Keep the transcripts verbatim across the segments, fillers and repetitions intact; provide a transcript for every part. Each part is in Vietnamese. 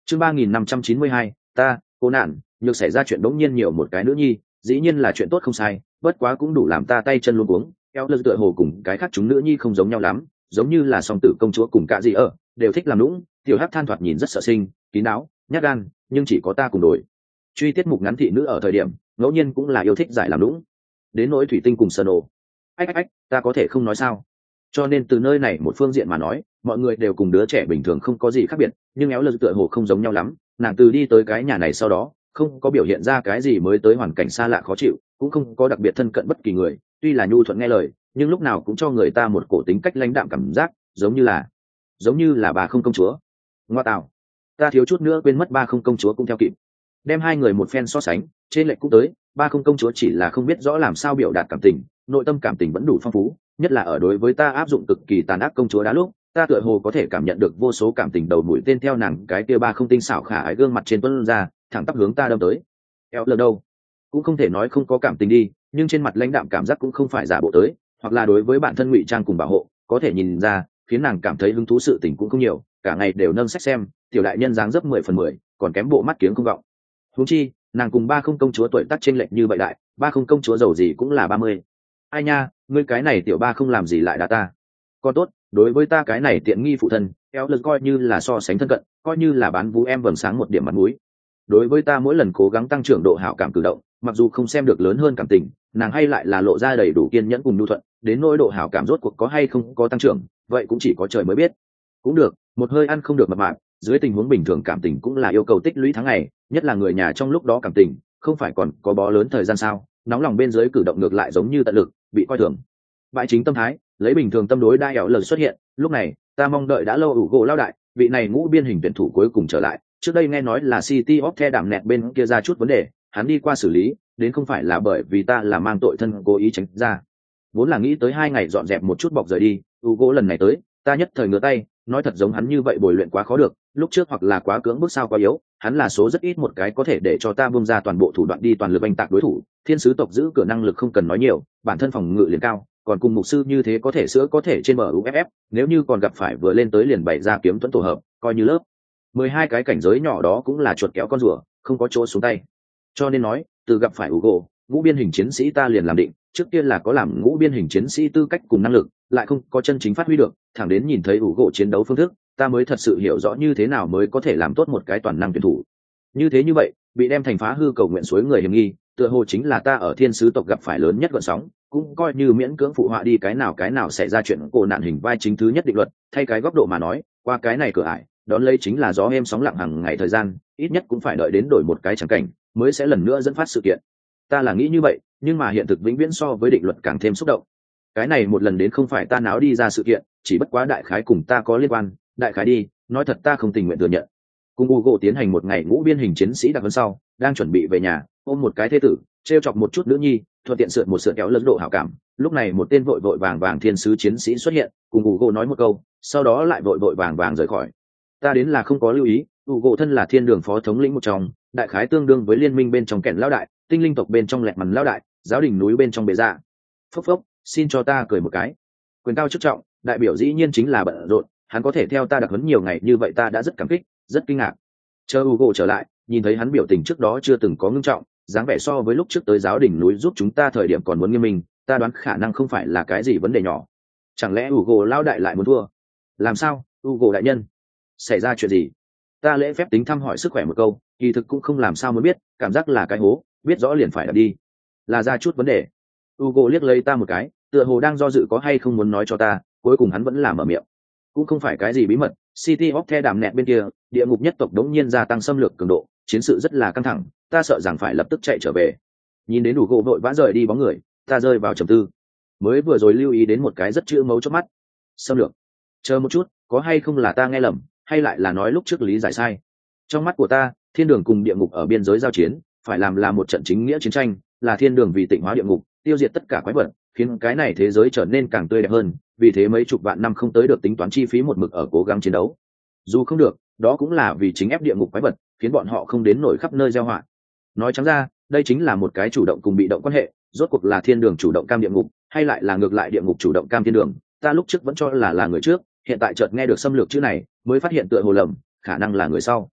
chương ba nghìn năm trăm chín mươi hai, ta cô nạn nhược xảy ra chuyện đống nhiên nhiều một cái nữ nhi, dĩ nhiên là chuyện tốt không sai, bất quá cũng đủ làm ta tay chân luôn cuống. Eo lơ tựa hồ cùng cái khác chúng nữ nhi không giống nhau lắm, giống như là song tử công chúa cùng cả gì ở đều thích làm lũng. Tiểu hắc than thoạt nhìn rất sợ sinh, kín đáo, nhát gan, nhưng chỉ có ta cùng đổi. Truy tiết mục ngắn thị nữ ở thời điểm ngẫu nhiên cũng là yêu thích giải làm lũng. Đến nỗi thủy tinh cùng sơn ồ, ách ách ách, ta có thể không nói sao. Cho nên từ nơi này một phương diện mà nói, mọi người đều cùng đứa trẻ bình thường không có gì khác biệt, nhưng éo lơ tựa hồ không giống nhau lắm. Nàng từ đi tới cái nhà này sau đó không có biểu hiện ra cái gì mới tới hoàn cảnh xa lạ khó chịu, cũng không có đặc biệt thân cận bất kỳ người, tuy là nhu thuận nghe lời nhưng lúc nào cũng cho người ta một cổ tính cách lãnh đạm cảm giác, giống như là giống như là bà không công chúa. Ngoa tạo, ta thiếu chút nữa quên mất ba không công chúa cũng theo kịp. Đem hai người một phen so sánh, trên lệch cũng tới, ba không công chúa chỉ là không biết rõ làm sao biểu đạt cảm tình, nội tâm cảm tình vẫn đủ phong phú, nhất là ở đối với ta áp dụng cực kỳ tàn ác công chúa đã lúc, ta tựa hồ có thể cảm nhận được vô số cảm tình đầu mũi tên theo nàng cái kia ba không tinh xảo khả ái gương mặt trên tuấn ra, thẳng tắp hướng ta đâm tới. Eo lờ đâu cũng không thể nói không có cảm tình đi, nhưng trên mặt lãnh đạm cảm giác cũng không phải giả bộ tới, hoặc là đối với bản thân ngụy trang cùng bảo hộ, có thể nhìn ra khiến nàng cảm thấy hứng thú sự tình cũng không nhiều, cả ngày đều nâng sách xem, tiểu đại nhân dáng dấp mười phần mười, còn kém bộ mắt kiếng không vọng. Huống chi nàng cùng ba không công chúa tuổi tác chênh lệch như vậy đại, ba không công chúa giàu gì cũng là ba mươi. Ai nha, ngươi cái này tiểu ba không làm gì lại đá ta. Còn tốt, đối với ta cái này tiện nghi phụ thân, eo lật coi như là so sánh thân cận, coi như là bán vũ em vầng sáng một điểm mặt mũi. Đối với ta mỗi lần cố gắng tăng trưởng độ hảo cảm cử động, mặc dù không xem được lớn hơn cảm tình, nàng hay lại là lộ ra đầy đủ kiên nhẫn cùng nhu thuận, đến nỗi độ hảo cảm rốt cuộc có hay không có tăng trưởng, vậy cũng chỉ có trời mới biết. Cũng được, một hơi ăn không được mập mạp, dưới tình huống bình thường cảm tình cũng là yêu cầu tích lũy tháng ngày, nhất là người nhà trong lúc đó cảm tình, không phải còn có bó lớn thời gian sao, nóng lòng bên dưới cử động ngược lại giống như tận lực, bị coi thường. Bại chính tâm thái, lấy bình thường tâm đối đa ẻo lần xuất hiện, lúc này, ta mong đợi đã lâu ủ gỗ lao đại, vị này ngũ biên hình tuyển thủ cuối cùng trở lại, trước đây nghe nói là City of The đảm nẹt bên kia ra chút vấn đề, hắn đi qua xử lý, đến không phải là bởi vì ta là mang tội thân cố ý tránh ra. Vốn là nghĩ tới hai ngày dọn dẹp một chút bọc rời đi, ủ gỗ lần này tới, ta nhất thời ngửa tay, nói thật giống hắn như vậy bồi luyện quá khó được, lúc trước hoặc là quá cưỡng bức sao quá yếu, hắn là số rất ít một cái có thể để cho ta buông ra toàn bộ thủ đoạn đi toàn lực oanh tạc đối thủ. Thiên sứ tộc giữ cửa năng lực không cần nói nhiều, bản thân phòng ngự liền cao, còn cùng mục sư như thế có thể sữa có thể trên bờ u ép ép, nếu như còn gặp phải vừa lên tới liền bày ra kiếm tuấn tổ hợp, coi như lớp mười hai cái cảnh giới nhỏ đó cũng là chuột kéo con rùa, không có chỗ xuống tay. Cho nên nói, từ gặp phải Hugo, ngũ biên hình chiến sĩ ta liền làm định, trước tiên là có làm ngũ biên hình chiến sĩ tư cách cùng năng lực, lại không có chân chính phát huy được, thẳng đến nhìn thấy Hugo chiến đấu phương thức, ta mới thật sự hiểu rõ như thế nào mới có thể làm tốt một cái toàn năng tuyển thủ. Như thế như vậy, bị đem thành phá hư cầu nguyện suối người hiểm nghi, tựa hồ chính là ta ở thiên sứ tộc gặp phải lớn nhất gợn sóng, cũng coi như miễn cưỡng phụ họa đi cái nào cái nào sẽ ra chuyện cổ nạn hình vai chính thứ nhất định luật, thay cái góc độ mà nói, qua cái này cửa ải, đón lấy chính là gió êm sóng lặng hàng ngày thời gian, ít nhất cũng phải đợi đến đổi một cái chẳng cảnh, mới sẽ lần nữa dẫn phát sự kiện. Ta là nghĩ như vậy, nhưng mà hiện thực vĩnh viễn so với định luật càng thêm xúc động. Cái này một lần đến không phải ta náo đi ra sự kiện, chỉ bất quá đại khái cùng ta có liên quan, đại khái đi, nói thật ta không tình nguyện thừa nhận. Cùng Hugo tiến hành một ngày ngũ biên hình chiến sĩ đặc hơn sau, đang chuẩn bị về nhà, ôm một cái thế tử, trêu chọc một chút nữ nhi, thuận tiện sượt một sượt kéo lớn độ hảo cảm. Lúc này một tên vội vội vàng vàng thiên sứ chiến sĩ xuất hiện, cùng Hugo nói một câu, sau đó lại vội vội vàng vàng rời khỏi. Ta đến là không có lưu ý, Hugo thân là thiên đường phó thống lĩnh một trong, đại khái tương đương với liên minh bên trong kẻn lão đại, tinh linh tộc bên trong lẹt mằn lão đại, giáo đình núi bên trong bệ dạ. Phốc phốc, xin cho ta cười một cái. Quyền cao chức trọng, đại biểu dĩ nhiên chính là bận rộn, hắn có thể theo ta đặc huấn nhiều ngày như vậy ta đã rất cảm kích, rất kinh ngạc. Chờ Hugo trở lại, nhìn thấy hắn biểu tình trước đó chưa từng có ngưng trọng, dáng vẻ so với lúc trước tới giáo đình núi giúp chúng ta thời điểm còn muốn nghiêm minh, ta đoán khả năng không phải là cái gì vấn đề nhỏ. Chẳng lẽ Hugo lão đại lại muốn thua? Làm sao, Hugo đại nhân? Xảy ra chuyện gì? Ta lễ phép tính thăm hỏi sức khỏe một câu, kỳ thực cũng không làm sao muốn biết, cảm giác là cái hố, biết rõ liền phải đập đi. Là ra chút vấn đề. Hugo liếc lấy ta một cái, tựa hồ đang do dự có hay không muốn nói cho ta, cuối cùng hắn vẫn là mở miệng. Cũng không phải cái gì bí mật, City of The đảm nẹt bên kia, địa ngục nhất tộc đống nhiên gia tăng xâm lược cường độ, chiến sự rất là căng thẳng, ta sợ rằng phải lập tức chạy trở về. Nhìn đến Hugo vội vã rời đi bóng người, ta rơi vào trầm tư. Mới vừa rồi lưu ý đến một cái rất chữ mấu chốt mắt. Xâm lược. Chờ một chút, có hay không là ta nghe lầm, hay lại là nói lúc trước lý giải sai? Trong mắt của ta, thiên đường cùng địa ngục ở biên giới giao chiến, phải làm là một trận chính nghĩa chiến tranh, là thiên đường vì tịnh hóa địa ngục, tiêu diệt tất cả quái vật, khiến cái này thế giới trở nên càng tươi đẹp hơn, vì thế mấy chục vạn năm không tới được tính toán chi phí một mực ở cố gắng chiến đấu. Dù không được, đó cũng là vì chính ép địa ngục quái vật, khiến bọn họ không đến nổi khắp nơi gieo họa. Nói trắng ra, đây chính là một cái chủ động cùng bị động quan hệ, rốt cuộc là thiên đường chủ động cam địa ngục, hay lại là ngược lại địa ngục chủ động cam thiên đường. Ta lúc trước vẫn cho là là người trước, hiện tại chợt nghe được xâm lược chữ này, mới phát hiện tựa hồ lầm, khả năng là người sau.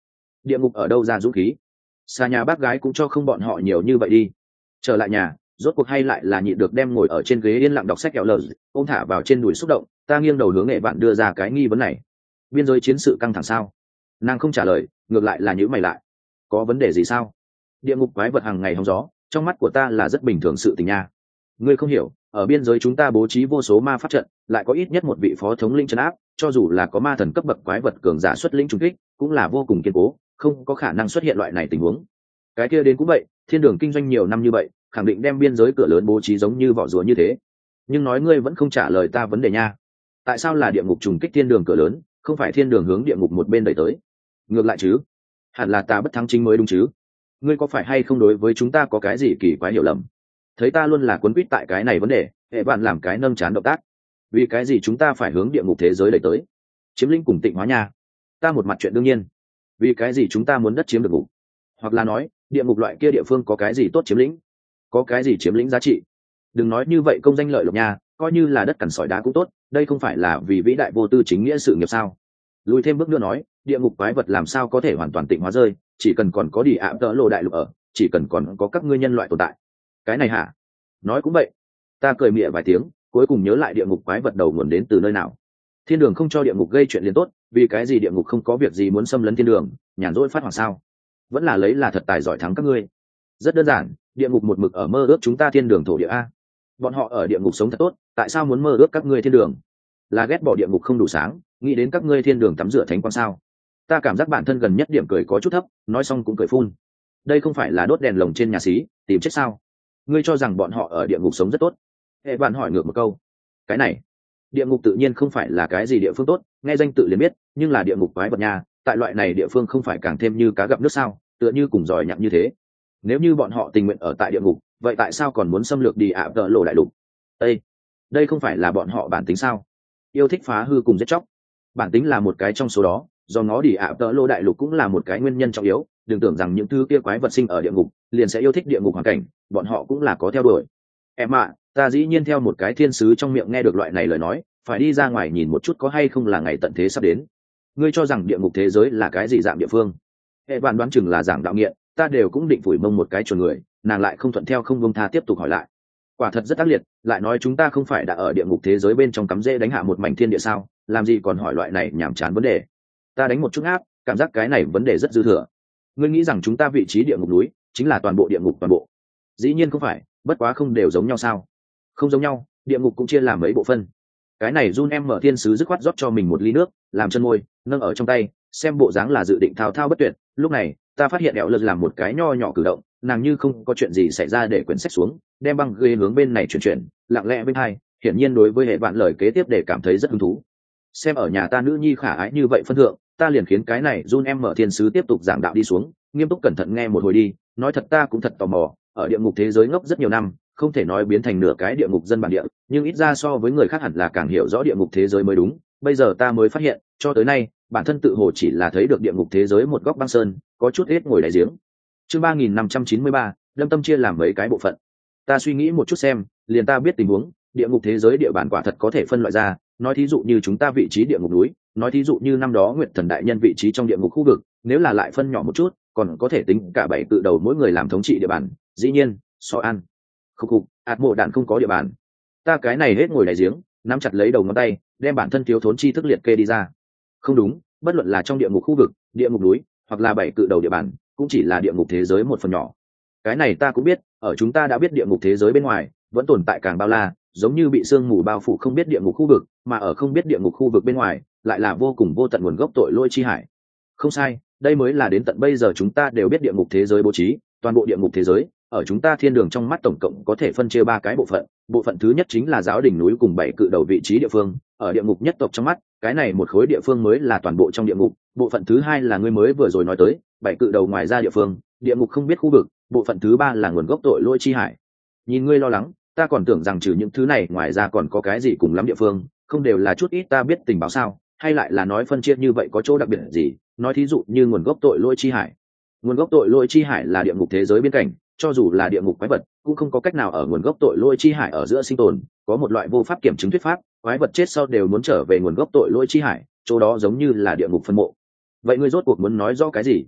Địa ngục ở đâu ra dũng khí? Xa nhà bác gái cũng cho không bọn họ nhiều như vậy đi. Trở lại nhà, rốt cuộc hay lại là nhịn được đem ngồi ở trên ghế yên lặng đọc sách kẹo lờ, ôm thả vào trên đùi xúc động. Ta nghiêng đầu hướng nghệ bạn đưa ra cái nghi vấn này. Biên giới chiến sự căng thẳng sao? Nàng không trả lời, ngược lại là nhíu mày lại. Có vấn đề gì sao? Địa ngục quái vật hàng ngày hóng gió, trong mắt của ta là rất bình thường sự tình nha. Ngươi không hiểu, ở biên giới chúng ta bố trí vô số ma pháp trận, lại có ít nhất một vị phó thống lĩnh trấn áp, cho dù là có ma thần cấp bậc quái vật cường giả xuất lĩnh trùng kích, cũng là vô cùng kiên cố, không có khả năng xuất hiện loại này tình huống. Cái kia đến cũng vậy, thiên đường kinh doanh nhiều năm như vậy, khẳng định đem biên giới cửa lớn bố trí giống như vỏ rùa như thế. Nhưng nói ngươi vẫn không trả lời ta vấn đề nha. Tại sao là địa ngục trùng kích thiên đường cửa lớn, không phải thiên đường hướng địa ngục một bên đẩy tới? Ngược lại chứ? Hẳn là ta bất thắng chính mới đúng chứ? Ngươi có phải hay không đối với chúng ta có cái gì kỳ quái hiểu lầm? Thấy ta luôn là quấn quýt tại cái này vấn đề, hệ bạn làm cái nâng chán động tác. Vì cái gì chúng ta phải hướng địa ngục thế giới đẩy tới? Chiếm lĩnh cùng tịnh hóa nha. Ta một mặt chuyện đương nhiên. Vì cái gì chúng ta muốn đất chiếm được ngục? Hoặc là nói, địa ngục loại kia địa phương có cái gì tốt chiếm lĩnh? Có cái gì chiếm lĩnh giá trị? Đừng nói như vậy công danh lợi lộc nha, coi như là đất cằn sỏi đá cũng tốt, đây không phải là vì vĩ đại vô tư chính nghĩa sự nghiệp sao? Lùi thêm bước nữa nói, địa ngục quái vật làm sao có thể hoàn toàn tịnh hóa rơi, chỉ cần còn có đi ạm tợ lộ đại lục ở, chỉ cần còn có các ngươi nhân loại tồn tại. Cái này hả? Nói cũng vậy. Ta cười mỉa vài tiếng, cuối cùng nhớ lại địa ngục quái vật đầu nguồn đến từ nơi nào. Thiên đường không cho địa ngục gây chuyện liền tốt, vì cái gì địa ngục không có việc gì muốn xâm lấn thiên đường, nhàn rỗi phát hoảng sao? Vẫn là lấy là thật tài giỏi thắng các ngươi. Rất đơn giản, địa ngục một mực ở mơ ước chúng ta thiên đường thổ địa a. Bọn họ ở địa ngục sống thật tốt, tại sao muốn mơ ước các ngươi thiên đường? Là ghét bỏ địa ngục không đủ sáng, nghĩ đến các ngươi thiên đường tắm rửa thánh quang sao? Ta cảm giác bản thân gần nhất điểm cười có chút thấp, nói xong cũng cười phun. Đây không phải là đốt đèn lồng trên nhà xí, tìm chết sao? Ngươi cho rằng bọn họ ở địa ngục sống rất tốt? Hệ bạn hỏi ngược một câu. Cái này, địa ngục tự nhiên không phải là cái gì địa phương tốt, nghe danh tự liền biết, nhưng là địa ngục quái vật nhà, tại loại này địa phương không phải càng thêm như cá gặp nước sao, tựa như cùng giỏi nhặng như thế. Nếu như bọn họ tình nguyện ở tại địa ngục, vậy tại sao còn muốn xâm lược đi ạ tợ lộ đại lục? Đây, đây không phải là bọn họ bản tính sao? Yêu thích phá hư cùng giết chóc, bản tính là một cái trong số đó, do nó đi ạ tợ lộ đại lục cũng là một cái nguyên nhân trọng yếu. Đừng tưởng rằng những thứ kia quái vật sinh ở địa ngục liền sẽ yêu thích địa ngục hoàn cảnh, bọn họ cũng là có theo đuổi. Em ạ, à, ta dĩ nhiên theo một cái thiên sứ trong miệng nghe được loại này lời nói, phải đi ra ngoài nhìn một chút có hay không là ngày tận thế sắp đến. Ngươi cho rằng địa ngục thế giới là cái gì dạng địa phương? Hệ bạn đoán chừng là giảng đạo nghiện, ta đều cũng định phủi mông một cái chuồn người, nàng lại không thuận theo không bông tha tiếp tục hỏi lại. Quả thật rất ác liệt, lại nói chúng ta không phải đã ở địa ngục thế giới bên trong cắm rễ đánh hạ một mảnh thiên địa sao, làm gì còn hỏi loại này nhảm chán vấn đề. Ta đánh một chút áp, cảm giác cái này vấn đề rất dư thừa. Ngươi nghĩ rằng chúng ta vị trí địa ngục núi chính là toàn bộ địa ngục toàn bộ? Dĩ nhiên không phải, bất quá không đều giống nhau sao? Không giống nhau, địa ngục cũng chia làm mấy bộ phân. Cái này Jun em mở thiên sứ dứt khoát rót cho mình một ly nước, làm chân môi, nâng ở trong tay, xem bộ dáng là dự định thao thao bất tuyệt. Lúc này, ta phát hiện đẹo lật làm một cái nho nhỏ cử động, nàng như không có chuyện gì xảy ra để quyển sách xuống, đem băng ghế hướng bên này chuyển chuyển, lặng lẽ bên hai, hiển nhiên đối với hệ bạn lời kế tiếp để cảm thấy rất hứng thú. Xem ở nhà ta nữ nhi khả ái như vậy phân thượng, ta liền khiến cái này Jun em mở thiên sứ tiếp tục giảng đạo đi xuống, nghiêm túc cẩn thận nghe một hồi đi. Nói thật ta cũng thật tò mò, ở địa ngục thế giới ngốc rất nhiều năm, không thể nói biến thành nửa cái địa ngục dân bản địa, nhưng ít ra so với người khác hẳn là càng hiểu rõ địa ngục thế giới mới đúng. Bây giờ ta mới phát hiện, cho tới nay bản thân tự hồ chỉ là thấy được địa ngục thế giới một góc băng sơn, có chút hết ngồi đáy giếng. Chương ba nghìn năm trăm chín mươi ba, lâm tâm chia làm mấy cái bộ phận. Ta suy nghĩ một chút xem, liền ta biết tình huống, địa ngục thế giới địa bản quả thật có thể phân loại ra. Nói thí dụ như chúng ta vị trí địa ngục núi, nói thí dụ như năm đó Nguyệt Thần đại nhân vị trí trong địa ngục khu vực, nếu là lại phân nhỏ một chút, còn có thể tính cả bảy cự đầu mỗi người làm thống trị địa bàn. Dĩ nhiên, so an khúc khục ạt mộ đạn không có địa bàn. Ta cái này hết ngồi đáy giếng, nắm chặt lấy đầu ngón tay, đem bản thân thiếu thốn chi thức liệt kê đi ra. Không đúng, bất luận là trong địa ngục khu vực, địa ngục núi, hoặc là bảy cự đầu địa bàn, cũng chỉ là địa ngục thế giới một phần nhỏ. Cái này ta cũng biết, ở chúng ta đã biết địa ngục thế giới bên ngoài vẫn tồn tại càng bao la, giống như bị sương mù bao phủ không biết địa ngục khu vực, mà ở không biết địa ngục khu vực bên ngoài lại là vô cùng vô tận nguồn gốc tội lỗi chi hải. Không sai, đây mới là đến tận bây giờ chúng ta đều biết địa ngục thế giới bố trí. Toàn bộ địa ngục thế giới ở chúng ta thiên đường trong mắt tổng cộng có thể phân chia ba cái bộ phận. Bộ phận thứ nhất chính là giáo đỉnh núi cùng bảy cự đầu vị trí địa phương, ở địa ngục nhất tộc trong mắt, cái này một khối địa phương mới là toàn bộ trong địa ngục. Bộ phận thứ hai là ngươi mới vừa rồi nói tới bảy cự đầu ngoài ra địa phương, địa ngục không biết khu vực. Bộ phận thứ ba là nguồn gốc tội lỗi chi hải. Nhìn ngươi lo lắng, ta còn tưởng rằng trừ những thứ này ngoài ra còn có cái gì cùng lắm địa phương, không đều là chút ít ta biết tình báo sao? Hay lại là nói phân chia như vậy có chỗ đặc biệt gì? Nói thí dụ như nguồn gốc tội lỗi chi hải. Nguồn gốc tội lỗi chi hải là địa ngục thế giới biên cảnh, cho dù là địa ngục quái vật cũng không có cách nào ở nguồn gốc tội lỗi chi hải ở giữa sinh tồn. Có một loại vô pháp kiểm chứng thuyết pháp, quái vật chết sau đều muốn trở về nguồn gốc tội lỗi chi hải, chỗ đó giống như là địa ngục phân mộ. Vậy ngươi rốt cuộc muốn nói rõ cái gì?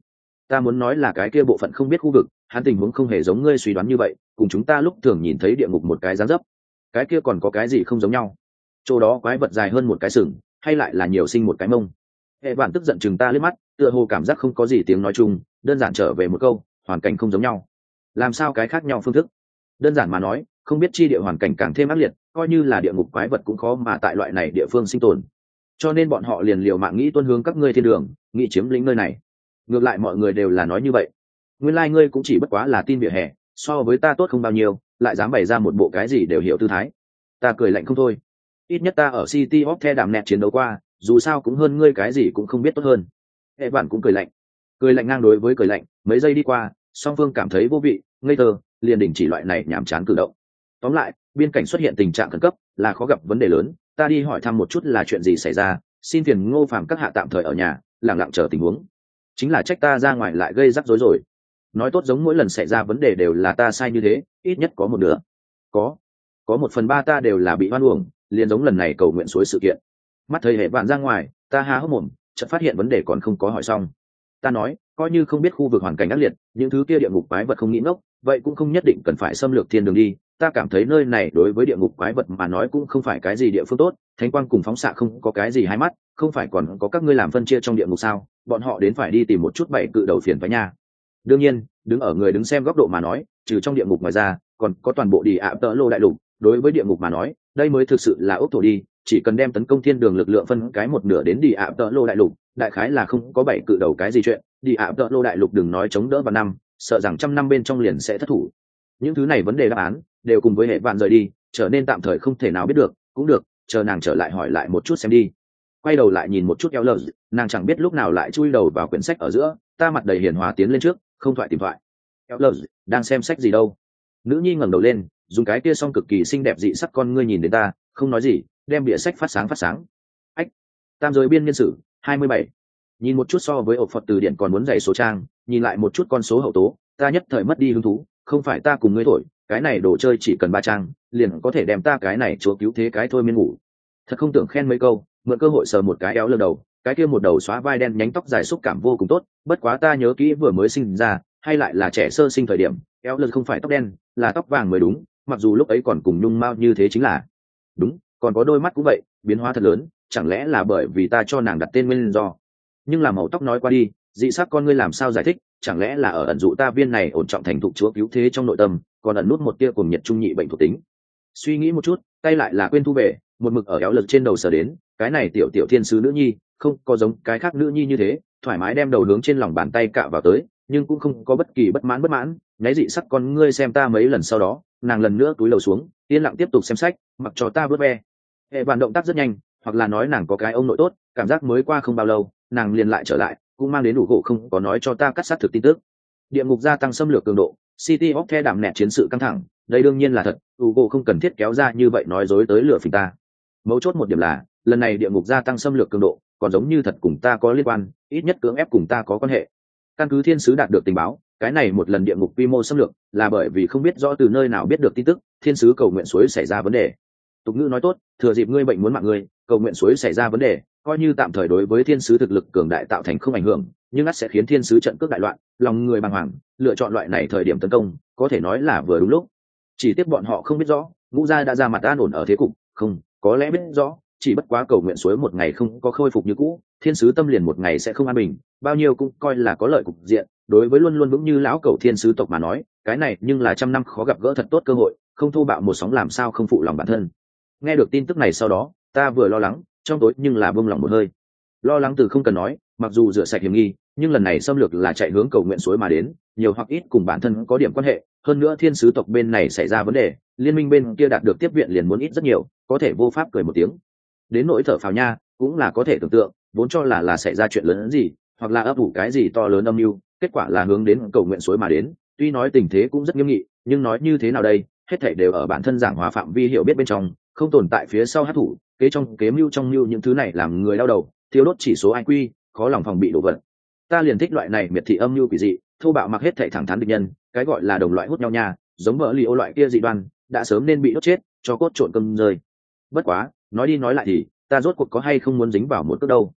ta muốn nói là cái kia bộ phận không biết khu vực, hắn tình huống không hề giống ngươi suy đoán như vậy, cùng chúng ta lúc thường nhìn thấy địa ngục một cái dáng dấp. Cái kia còn có cái gì không giống nhau? Chỗ đó quái vật dài hơn một cái sừng, hay lại là nhiều sinh một cái mông? Hệ bản tức giận chừng ta liếc mắt, tựa hồ cảm giác không có gì tiếng nói chung, đơn giản trở về một câu, hoàn cảnh không giống nhau. Làm sao cái khác nhau phương thức? Đơn giản mà nói, không biết chi địa hoàn cảnh càng thêm ác liệt, coi như là địa ngục quái vật cũng khó mà tại loại này địa phương sinh tồn. Cho nên bọn họ liền liều mạng nghĩ tuân hướng các ngươi thiên đường, nghĩ chiếm lĩnh nơi này. Ngược lại mọi người đều là nói như vậy. Nguyên lai like ngươi cũng chỉ bất quá là tin vỉa hè, so với ta tốt không bao nhiêu, lại dám bày ra một bộ cái gì đều hiểu tư thái. Ta cười lạnh không thôi. Ít nhất ta ở City of The Đàm Nẹt chiến đấu qua, dù sao cũng hơn ngươi cái gì cũng không biết tốt hơn. Hệ bản cũng cười lạnh. Cười lạnh ngang đối với cười lạnh, mấy giây đi qua, song phương cảm thấy vô vị, ngây thơ, liền đình chỉ loại này nhảm chán cử động. Tóm lại, biên cảnh xuất hiện tình trạng khẩn cấp, là khó gặp vấn đề lớn, ta đi hỏi thăm một chút là chuyện gì xảy ra, xin phiền Ngô Phàm các hạ tạm thời ở nhà, lặng lặng chờ tình huống. Chính là trách ta ra ngoài lại gây rắc rối rồi. Nói tốt giống mỗi lần xảy ra vấn đề đều là ta sai như thế, ít nhất có một nửa. Có, có một phần ba ta đều là bị oan uổng, liền giống lần này cầu nguyện suối sự kiện. Mắt thấy hệ bạn ra ngoài, ta há hốc mồm, chợt phát hiện vấn đề còn không có hỏi xong. Ta nói, coi như không biết khu vực hoàn cảnh ác liệt, những thứ kia địa ngục quái vật không nghĩ ngốc, vậy cũng không nhất định cần phải xâm lược thiên đường đi. Ta cảm thấy nơi này đối với địa ngục quái vật mà nói cũng không phải cái gì địa phương tốt, thánh quang cùng phóng xạ không có cái gì hai mắt, không phải còn có các ngươi làm phân chia trong địa ngục sao? Bọn họ đến phải đi tìm một chút bảy cự đầu phiền phải nha. Đương nhiên, đứng ở người đứng xem góc độ mà nói, trừ trong địa ngục ngoài ra, còn có toàn bộ địa ạp tợ lô đại lục. Đối với địa ngục mà nói, đây mới thực sự là ốc thổ đi. Chỉ cần đem tấn công thiên đường lực lượng phân cái một nửa đến địa ạp tợ lô đại lục, đại khái là không có bảy cự đầu cái gì chuyện. Địa ạp tợ lô đại lục đừng nói chống đỡ vào năm, sợ rằng trăm năm bên trong liền sẽ thất thủ. Những thứ này vấn đề đáp án đều cùng với hệ vạn rời đi, trở nên tạm thời không thể nào biết được. Cũng được, chờ nàng trở lại hỏi lại một chút xem đi. Quay đầu lại nhìn một chút eo lờ, nàng chẳng biết lúc nào lại chui đầu vào quyển sách ở giữa. Ta mặt đầy hiền hòa tiến lên trước, không thoại tìm thoại. Eo lờ đang xem sách gì đâu? Nữ nhi ngẩng đầu lên, dùng cái kia song cực kỳ xinh đẹp dị sắc con ngươi nhìn đến ta, không nói gì, đem bìa sách phát sáng phát sáng. Ách, tam giới biên niên sử hai mươi bảy. Nhìn một chút so với ổ Phật từ điển còn muốn dạy số trang, nhìn lại một chút con số hậu tố, ta nhất thời mất đi hứng thú. Không phải ta cùng ngươi thổi, cái này đồ chơi chỉ cần ba trang, liền có thể đem ta cái này chúa cứu thế cái thôi miên ngủ. Thật không tưởng khen mấy câu, mượn cơ hội sờ một cái éo lơ đầu, cái kia một đầu xóa vai đen nhánh tóc dài xúc cảm vô cùng tốt. Bất quá ta nhớ kỹ vừa mới sinh ra, hay lại là trẻ sơ sinh thời điểm, éo lơ không phải tóc đen, là tóc vàng mới đúng. Mặc dù lúc ấy còn cùng nhung mao như thế chính là đúng, còn có đôi mắt cũng vậy, biến hóa thật lớn, chẳng lẽ là bởi vì ta cho nàng đặt tên nguyên do? Nhưng là màu tóc nói qua đi, dị sắc con ngươi làm sao giải thích? Chẳng lẽ là ở ẩn dụ ta viên này ổn trọng thành thục chúa cứu thế trong nội tâm, còn ẩn nút một tia cùng nhiệt trung nhị bệnh thuộc tính? Suy nghĩ một chút, tay lại là quên thu về, một mực ở éo lực trên đầu sờ đến, cái này tiểu tiểu thiên sứ nữ nhi, không có giống cái khác nữ nhi như thế, thoải mái đem đầu hướng trên lòng bàn tay cạ vào tới, nhưng cũng không có bất kỳ bất mãn bất mãn. Nháy dị sắc con ngươi xem ta mấy lần sau đó, nàng lần nữa túi lầu xuống, yên lặng tiếp tục xem sách, mặc cho ta vớt ve. Hệ bản động tác rất nhanh, hoặc là nói nàng có cái ông nội tốt, cảm giác mới qua không bao lâu, nàng liền lại trở lại, cũng mang đến đủ gỗ không có nói cho ta cắt sát thực tin tức. Địa ngục gia tăng xâm lược cường độ, City of The Đàm Nẹt chiến sự căng thẳng, đây đương nhiên là thật, đủ gỗ không cần thiết kéo ra như vậy nói dối tới lừa phỉnh ta. Mấu chốt một điểm là, lần này địa ngục gia tăng xâm lược cường độ, còn giống như thật cùng ta có liên quan, ít nhất cưỡng ép cùng ta có quan hệ. Căn cứ thiên sứ đạt được tình báo, cái này một lần địa ngục quy mô xâm lược là bởi vì không biết rõ từ nơi nào biết được tin tức, thiên sứ cầu nguyện suối xảy ra vấn đề. Tục ngữ nói tốt, thừa dịp ngươi bệnh muốn mạng ngươi, cầu nguyện suối xảy ra vấn đề, coi như tạm thời đối với thiên sứ thực lực cường đại tạo thành không ảnh hưởng, nhưng ắt sẽ khiến thiên sứ trận cước đại loạn, lòng người bàng hoàng, lựa chọn loại này thời điểm tấn công, có thể nói là vừa đúng lúc. Chỉ tiếc bọn họ không biết rõ, ngũ gia đã ra mặt an ổn ở thế cục, không, có lẽ biết rõ, chỉ bất quá cầu nguyện suối một ngày không có khôi phục như cũ, thiên sứ tâm liền một ngày sẽ không an bình, bao nhiêu cũng coi là có lợi cục diện. Đối với luôn luôn vững như lão cầu thiên sứ tộc mà nói, cái này nhưng là trăm năm khó gặp gỡ thật tốt cơ hội, không thô bạo một sóng làm sao không phụ lòng bản thân. Nghe được tin tức này sau đó, ta vừa lo lắng, trong tối nhưng là buông lòng một hơi. Lo lắng từ không cần nói, mặc dù rửa sạch hiểm nghi, nhưng lần này xâm lược là chạy hướng cầu nguyện suối mà đến, nhiều hoặc ít cùng bản thân có điểm quan hệ, hơn nữa thiên sứ tộc bên này xảy ra vấn đề, liên minh bên kia đạt được tiếp viện liền muốn ít rất nhiều, có thể vô pháp cười một tiếng. Đến nỗi thở phào nha, cũng là có thể tưởng tượng, vốn cho là là xảy ra chuyện lớn hơn gì, hoặc là ấp ủ cái gì to lớn âm mưu, kết quả là hướng đến cầu nguyện suối mà đến. Tuy nói tình thế cũng rất nghiêm nghị, nhưng nói như thế nào đây, hết thảy đều ở bản thân giảng hòa phạm vi hiểu biết bên trong, không tồn tại phía sau hát thủ, kế trong kế mưu trong mưu những thứ này làm người đau đầu, thiếu đốt chỉ số i kiu, khó lòng phòng bị đổ vật. Ta liền thích loại này miệt thị âm mưu quỷ dị, thô bạo mặc hết thảy thẳng thắn địch nhân, cái gọi là đồng loại hút nhau nha, giống vợ Liêu loại kia dị đoan, đã sớm nên bị đốt chết, cho cốt trộn cơm rơi. Bất quá, nói đi nói lại thì, ta rốt cuộc có hay không muốn dính vào một cước đâu.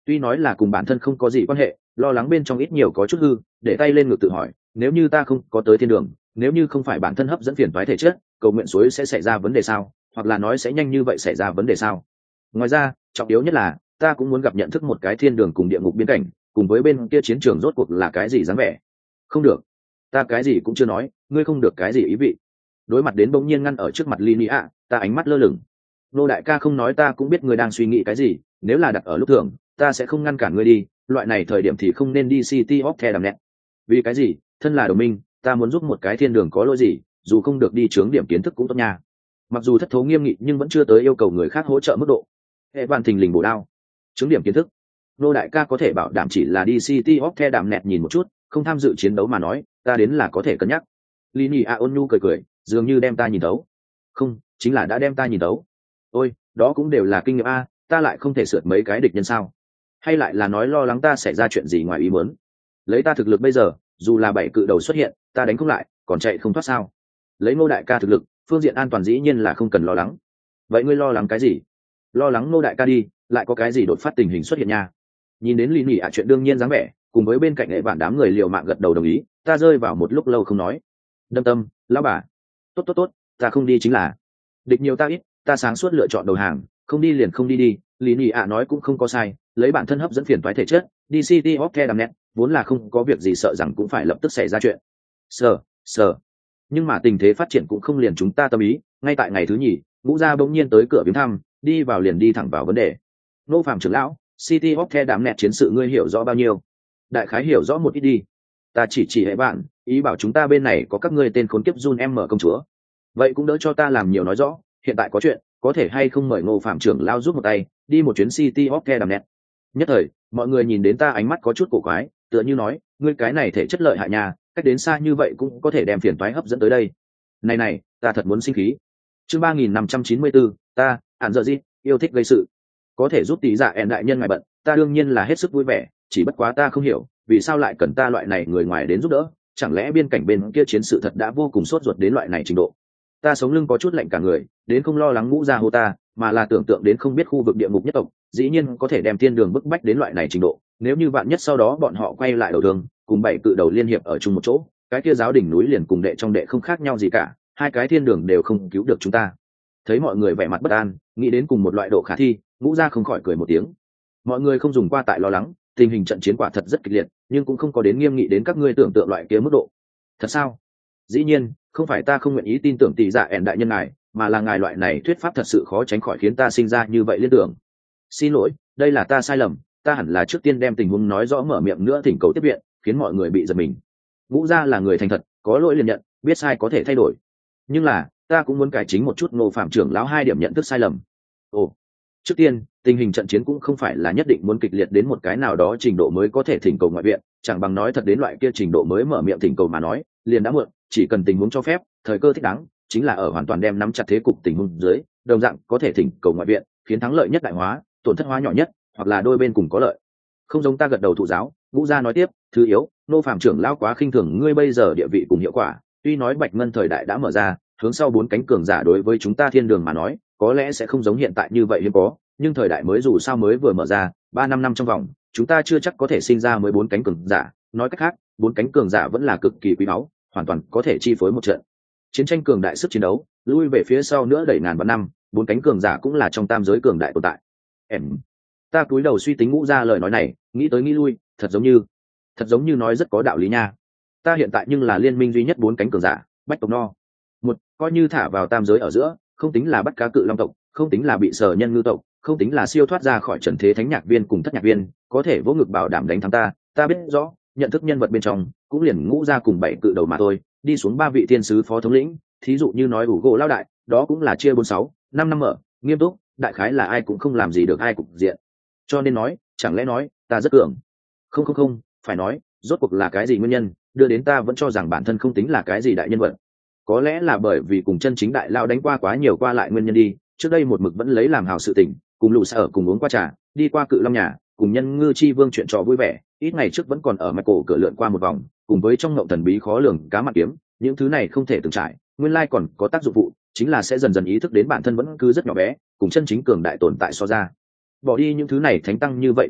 tuy nói là cùng bản thân không có gì quan hệ, lo lắng bên trong ít nhiều có chút hư, để tay lên ngực tự hỏi, nếu như ta không có tới thiên đường, nếu như không phải bản thân hấp dẫn phiền toái thể chất, cầu nguyện suối sẽ xảy ra vấn đề sao, hoặc là nói sẽ nhanh như vậy xảy ra vấn đề sao? Ngoài ra, trọng yếu nhất là ta cũng muốn gặp nhận thức một cái thiên đường cùng địa ngục biên cảnh, cùng với bên kia chiến trường rốt cuộc là cái gì dáng vẻ. Không được, ta cái gì cũng chưa nói, ngươi không được cái gì ý vị. Đối mặt đến bỗng nhiên ngăn ở trước mặt Linia, ta ánh mắt lơ lửng. Nô đại ca không nói ta cũng biết ngươi đang suy nghĩ cái gì, nếu là đặt ở lúc thường, ta sẽ không ngăn cản ngươi đi, loại này thời điểm thì không nên đi City of Thedamnet. Vì cái gì? Thân là đồng minh, ta muốn giúp một cái thiên đường có lỗi gì, dù không được đi chướng điểm kiến thức cũng tốt nha. Mặc dù thất thố nghiêm nghị nhưng vẫn chưa tới yêu cầu người khác hỗ trợ mức độ. Hệ bàn thình lình bổ đao, chướng điểm kiến thức. Nô đại ca có thể bảo đảm chỉ là đi City of Thedamnet nhìn một chút, không tham dự chiến đấu mà nói, ta đến là có thể cân nhắc. Linia ôn nhu cười cười, dường như đem ta nhìn thấu. Không, chính là đã đem ta nhìn thấu. Ôi, đó cũng đều là kinh nghiệm a, ta lại không thể sượt mấy cái địch nhân sao? Hay lại là nói lo lắng ta sẽ ra chuyện gì ngoài ý muốn? Lấy ta thực lực bây giờ, dù là bảy cự đầu xuất hiện, ta đánh không lại, còn chạy không thoát sao? Lấy Ngô đại ca thực lực, phương diện an toàn dĩ nhiên là không cần lo lắng. Vậy ngươi lo lắng cái gì? Lo lắng Ngô đại ca đi, lại có cái gì đột phát tình hình xuất hiện nha? Nhìn đến Lý Nhĩ ạ chuyện đương nhiên dáng vẻ, cùng với bên cạnh nghệ bản đám người liều mạng gật đầu đồng ý, ta rơi vào một lúc lâu không nói. Đâm tâm, lão bà, tốt tốt tốt, ta không đi chính là địch nhiều ta ít, ta sáng suốt lựa chọn đầu hàng, không đi liền không đi đi. Lý Nhĩ ạ nói cũng không có sai, lấy bản thân hấp dẫn phiền toái thể chất, đi City of Thedamnet, vốn là không có việc gì sợ rằng cũng phải lập tức xảy ra chuyện. Sờ, sờ. Nhưng mà tình thế phát triển cũng không liền chúng ta tâm ý, ngay tại ngày thứ nhì, Ngũ gia bỗng nhiên tới cửa viếng thăm, đi vào liền đi thẳng vào vấn đề. Nô Phạm trưởng lão, City of Thedamnet chiến sự ngươi hiểu rõ bao nhiêu? Đại khái hiểu rõ một ít đi. Ta chỉ chỉ hệ bạn, ý bảo chúng ta bên này có các ngươi tên khốn kiếp Jun em mở công chúa. Vậy cũng đỡ cho ta làm nhiều nói rõ, hiện tại có chuyện, có thể hay không mời Ngô Phạm trưởng lão giúp một tay, đi một chuyến City of Thedamnet. Nhất thời, mọi người nhìn đến ta ánh mắt có chút cổ quái, tựa như nói, ngươi cái này thể chất lợi hại nhà, cách đến xa như vậy cũng có thể đem phiền toái hấp dẫn tới đây. Này này, ta thật muốn sinh khí. Chương ba nghìn năm trăm chín mươi bốn, ta, ản giờ gì, yêu thích gây sự. Có thể giúp tỷ dạ ẻn đại nhân ngài bận, ta đương nhiên là hết sức vui vẻ, chỉ bất quá ta không hiểu, vì sao lại cần ta loại này người ngoài đến giúp đỡ, chẳng lẽ biên cảnh bên kia chiến sự thật đã vô cùng sốt ruột đến loại này trình độ. Ta sống lưng có chút lạnh cả người, đến không lo lắng Ngũ gia hô ta, mà là tưởng tượng đến không biết khu vực địa ngục nhất tộc, dĩ nhiên có thể đem thiên đường bức bách đến loại này trình độ, nếu như vạn nhất sau đó bọn họ quay lại đầu đường, cùng bảy cự đầu liên hiệp ở chung một chỗ, cái kia giáo đỉnh núi liền cùng đệ trong đệ không khác nhau gì cả, hai cái thiên đường đều không cứu được chúng ta. Thấy mọi người vẻ mặt bất an, nghĩ đến cùng một loại độ khả thi, Ngũ gia không khỏi cười một tiếng. Mọi người không dùng qua tại lo lắng, tình hình trận chiến quả thật rất kịch liệt, nhưng cũng không có đến nghiêm nghị đến các ngươi tưởng tượng loại kia mức độ. Thật sao? Dĩ nhiên, không phải ta không nguyện ý tin tưởng tỷ dạ ẻn đại nhân ngài, mà là ngài loại này thuyết pháp thật sự khó tránh khỏi khiến ta sinh ra như vậy liên tưởng. Xin lỗi, đây là ta sai lầm, ta hẳn là trước tiên đem tình huống nói rõ mở miệng nữa thỉnh cầu tiếp viện, khiến mọi người bị giật mình. Ngũ gia là người thành thật, có lỗi liền nhận, biết sai có thể thay đổi. Nhưng là, ta cũng muốn cải chính một chút Ngô Phạm trưởng lão hai điểm nhận thức sai lầm. Ồ, trước tiên, tình hình trận chiến cũng không phải là nhất định muốn kịch liệt đến một cái nào đó trình độ mới có thể thỉnh cầu ngoại viện, chẳng bằng nói thật đến loại kia trình độ mới mở miệng thỉnh cầu mà nói, liền đã muộn, chỉ cần tình huống cho phép, thời cơ thích đáng, chính là ở hoàn toàn đem nắm chặt thế cục tình huống dưới, đồng dạng có thể thỉnh cầu ngoại viện, khiến thắng lợi nhất đại hóa, tổn thất hóa nhỏ nhất, hoặc là đôi bên cùng có lợi. Không giống ta gật đầu thụ giáo, Ngũ gia nói tiếp, thứ yếu, Nô Phạm trưởng lão quá khinh thường ngươi bây giờ địa vị cùng hiệu quả, tuy nói Bạch Ngân thời đại đã mở ra, hướng sau bốn cánh cường giả đối với chúng ta thiên đường mà nói, có lẽ sẽ không giống hiện tại như vậy hiếm có, nhưng thời đại mới dù sao mới vừa mở ra, ba năm năm trong vòng, chúng ta chưa chắc có thể sinh ra mới bốn cánh cường giả, nói cách khác, bốn cánh cường giả vẫn là cực kỳ quý báu, hoàn toàn có thể chi phối một trận chiến tranh cường đại sức chiến đấu, lui về phía sau nữa đẩy ngàn vạn năm, bốn cánh cường giả cũng là trong tam giới cường đại tồn tại. Em, ta cúi đầu suy tính Ngũ gia lời nói này, nghĩ tới nghĩ lui, thật giống như, thật giống như nói rất có đạo lý nha. Ta hiện tại nhưng là liên minh duy nhất bốn cánh cường giả, bách tộc no. Một, coi như thả vào tam giới ở giữa, không tính là bắt cá cự long tộc, không tính là bị sở nhân ngư tộc, không tính là siêu thoát ra khỏi trần thế thánh nhạc viên cùng thất nhạc viên, có thể vỗ ngực bảo đảm đánh thắng ta. Ta biết rõ, nhận thức nhân vật bên trong, cũng liền Ngũ gia cùng bảy cự đầu mà thôi, đi xuống ba vị thiên sứ phó thống lĩnh, thí dụ như nói ủ gỗ lao đại, đó cũng là chia bốn sáu năm năm mở, nghiêm túc, đại khái là ai cũng không làm gì được ai cục diện. Cho nên nói, chẳng lẽ nói ta rất cường? Không không không, phải nói, rốt cuộc là cái gì nguyên nhân đưa đến ta vẫn cho rằng bản thân không tính là cái gì đại nhân vật? Có lẽ là bởi vì cùng chân chính đại lao đánh qua quá nhiều qua lại nguyên nhân đi. Trước đây một mực vẫn lấy làm hào sự tình, cùng lù xa ở cùng uống qua trà, đi qua cự long nhà, cùng nhân ngư chi vương chuyện trò vui vẻ. Ít ngày trước vẫn còn ở mặt cổ cửa lượn qua một vòng, cùng với trong ngậu thần bí khó lường cá mặt kiếm, những thứ này không thể từng trải, nguyên lai còn có tác dụng phụ, chính là sẽ dần dần ý thức đến bản thân vẫn cứ rất nhỏ bé, cùng chân chính cường đại tồn tại so ra. Bỏ đi những thứ này thánh tăng như vậy tồn tại,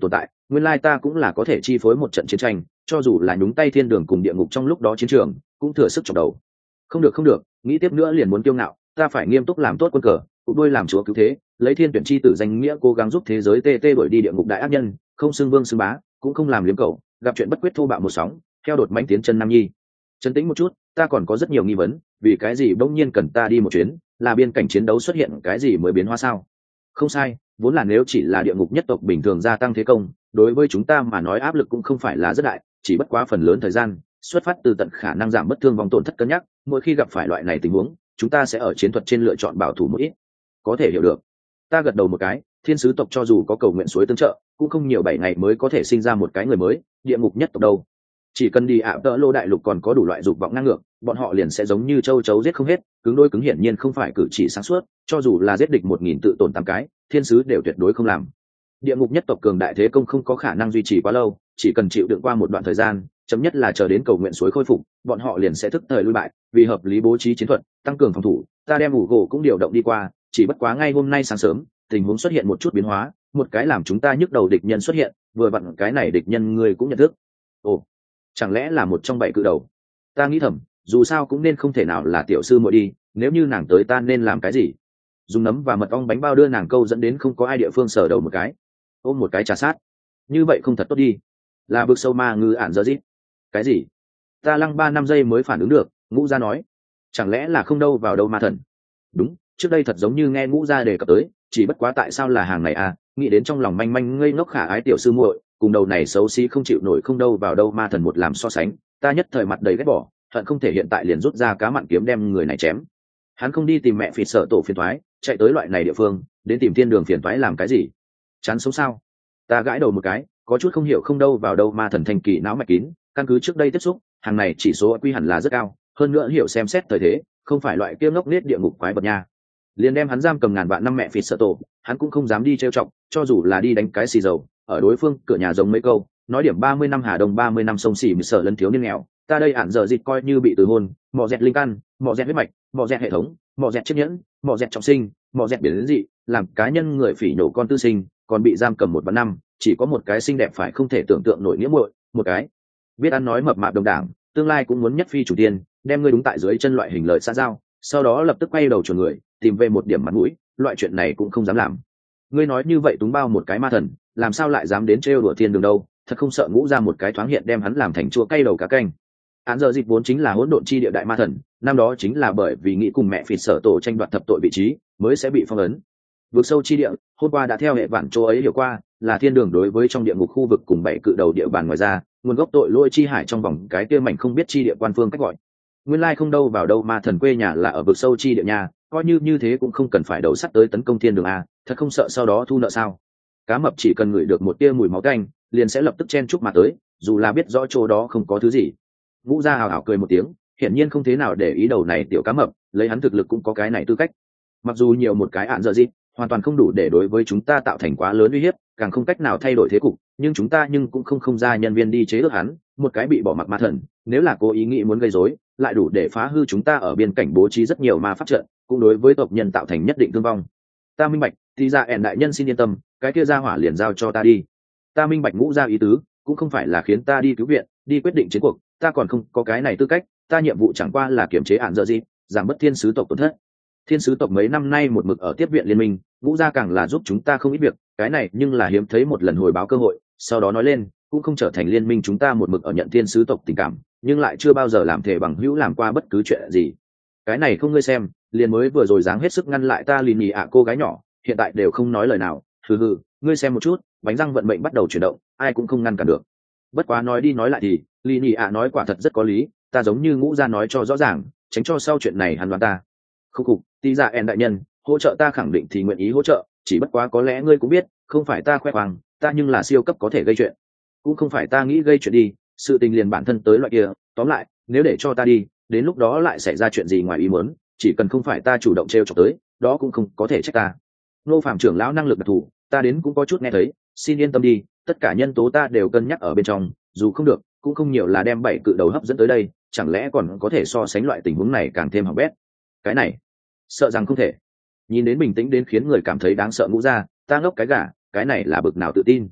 nguyên lai ta cũng là có thể chi phối một trận chiến tranh, cho dù là nhúng tay thiên đường cùng địa ngục trong lúc đó chiến trường cũng thừa sức chọc đầu. Không được không được, nghĩ tiếp nữa liền muốn kiêu ngạo, ta phải nghiêm túc làm tốt quân cờ, cũng đôi làm chúa cứu thế, lấy thiên tuyển chi tử danh nghĩa cố gắng giúp thế giới tê tê đuổi đi địa ngục đại ác nhân, không xưng vương xưng bá, cũng không làm liếm cầu, gặp chuyện bất quyết thô bạo một sóng, theo đột mãnh tiến chân nam nhi. Trấn tĩnh một chút, ta còn có rất nhiều nghi vấn, vì cái gì bỗng nhiên cần ta đi một chuyến, là biên cảnh chiến đấu xuất hiện cái gì mới biến hóa sao? Không sai, vốn là nếu chỉ là địa ngục nhất tộc bình thường gia tăng thế công, đối với chúng ta mà nói áp lực cũng không phải là rất đại, chỉ bất quá phần lớn thời gian xuất phát từ tận khả năng giảm bất thương vong tổn thất cân nhắc, mỗi khi gặp phải loại này tình huống, chúng ta sẽ ở chiến thuật trên lựa chọn bảo thủ một ít. Có thể hiểu được. Ta gật đầu một cái, thiên sứ tộc cho dù có cầu nguyện suối tương trợ, cũng không nhiều bảy ngày mới có thể sinh ra một cái người mới, địa ngục nhất tộc đâu. Chỉ cần đi ạ tợ lô đại lục còn có đủ loại dục vọng ngang ngược, bọn họ liền sẽ giống như châu chấu giết không hết, cứng đôi cứng hiển nhiên không phải cử chỉ sáng suốt, cho dù là giết địch một nghìn tự tổn tám cái, thiên sứ đều tuyệt đối không làm. Địa ngục nhất tộc cường đại thế công không có khả năng duy trì quá lâu, chỉ cần chịu đựng qua một đoạn thời gian, chấm nhất là chờ đến cầu nguyện suối khôi phục, bọn họ liền sẽ thức thời lui bại, vì hợp lý bố trí chiến thuật, tăng cường phòng thủ, ta đem ủ gỗ cũng điều động đi qua, chỉ bất quá ngay hôm nay sáng sớm, tình huống xuất hiện một chút biến hóa, một cái làm chúng ta nhức đầu địch nhân xuất hiện, vừa vặn cái này địch nhân ngươi cũng nhận thức. Ồ, chẳng lẽ là một trong bảy cự đầu? Ta nghĩ thầm, dù sao cũng nên không thể nào là tiểu sư muội đi, nếu như nàng tới ta nên làm cái gì? Dùng nấm và mật ong bánh bao đưa nàng câu dẫn đến không có ai địa phương sở đầu một cái, ôm một cái trà sát, như vậy không thật tốt đi. Là vực sâu ma ngư ản giờ dít. Cái gì? Ta lăng ba năm giây mới phản ứng được. Ngũ gia nói, chẳng lẽ là không đâu vào đâu ma thần? Đúng, trước đây thật giống như nghe ngũ gia đề cập tới, chỉ bất quá tại sao là hàng này à? Nghĩ đến trong lòng manh manh ngây ngốc khả ái tiểu sư muội, cùng đầu này xấu xí không chịu nổi không đâu vào đâu ma thần một làm so sánh, ta nhất thời mặt đầy ghét bỏ, hận không thể hiện tại liền rút ra cá mặn kiếm đem người này chém. Hắn không đi tìm mẹ phì sợ tổ phiền toái, chạy tới loại này địa phương, đến tìm thiên đường phiền toái làm cái gì? Chán sống sao? Ta gãi đầu một cái, có chút không hiểu không đâu vào đâu ma thần thanh kỳ não mạch kín, căn cứ trước đây tiếp xúc, hàng này chỉ số quy hẳn là rất cao, hơn nữa hiểu xem xét thời thế, không phải loại kia ngốc nết địa ngục quái vật nha. Liền đem hắn giam cầm ngàn vạn năm mẹ phì sợ tổ, hắn cũng không dám đi trêu chọc, cho dù là đi đánh cái xì dầu, ở đối phương cửa nhà giống mấy câu, nói điểm ba mươi năm Hà Đông ba mươi năm sông xỉ mười sợ lân thiếu niên nghèo, ta đây ản giờ dịch coi như bị từ hôn, mọ dẹt linh căn, mọ dẹt huyết mạch, mọ dẹt hệ thống, mọ dẹt chiếc nhẫn, mọ dẹt trọng sinh, mọ dẹt biển dị, làm cá nhân người phỉ nhổ con tư sinh, còn bị giam cầm một vạn năm, chỉ có một cái xinh đẹp phải không thể tưởng tượng nổi nghĩa muội, một cái biết ăn nói mập mạp đồng đảng, tương lai cũng muốn nhất phi chủ tiên, đem ngươi đúng tại dưới chân loại hình lợi xã giao, sau đó lập tức quay đầu chuồn người, tìm về một điểm mặt mũi, loại chuyện này cũng không dám làm. Ngươi nói như vậy túng bao một cái ma thần, làm sao lại dám đến trêu đùa thiên đường đâu, thật không sợ ngũ ra một cái thoáng hiện đem hắn làm thành chua cay đầu cá canh. Án giờ dịch vốn chính là hỗn độn chi địa đại ma thần, năm đó chính là bởi vì nghĩ cùng mẹ phỉ sở tổ tranh đoạt thập tội vị trí, mới sẽ bị phong ấn. Vượt sâu chi địa, hôm qua đã theo hệ vạn chỗ ấy hiểu qua, là thiên đường đối với trong địa ngục khu vực cùng bảy cự đầu địa bàn ngoài ra, nguồn gốc tội lỗi chi hải trong vòng cái kia mảnh không biết chi địa quan phương cách gọi. Nguyên lai không đâu vào đâu ma thần quê nhà là ở vực sâu chi địa nhà, coi như như thế cũng không cần phải đầu sắt tới tấn công thiên đường a, thật không sợ sau đó thu nợ sao? Cá mập chỉ cần ngửi được một tia mùi máu tanh, liền sẽ lập tức chen chúc mà tới, dù là biết rõ chỗ đó không có thứ gì. Ngũ gia hào hào cười một tiếng, hiển nhiên không thế nào để ý đầu này tiểu cá mập, lấy hắn thực lực cũng có cái này tư cách. Mặc dù nhiều một cái ạn dở gì, hoàn toàn không đủ để đối với chúng ta tạo thành quá lớn uy hiếp, càng không cách nào thay đổi thế cục, nhưng chúng ta nhưng cũng không không ra nhân viên đi chế ước hắn, một cái bị bỏ mặc ma thần, nếu là cố ý nghĩ muốn gây rối, lại đủ để phá hư chúng ta ở biên cảnh bố trí rất nhiều ma pháp trận, cũng đối với tộc nhân tạo thành nhất định thương vong. Ta minh bạch, thì ra ẻn đại nhân xin yên tâm, cái kia ra hỏa liền giao cho ta đi. Ta minh bạch ngũ gia ý tứ, cũng không phải là khiến ta đi cứu viện, đi quyết định chiến cuộc, ta còn không có cái này tư cách, ta nhiệm vụ chẳng qua là kiểm chế ạn dở gì, giảm bớt thiên sứ tộc tổn thất. Thiên sứ tộc mấy năm nay một mực ở tiếp viện liên minh, ngũ gia càng là giúp chúng ta không ít việc, cái này nhưng là hiếm thấy một lần hồi báo cơ hội, sau đó nói lên, cũng không trở thành liên minh chúng ta một mực ở nhận thiên sứ tộc tình cảm, nhưng lại chưa bao giờ làm thể bằng hữu làm qua bất cứ chuyện gì. Cái này không ngươi xem, liền mới vừa rồi dáng hết sức ngăn lại ta lì nhì ạ cô gái nhỏ, hiện tại đều không nói lời nào, hừ hừ, ngươi xem một chút, bánh răng vận mệnh bắt đầu chuyển động, ai cũng không ngăn cản được. Bất quá nói đi nói lại thì, lì nhì ạ nói quả thật rất có lý, ta giống như ngũ gia nói cho rõ ràng, tránh cho sau chuyện này hắn đoán ta. Không cục, tí dạ en đại nhân, hỗ trợ ta khẳng định thì nguyện ý hỗ trợ, chỉ bất quá có lẽ ngươi cũng biết, không phải ta khoe khoang, ta nhưng là siêu cấp có thể gây chuyện, cũng không phải ta nghĩ gây chuyện đi, sự tình liền bản thân tới loại kia, tóm lại, nếu để cho ta đi, đến lúc đó lại xảy ra chuyện gì ngoài ý muốn, chỉ cần không phải ta chủ động trêu chọc tới, đó cũng không có thể trách ta. Nô phạm trưởng lão năng lực đặc thù, ta đến cũng có chút nghe thấy, xin yên tâm đi, tất cả nhân tố ta đều cân nhắc ở bên trong, dù không được, cũng không nhiều là đem bảy cự đầu hấp dẫn tới đây, chẳng lẽ còn có thể so sánh loại tình huống này càng thêm hỏng bét. Cái này, sợ rằng không thể. Nhìn đến bình tĩnh đến khiến người cảm thấy đáng sợ ngũ gia, ta ngốc cái gà, cái này là bực nào tự tin.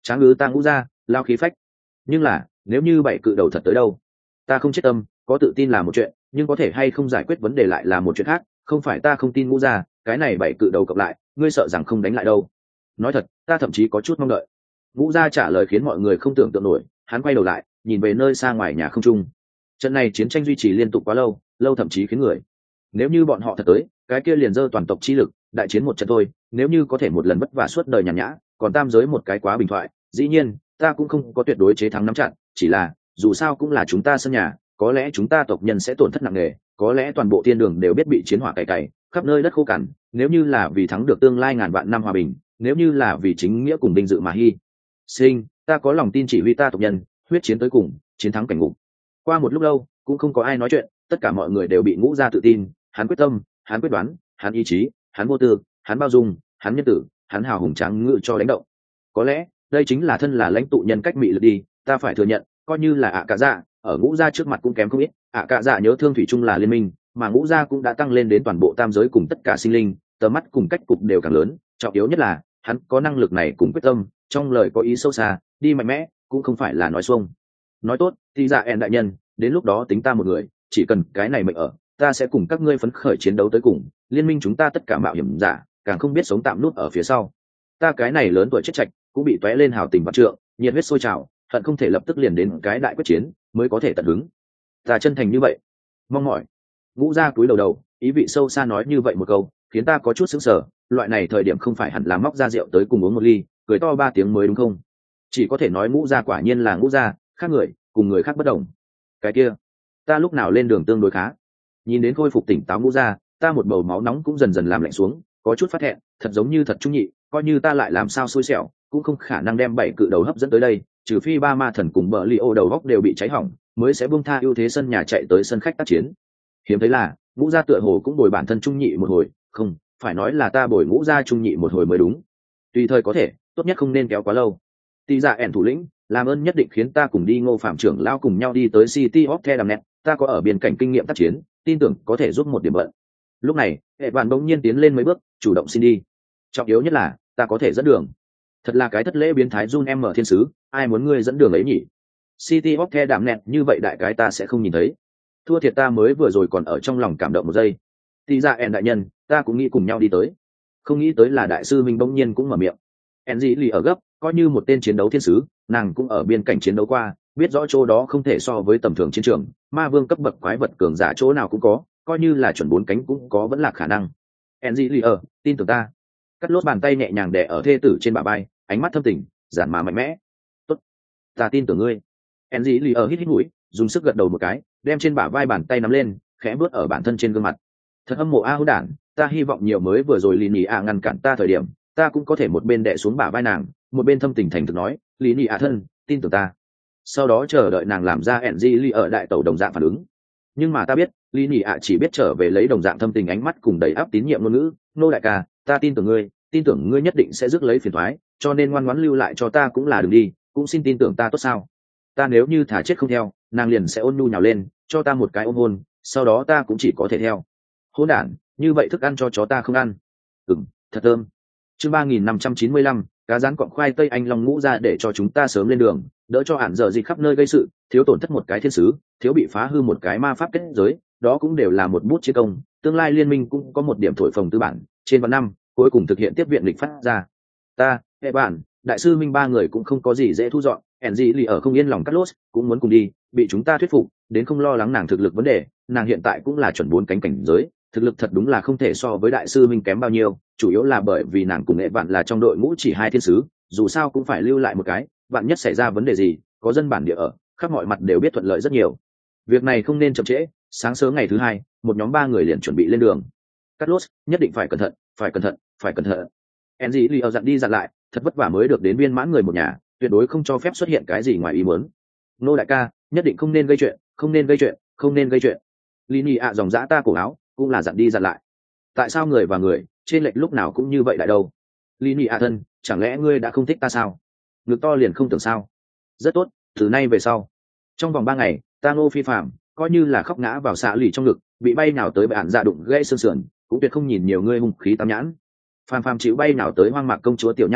tráng ứ ta ngũ ra lao khí phách. Nhưng là nếu như bảy cự đầu thật tới đâu, ta không chết tâm, có tự tin là một chuyện, nhưng có thể hay không giải quyết vấn đề lại là một chuyện khác. Không phải ta không tin ngũ ra, cái này bảy cự đầu cộng lại ngươi sợ rằng không đánh lại đâu. Nói thật, ta thậm chí có chút mong đợi. Ngũ gia trả lời khiến mọi người không tưởng tượng nổi. Hắn quay đầu lại nhìn về nơi xa ngoài nhà không trung. Trận này chiến tranh duy trì liên tục quá lâu, lâu thậm chí khiến người, nếu như bọn họ thật tới, cái kia liền dơ toàn tộc chi lực, đại chiến một trận thôi. Nếu như có thể một lần vất vả suốt đời nhàn nhã, còn tam giới một cái quá bình thoại. Dĩ nhiên ta cũng không có tuyệt đối chế thắng nắm chặt, chỉ là dù sao cũng là chúng ta sân nhà, có lẽ chúng ta tộc nhân sẽ tổn thất nặng nề, có lẽ toàn bộ thiên đường đều biết bị chiến hỏa cày cày, khắp nơi đất khô cằn. Nếu như là vì thắng được tương lai ngàn vạn năm hòa bình, nếu như là vì chính nghĩa cùng vinh dự mà hy sinh, ta có lòng tin chỉ huy ta tộc nhân huyết chiến tới cùng, chiến thắng cảnh ngục. Qua một lúc lâu cũng không có ai nói chuyện, tất cả mọi người đều bị ngũ gia tự tin, hắn quyết tâm, hắn quyết đoán, hắn ý chí, hắn vô tư, hắn bao dung, hắn nhân tử, hắn hào hùng tráng ngự cho đánh động. Có lẽ đây chính là thân là lãnh tụ nhân cách mị lực đi. Ta phải thừa nhận, coi như là ạ cả dạ ở ngũ gia trước mặt cũng kém không ít. ạ cả dạ nhớ thương thủy chung là liên minh, mà ngũ gia cũng đã tăng lên đến toàn bộ tam giới cùng tất cả sinh linh, tầm mắt cùng cách cục đều càng lớn. Trọng yếu nhất là hắn có năng lực này cùng quyết tâm, trong lời có ý sâu xa, đi mạnh mẽ cũng không phải là nói xuông. Nói tốt thì dạ ẹn đại nhân, đến lúc đó tính ta một người, chỉ cần cái này mệnh ở, ta sẽ cùng các ngươi phấn khởi chiến đấu tới cùng. Liên minh chúng ta tất cả mạo hiểm giả, càng không biết sống tạm nút ở phía sau. Ta cái này lớn tuổi chết chạch cũng bị tóe lên hào tình vạn trượng, nhiệt huyết sôi trào, hận không thể lập tức liền đến cái đại quyết chiến mới có thể tận hứng. Ta chân thành như vậy, mong mỏi. Ngũ gia cúi đầu đầu, ý vị sâu xa nói như vậy một câu, khiến ta có chút sững sờ. Loại này thời điểm không phải hẳn là móc ra rượu tới cùng uống một ly, cười to ba tiếng mới đúng không? Chỉ có thể nói ngũ gia quả nhiên là ngũ gia, khác người cùng người khác bất đồng. Cái kia, ta lúc nào lên đường tương đối khá. Nhìn đến khôi phục tỉnh táo ngũ gia, ta một bầu máu nóng cũng dần dần làm lạnh xuống, có chút phát thẹn, thật giống như thật trung nhị, coi như ta lại làm sao xui xẻo, cũng không khả năng đem bảy cự đầu hấp dẫn tới đây, trừ phi ba ma thần cùng bờ li ô đầu góc đều bị cháy hỏng, mới sẽ buông tha ưu thế sân nhà chạy tới sân khách tác chiến. Hiếm thấy là ngũ gia tựa hồ cũng bồi bản thân trung nhị một hồi, không phải nói là ta bồi ngũ gia trung nhị một hồi mới đúng. Tùy thời có thể, tốt nhất không nên kéo quá lâu. Tì dạ ẻn thủ lĩnh, làm ơn nhất định khiến ta cùng đi Ngô Phạm trưởng lao cùng nhau đi tới City of Thedamnet, ta có ở biên cảnh kinh nghiệm tác chiến, tin tưởng có thể giúp một điểm bận. Lúc này hệ vạn bỗng nhiên tiến lên mấy bước, chủ động xin đi. Trọng yếu nhất là ta có thể dẫn đường. Thật là cái thất lễ biến thái Jun em mở thiên sứ, ai muốn ngươi dẫn đường ấy nhỉ? City of Thedamnet như vậy đại cái ta sẽ không nhìn thấy. Thua thiệt ta mới vừa rồi còn ở trong lòng cảm động một giây. Tì dạ ẻn đại nhân, ta cũng nghĩ cùng nhau đi tới. Không nghĩ tới là đại sư minh bỗng nhiên cũng mở miệng. En dĩ lì ở gấp, coi như một tên chiến đấu thiên sứ, nàng cũng ở biên cảnh chiến đấu qua, biết rõ chỗ đó không thể so với tầm thường chiến trường, ma vương cấp bậc quái vật cường giả chỗ nào cũng có, coi như là chuẩn bốn cánh cũng có vẫn là khả năng. En dĩ lì ở, tin tưởng ta. Cắt lốt bàn tay nhẹ nhàng đè ở thê tử trên bả vai, ánh mắt thâm tình, giản mà mạnh mẽ. Tốt, ta tin tưởng ngươi. En dĩ lì ở hít hít mũi, dùng sức gật đầu một cái, đem trên bả vai bàn tay nắm lên, khẽ bước ở bản thân trên gương mặt. Thật hâm mộ a hữu đản, ta hy vọng nhiều mới vừa rồi lì nhì a ngăn cản ta thời điểm, ta cũng có thể một bên đè xuống bả vai nàng, một bên thâm tình thành thực nói, lý nhị ạ thân, tin tưởng ta. Sau đó chờ đợi nàng làm ra ẹn di ly ở đại tàu đồng dạng phản ứng. Nhưng mà ta biết lý nhị ạ chỉ biết trở về lấy đồng dạng thâm tình ánh mắt cùng đầy áp tín nhiệm ngôn ngữ. Nô đại ca, ta tin tưởng ngươi, tin tưởng ngươi nhất định sẽ rước lấy phiền thoái, cho nên ngoan ngoãn lưu lại cho ta cũng là đừng đi, cũng xin tin tưởng ta tốt sao? Ta nếu như thả chết không theo, nàng liền sẽ ôn nhu nhào lên, cho ta một cái ôm hôn, sau đó ta cũng chỉ có thể theo. Hỗn đản, như vậy thức ăn cho chó ta không ăn. Ừm, thật thơm. Chương ba nghìn năm trăm chín mươi lăm, cá rán cọng khoai tây anh long ngũ ra để cho chúng ta sớm lên đường, đỡ cho ản giờ gì khắp nơi gây sự, thiếu tổn thất một cái thiên sứ, thiếu bị phá hư một cái ma pháp kết giới, đó cũng đều là một bút chiến công. Tương lai liên minh cũng có một điểm thổi phồng tư bản, trên vạn năm cuối cùng thực hiện tiếp viện lịch phát ra. Ta, hệ bản, đại sư minh ba người cũng không có gì dễ thu dọn, ẻn gì lì ở không yên lòng cắt lốt, cũng muốn cùng đi, bị chúng ta thuyết phục, đến không lo lắng nàng thực lực vấn đề, nàng hiện tại cũng là chuẩn bốn cánh cảnh giới, thực lực thật đúng là không thể so với đại sư minh kém bao nhiêu, chủ yếu là bởi vì nàng cùng nghệ bạn là trong đội ngũ chỉ hai thiên sứ, dù sao cũng phải lưu lại một cái, bạn nhất xảy ra vấn đề gì, có dân bản địa ở, khắp mọi mặt đều biết thuận lợi rất nhiều. Việc này không nên chậm trễ, sáng sớm ngày thứ hai, một nhóm ba người liền chuẩn bị lên đường. Carlos, nhất định phải cẩn thận, phải cẩn thận, phải cẩn thận. Enzy Lee ở dặn đi dặn lại, thật vất vả mới được đến viên mãn người một nhà, tuyệt đối không cho phép xuất hiện cái gì ngoài ý muốn. Nô đại ca, nhất định không nên gây chuyện, không nên gây chuyện, không nên gây chuyện. Lini ạ dòng dã ta cổ áo, cũng là dặn đi dặn lại. Tại sao người và người trên lệch lúc nào cũng như vậy đại đâu? Lini ạ thân, chẳng lẽ ngươi đã không thích ta sao? Ngực to liền không tưởng sao? Rất tốt, từ nay về sau, trong vòng ba ngày, ta Ngô Phi Phạm coi như là khóc ngã vào xạ lì trong ngực, bị bay nào tới bạn dạ đụng gãy xương sườn, cũng tuyệt không nhìn nhiều ngươi hung khí tám nhãn. Phàm Phàm chịu bay nào tới hoang mạc công chúa tiểu nha đầu,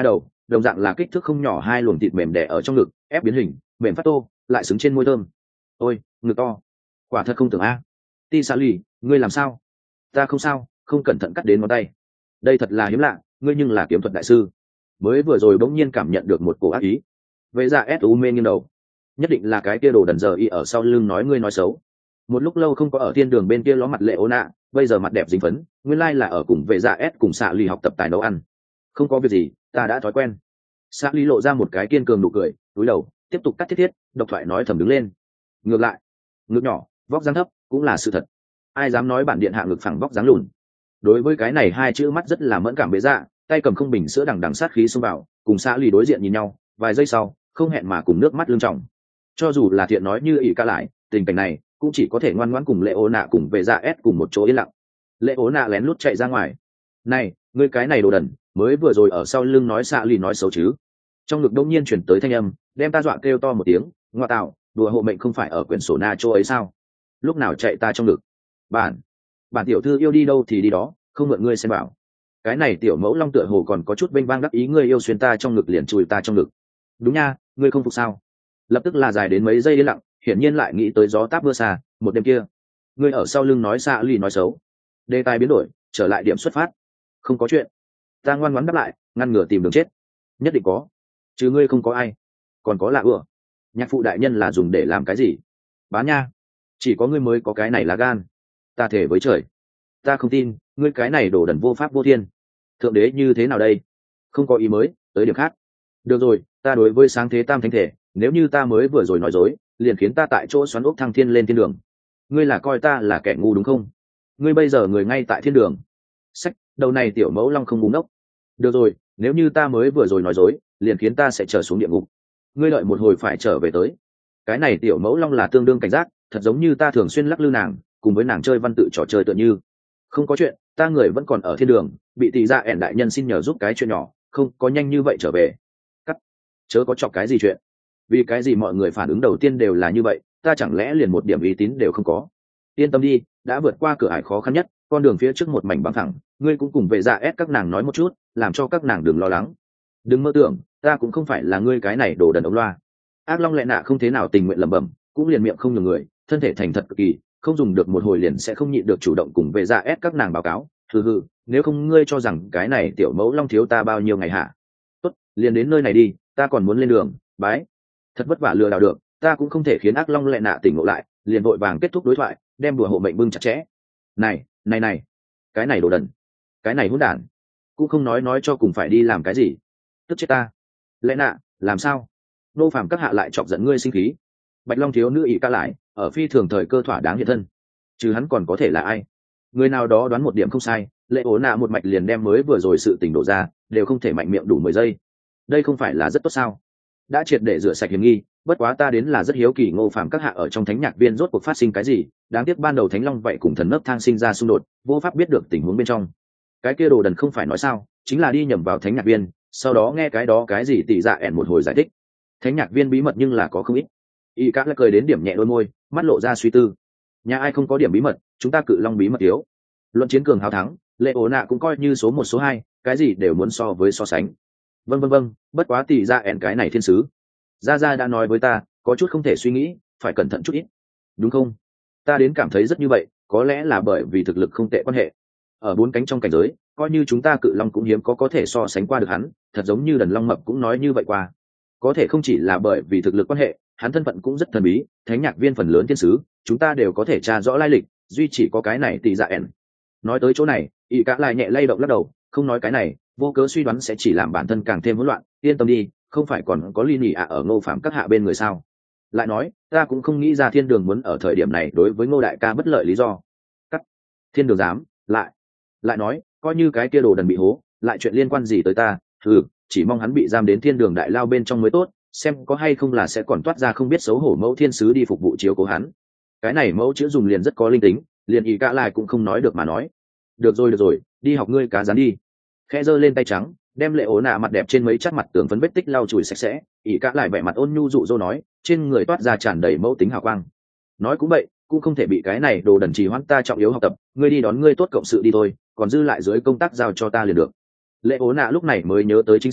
đồng dạng là kích thước không nhỏ hai luồng thịt mềm đẻ ở trong ngực ép biến hình mềm phát tô lại xứng trên môi thơm. Ôi ngực to, quả thật không tưởng a. Ti Sa Lì, ngươi làm sao? Ta không sao, không cẩn thận cắt đến ngón tay. Đây thật là hiếm lạ, ngươi nhưng là kiếm thuật đại sư. Mới vừa rồi bỗng nhiên cảm nhận được một cổ ác ý. Vậy ra ét u mê nghiêng đầu, nhất định là cái kia đồ đần giờ y ở sau lưng nói ngươi nói xấu. Một lúc lâu không có ở thiên đường bên kia ló mặt lệ ố nạ, bây giờ mặt đẹp dính phấn, nguyên lai là ở cùng vệ dạ s cùng xạ lì học tập tài nấu ăn. Không có việc gì, ta đã thói quen. Xạ lì lộ ra một cái kiên cường nụ cười, cúi đầu tiếp tục cắt thiết thiết, độc thoại nói thầm đứng lên. Ngược lại, ngực nhỏ vóc dáng thấp cũng là sự thật, ai dám nói bản điện hạ ngực phẳng vóc dáng lùn. Đối với cái này hai chữ mắt rất là mẫn cảm bế dạ, tay cầm không bình sữa đằng đằng sát khí xông vào, cùng xạ lì đối diện nhìn nhau, vài giây sau không hẹn mà cùng nước mắt lưng tròng. Cho dù là thiện nói như ỷ ca lại, tình cảnh này cũng chỉ có thể ngoan ngoãn cùng lệ ố nạ cùng về dạ s cùng một chỗ yên lặng. Lệ ố nạ lén lút chạy ra ngoài. Này ngươi cái này đồ đần, mới vừa rồi ở sau lưng nói xạ lì nói xấu chứ? Trong ngực đông nhiên chuyển tới thanh âm, đem ta dọa kêu to một tiếng. Ngoa tạo, đùa hộ mệnh không phải ở quyển sổ na chỗ ấy sao? Lúc nào chạy ta trong ngực? Bản bản tiểu thư yêu đi đâu thì đi đó, không mượn ngươi xem bảo. Cái này tiểu mẫu long tựa hồ còn có chút vênh vang đắc ý, ngươi yêu xuyên ta trong ngực liền chùi ta trong ngực. Đúng nha, ngươi không phục sao? Lập tức là dài đến mấy giây yên lặng, hiển nhiên lại nghĩ tới gió táp mưa xa một đêm kia. Ngươi ở sau lưng nói xạ lì nói xấu. Đề tài biến đổi, trở lại điểm xuất phát. Không có chuyện. Ta ngoan ngoãn đáp lại, ngăn ngừa tìm đường chết. Nhất định có, chứ ngươi không có ai. Còn có lạ ưa. Nhạc phụ đại nhân là dùng để làm cái gì? Bán nha. Chỉ có ngươi mới có cái này là gan. Ta thể với trời, ta không tin ngươi cái này đổ đần vô pháp vô thiên. Thượng đế như thế nào đây? Không có ý mới, tới điểm khác. Được rồi, ta đối với sáng thế tam thánh thể, nếu như ta mới vừa rồi nói dối, liền khiến ta tại chỗ xoắn ốc thăng thiên lên thiên đường. Ngươi là coi ta là kẻ ngu đúng không? Ngươi bây giờ người ngay tại thiên đường. Sách, đầu này tiểu mẫu long không búng ốc. Được rồi, nếu như ta mới vừa rồi nói dối, liền khiến ta sẽ trở xuống địa ngục. Ngươi đợi một hồi phải trở về tới. Cái này tiểu mẫu long là tương đương cảnh giác, thật giống như ta thường xuyên lắc lư nàng, cùng với nàng chơi văn tự trò chơi tựa như. Không có chuyện, ta người vẫn còn ở thiên đường, bị tỷ dạ ẻn đại nhân xin nhờ giúp cái chuyện nhỏ, không có nhanh như vậy trở về. Cắt, chớ có chọc cái gì chuyện. Vì cái gì mọi người phản ứng đầu tiên đều là như vậy, ta chẳng lẽ liền một điểm uy tín đều không có? Yên tâm đi, đã vượt qua cửa ải khó khăn nhất, con đường phía trước một mảnh bằng thẳng, ngươi cũng cùng về dạ ép các nàng nói một chút, làm cho các nàng đừng lo lắng. Đừng mơ tưởng, ta cũng không phải là ngươi cái này đồ đần ống loa. Ác long lệ nạ không thế nào tình nguyện lẩm bẩm, cũng liền miệng không nhường người, thân thể thành thật cực kỳ, không dùng được một hồi liền sẽ không nhịn được chủ động cùng về dạ ép các nàng báo cáo. Hừ hừ, nếu không ngươi cho rằng cái này tiểu mẫu long thiếu ta bao nhiêu ngày hả? Tốt, liền đến nơi này đi, ta còn muốn lên đường. Bái. Thật vất vả lừa đảo được, ta cũng không thể khiến ác long lệ nạ tỉnh ngộ lại, liền vội vàng kết thúc đối thoại, đem đùa hộ mệnh bưng chặt chẽ. Này, này này, cái này đồ đần, cái này hỗn đản, cũng không nói nói cho cùng phải đi làm cái gì, tức chết ta. Lệ nạ, làm sao? Nô phàm các hạ lại chọc giận ngươi sinh khí. Bạch long thiếu nữ ỷ ca lại, ở phi thường thời cơ thỏa đáng hiện thân. Chứ hắn còn có thể là ai? Người nào đó đoán một điểm không sai, lệ ố nạ một mạch liền đem mới vừa rồi sự tình đổ ra, đều không thể mạnh miệng đủ mười giây. Đây không phải là rất tốt sao? Đã triệt để rửa sạch hiểm nghi, bất quá ta đến là rất hiếu kỳ Ngô Phàm các hạ ở trong thánh nhạc viên rốt cuộc phát sinh cái gì, đáng tiếc ban đầu thánh long vậy cùng thần nấc thang sinh ra xung đột, vô pháp biết được tình huống bên trong. Cái kia đồ đần không phải nói sao, chính là đi nhầm vào thánh nhạc viên, sau đó nghe cái đó cái gì tỉ dạ ẻn một hồi giải thích. Thánh nhạc viên bí mật nhưng là có không ít. Y các lại cười đến điểm nhẹ đôi môi, mắt lộ ra suy tư. Nhà ai không có điểm bí mật, chúng ta cự long bí mật yếu. Luận chiến cường hào thắng, lệ ổ nạ cũng coi như số một số hai, cái gì đều muốn so với so sánh. Vâng vâng vâng, bất quá tỉ dạ ẻn cái này thiên sứ. Gia Gia đã nói với ta, có chút không thể suy nghĩ, phải cẩn thận chút ít. Đúng không? Ta đến cảm thấy rất như vậy, có lẽ là bởi vì thực lực không tệ quan hệ. Ở bốn cánh trong cảnh giới, coi như chúng ta cự long cũng hiếm có có thể so sánh qua được hắn, thật giống như đần long mập cũng nói như vậy qua. Có thể không chỉ là bởi vì thực lực quan hệ, hắn thân phận cũng rất thần bí, thánh nhạc viên phần lớn thiên sứ, chúng ta đều có thể tra rõ lai lịch, duy chỉ có cái này tỷ dạ ẻn. Nói tới chỗ này, y cả lại nhẹ lay động lắc đầu, không nói cái này, vô cớ suy đoán sẽ chỉ làm bản thân càng thêm hỗn loạn, yên tâm đi, không phải còn có ly nỉ ạ ở Ngô Phạm các hạ bên người sao? Lại nói, ta cũng không nghĩ ra thiên đường muốn ở thời điểm này đối với Ngô đại ca bất lợi lý do. Cắt. Thiên đường dám, lại, lại nói, coi như cái kia đồ đần bị hố, lại chuyện liên quan gì tới ta? Ừ, chỉ mong hắn bị giam đến thiên đường đại lao bên trong mới tốt, xem có hay không là sẽ còn toát ra không biết xấu hổ mẫu thiên sứ đi phục vụ chiếu cố hắn. Cái này mẫu chữ dùng liền rất có linh tính, liền ý cả lại cũng không nói được mà nói. Được rồi được rồi, đi học ngươi cá rán đi. Khẽ giơ lên tay trắng, đem lệ ố nạ mặt đẹp trên mấy chắc mặt tường phấn vết tích lau chùi sạch sẽ, ỷ cả lại vẻ mặt ôn nhu dụ dỗ nói, trên người toát ra tràn đầy mẫu tính hào quang. Nói cũng vậy, cũng không thể bị cái này đồ đần trì hoãn ta trọng yếu học tập, ngươi đi đón ngươi tốt cộng sự đi thôi, còn dư lại dưới công tác giao cho ta liền được. Lệ ố nạ lúc này mới nhớ tới chính sự,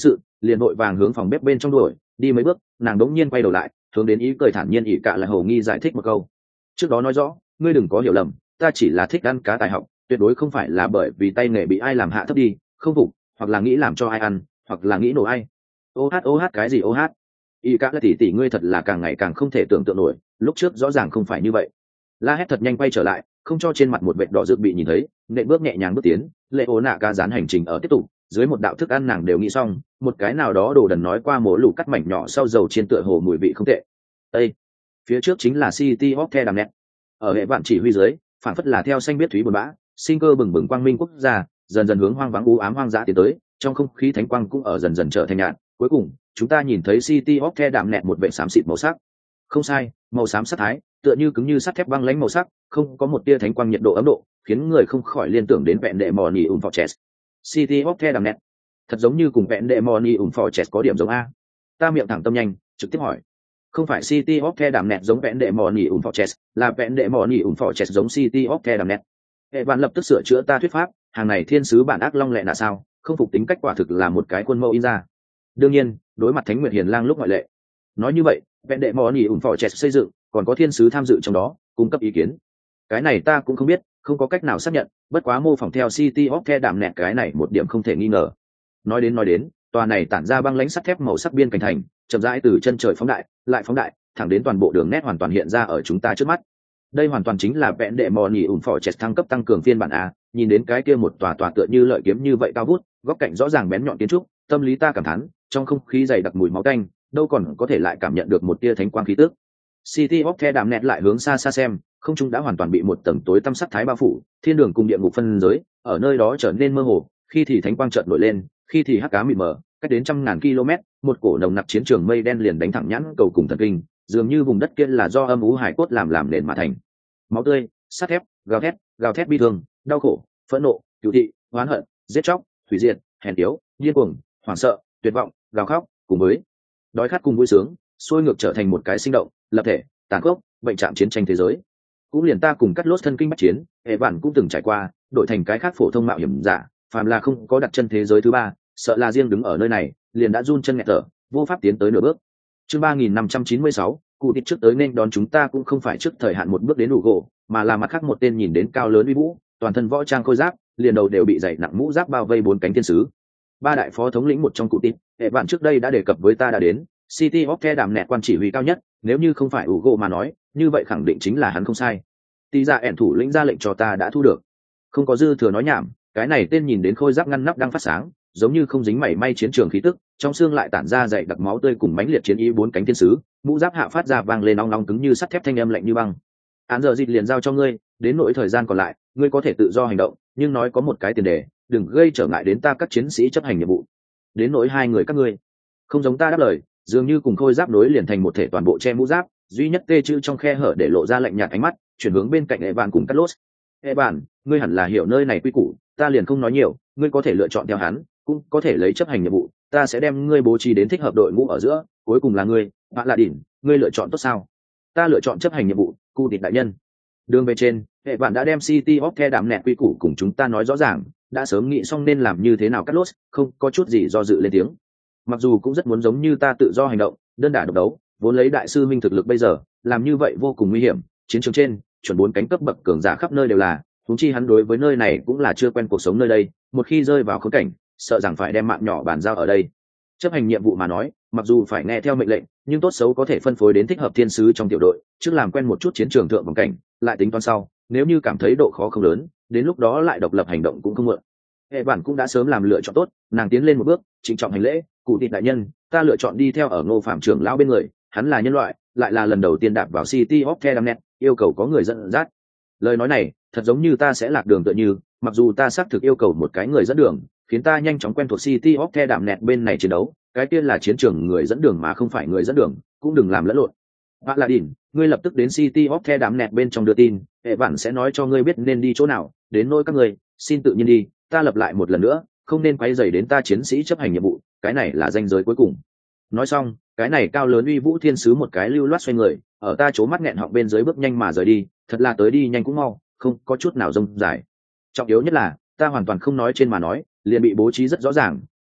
liền vội vàng hướng phòng bếp bên trong đuổi đi mấy bước, nàng đống nhiên quay đầu lại hướng đến ý cười thản nhiên ỷ cạ lại hầu nghi giải thích một câu. Trước đó nói rõ, ngươi đừng có hiểu lầm, ta chỉ là thích ăn cá tài học, tuyệt đối không phải là bởi vì tay nghề bị ai làm hạ thấp đi, không phục, hoặc là nghĩ làm cho ai ăn, hoặc là nghĩ nổ ai. Ô hát ô hát cái gì ô hát? Y cả là tỷ tỷ ngươi thật là càng ngày càng không thể tưởng tượng nổi, lúc trước rõ ràng không phải như vậy. La hét thật nhanh quay trở lại, không cho trên mặt một vệt đỏ rực bị nhìn thấy, nện bước nhẹ nhàng bước tiến, lệ ố nạ ca dán hành trình ở tiếp tục, dưới một đạo thức ăn nàng đều nghĩ xong, một cái nào đó đồ đần nói qua mổ lủ cắt mảnh nhỏ sau dầu chiên tựa hồ mùi vị không tệ. Ê! Phía trước chính là City of The Đàm Nẹt. Ở hệ vạn chỉ huy dưới, phản phất là theo xanh biết thúy buồn bã, sinh cơ bừng bừng quang minh quốc gia, dần dần hướng hoang vắng u ám hoang dã tiến tới, trong không khí thánh quang cũng ở dần dần trở thành nhạt. Cuối cùng, chúng ta nhìn thấy City of The Đàm Nẹt một vệ xám xịt màu sắc. Không sai, màu xám sắt thái, tựa như cứng như sắt thép băng lãnh màu sắc, không có một tia thánh quang nhiệt độ ấm độ, khiến người không khỏi liên tưởng đến vẹn đệ moni ùn fortress. City of The Đàm Nẹt, thật giống như cùng vẹn đệ moni ùn fortress có điểm giống a. Ta miệng thẳng tâm nhanh, trực tiếp hỏi. Không phải City of The Đàm Nẹt giống vẹn đệ moni ùn fortress, là vẹn đệ moni ùn fortress giống City of The Đàm Nẹt. Hệ bạn lập tức sửa chữa ta thuyết pháp, hàng này thiên sứ bản ác long lệ là sao, không phục tính cách quả thực là một cái khuôn mẫu in ra. Đương nhiên, đối mặt Thánh Nguyệt Hiền Lang lúc ngoại lệ. Nói như vậy, vẹn đệ moni ùn fortress xây dựng, còn có thiên sứ tham dự trong đó, cung cấp ý kiến. Cái này ta cũng không biết, không có cách nào xác nhận, bất quá mô phỏng theo City of The Đàm Nẹt cái này một điểm không thể nghi ngờ. Nói đến nói đến, tòa này tản ra băng lãnh sắt thép màu sắc biên cảnh thành, chậm rãi từ chân trời phóng đại, lại phóng đại, thẳng đến toàn bộ đường nét hoàn toàn hiện ra ở chúng ta trước mắt. Đây hoàn toàn chính là vẹn đệ moni ùn fortress thăng cấp tăng cường phiên bản a, nhìn đến cái kia một tòa tòa tựa như lợi kiếm như vậy cao vút, góc cạnh rõ ràng bén nhọn kiến trúc, tâm lý ta cảm thán, trong không khí dày đặc mùi máu tanh, đâu còn có thể lại cảm nhận được một tia thánh quang khí tức. City of The Đàm Nẹt lại hướng xa xa xem, không trung đã hoàn toàn bị một tầng tối tăm sắc thái bao phủ, thiên đường cùng địa ngục phân giới, ở nơi đó trở nên mơ hồ, khi thì thánh quang chợt nổi lên, khi thì hắc ám mịt mờ, cách đến trăm ngàn km, một cổ nồng nặc chiến trường mây đen liền đánh thẳng nhãn cầu cùng thần kinh, dường như vùng đất kia là do âm u hải cốt làm làm nền mà thành. Máu tươi, sắt thép, gào thét, gào thét bi thương, đau khổ, phẫn nộ, cửu thị, oán hận, giết chóc, hủy diệt, hèn yếu, điên cuồng, hoảng sợ, tuyệt vọng, gào khóc, cùng với đói khát cùng vui sướng, sôi ngược trở thành một cái sinh động, lập thể, tàn khốc, bệnh trạng chiến tranh thế giới. Cũng liền ta cùng cắt lốt thân kinh bách chiến, hệ bản cũng từng trải qua, đổi thành cái khác phổ thông mạo hiểm giả, phàm là không có đặt chân thế giới thứ ba, sợ là riêng đứng ở nơi này, liền đã run chân nghẹt thở, vô pháp tiến tới nửa bước. Chương ba nghìn năm trăm chín mươi sáu, cụ thịt trước tới nên đón chúng ta cũng không phải trước thời hạn một bước đến đủ gỗ, mà là mặt khác một tên nhìn đến cao lớn uy vũ, toàn thân võ trang khôi giáp, liền đầu đều bị dày nặng mũ giáp bao vây bốn cánh thiên sứ. Ba đại phó thống lĩnh một trong cụ thịt, hệ bạn trước đây đã đề cập với ta đã đến, City of The Đàm Nẹt quan chỉ huy cao nhất, nếu như không phải ủ gỗ mà nói, như vậy khẳng định chính là hắn không sai. Tỷ dạ ẻn thủ lĩnh ra lệnh cho ta đã thu được. Không có dư thừa nói nhảm, cái này tên nhìn đến khôi giáp ngăn nắp đang phát sáng, giống như không dính mảy may chiến trường khí tức, trong xương lại tản ra dày đặc máu tươi cùng mãnh liệt chiến ý bốn cánh thiên sứ, mũ giáp hạ phát ra vang lên ong ong cứng như sắt thép thanh âm lạnh như băng. Án giờ dịch liền giao cho ngươi, đến nỗi thời gian còn lại, ngươi có thể tự do hành động, nhưng nói có một cái tiền đề, đừng gây trở ngại đến ta các chiến sĩ chấp hành nhiệm vụ. Đến nỗi hai người các ngươi, không giống ta đáp lời, dường như cùng khôi giáp nối liền thành một thể toàn bộ che mũ giáp, duy nhất tê chữ trong khe hở để lộ ra lạnh nhạt ánh mắt, chuyển hướng bên cạnh hệ bạn cùng cắt lốt. Hệ bạn, ngươi hẳn là hiểu nơi này quy củ, ta liền không nói nhiều, ngươi có thể lựa chọn theo hắn, cũng có thể lấy chấp hành nhiệm vụ, ta sẽ đem ngươi bố trí đến thích hợp đội ngũ ở giữa, cuối cùng là ngươi, bạn là đỉnh, ngươi lựa chọn tốt sao? Ta lựa chọn chấp hành nhiệm vụ, cụ thịt đại nhân. Đường về trên, hệ bạn đã đem City of The Đàm Nẹt quy củ cùng chúng ta nói rõ ràng, đã sớm nghĩ xong nên làm như thế nào cắt lốt, không có chút gì do dự lên tiếng. Mặc dù cũng rất muốn giống như ta tự do hành động, đơn đả độc đấu, vốn lấy đại sư minh thực lực bây giờ, làm như vậy vô cùng nguy hiểm, chiến trường trên, chuẩn bốn cánh cấp bậc cường giả khắp nơi đều là, huống chi hắn đối với nơi này cũng là chưa quen cuộc sống nơi đây, một khi rơi vào khốn cảnh, sợ rằng phải đem mạng nhỏ bàn giao ở đây. Chấp hành nhiệm vụ mà nói, mặc dù phải nghe theo mệnh lệnh, nhưng tốt xấu có thể phân phối đến thích hợp thiên sứ trong tiểu đội, trước làm quen một chút chiến trường thượng bằng cảnh, lại tính toán sau, nếu như cảm thấy độ khó không lớn, đến lúc đó lại độc lập hành động cũng không muộn. Hệ bản cũng đã sớm làm lựa chọn tốt, nàng tiến lên một bước, trịnh trọng hành lễ, cụ thịt đại nhân, ta lựa chọn đi theo ở Ngô Phạm trưởng lão bên người, hắn là nhân loại, lại là lần đầu tiên đạp vào City of The Đàm Nẹt, yêu cầu có người dẫn dắt. Lời nói này, thật giống như ta sẽ lạc đường tựa như, mặc dù ta xác thực yêu cầu một cái người dẫn đường, khiến ta nhanh chóng quen thuộc City of The Đàm Nẹt bên này chiến đấu, cái kia là chiến trường người dẫn đường mà không phải người dẫn đường, cũng đừng làm lẫn lộn. Bạn là đỉnh, ngươi lập tức đến City of The Đàm Nẹt bên trong đưa tin, hệ bản sẽ nói cho ngươi biết nên đi chỗ nào, đến nỗi các ngươi, xin tự nhiên đi, ta lập lại một lần nữa, không nên quấy rầy đến ta chiến sĩ chấp hành nhiệm vụ, cái này là ranh giới cuối cùng. Nói xong, cái này cao lớn uy vũ thiên sứ một cái lưu loát xoay người, ở ta chố mắt nghẹn họng bên dưới bước nhanh mà rời đi, thật là tới đi nhanh cũng mau, không có chút nào rông dài. Trọng yếu nhất là, ta hoàn toàn không nói trên mà nói, liền bị bố trí rất rõ ràng,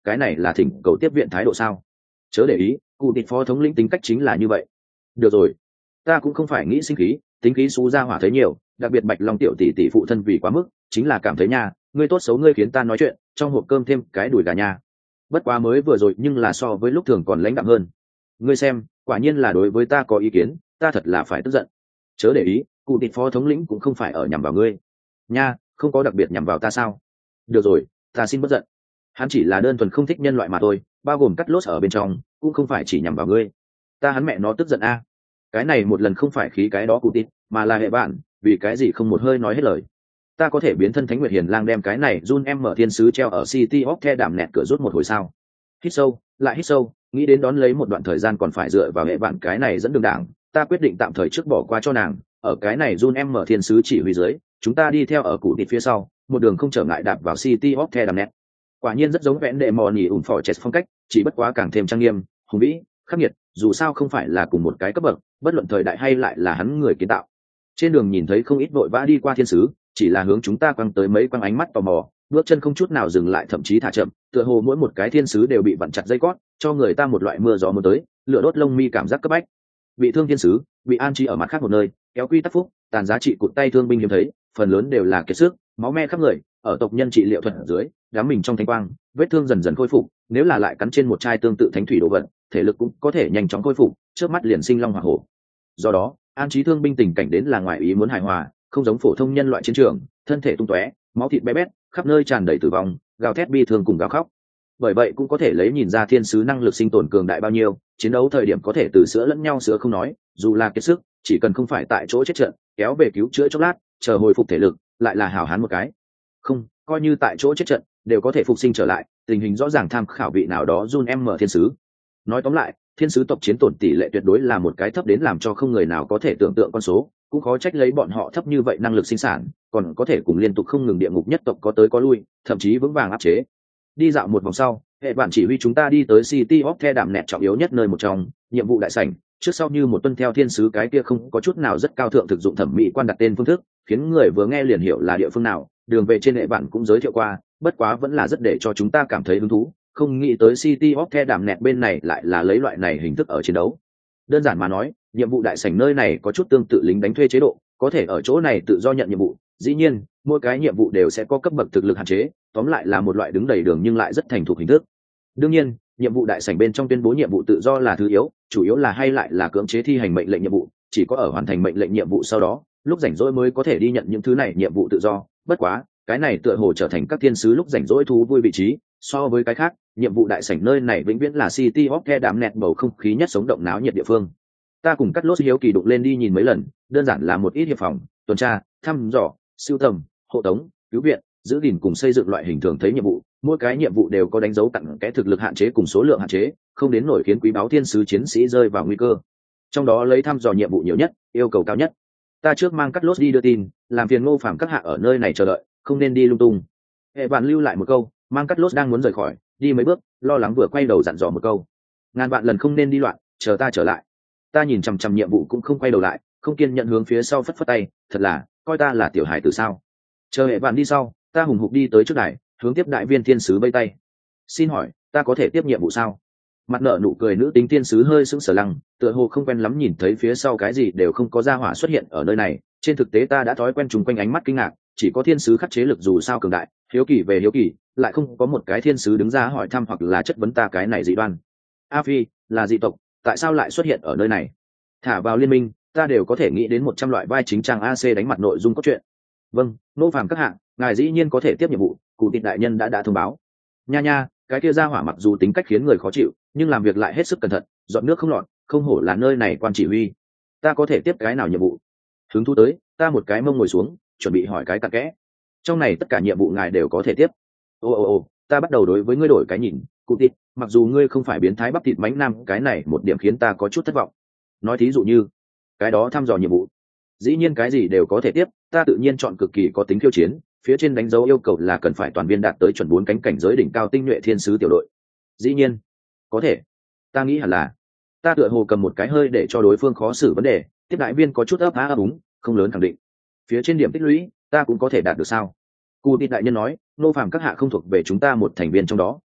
cái này là thỉnh cầu tiếp viện thái độ sao? Chớ để ý, cụ tịt phó thống lĩnh tính cách chính là như vậy. Được rồi, ta cũng không phải nghĩ sinh khí, tính khí xú ra hỏa thấy nhiều, đặc biệt Bạch Long tiểu tỷ tỷ phụ thân vì quá mức, chính là cảm thấy nha, ngươi tốt xấu ngươi khiến ta nói chuyện, trong hộp cơm thêm cái đùi gà nha. Bất quá mới vừa rồi nhưng là so với lúc thường còn lãnh đạm hơn. Ngươi xem, quả nhiên là đối với ta có ý kiến, ta thật là phải tức giận. Chớ để ý, cụ tịt phó thống lĩnh cũng không phải ở nhằm vào ngươi nha, không có đặc biệt nhằm vào ta sao? Được rồi, ta xin bất giận. Hắn chỉ là đơn thuần không thích nhân loại mà thôi, bao gồm cắt lốt ở bên trong, cũng không phải chỉ nhằm vào ngươi. Ta hắn mẹ nó tức giận a. Cái này một lần không phải khí cái đó cụ tịt, mà là hệ bạn, vì cái gì không một hơi nói hết lời. Ta có thể biến thân Thánh Nguyệt Hiền Lang đem cái này Jun em mở thiên sứ treo ở City of The đàm nẹt cửa rút một hồi sao? Hít sâu, lại hít sâu, nghĩ đến đón lấy một đoạn thời gian còn phải dựa vào hệ bạn cái này dẫn đường đảng, ta quyết định tạm thời trước bỏ qua cho nàng, ở cái này Jun em mở thiên sứ chỉ huy dưới, chúng ta đi theo ở cụ tịt phía sau, một đường không trở ngại đạp vào City of The đàm nẹt. Quả nhiên rất giống vẽn đệ mò nhỉ ủn phò chess phong cách, chỉ bất quá càng thêm trang nghiêm, hùng vĩ, khắc nghiệt, dù sao không phải là cùng một cái cấp bậc, bất luận thời đại hay lại là hắn người kiến tạo. Trên đường nhìn thấy không ít vội vã đi qua thiên sứ, chỉ là hướng chúng ta quăng tới mấy quăng ánh mắt tò mò, bước chân không chút nào dừng lại, thậm chí thả chậm, tựa hồ mỗi một cái thiên sứ đều bị vặn chặt dây cót, cho người ta một loại mưa gió muốn tới, lửa đốt lông mi cảm giác cấp bách. Bị thương thiên sứ, bị an trí ở mặt khác một nơi, kéo quy tắc phúc, tàn giá trị cụt tay thương binh hiếm thấy, phần lớn đều là kiệt sức, máu me khắp người, ở tộc nhân trị liệu thuật ở dưới, đám mình trong thánh quang, vết thương dần dần khôi phục, nếu là lại cắn trên một chai tương tự thánh thủy đồ vật, thể lực cũng có thể nhanh chóng khôi phục, trước mắt liền sinh long hỏa hổ. Do đó, an trí thương binh tình cảnh đến là ngoài ý muốn hài hòa, không giống phổ thông nhân loại chiến trường, thân thể tung tóe, máu thịt bé bét, khắp nơi tràn đầy tử vong, gào thét bi thương cùng gào khóc. Bởi vậy cũng có thể lấy nhìn ra thiên sứ năng lực sinh tồn cường đại bao nhiêu, chiến đấu thời điểm có thể từ sữa lẫn nhau sữa không nói, dù là kiệt sức, chỉ cần không phải tại chỗ chết trận, kéo về cứu chữa chốc lát, chờ hồi phục thể lực, lại là hào hán một cái. Không, coi như tại chỗ chết trận, đều có thể phục sinh trở lại, tình hình rõ ràng tham khảo vị nào đó Jun em mở thiên sứ. Nói tóm lại, thiên sứ tộc chiến tổn tỷ lệ tuyệt đối là một cái thấp đến làm cho không người nào có thể tưởng tượng con số, cũng khó trách lấy bọn họ thấp như vậy năng lực sinh sản, còn có thể cùng liên tục không ngừng địa ngục nhất tộc có tới có lui, thậm chí vững vàng áp chế. Đi dạo một vòng sau, hệ bạn chỉ huy chúng ta đi tới City of The đạm nẹt trọng yếu nhất nơi một trong, nhiệm vụ đại sảnh, trước sau như một tuân theo thiên sứ cái kia không có chút nào rất cao thượng thực dụng thẩm mỹ quan đặt tên phương thức, khiến người vừa nghe liền hiểu là địa phương nào, đường về trên hệ bạn cũng giới thiệu qua, bất quá vẫn là rất để cho chúng ta cảm thấy hứng thú, không nghĩ tới City of The đạm nẹt bên này lại là lấy loại này hình thức ở chiến đấu. Đơn giản mà nói, nhiệm vụ đại sảnh nơi này có chút tương tự lính đánh thuê chế độ, có thể ở chỗ này tự do nhận nhiệm vụ, dĩ nhiên, mỗi cái nhiệm vụ đều sẽ có cấp bậc thực lực hạn chế, tóm lại là một loại đứng đầy đường nhưng lại rất thành thục hình thức. Đương nhiên, nhiệm vụ đại sảnh bên trong tuyên bố nhiệm vụ tự do là thứ yếu, chủ yếu là hay lại là cưỡng chế thi hành mệnh lệnh nhiệm vụ, chỉ có ở hoàn thành mệnh lệnh nhiệm vụ sau đó, lúc rảnh rỗi mới có thể đi nhận những thứ này nhiệm vụ tự do, bất quá, cái này tựa hồ trở thành các thiên sứ lúc rảnh rỗi thú vui vị trí, so với cái khác, nhiệm vụ đại sảnh nơi này vĩnh viễn là City of The đám nẹt bầu không khí nhất sống động náo nhiệt địa phương. Ta cùng cắt lốt hiếu kỳ đụng lên đi nhìn mấy lần, đơn giản là một ít hiệp phòng, tuần tra, thăm dò, sưu tầm, hộ tống, cứu viện, giữ gìn cùng xây dựng loại hình thường thấy nhiệm vụ, mỗi cái nhiệm vụ đều có đánh dấu tặng cái thực lực hạn chế cùng số lượng hạn chế, không đến nổi khiến quý báo thiên sứ chiến sĩ rơi vào nguy cơ. Trong đó lấy thăm dò nhiệm vụ nhiều nhất, yêu cầu cao nhất. Ta trước mang cắt lốt đi đưa tin, làm phiền Ngô Phàm các hạ ở nơi này chờ đợi, không nên đi lung tung. Hệ bạn lưu lại một câu, mang cắt lốt đang muốn rời khỏi, đi mấy bước, lo lắng vừa quay đầu dặn dò một câu, ngàn bạn lần không nên đi loạn, chờ ta trở lại. Ta nhìn chằm chằm nhiệm vụ cũng không quay đầu lại, không kiên nhận hướng phía sau phất phất tay, thật là coi ta là tiểu hài từ sao? Chờ hệ bạn đi sau, ta hùng hục đi tới trước đài, hướng tiếp đại viên thiên sứ vây tay. Xin hỏi, ta có thể tiếp nhiệm vụ sao? Mặt nở nụ cười nữ tính thiên sứ hơi sững sờ lăng, tựa hồ không quen lắm nhìn thấy phía sau cái gì đều không có gia hỏa xuất hiện ở nơi này. Trên thực tế ta đã thói quen trùng quanh ánh mắt kinh ngạc, chỉ có thiên sứ khắc chế lực dù sao cường đại, hiếu kỳ về hiếu kỳ, lại không có một cái thiên sứ đứng ra hỏi thăm hoặc là chất vấn ta cái này dị đoan. A Phi là dị tộc, tại sao lại xuất hiện ở nơi này? Thả vào liên minh, ta đều có thể nghĩ đến một trăm loại vai chính trang a xê đánh mặt nội dung cốt truyện. Vâng, Nô Phàm các hạng, ngài dĩ nhiên có thể tiếp nhiệm vụ, cụ tịt đại nhân đã đã thông báo. Nha nha, cái kia ra hỏa mặc dù tính cách khiến người khó chịu, nhưng làm việc lại hết sức cẩn thận, dọn nước không lọt, không hổ là nơi này quan chỉ huy. Ta có thể tiếp cái nào nhiệm vụ? Hứng thú tới, ta một cái mông ngồi xuống, chuẩn bị hỏi cái cặn kẽ. Trong này tất cả nhiệm vụ ngài đều có thể tiếp. Ô ô ô, ta bắt đầu đối với ngươi đổi cái nhìn, cụ tịt, mặc dù ngươi không phải biến thái bắp thịt mánh nam, cái này một điểm khiến ta có chút thất vọng. Nói thí dụ như, cái đó thăm dò nhiệm vụ, dĩ nhiên cái gì đều có thể tiếp, ta tự nhiên chọn cực kỳ có tính khiêu chiến, phía trên đánh dấu yêu cầu là cần phải toàn viên đạt tới chuẩn bốn cánh cảnh giới đỉnh cao tinh nhuệ thiên sứ tiểu đội. Dĩ nhiên có thể, ta nghĩ hẳn là ta tựa hồ cầm một cái hơi để cho đối phương khó xử vấn đề, tiếp đại viên có chút ấp á ấp úng, không lớn khẳng định phía trên điểm tích lũy ta cũng có thể đạt được sao? Cụ tịt đại nhân nói, Nô Phàm các hạ không thuộc về chúng ta một thành viên trong đó,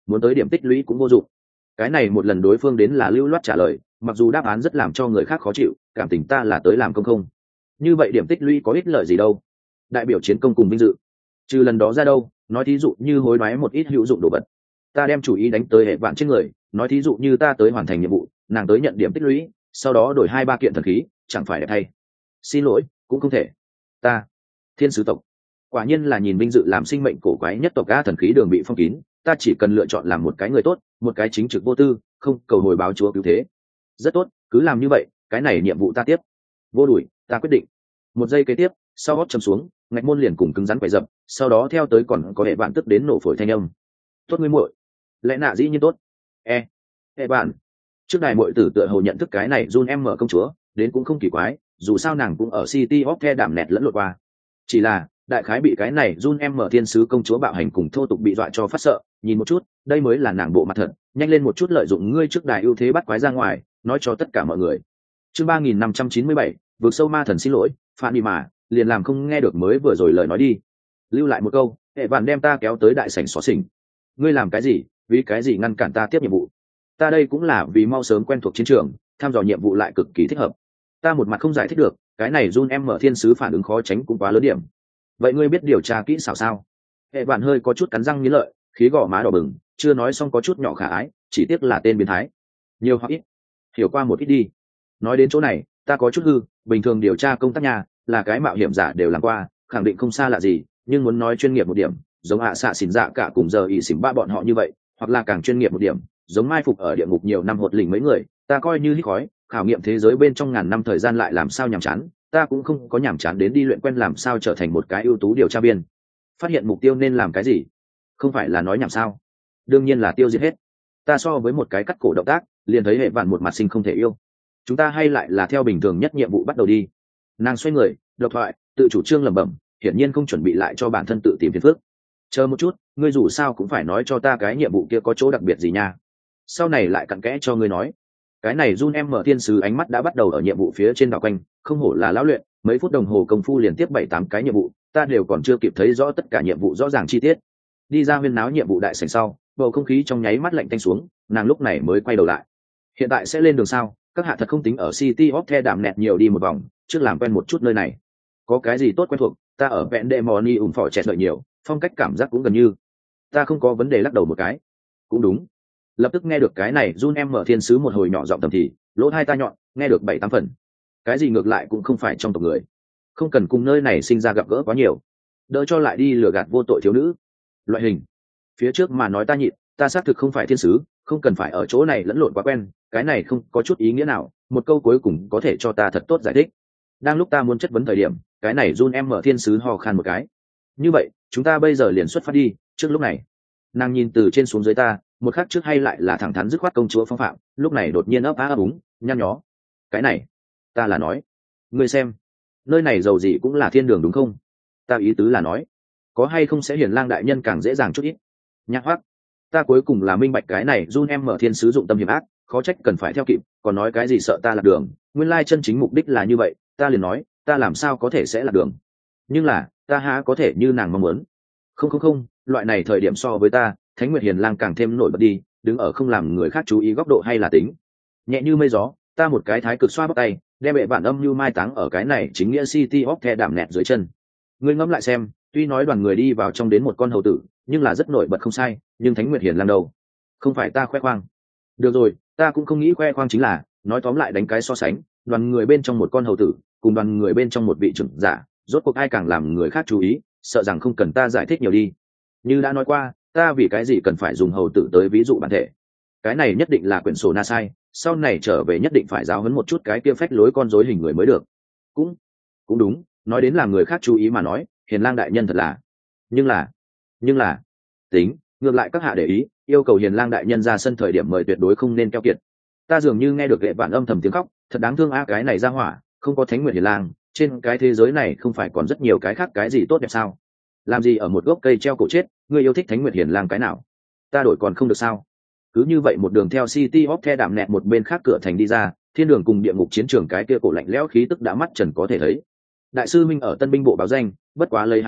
muốn tới điểm tích lũy cũng vô dụng. Cái này một lần đối phương đến là lưu loát trả lời, mặc dù đáp án rất làm cho người khác khó chịu, cảm tình ta là tới làm công không. Như vậy điểm tích lũy có ích lợi gì đâu? Đại biểu chiến công cùng vinh dự. Trừ lần đó ra đâu, nói thí dụ như hối đoái một ít hữu dụng đồ vật. Ta đem chủ ý đánh tới hệ vạn trên người, nói thí dụ như ta tới hoàn thành nhiệm vụ, nàng tới nhận điểm tích lũy, sau đó đổi hai ba kiện thần khí, chẳng phải đẹp thay. Xin lỗi, cũng không thể. Ta, thiên sứ tộc, quả nhiên là nhìn vinh dự làm sinh mệnh cổ quái nhất tộc, ga thần khí đường bị phong kín, ta chỉ cần lựa chọn làm một cái người tốt, một cái chính trực vô tư, không cầu hồi báo chúa cứu thế. Rất tốt, cứ làm như vậy, cái này nhiệm vụ ta tiếp. Vô đuổi, ta quyết định. Một giây kế tiếp, sau gót chầm xuống, ngạch môn liền cùng cứng rắn quậy dập, sau đó theo tới còn có hệ bạn tức đến nổ phổi thanh âm. Tốt ngươi muội, lẽ nạ dĩ nhiên tốt. E, hệ bạn. Trước đài muội tử tựa hồ nhận thức cái này Jun em mở công chúa, đến cũng không kỳ quái, dù sao nàng cũng ở City of The đảm nẹt lẫn lộn qua. Chỉ là, đại khái bị cái này Jun em mở thiên sứ công chúa bạo hành cùng thô tục bị dọa cho phát sợ, nhìn một chút, đây mới là nàng bộ mặt thật, nhanh lên một chút lợi dụng ngươi trước đài ưu thế bắt quái ra ngoài, nói cho tất cả mọi người. Chương ba nghìn năm trăm chín mươi bảy, vượt sâu ma thần xin lỗi, phản đi mà, liền làm không nghe được mới vừa rồi lời nói đi. Lưu lại một câu, hệ vạn đem ta kéo tới đại sảnh xóa xỉnh. Ngươi làm cái gì, vì cái gì ngăn cản ta tiếp nhiệm vụ? Ta đây cũng là vì mau sớm quen thuộc chiến trường, tham dò nhiệm vụ lại cực kỳ thích hợp. Ta một mặt không giải thích được, cái này Jun em mở thiên sứ phản ứng khó tránh cũng quá lớn điểm. Vậy ngươi biết điều tra kỹ xảo sao? Hệ vạn hơi có chút cắn răng nghiến lợi, khí gò má đỏ bừng, chưa nói xong có chút nhỏ khả ái, chỉ tiếc là tên biến thái. Nhiều hoặc ít, hiểu qua một ít đi. Nói đến chỗ này, ta có chút hư, bình thường điều tra công tác nhà là cái mạo hiểm giả đều làm qua, khẳng định không xa lạ gì, nhưng muốn nói chuyên nghiệp một điểm, giống hạ xạ xỉn dạ cả cùng giờ ỉ xỉn ba bọn họ như vậy, hoặc là càng chuyên nghiệp một điểm, giống mai phục ở địa ngục nhiều năm hột lình mấy người, ta coi như hít khói, khảo nghiệm thế giới bên trong ngàn năm thời gian lại làm sao nhàm chán, ta cũng không có nhàm chán đến đi luyện quen làm sao trở thành một cái ưu tú điều tra viên. Phát hiện mục tiêu nên làm cái gì, không phải là nói nhảm sao? Đương nhiên là tiêu diệt hết. Ta so với một cái cắt cổ động tác, liền thấy hệ vạn một mặt sinh không thể yêu. Chúng ta hay lại là theo bình thường nhất nhiệm vụ bắt đầu đi. Nàng xoay người, độc thoại, tự chủ trương lẩm bẩm, hiển nhiên không chuẩn bị lại cho bản thân tự tìm phiền phức. Chờ một chút, ngươi dù sao cũng phải nói cho ta cái nhiệm vụ kia có chỗ đặc biệt gì nha. Sau này lại cặn kẽ cho ngươi nói. Cái này Jun em mở thiên sứ ánh mắt đã bắt đầu ở nhiệm vụ phía trên đảo quanh, không hổ là lão luyện, mấy phút đồng hồ công phu liền tiếp bảy tám cái nhiệm vụ, ta đều còn chưa kịp thấy rõ tất cả nhiệm vụ rõ ràng chi tiết. Đi ra huyên náo nhiệm vụ đại sảnh sau, bầu không khí trong nháy mắt lạnh tanh xuống, nàng lúc này mới quay đầu lại. Hiện tại sẽ lên đường sao? Các hạ thật không tính ở City of The đảm nẹt nhiều đi một vòng, trước làm quen một chút nơi này. Có cái gì tốt quen thuộc, ta ở vẹn đệ mò ni ủng phỏ chẹt đợi nhiều, phong cách cảm giác cũng gần như. Ta không có vấn đề lắc đầu một cái. Cũng đúng. Lập tức nghe được cái này Jun em mở thiên sứ một hồi nhỏ giọng tầm thì, lỗ hai ta nhọn, nghe được bảy tám phần. Cái gì ngược lại cũng không phải trong tộc người. Không cần cùng nơi này sinh ra gặp gỡ quá nhiều. Đỡ cho lại đi lừa gạt vô tội thiếu nữ. Loại hình. Phía trước mà nói ta nhịn, ta xác thực không phải thiên sứ, không cần phải ở chỗ này lẫn lộn quá quen, cái này không có chút ý nghĩa nào, một câu cuối cùng có thể cho ta thật tốt giải thích. Đang lúc ta muốn chất vấn thời điểm, cái này Jun em mở thiên sứ hò khan một cái. Như vậy, chúng ta bây giờ liền xuất phát đi, trước lúc này. Nàng nhìn từ trên xuống dưới ta, một khắc trước hay lại là thẳng thắn dứt khoát công chúa phong phạm, lúc này đột nhiên ấp á ấp úng, nhăn nhó. Cái này, ta là nói, ngươi xem, nơi này giàu gì cũng là thiên đường đúng không? Ta ý tứ là nói, có hay không sẽ hiển lang đại nhân càng dễ dàng chút ít. Nhạc hoác, ta cuối cùng là minh bạch cái này Jun em mở thiên sứ dụng tâm hiểm ác, khó trách cần phải theo kịp, còn nói cái gì sợ ta lạc đường, nguyên lai chân chính mục đích là như vậy, ta liền nói, ta làm sao có thể sẽ lạc đường. Nhưng là, ta há có thể như nàng mong muốn. Không không không, loại này thời điểm so với ta, Thánh Nguyệt Hiền Lang càng thêm nổi bật đi, đứng ở không làm người khác chú ý góc độ hay là tính. Nhẹ như mây gió, ta một cái thái cực xoa bắt tay, đem bệ bản âm như mai táng ở cái này chính nghĩa City of The đảm nẹt dưới chân. Ngươi ngẫm lại xem, tuy nói đoàn người đi vào trong đến một con hầu tử, nhưng là rất nổi bật không sai, nhưng Thánh Nguyệt Hiền Lang đâu? Không phải ta khoe khoang. Được rồi, ta cũng không nghĩ khoe khoang, chính là nói tóm lại đánh cái so sánh, đoàn người bên trong một con hầu tử, cùng đoàn người bên trong một vị trưởng giả, rốt cuộc ai càng làm người khác chú ý, sợ rằng không cần ta giải thích nhiều đi. Như đã nói qua, ta vì cái gì cần phải dùng hầu tử tới ví dụ bản thể. Cái này nhất định là quyển sổ na sai, sau này trở về nhất định phải giáo huấn một chút cái kia phách lối con rối hình người mới được. Cũng cũng đúng, nói đến làm người khác chú ý mà nói, Hiền Lang đại nhân thật là. Nhưng là, nhưng là, tính, ngược lại các hạ để ý, yêu cầu Hiền Lang đại nhân ra sân thời điểm mời tuyệt đối không nên keo kiệt. Ta dường như nghe được lệ bản âm thầm tiếng khóc, thật đáng thương a, cái này ra hỏa, không có Thánh Nguyệt Hiền Lang, trên cái thế giới này không phải còn rất nhiều cái khác cái gì tốt đẹp sao? Làm gì ở một gốc cây treo cổ chết, ngươi yêu thích Thánh Nguyệt Hiền Lang cái nào? Ta đổi còn không được sao? Cứ như vậy một đường theo City of The đảm nẹt một bên khác cửa thành đi ra, thiên đường cùng địa ngục chiến trường cái kia cổ lạnh lẽo khí tức đã mắt trần có thể thấy. Đại sư minh ở Tân binh bộ báo danh, bất quá lấy hắn thực lực,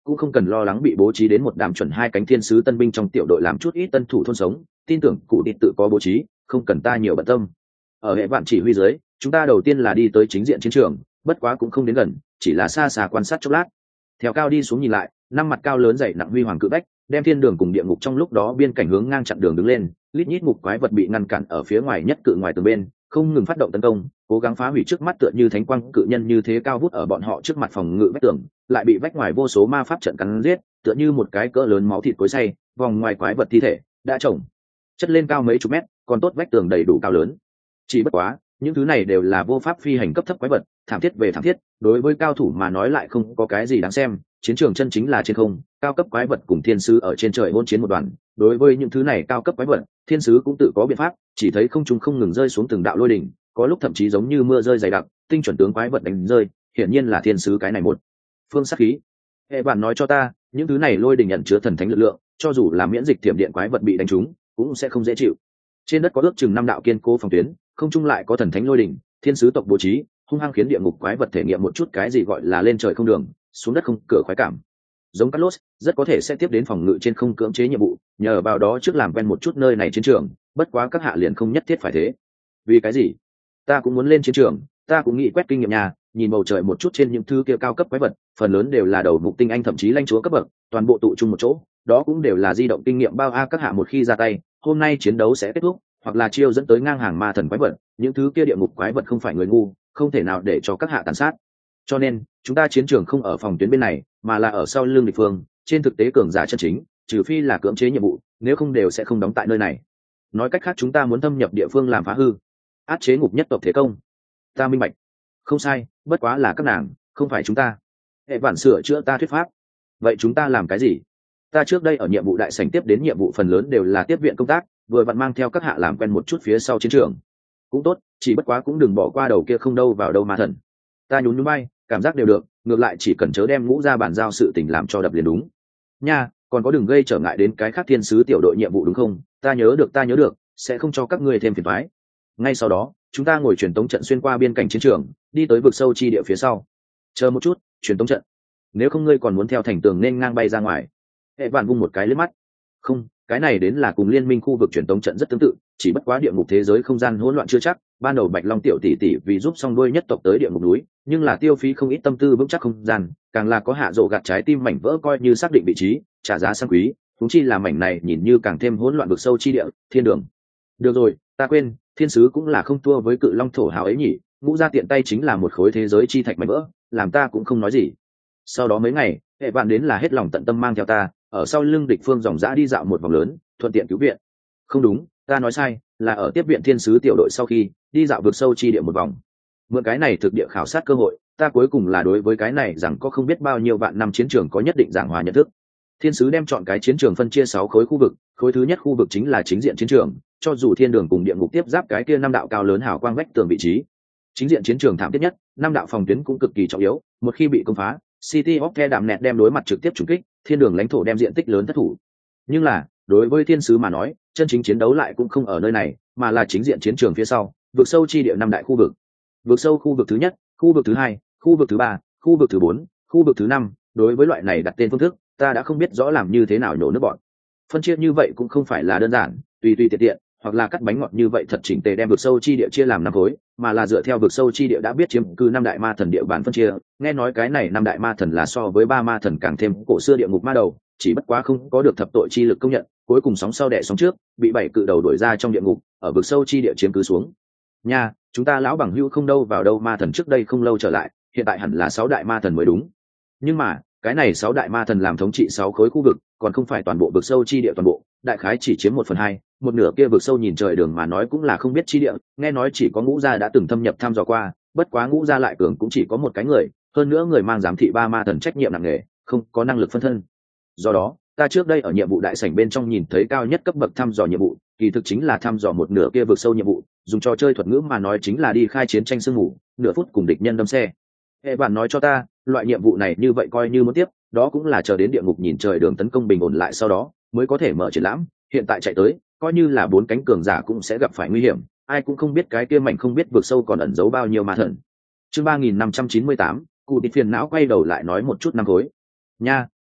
cũng không cần lo lắng bị bố trí đến một đám chuẩn hai cánh thiên sứ tân binh trong tiểu đội làm chút ít tân thủ thôn sống, tin tưởng cụ địch tự có bố trí, không cần ta nhiều bận tâm. Ở hệ vạn chỉ huy dưới, chúng ta đầu tiên là đi tới chính diện chiến trường, bất quá cũng không đến gần, chỉ là xa xa quan sát chốc lát. Theo cao đi xuống nhìn lại, năm mặt cao lớn dày nặng huy hoàng cự bách, đem thiên đường cùng địa ngục trong lúc đó biên cảnh hướng ngang chặn đường đứng lên, lít nhít ngục quái vật bị ngăn cản ở phía ngoài nhất cự ngoài tường bên, không ngừng phát động tấn công, cố gắng phá hủy trước mắt tựa như thánh quang cự nhân như thế cao vút ở bọn họ trước mặt phòng ngự vách tường, lại bị vách ngoài vô số ma pháp trận cắn giết, tựa như một cái cỡ lớn máu thịt cối xay, vòng ngoài quái vật thi thể đã trồng chất lên cao mấy chục mét, còn tốt vách tường đầy đủ cao lớn. Chỉ bất quá, những thứ này đều là vô pháp phi hành cấp thấp quái vật, thảm thiết về thảm thiết, đối với cao thủ mà nói lại không có cái gì đáng xem, chiến trường chân chính là trên không, cao cấp quái vật cùng thiên sứ ở trên trời hôn chiến một đoàn. Đối với những thứ này cao cấp quái vật, thiên sứ cũng tự có biện pháp, chỉ thấy không trung không ngừng rơi xuống từng đạo lôi đỉnh, có lúc thậm chí giống như mưa rơi dày đặc, tinh chuẩn tướng quái vật đánh rơi, hiển nhiên là thiên sứ cái này một phương sát khí. Hệ bạn nói cho ta, những thứ này lôi đỉnh nhận chứa thần thánh lực lượng, cho dù là miễn dịch thiểm điện quái vật bị đánh trúng, cũng sẽ không dễ chịu. Trên đất có ước chừng năm đạo kiên cố phòng tuyến, không trung lại có thần thánh lôi đỉnh, thiên sứ tộc bố trí, hung hăng khiến địa ngục quái vật thể nghiệm một chút cái gì gọi là lên trời không đường, xuống đất không cửa khoái cảm. Giống Carlos, rất có thể sẽ tiếp đến phòng ngự trên không cưỡng chế nhiệm vụ, nhờ vào đó trước làm quen một chút nơi này chiến trường, bất quá các hạ liền không nhất thiết phải thế. Vì cái gì? Ta cũng muốn lên chiến trường, ta cũng nghĩ quét kinh nghiệm nhà, nhìn bầu trời một chút trên những thứ kia cao cấp quái vật, phần lớn đều là đầu mục tinh anh thậm chí lãnh chúa cấp bậc, toàn bộ tụ chung một chỗ, đó cũng đều là di động kinh nghiệm bao a các hạ một khi ra tay, hôm nay chiến đấu sẽ kết thúc, hoặc là chiêu dẫn tới ngang hàng ma thần quái vật, những thứ kia địa ngục quái vật không phải người ngu, không thể nào để cho các hạ tàn sát. Cho nên, chúng ta chiến trường không ở phòng tuyến bên này, mà là ở sau lưng địch phương, trên thực tế cường giả chân chính, trừ phi là cưỡng chế nhiệm vụ, nếu không đều sẽ không đóng tại nơi này. Nói cách khác chúng ta muốn thâm nhập địa phương làm phá hư, áp chế ngục nhất tộc thế công. Ta minh bạch. Không sai, bất quá là các nàng, không phải chúng ta. Hệ bản sửa chữa ta thuyết pháp. Vậy chúng ta làm cái gì? Ta trước đây ở nhiệm vụ đại sảnh tiếp đến nhiệm vụ phần lớn đều là tiếp viện công tác, vừa vặn mang theo các hạ làm quen một chút phía sau chiến trường. Cũng tốt, chỉ bất quá cũng đừng bỏ qua đầu kia không đâu vào đâu ma thần. Ta nhún nhún bay, cảm giác đều được, ngược lại chỉ cần chớ đem ngũ ra bản giao sự tình làm cho đập liền đúng. Nha, còn có đừng gây trở ngại đến cái khác thiên sứ tiểu đội nhiệm vụ đúng không? Ta nhớ được ta nhớ được, sẽ không cho các ngươi thêm phiền toái. Ngay sau đó, chúng ta ngồi truyền tống trận xuyên qua biên cảnh chiến trường, đi tới vực sâu chi địa phía sau. Chờ một chút, truyền tống trận. Nếu không ngươi còn muốn theo thành tường nên ngang bay ra ngoài. Hệ vạn vung một cái lướt mắt. Không, cái này đến là cùng liên minh khu vực truyền tống trận rất tương tự, chỉ bất quá địa ngục thế giới không gian hỗn loạn chưa chắc, ban đầu Bạch Long tiểu tỷ tỷ vì giúp xong đuôi nhất tộc tới địa ngục núi, nhưng là tiêu phí không ít tâm tư vững chắc không gian, càng là có hạ rộ gạt trái tim mảnh vỡ coi như xác định vị trí, trả giá sang quý, chúng chi là mảnh này nhìn như càng thêm hỗn loạn vực sâu chi địa, thiên đường. Được rồi, ta quên, thiên sứ cũng là không thua với cự long thổ hào ấy nhỉ, ngũ ra tiện tay chính là một khối thế giới chi thạch mảnh vỡ, làm ta cũng không nói gì. Sau đó mấy ngày, hệ bạn đến là hết lòng tận tâm mang theo ta, ở sau lưng địch phương dòng dã đi dạo một vòng lớn, thuận tiện cứu viện. Không đúng, ta nói sai, là ở tiếp viện thiên sứ tiểu đội sau khi đi dạo vượt sâu chi địa một vòng. Mượn cái này thực địa khảo sát cơ hội, ta cuối cùng là đối với cái này rằng có không biết bao nhiêu vạn năm chiến trường có nhất định giảng hòa nhận thức. Thiên sứ đem chọn cái chiến trường phân chia sáu khối khu vực, khối thứ nhất khu vực chính là chính diện chiến trường, cho dù thiên đường cùng địa ngục tiếp giáp cái kia năm đạo cao lớn hào quang vách tường vị trí. Chính diện chiến trường thảm thiết nhất, năm đạo phòng tuyến cũng cực kỳ trọng yếu, một khi bị công phá, City of The đạm nẹt đem đối mặt trực tiếp trùng kích, thiên đường lãnh thổ đem diện tích lớn thất thủ. Nhưng là, đối với thiên sứ mà nói, chân chính chiến đấu lại cũng không ở nơi này, mà là chính diện chiến trường phía sau, vực sâu chi địa năm đại khu vực. Vực sâu khu vực thứ nhất, khu vực thứ hai, khu vực thứ ba, khu vực thứ bốn, khu vực thứ năm, đối với loại này đặt tên phương thức, ta đã không biết rõ làm như thế nào nhổ nước bọn. Phân chia như vậy cũng không phải là đơn giản, tùy tùy tiện tiện, hoặc là cắt bánh ngọt như vậy thật chỉnh tề đem vực sâu chi địa chia làm năm khối, mà là dựa theo vực sâu chi địa đã biết chiếm cư năm đại ma thần địa bàn phân chia. Nghe nói cái này năm đại ma thần là so với ba ma thần càng thêm cổ xưa địa ngục ma đầu, chỉ bất quá không có được thập tội chi lực công nhận, cuối cùng sóng sau đẻ sóng trước, bị bảy cự đầu đuổi ra trong địa ngục, ở vực sâu chi địa chiếm cứ xuống. Nha, chúng ta lão bằng hữu không đâu vào đâu ma thần trước đây không lâu trở lại, hiện tại hẳn là sáu đại ma thần mới đúng. Nhưng mà, cái này sáu đại ma thần làm thống trị sáu khối khu vực, còn không phải toàn bộ vực sâu chi địa toàn bộ, đại khái chỉ chiếm một phần hai, một nửa kia vực sâu nhìn trời đường mà nói cũng là không biết chi địa, nghe nói chỉ có ngũ gia đã từng thâm nhập thăm dò qua, bất quá ngũ gia lại cường cũng chỉ có một cái người, hơn nữa người mang giám thị ba ma thần trách nhiệm nặng nề, không có năng lực phân thân. Do đó, ta trước đây ở nhiệm vụ đại sảnh bên trong nhìn thấy cao nhất cấp bậc thăm dò nhiệm vụ, kỳ thực chính là thăm dò một nửa kia vực sâu nhiệm vụ, dùng trò chơi thuật ngữ mà nói chính là đi khai chiến tranh sương mù, nửa phút cùng địch nhân đâm xe. Hệ bạn nói cho ta, loại nhiệm vụ này như vậy coi như muốn tiếp, đó cũng là chờ đến địa ngục nhìn trời đường tấn công bình ổn lại sau đó mới có thể mở triển lãm, hiện tại chạy tới coi như là bốn cánh cường giả cũng sẽ gặp phải nguy hiểm, ai cũng không biết cái kia mảnh không biết vượt sâu còn ẩn giấu bao nhiêu ma thần. Chương ba nghìn năm trăm chín mươi tám, cụ tịt phiền não quay đầu lại nói một chút năm khối. Nha,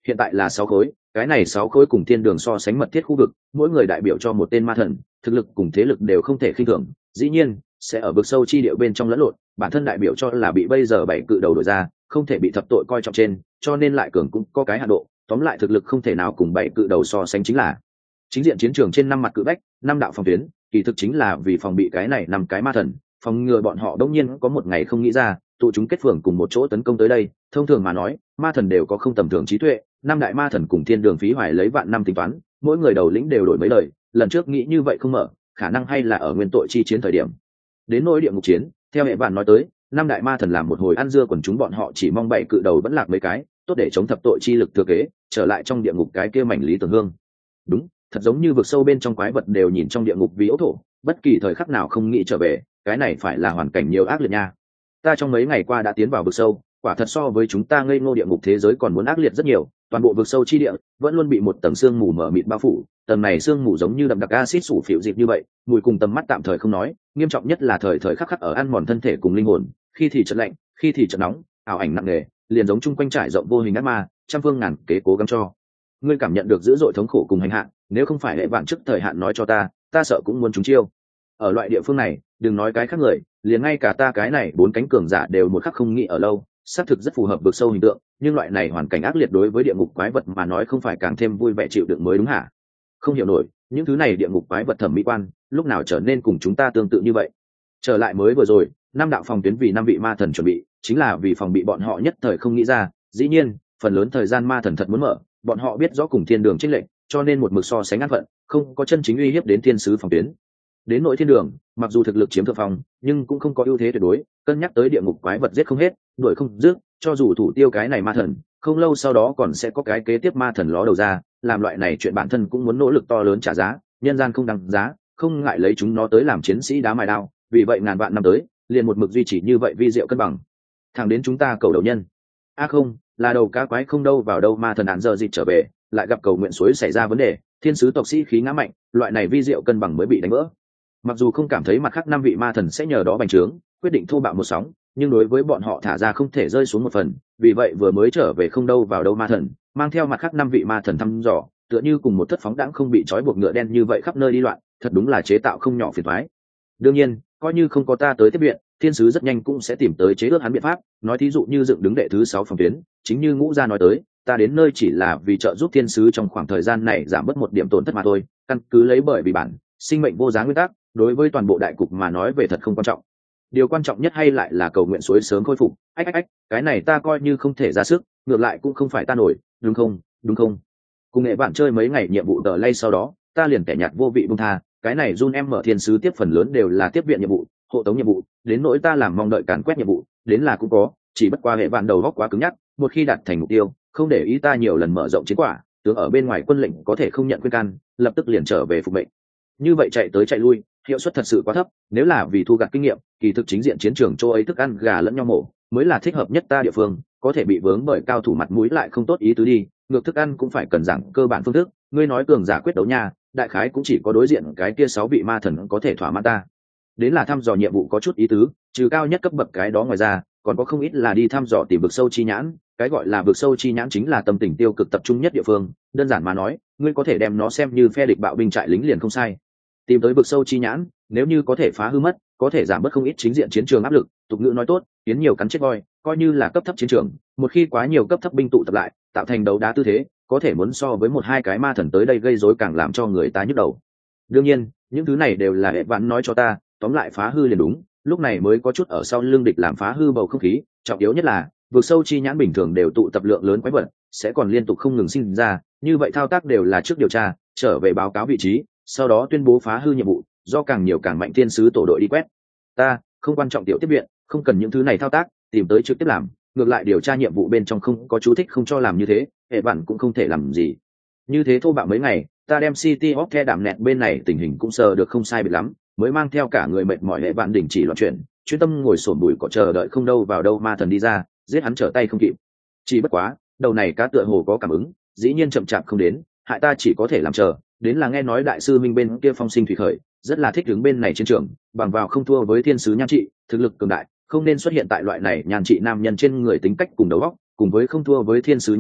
hiện tại là sáu khối, cái này sáu khối cùng thiên đường so sánh mật thiết khu vực, mỗi người đại biểu cho một tên ma thần, thực lực cùng thế lực đều không thể khinh thường, dĩ nhiên sẽ ở vực sâu chi địa bên trong lẫn lộn, bản thân đại biểu cho là bị bây giờ bảy cự đầu đổi ra, không thể bị thập tội coi trọng trên, cho nên lại cường cũng có cái hạ độ, tóm lại thực lực không thể nào cùng bảy cự đầu so sánh chính là chính diện chiến trường trên năm mặt cự bách, năm đạo phòng tuyến, kỳ thực chính là vì phòng bị cái này năm cái ma thần, phòng ngừa bọn họ đông nhiên có một ngày không nghĩ ra, tụ chúng kết phường cùng một chỗ tấn công tới đây. Thông thường mà nói, ma thần đều có không tầm thường trí tuệ, năm đại ma thần cùng thiên đường phí hoài lấy vạn năm tính toán, mỗi người đầu lĩnh đều đổi mấy lời, lần trước nghĩ như vậy không mở, khả năng hay là ở nguyên tội chi chiến thời điểm. Đến nỗi địa ngục chiến, theo hệ vạn nói tới, năm đại ma thần làm một hồi ăn dưa quần chúng bọn họ chỉ mong bảy cự đầu vẫn lạc mấy cái, tốt để chống thập tội chi lực thừa kế, trở lại trong địa ngục cái kia mảnh lý tưởng hương. Đúng, thật giống như vực sâu bên trong quái vật đều nhìn trong địa ngục vì ấu thổ, bất kỳ thời khắc nào không nghĩ trở về, cái này phải là hoàn cảnh nhiều ác liệt nha. Ta trong mấy ngày qua đã tiến vào vực sâu, quả thật so với chúng ta ngây ngô địa ngục thế giới còn muốn ác liệt rất nhiều, toàn bộ vực sâu chi địa vẫn luôn bị một tầng sương mù mờ mịt bao phủ, tầng này sương mù giống như đậm đặc axit sủ phịu dịp như vậy, mùi cùng tầm mắt tạm thời không nói, nghiêm trọng nhất là thời thời khắc khắc ở ăn mòn thân thể cùng linh hồn, khi thì chợt lạnh, khi thì chợt nóng, ảo ảnh nặng nề, liền giống chung quanh trải rộng vô hình ác ma, trăm phương ngàn kế cố gắng cho ngươi cảm nhận được dữ dội thống khổ cùng hành hạ, nếu không phải hệ vạn trước thời hạn nói cho ta, ta sợ cũng muốn chúng chiêu. Ở loại địa phương này, đừng nói cái khác người, liền ngay cả ta cái này bốn cánh cường giả đều một khắc không nghĩ ở lâu, xác thực rất phù hợp vực sâu hình tượng, nhưng loại này hoàn cảnh ác liệt đối với địa ngục quái vật mà nói không phải càng thêm vui vẻ chịu đựng mới đúng hả? Không hiểu nổi, những thứ này địa ngục quái vật thẩm mỹ quan, lúc nào trở nên cùng chúng ta tương tự như vậy? Trở lại mới vừa rồi, năm đạo phòng tuyến vì năm vị ma thần chuẩn bị, chính là vì phòng bị bọn họ nhất thời không nghĩ ra, dĩ nhiên, phần lớn thời gian ma thần thật muốn mở, bọn họ biết rõ cùng thiên đường chênh lệch, cho nên một mực so sánh ngăn vận, không có chân chính uy hiếp đến thiên sứ phòng tuyến. Đến nội thiên đường, mặc dù thực lực chiếm thượng phong, nhưng cũng không có ưu thế tuyệt đối, cân nhắc tới địa ngục quái vật giết không hết, đuổi không dứt, cho dù thủ tiêu cái này ma thần, không lâu sau đó còn sẽ có cái kế tiếp ma thần ló đầu ra, làm loại này chuyện bản thân cũng muốn nỗ lực to lớn trả giá, nhân gian không đăng giá, không ngại lấy chúng nó tới làm chiến sĩ đá mài đao, vì vậy ngàn vạn năm tới, liền một mực duy trì như vậy vi diệu cân bằng. Thẳng đến chúng ta cầu đầu nhân. A à không, là đầu cá quái không đâu vào đâu ma thần án giờ dịch trở về, lại gặp cầu nguyện suối xảy ra vấn đề, thiên sứ tộc sĩ khí ngã mạnh, loại này vi diệu cân bằng mới bị đánh vỡ. Mặc dù không cảm thấy mặt khác năm vị ma thần sẽ nhờ đó bành trướng, quyết định thô bạo một sóng, nhưng đối với bọn họ thả ra không thể rơi xuống một phần, vì vậy vừa mới trở về không đâu vào đâu ma thần, mang theo mặt khác năm vị ma thần thăm dò, tựa như cùng một thất phóng đãng không bị trói buộc ngựa đen như vậy khắp nơi đi loạn, thật đúng là chế tạo không nhỏ phiền toái. Đương nhiên, coi như không có ta tới tiếp viện, thiên sứ rất nhanh cũng sẽ tìm tới chế ước hắn biện pháp, nói thí dụ như dựng đứng đệ thứ sáu phòng tuyến, chính như Ngũ Gia nói tới, ta đến nơi chỉ là vì trợ giúp thiên sứ trong khoảng thời gian này giảm bớt một điểm tổn thất mà thôi, căn cứ lấy bởi vì bản sinh mệnh vô giá nguyên tắc, đối với toàn bộ đại cục mà nói về thật không quan trọng. Điều quan trọng nhất hay lại là cầu nguyện suối sớm khôi phục. Ách ách ách, cái này ta coi như không thể ra sức, ngược lại cũng không phải ta nổi, đúng không? Đúng không? Cùng nghệ bạn chơi mấy ngày nhiệm vụ tờ lay sau đó, ta liền kẻ nhạt vô vị buông tha, cái này Jun em mở thiên sứ tiếp phần lớn đều là tiếp viện nhiệm vụ, hộ tống nhiệm vụ, đến nỗi ta làm mong đợi càn quét nhiệm vụ, đến là cũng có, chỉ bất qua hệ bạn đầu góc quá cứng nhắc, một khi đạt thành mục tiêu, không để ý ta nhiều lần mở rộng chiến quả, tướng ở bên ngoài quân lệnh có thể không nhận khuyên can, lập tức liền trở về phục mệnh. Như vậy chạy tới chạy lui, hiệu suất thật sự quá thấp, nếu là vì thu gặt kinh nghiệm, kỳ thực chính diện chiến trường châu ấy thức ăn gà lẫn nhau mổ, mới là thích hợp nhất ta địa phương, có thể bị vướng bởi cao thủ mặt mũi lại không tốt ý tứ đi, ngược thức ăn cũng phải cần giảng cơ bản phương thức, ngươi nói cường giả quyết đấu nha, đại khái cũng chỉ có đối diện cái kia sáu vị ma thần có thể thỏa mãn ta. Đến là thăm dò nhiệm vụ có chút ý tứ, trừ cao nhất cấp bậc cái đó ngoài ra, còn có không ít là đi thăm dò tìm vực sâu chi nhãn, cái gọi là vực sâu chi nhãn chính là tâm tình tiêu cực tập trung nhất địa phương, đơn giản mà nói, ngươi có thể đem nó xem như phe địch bạo binh trại lính liền không sai. Tìm tới vực sâu chi nhãn, nếu như có thể phá hư mất, có thể giảm bớt không ít chính diện chiến trường áp lực, tục ngữ nói tốt, tiến nhiều cắn chết voi, coi như là cấp thấp chiến trường, một khi quá nhiều cấp thấp binh tụ tập lại, tạo thành đấu đá tư thế, có thể muốn so với một hai cái ma thần tới đây gây rối càng làm cho người ta nhức đầu. Đương nhiên, những thứ này đều là hệ vạn nói cho ta, tóm lại phá hư liền đúng, lúc này mới có chút ở sau lưng địch làm phá hư bầu không khí, trọng yếu nhất là vực sâu chi nhãn bình thường đều tụ tập lượng lớn quái vật, sẽ còn liên tục không ngừng sinh ra, như vậy thao tác đều là trước điều tra, trở về báo cáo vị trí, sau đó tuyên bố phá hư nhiệm vụ, do càng nhiều càng mạnh thiên sứ tổ đội đi quét. Ta không quan trọng tiểu tiếp viện, không cần những thứ này thao tác, tìm tới trực tiếp làm, ngược lại điều tra nhiệm vụ bên trong không có chú thích không cho làm như thế, hệ bản cũng không thể làm gì. Như thế thô bạo mấy ngày, ta đem City of The đảm nẹt bên này tình hình cũng sờ được không sai biệt lắm, mới mang theo cả người mệt mỏi hệ bản đình chỉ loạn chuyển, chuyên tâm ngồi xổm bụi cỏ chờ đợi không đâu vào đâu ma thần đi ra, giết hắn trở tay không kịp. Chỉ bất quá, đầu này cá tựa hồ có cảm ứng, dĩ nhiên chậm chạp không đến, hại ta chỉ có thể làm chờ, đến là nghe nói đại sư minh bên kia phong sinh thủy khởi, rất là thích đứng bên này chiến trường, bằng vào không thua với thiên sứ nhan trị, thực lực cường đại, không nên xuất hiện tại loại này nhan trị nam nhân trên người tính cách cùng đầu óc, cùng với không thua với thiên sứ nhan trị,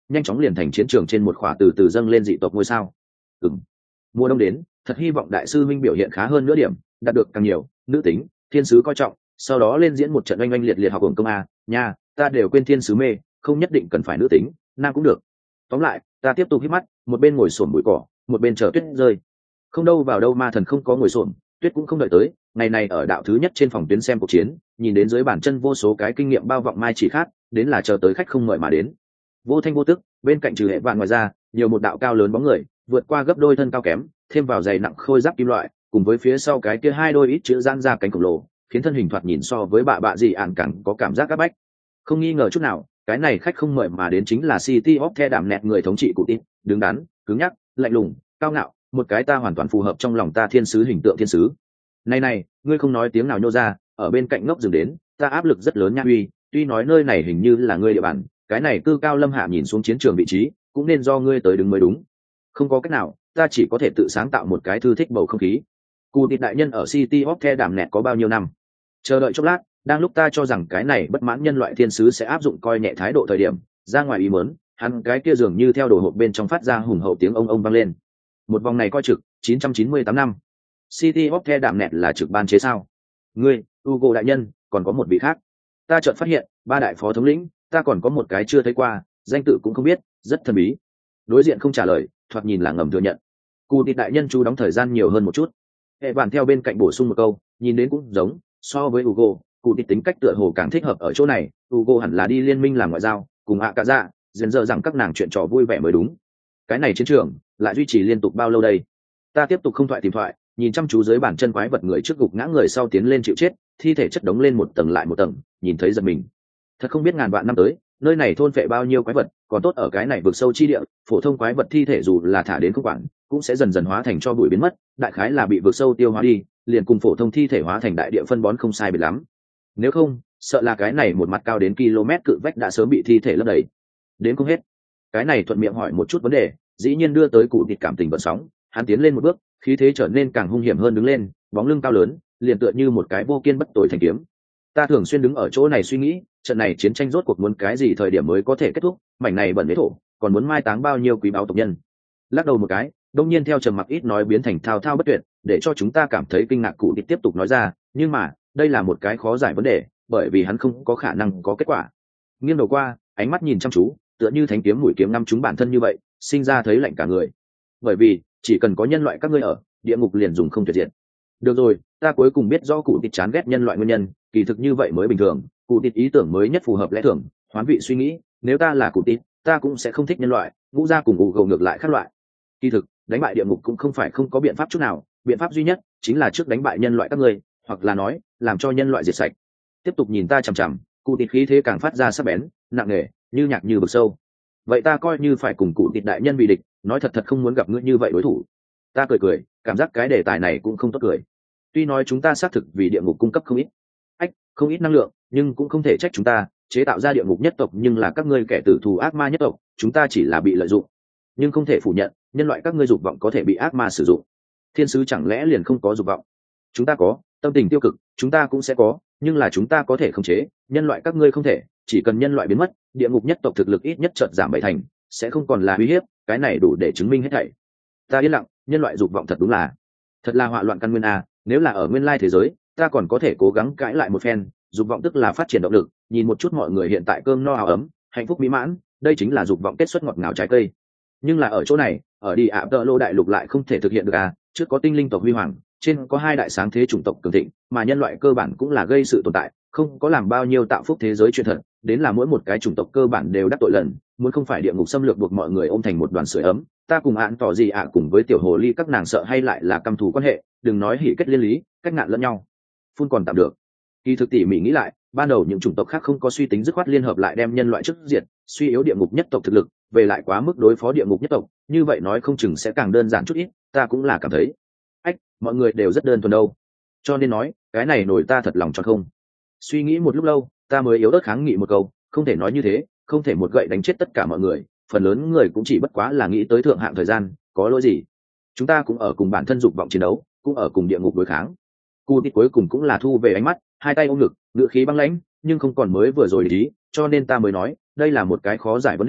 nhanh chóng liền thành chiến trường trên một khỏa từ từ dâng lên dị tộc ngôi sao. Ừm. Mùa đông đến, thật hy vọng đại sư minh biểu hiện khá hơn nữa điểm, đạt được càng nhiều nữ tính thiên sứ coi trọng, sau đó lên diễn một trận oanh oanh liệt liệt học hưởng công a nha, ta đều quên thiên sứ mê, không nhất định cần phải nữ tính, nam cũng được. Tóm lại, ta tiếp tục hít mắt, một bên ngồi xổm bụi cỏ, một bên chờ tuyết rơi. Không đâu vào đâu ma thần không có ngồi xổm, tuyết cũng không đợi tới. Ngày này ở đạo thứ nhất trên phòng tuyến xem cuộc chiến, nhìn đến dưới bàn chân vô số cái kinh nghiệm bao vọng mai chỉ khác, đến là chờ tới khách không mời mà đến. Vô thanh vô tức, bên cạnh trừ hệ vạn ngoài ra, nhiều một đạo cao lớn bóng người, vượt qua gấp đôi thân cao kém, thêm vào giày nặng khôi giáp kim loại, cùng với phía sau cái kia hai đôi ít chữ giãn ra cánh khổng lồ, khiến thân hình thoạt nhìn so với bạ bạ gì ạn càng có cảm giác áp bách. Không nghi ngờ chút nào, cái này khách không mời mà đến chính là City of The Đạm Nẹt người thống trị cụ tin, đứng đắn, cứng nhắc, lạnh lùng, cao ngạo, một cái ta hoàn toàn phù hợp trong lòng ta thiên sứ hình tượng thiên sứ. Này này, ngươi không nói tiếng nào nhô ra, ở bên cạnh ngốc dừng đến, ta áp lực rất lớn nha uy, tuy nói nơi này hình như là ngươi địa bàn, cái này cư cao lâm hạ nhìn xuống chiến trường vị trí, cũng nên do ngươi tới đứng mới đúng. Không có cách nào, ta chỉ có thể tự sáng tạo một cái thư thích bầu không khí. Cụ tịt đại nhân ở City of The Đạm Nẹt có bao nhiêu năm? Chờ đợi chốc lát, đang lúc ta cho rằng cái này bất mãn nhân loại thiên sứ sẽ áp dụng coi nhẹ thái độ thời điểm, ra ngoài ý muốn, hắn cái kia dường như theo đồ hộp bên trong phát ra hùng hậu tiếng ông ông vang lên. Một vòng này coi trực, chín trăm chín mươi tám năm. City of The Đạm Nẹt là trực ban chế sao? Ngươi, Hugo đại nhân, còn có một vị khác. Ta chợt phát hiện, ba đại phó thống lĩnh, ta còn có một cái chưa thấy qua, danh tự cũng không biết, rất thần bí. Đối diện không trả lời, thoạt nhìn là ngầm thừa nhận. Cụ tịt đại nhân chú đóng thời gian nhiều hơn một chút. Hệ bản theo bên cạnh bổ sung một câu, nhìn đến cũng giống, so với Hugo, cụ tịt tính cách tựa hồ càng thích hợp ở chỗ này. Hugo hẳn là đi liên minh làm ngoại giao, cùng ạ cả dạ, dần dở rằng các nàng chuyện trò vui vẻ mới đúng. Cái này chiến trường lại duy trì liên tục bao lâu đây? Ta tiếp tục không thoại tìm thoại, nhìn chăm chú dưới bàn chân quái vật người trước gục ngã người sau tiến lên chịu chết, thi thể chất đống lên một tầng lại một tầng, nhìn thấy giật mình. Thật không biết ngàn vạn năm tới, nơi này thôn phệ bao nhiêu quái vật, còn tốt ở cái này vực sâu chi địa, phổ thông quái vật thi thể dù là thả đến không quản, cũng sẽ dần dần hóa thành cho bụi biến mất, đại khái là bị vực sâu tiêu hóa đi, liền cùng phổ thông thi thể hóa thành đại địa phân bón không sai biệt lắm. Nếu không, sợ là cái này một mặt cao đến km cự vách đã sớm bị thi thể lấp đầy. Đến không hết. Cái này thuận miệng hỏi một chút vấn đề, dĩ nhiên đưa tới cụ thịt cảm tình vận sóng, hắn tiến lên một bước, khí thế trở nên càng hung hiểm hơn đứng lên, bóng lưng cao lớn, liền tựa như một cái vô kiên bất tồi thành kiếm. Ta thường xuyên đứng ở chỗ này suy nghĩ, trận này chiến tranh rốt cuộc muốn cái gì thời điểm mới có thể kết thúc, mảnh này bẩn đế thổ, còn muốn mai táng bao nhiêu quý báu tộc nhân. Lắc đầu một cái, đông nhiên theo trầm mặc ít nói biến thành thao thao bất tuyệt, để cho chúng ta cảm thấy kinh ngạc. Cụ thịt tiếp tục nói ra, nhưng mà, đây là một cái khó giải vấn đề, bởi vì hắn không có khả năng có kết quả. Nghiêng đầu qua, ánh mắt nhìn chăm chú, tựa như thánh kiếm mũi kiếm ngắm chúng bản thân như vậy, sinh ra thấy lạnh cả người. Bởi vì, chỉ cần có nhân loại các ngươi ở, địa ngục liền dùng không tuyệt diệt. Được rồi, ta cuối cùng biết do cụ thịt chán ghét nhân loại nguyên nhân, kỳ thực như vậy mới bình thường. Cụ thịt ý tưởng mới nhất phù hợp lẽ thường, hoán vị suy nghĩ, nếu ta là cụ thịt, ta cũng sẽ không thích nhân loại, ngũ ra cùng ủ gầu ngược lại khác loại. Kỳ thực, đánh bại địa ngục cũng không phải không có biện pháp chút nào, biện pháp duy nhất chính là trước đánh bại nhân loại các ngươi, hoặc là nói, làm cho nhân loại diệt sạch. Tiếp tục nhìn ta chằm chằm, cụ thịt khí thế càng phát ra sắc bén, nặng nề, như nhạc như vực sâu. Vậy ta coi như phải cùng cụ thịt đại nhân bị địch, nói thật thật không muốn gặp ngươi như vậy đối thủ. Ta cười cười, cảm giác cái đề tài này cũng không tốt cười. Tuy nói chúng ta xác thực vì địa ngục cung cấp không ít ách không ít năng lượng, nhưng cũng không thể trách chúng ta chế tạo ra địa ngục nhất tộc, nhưng là các ngươi kẻ tử thù ác ma nhất tộc, chúng ta chỉ là bị lợi dụng. Nhưng không thể phủ nhận, nhân loại các ngươi dục vọng có thể bị ác ma sử dụng. Thiên sứ chẳng lẽ liền không có dục vọng? Chúng ta có, tâm tình tiêu cực chúng ta cũng sẽ có, nhưng là chúng ta có thể khống chế, nhân loại các ngươi không thể. Chỉ cần nhân loại biến mất, địa ngục nhất tộc thực lực ít nhất chợt giảm bảy thành, sẽ không còn là uy hiếp, cái này đủ để chứng minh hết thảy. Ta yên lặng, nhân loại dục vọng thật đúng là thật là họa loạn căn nguyên a. Nếu là ở nguyên lai thế giới, ta còn có thể cố gắng cãi lại một phen, dục vọng tức là phát triển động lực, nhìn một chút mọi người hiện tại cơm no áo ấm, hạnh phúc mỹ mãn, đây chính là dục vọng kết xuất ngọt ngào trái cây. Nhưng là ở chỗ này, ở đi ạ tợ lô đại lục lại không thể thực hiện được à, trước có tinh linh tộc huy hoàng, trên có hai đại sáng thế chủng tộc cường thịnh, mà nhân loại cơ bản cũng là gây sự tồn tại, không có làm bao nhiêu tạo phúc thế giới chuyện thật, đến là mỗi một cái chủng tộc cơ bản đều đắc tội lần, muốn không phải địa ngục xâm lược buộc mọi người ôm thành một đoàn sưởi ấm, ta cùng án tỏ gì ạ cùng với tiểu hồ ly các nàng sợ hay lại là căm thù quan hệ, đừng nói hỉ kết liên lý, cách ngạn lẫn nhau phun còn tạm được. Kỳ thực tỉ mỉ nghĩ lại, ban đầu những chủng tộc khác không có suy tính dứt khoát liên hợp lại đem nhân loại trước diệt, suy yếu địa ngục nhất tộc thực lực, về lại quá mức đối phó địa ngục nhất tộc, như vậy nói không chừng sẽ càng đơn giản chút ít, ta cũng là cảm thấy ách mọi người đều rất đơn thuần đâu, cho nên nói cái này nổi ta thật lòng cho không. Suy nghĩ một lúc lâu, ta mới yếu ớt kháng nghị một câu, không thể nói như thế, không thể một gậy đánh chết tất cả mọi người, phần lớn người cũng chỉ bất quá là nghĩ tới thượng hạng thời gian, có lỗi gì. Chúng ta cũng ở cùng bản thân dục vọng chiến đấu, cũng ở cùng địa ngục đối kháng. Cu tít cuối cùng cũng là thu về ánh mắt, hai tay ôm ngực, ngựa khí băng lãnh, nhưng không còn mới vừa rồi ý, cho nên ta mới nói, đây là một cái khó giải vấn đề,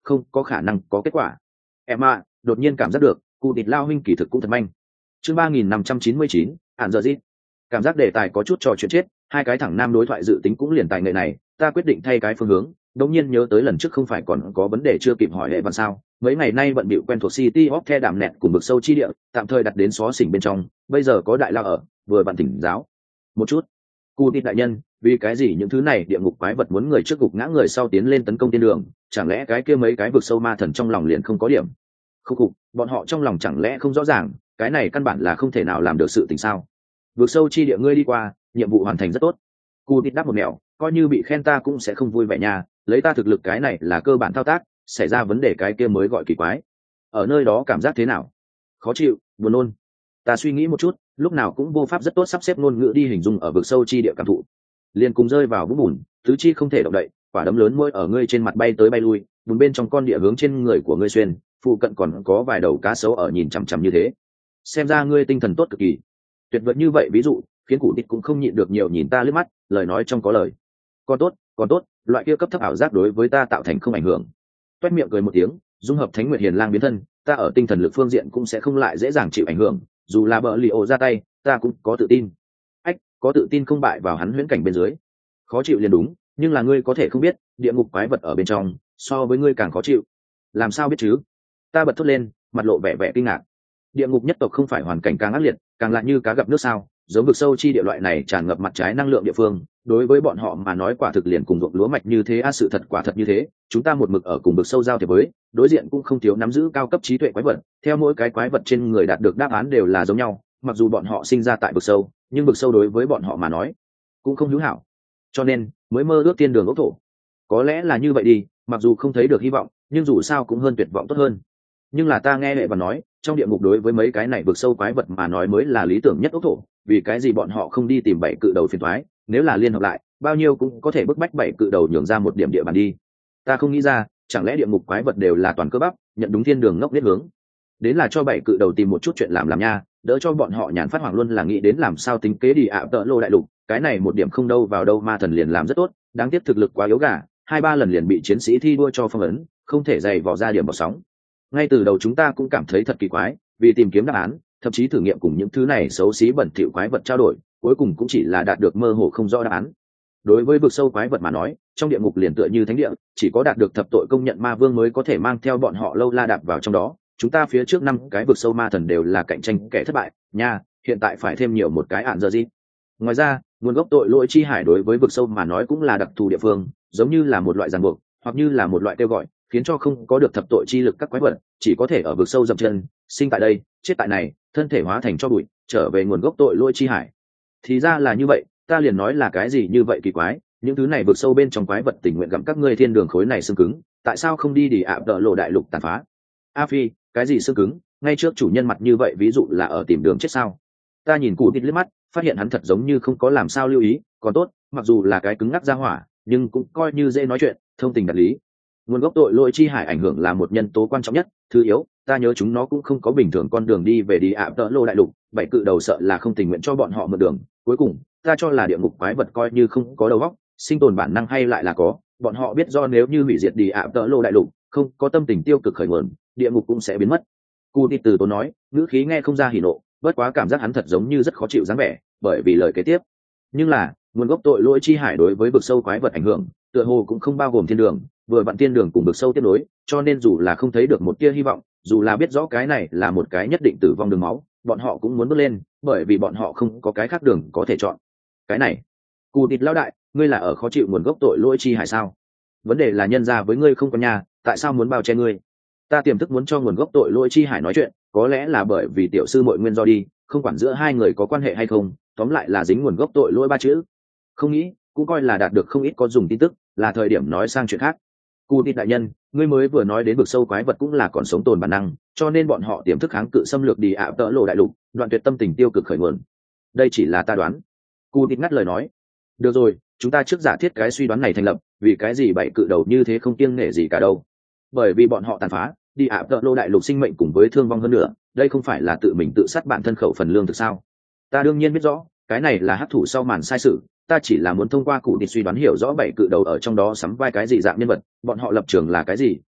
không có khả năng có kết quả. Em à, đột nhiên cảm giác được cụ thịt lao huynh kỳ thực cũng thật manh. Chương ba nghìn năm trăm chín mươi chín, ản giờ gì? Cảm giác đề tài có chút trò chuyện chết, hai cái thẳng nam đối thoại dự tính cũng liền tài nghệ này, ta quyết định thay cái phương hướng. Đống nhiên nhớ tới lần trước không phải còn có vấn đề chưa kịp hỏi hệ văn sao? Mấy ngày nay bận bịu quen thuộc City of The đạm nẹt cùng vực sâu chi địa, tạm thời đặt đến xó xỉnh bên trong, bây giờ có đại lao ở, vừa bạn tỉnh giáo. Một chút. Cụ thịt đại nhân, vì cái gì những thứ này địa ngục quái vật muốn người trước gục ngã người sau tiến lên tấn công tiên đường, chẳng lẽ cái kia mấy cái vực sâu ma thần trong lòng liền không có điểm? Khúc cục, bọn họ trong lòng chẳng lẽ không rõ ràng, cái này căn bản là không thể nào làm được sự tình sao? Vực sâu chi địa ngươi đi qua, nhiệm vụ hoàn thành rất tốt. Cụ thịt đáp một mẹo, coi như bị khen ta cũng sẽ không vui vẻ nha, lấy ta thực lực cái này là cơ bản thao tác, xảy ra vấn đề cái kia mới gọi kỳ quái. Ở nơi đó cảm giác thế nào? Khó chịu, buồn nôn. Ta suy nghĩ một chút, lúc nào cũng vô pháp rất tốt sắp xếp ngôn ngữ đi hình dung ở vực sâu chi địa cảm thụ. Liền cùng rơi vào vũng bùn, tứ chi không thể động đậy, quả đấm lớn môi ở ngươi trên mặt bay tới bay lui, bùn bên trong con địa hướng trên người của ngươi xuyên, phụ cận còn có vài đầu cá sấu ở nhìn chằm chằm như thế. Xem ra ngươi tinh thần tốt cực kỳ. Tuyệt vời như vậy ví dụ, khiến cụ địch cũng không nhịn được nhiều nhìn ta liếc mắt, lời nói trong có lời. Còn tốt, còn tốt, loại kia cấp thấp ảo giác đối với ta tạo thành không ảnh hưởng. Toét miệng cười một tiếng, dung hợp Thánh Nguyệt Hiền Lang biến thân, ta ở tinh thần lực phương diện cũng sẽ không lại dễ dàng chịu ảnh hưởng, dù là bợ lì ổ ra tay, ta cũng có tự tin. Ách, có tự tin không bại vào hắn huyễn cảnh bên dưới. Khó chịu liền đúng, nhưng là ngươi có thể không biết, địa ngục quái vật ở bên trong, so với ngươi càng khó chịu. Làm sao biết chứ? Ta bật thốt lên, mặt lộ vẻ vẻ kinh ngạc. Địa ngục nhất tộc không phải hoàn cảnh càng ác liệt, càng lạ như cá gặp nước sao, giống vực sâu chi địa loại này tràn ngập mặt trái năng lượng địa phương, đối với bọn họ mà nói quả thực liền cùng ruộng lúa mạch như thế a, sự thật quả thật như thế, chúng ta một mực ở cùng vực sâu giao thiệp với, đối diện cũng không thiếu nắm giữ cao cấp trí tuệ quái vật, theo mỗi cái quái vật trên người đạt được đáp án đều là giống nhau, mặc dù bọn họ sinh ra tại vực sâu, nhưng vực sâu đối với bọn họ mà nói cũng không hữu hảo, cho nên mới mơ ước tiên đường ốc thổ. Có lẽ là như vậy đi, mặc dù không thấy được hy vọng, nhưng dù sao cũng hơn tuyệt vọng tốt hơn. Nhưng là ta nghe hệ và nói, trong địa ngục đối với mấy cái này vực sâu quái vật mà nói mới là lý tưởng nhất ốc thổ, vì cái gì bọn họ không đi tìm bảy cự đầu phiền toái, nếu là liên hợp lại, bao nhiêu cũng có thể bức bách bảy cự đầu nhường ra một điểm địa bàn đi. Ta không nghĩ ra, chẳng lẽ địa ngục quái vật đều là toàn cơ bắp, nhận đúng thiên đường ngốc biết hướng. Đến là cho bảy cự đầu tìm một chút chuyện làm làm nha, đỡ cho bọn họ nhàn phát hoảng luôn là nghĩ đến làm sao tính kế đi ạ tợ lô đại lục, cái này một điểm không đâu vào đâu ma thần liền làm rất tốt, đáng tiếc thực lực quá yếu gà, hai ba lần liền bị chiến sĩ thi đua cho phong ấn, không thể dày vò ra điểm bỏ sóng. Ngay từ đầu chúng ta cũng cảm thấy thật kỳ quái, vì tìm kiếm đáp án, thậm chí thử nghiệm cùng những thứ này xấu xí bẩn thỉu quái vật trao đổi, cuối cùng cũng chỉ là đạt được mơ hồ không rõ đáp án. Đối với vực sâu quái vật mà nói, trong địa ngục liền tựa như thánh địa, chỉ có đạt được thập tội công nhận ma vương mới có thể mang theo bọn họ lâu la đạp vào trong đó. Chúng ta phía trước năm cái vực sâu ma thần đều là cạnh tranh kẻ thất bại nha, hiện tại phải thêm nhiều một cái ạn giờ gì. Ngoài ra, nguồn gốc tội lỗi chi hải đối với vực sâu mà nói cũng là đặc thù địa phương, giống như là một loại ràng buộc, hoặc như là một loại kêu gọi, khiến cho không có được thập tội chi lực các quái vật chỉ có thể ở vực sâu dậm chân, sinh tại đây, chết tại này, thân thể hóa thành cho bụi, trở về nguồn gốc tội lỗi chi hải. Thì ra là như vậy, ta liền nói là cái gì như vậy kỳ quái, những thứ này vực sâu bên trong quái vật tình nguyện gặm các ngươi thiên đường khối này xương cứng, tại sao không đi đi ạ đỡ lộ đại lục tàn phá? A Phi, cái gì xương cứng, ngay trước chủ nhân mặt như vậy ví dụ là ở tìm đường chết sao? Ta nhìn cụ thịt liếc mắt, phát hiện hắn thật giống như không có làm sao lưu ý, còn tốt, mặc dù là cái cứng ngắc ra hỏa, nhưng cũng coi như dễ nói chuyện, thông tình đạt lý. Nguồn gốc tội lỗi chi hải ảnh hưởng là một nhân tố quan trọng nhất, thứ yếu, ta nhớ chúng nó cũng không có bình thường con đường đi về đi ạ tợ lô đại lục, bảy cự đầu sợ là không tình nguyện cho bọn họ mượn đường. Cuối cùng, ta cho là địa ngục quái vật coi như không có đầu óc, sinh tồn bản năng hay lại là có, bọn họ biết do nếu như hủy diệt đi ạ tợ lô đại lục, không có tâm tình tiêu cực khởi nguồn, địa ngục cũng sẽ biến mất. Cú đi từ tốn nói, ngữ khí nghe không ra hỉ nộ, bất quá cảm giác hắn thật giống như rất khó chịu dáng vẻ, bởi vì lời kế tiếp. Nhưng là, nguồn gốc tội lỗi chi hải đối với vực sâu quái vật ảnh hưởng, tựa hồ cũng không bao gồm thiên đường, vừa vặn thiên đường cùng vực sâu tiếp nối, cho nên dù là không thấy được một tia hy vọng, dù là biết rõ cái này là một cái nhất định tử vong đường máu, bọn họ cũng muốn bước lên, bởi vì bọn họ không có cái khác đường có thể chọn. Cái này, Cù Tịt lão đại, ngươi là ở khó chịu nguồn gốc tội lỗi chi hải sao? Vấn đề là nhân ra với ngươi không có nhà, tại sao muốn bao che ngươi? Ta tiềm thức muốn cho nguồn gốc tội lỗi chi hải nói chuyện, có lẽ là bởi vì tiểu sư muội nguyên do đi, không quản giữa hai người có quan hệ hay không, tóm lại là dính nguồn gốc tội lỗi ba chữ. Không nghĩ, cũng coi là đạt được không ít có dùng tin tức, là thời điểm nói sang chuyện khác. Cù Tịt đại nhân, ngươi mới vừa nói đến vực sâu quái vật cũng là còn sống tồn bản năng, cho nên bọn họ tiềm thức kháng cự xâm lược đi ạ tợ lộ đại lục, đoạn tuyệt tâm tình tiêu cực khởi nguồn. Đây chỉ là ta đoán. Cù Tịt ngắt lời nói. Được rồi, chúng ta trước giả thiết cái suy đoán này thành lập, vì cái gì bảy cự đầu như thế không kiêng nể gì cả đâu. Bởi vì bọn họ tàn phá, đi ạ tợ lộ đại lục sinh mệnh cùng với thương vong hơn nữa, đây không phải là tự mình tự sát bản thân khẩu phần lương thực sao? Ta đương nhiên biết rõ, cái này là hắc thủ sau màn sai sự, ta chỉ là muốn thông qua cụ Tịt suy đoán hiểu rõ bảy cự đầu ở trong đó sắm vai cái gì dạng nhân vật, bọn họ lập trường là cái gì,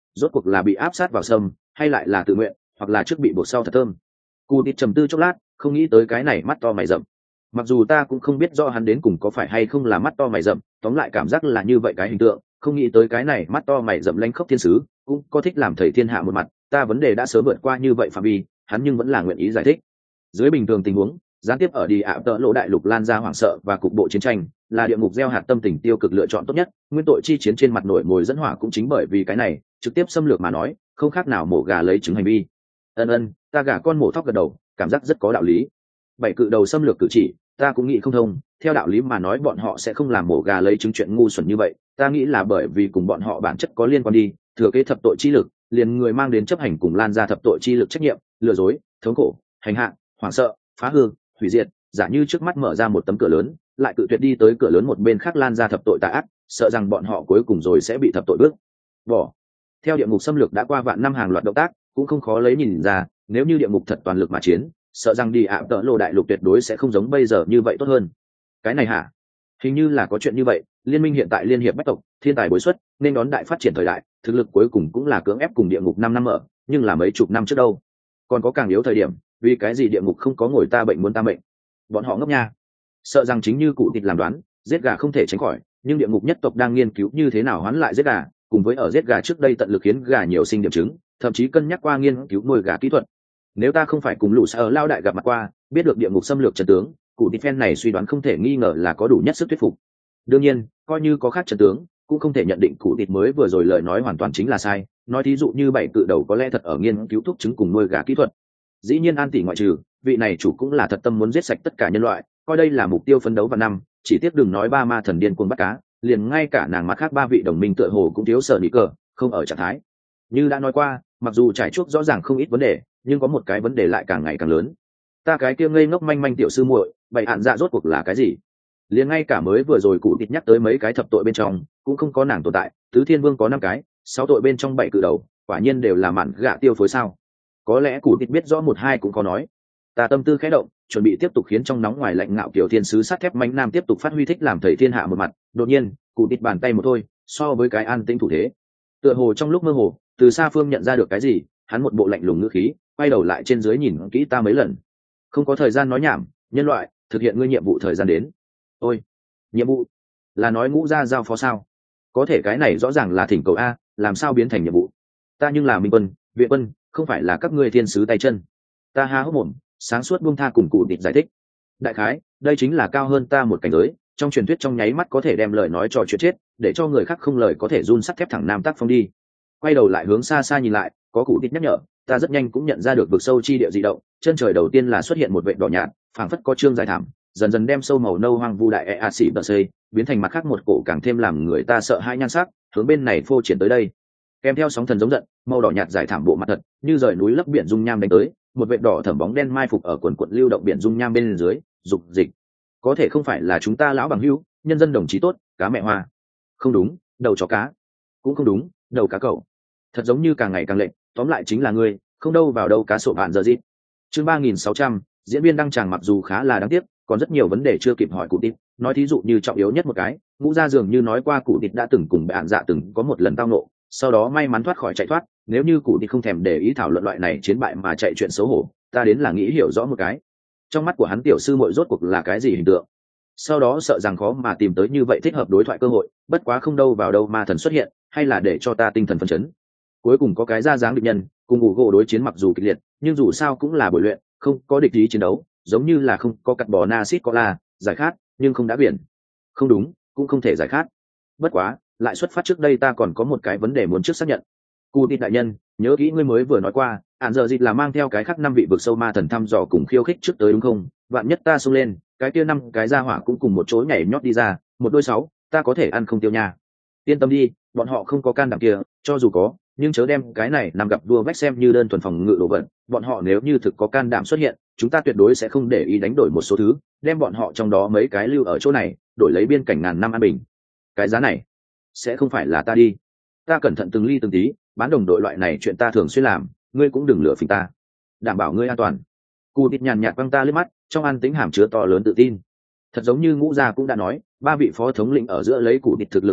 rốt cuộc là bị áp sát vào sâm hay lại là tự nguyện, hoặc là trước bị buộc sau thật thơm. Cụ tịt trầm tư chốc lát, không nghĩ tới cái này mắt to mày rậm. Mặc dù ta cũng không biết rõ hắn đến cùng có phải hay không là mắt to mày rậm, tóm lại cảm giác là như vậy cái hình tượng, không nghĩ tới cái này mắt to mày rậm lanh khốc thiên sứ cũng có thích làm thầy thiên hạ một mặt. Ta vấn đề đã sớm vượt qua như vậy phạm vi, hắn nhưng vẫn là nguyện ý giải thích. Dưới bình thường tình huống, gián tiếp ở đi ạ tợ lộ đại lục lan ra hoảng sợ và cục bộ chiến tranh là địa ngục gieo hạt tâm tình tiêu cực lựa chọn tốt nhất. Nguyên tội chi chiến trên mặt nổi mồi dẫn hỏa cũng chính bởi vì cái này, trực tiếp xâm lược mà nói, không khác nào mổ gà lấy trứng hành vi. Ân ân, ta gà con mổ thóc gật đầu, cảm giác rất có đạo lý. Bảy cự đầu xâm lược cử chỉ, ta cũng nghĩ không thông. Theo đạo lý mà nói bọn họ sẽ không làm mổ gà lấy trứng chuyện ngu xuẩn như vậy. Ta nghĩ là bởi vì cùng bọn họ bản chất có liên quan đi, thừa kế thập tội chi lực, liền người mang đến chấp hành cùng lan ra thập tội chi lực trách nhiệm, lừa dối, thống khổ, hành hạ, hoảng sợ, phá hư, hủy diệt, giả như trước mắt mở ra một tấm cửa lớn, lại cự tuyệt đi tới cửa lớn một bên khác lan ra thập tội tà ác, sợ rằng bọn họ cuối cùng rồi sẽ bị thập tội bước bỏ. Theo địa ngục xâm lược đã qua vạn năm hàng loạt động tác, cũng không khó lấy nhìn ra, nếu như địa ngục thật toàn lực mà chiến, sợ rằng đi ạ tợ lộ đại lục tuyệt đối sẽ không giống bây giờ như vậy tốt hơn. Cái này hả? Hình như là có chuyện như vậy. Liên minh hiện tại liên hiệp bách tộc, thiên tài bối xuất, nên đón đại phát triển thời đại, thực lực cuối cùng cũng là cưỡng ép cùng địa ngục năm năm ở, nhưng là mấy chục năm trước đâu. Còn có càng yếu thời điểm, vì cái gì địa ngục không có ngồi ta bệnh muốn ta bệnh? Bọn họ ngốc nha. Sợ rằng chính như cụ thịt làm đoán, giết gà không thể tránh khỏi, nhưng địa ngục nhất tộc đang nghiên cứu như thế nào hoán lại giết gà, cùng với ở giết gà trước đây tận lực khiến gà nhiều sinh điểm trứng, thậm chí cân nhắc qua nghiên cứu nuôi gà kỹ thuật. Nếu ta không phải cùng lũ sở lao đại gặp mặt qua, biết được địa ngục xâm lược trận tướng, cụ thịt phen này suy đoán không thể nghi ngờ là có đủ nhất sức thuyết phục. Đương nhiên, coi như có khác trận tướng, cũng không thể nhận định cụ thịt mới vừa rồi lời nói hoàn toàn chính là sai. Nói thí dụ như bảy cự đầu có lẽ thật ở nghiên cứu thuốc trứng cùng nuôi gà kỹ thuật. Dĩ nhiên An tỷ ngoại trừ, vị này chủ cũng là thật tâm muốn giết sạch tất cả nhân loại, coi đây là mục tiêu phấn đấu vào năm, chỉ tiếc đừng nói ba ma thần điên cuồng bắt cá, liền ngay cả nàng mặt khác ba vị đồng minh tựa hồ cũng thiếu sở nỉ cờ, không ở trạng thái. Như đã nói qua, mặc dù trải chuốc rõ ràng không ít vấn đề, nhưng có một cái vấn đề lại càng ngày càng lớn. Ta cái kia ngây ngốc manh manh tiểu sư muội, bảy hạn dạ rốt cuộc là cái gì? Liền ngay cả mới vừa rồi cụ tịt nhắc tới mấy cái thập tội bên trong, cũng không có nàng tồn tại, tứ thiên vương có năm cái, sáu tội bên trong bảy cự đầu, quả nhiên đều là mạn gạ tiêu phối sao? Có lẽ cụ tịt biết rõ một hai cũng có nói. Ta tâm tư khẽ động, chuẩn bị tiếp tục khiến trong nóng ngoài lạnh ngạo kiểu thiên sứ sắt thép mãnh nam tiếp tục phát huy thích làm thầy thiên hạ một mặt. Đột nhiên, cụ tịt bàn tay một thôi, so với cái an tĩnh thủ thế. Tựa hồ trong lúc mơ hồ, từ xa phương nhận ra được cái gì, hắn một bộ lạnh lùng ngữ khí, quay đầu lại trên dưới nhìn kỹ ta mấy lần. Không có thời gian nói nhảm, nhân loại, thực hiện ngươi nhiệm vụ thời gian đến. Ôi, nhiệm vụ là nói ngũ ra giao phó sao? Có thể cái này rõ ràng là thỉnh cầu a, làm sao biến thành nhiệm vụ? Ta nhưng là minh quân, viện quân, không phải là các ngươi thiên sứ tay chân. Ta há hốc mồm, sáng suốt buông tha cùng cụ tịt giải thích. Đại khái, đây chính là cao hơn ta một cảnh giới, trong truyền thuyết trong nháy mắt có thể đem lời nói trò chuyện chết, để cho người khác không lời có thể run sắt thép thẳng nam tác phong đi. Quay đầu lại hướng xa xa nhìn lại, có cụ tịt nhắc nhở, ta rất nhanh cũng nhận ra được vực sâu chi địa dị động, chân trời đầu tiên là xuất hiện một vệt đỏ nhạt, phảng phất có trương dài thảm, dần dần đem sâu màu nâu hoang vu đại e a xỉ bờ xây, biến thành mặt khác một cổ càng thêm làm người ta sợ hãi nhan sắc, hướng bên này phô triển tới đây. Kèm theo sóng thần giống giận, màu đỏ nhạt dài thảm bộ mặt thật, như rời núi lấp biển dung nham đánh tới, một vệt đỏ thẩm bóng đen mai phục ở quần quận lưu động biển dung nham bên dưới, dục dịch. Có thể không phải là chúng ta lão bằng hữu, nhân dân đồng chí tốt, cá mẹ hoa. Không đúng, đầu chó cá. Cũng không đúng, đầu cá cậu. Thật giống như càng ngày càng lệnh, tóm lại chính là ngươi, không đâu vào đâu cá sổ bạn giờ gì. Chương ba nghìn sáu trăm, diễn viên đăng tràng mặc dù khá là đáng tiếc, còn rất nhiều vấn đề chưa kịp hỏi cụ tịt. Nói thí dụ như trọng yếu nhất một cái, ngũ gia dường như nói qua cụ tịt đã từng cùng bạn dạ từng có một lần tao nộ, sau đó may mắn thoát khỏi chạy thoát. Nếu như cụ tịt không thèm để ý thảo luận loại này chiến bại mà chạy chuyện xấu hổ, ta đến là nghĩ hiểu rõ một cái, trong mắt của hắn tiểu sư muội rốt cuộc là cái gì hình tượng. Sau đó sợ rằng khó mà tìm tới như vậy thích hợp đối thoại cơ hội, bất quá không đâu vào đâu ma thần xuất hiện, hay là để cho ta tinh thần phấn chấn. Cuối cùng có cái ra dáng địch nhân, cùng ngủ gỗ đối chiến mặc dù kịch liệt, nhưng dù sao cũng là buổi luyện, không có địch ý chiến đấu, giống như là không có cắt bò na xít có la, giải khát, nhưng không đã biển. Không đúng, cũng không thể giải khát. Bất quá, lại xuất phát trước đây ta còn có một cái vấn đề muốn trước xác nhận. Cụ tịt đại nhân, nhớ kỹ ngươi mới vừa nói qua, ản giờ dịt là mang theo cái khác năm vị vực sâu ma thần thăm dò cùng khiêu khích trước tới đúng không? Vạn nhất ta xông lên, cái kia năm cái ra hỏa cũng cùng một chỗ nhảy nhót đi ra, một đôi sáu, ta có thể ăn không tiêu nha. Yên tâm đi, bọn họ không có can đảm kia, cho dù có, nhưng chớ đem cái này nằm gặp đua vách xem như đơn thuần phòng ngự đồ vật. Bọn họ nếu như thực có can đảm xuất hiện, chúng ta tuyệt đối sẽ không để ý đánh đổi một số thứ, đem bọn họ trong đó mấy cái lưu ở chỗ này, đổi lấy biên cảnh ngàn năm an bình. Cái giá này, sẽ không phải là ta đi. Ta cẩn thận từng ly từng tí, bán đồng đội loại này chuyện ta thường xuyên làm, ngươi cũng đừng lừa phỉnh ta, đảm bảo ngươi an toàn. Cụ tịt nhàn nhạt quăng ta liếc mắt, trong an tính hàm chứa to lớn tự tin. Thật giống như ngũ gia cũng đã nói, ba vị phó thống lĩnh ở giữa lấy cụ tịt thực lực mạnh nhất,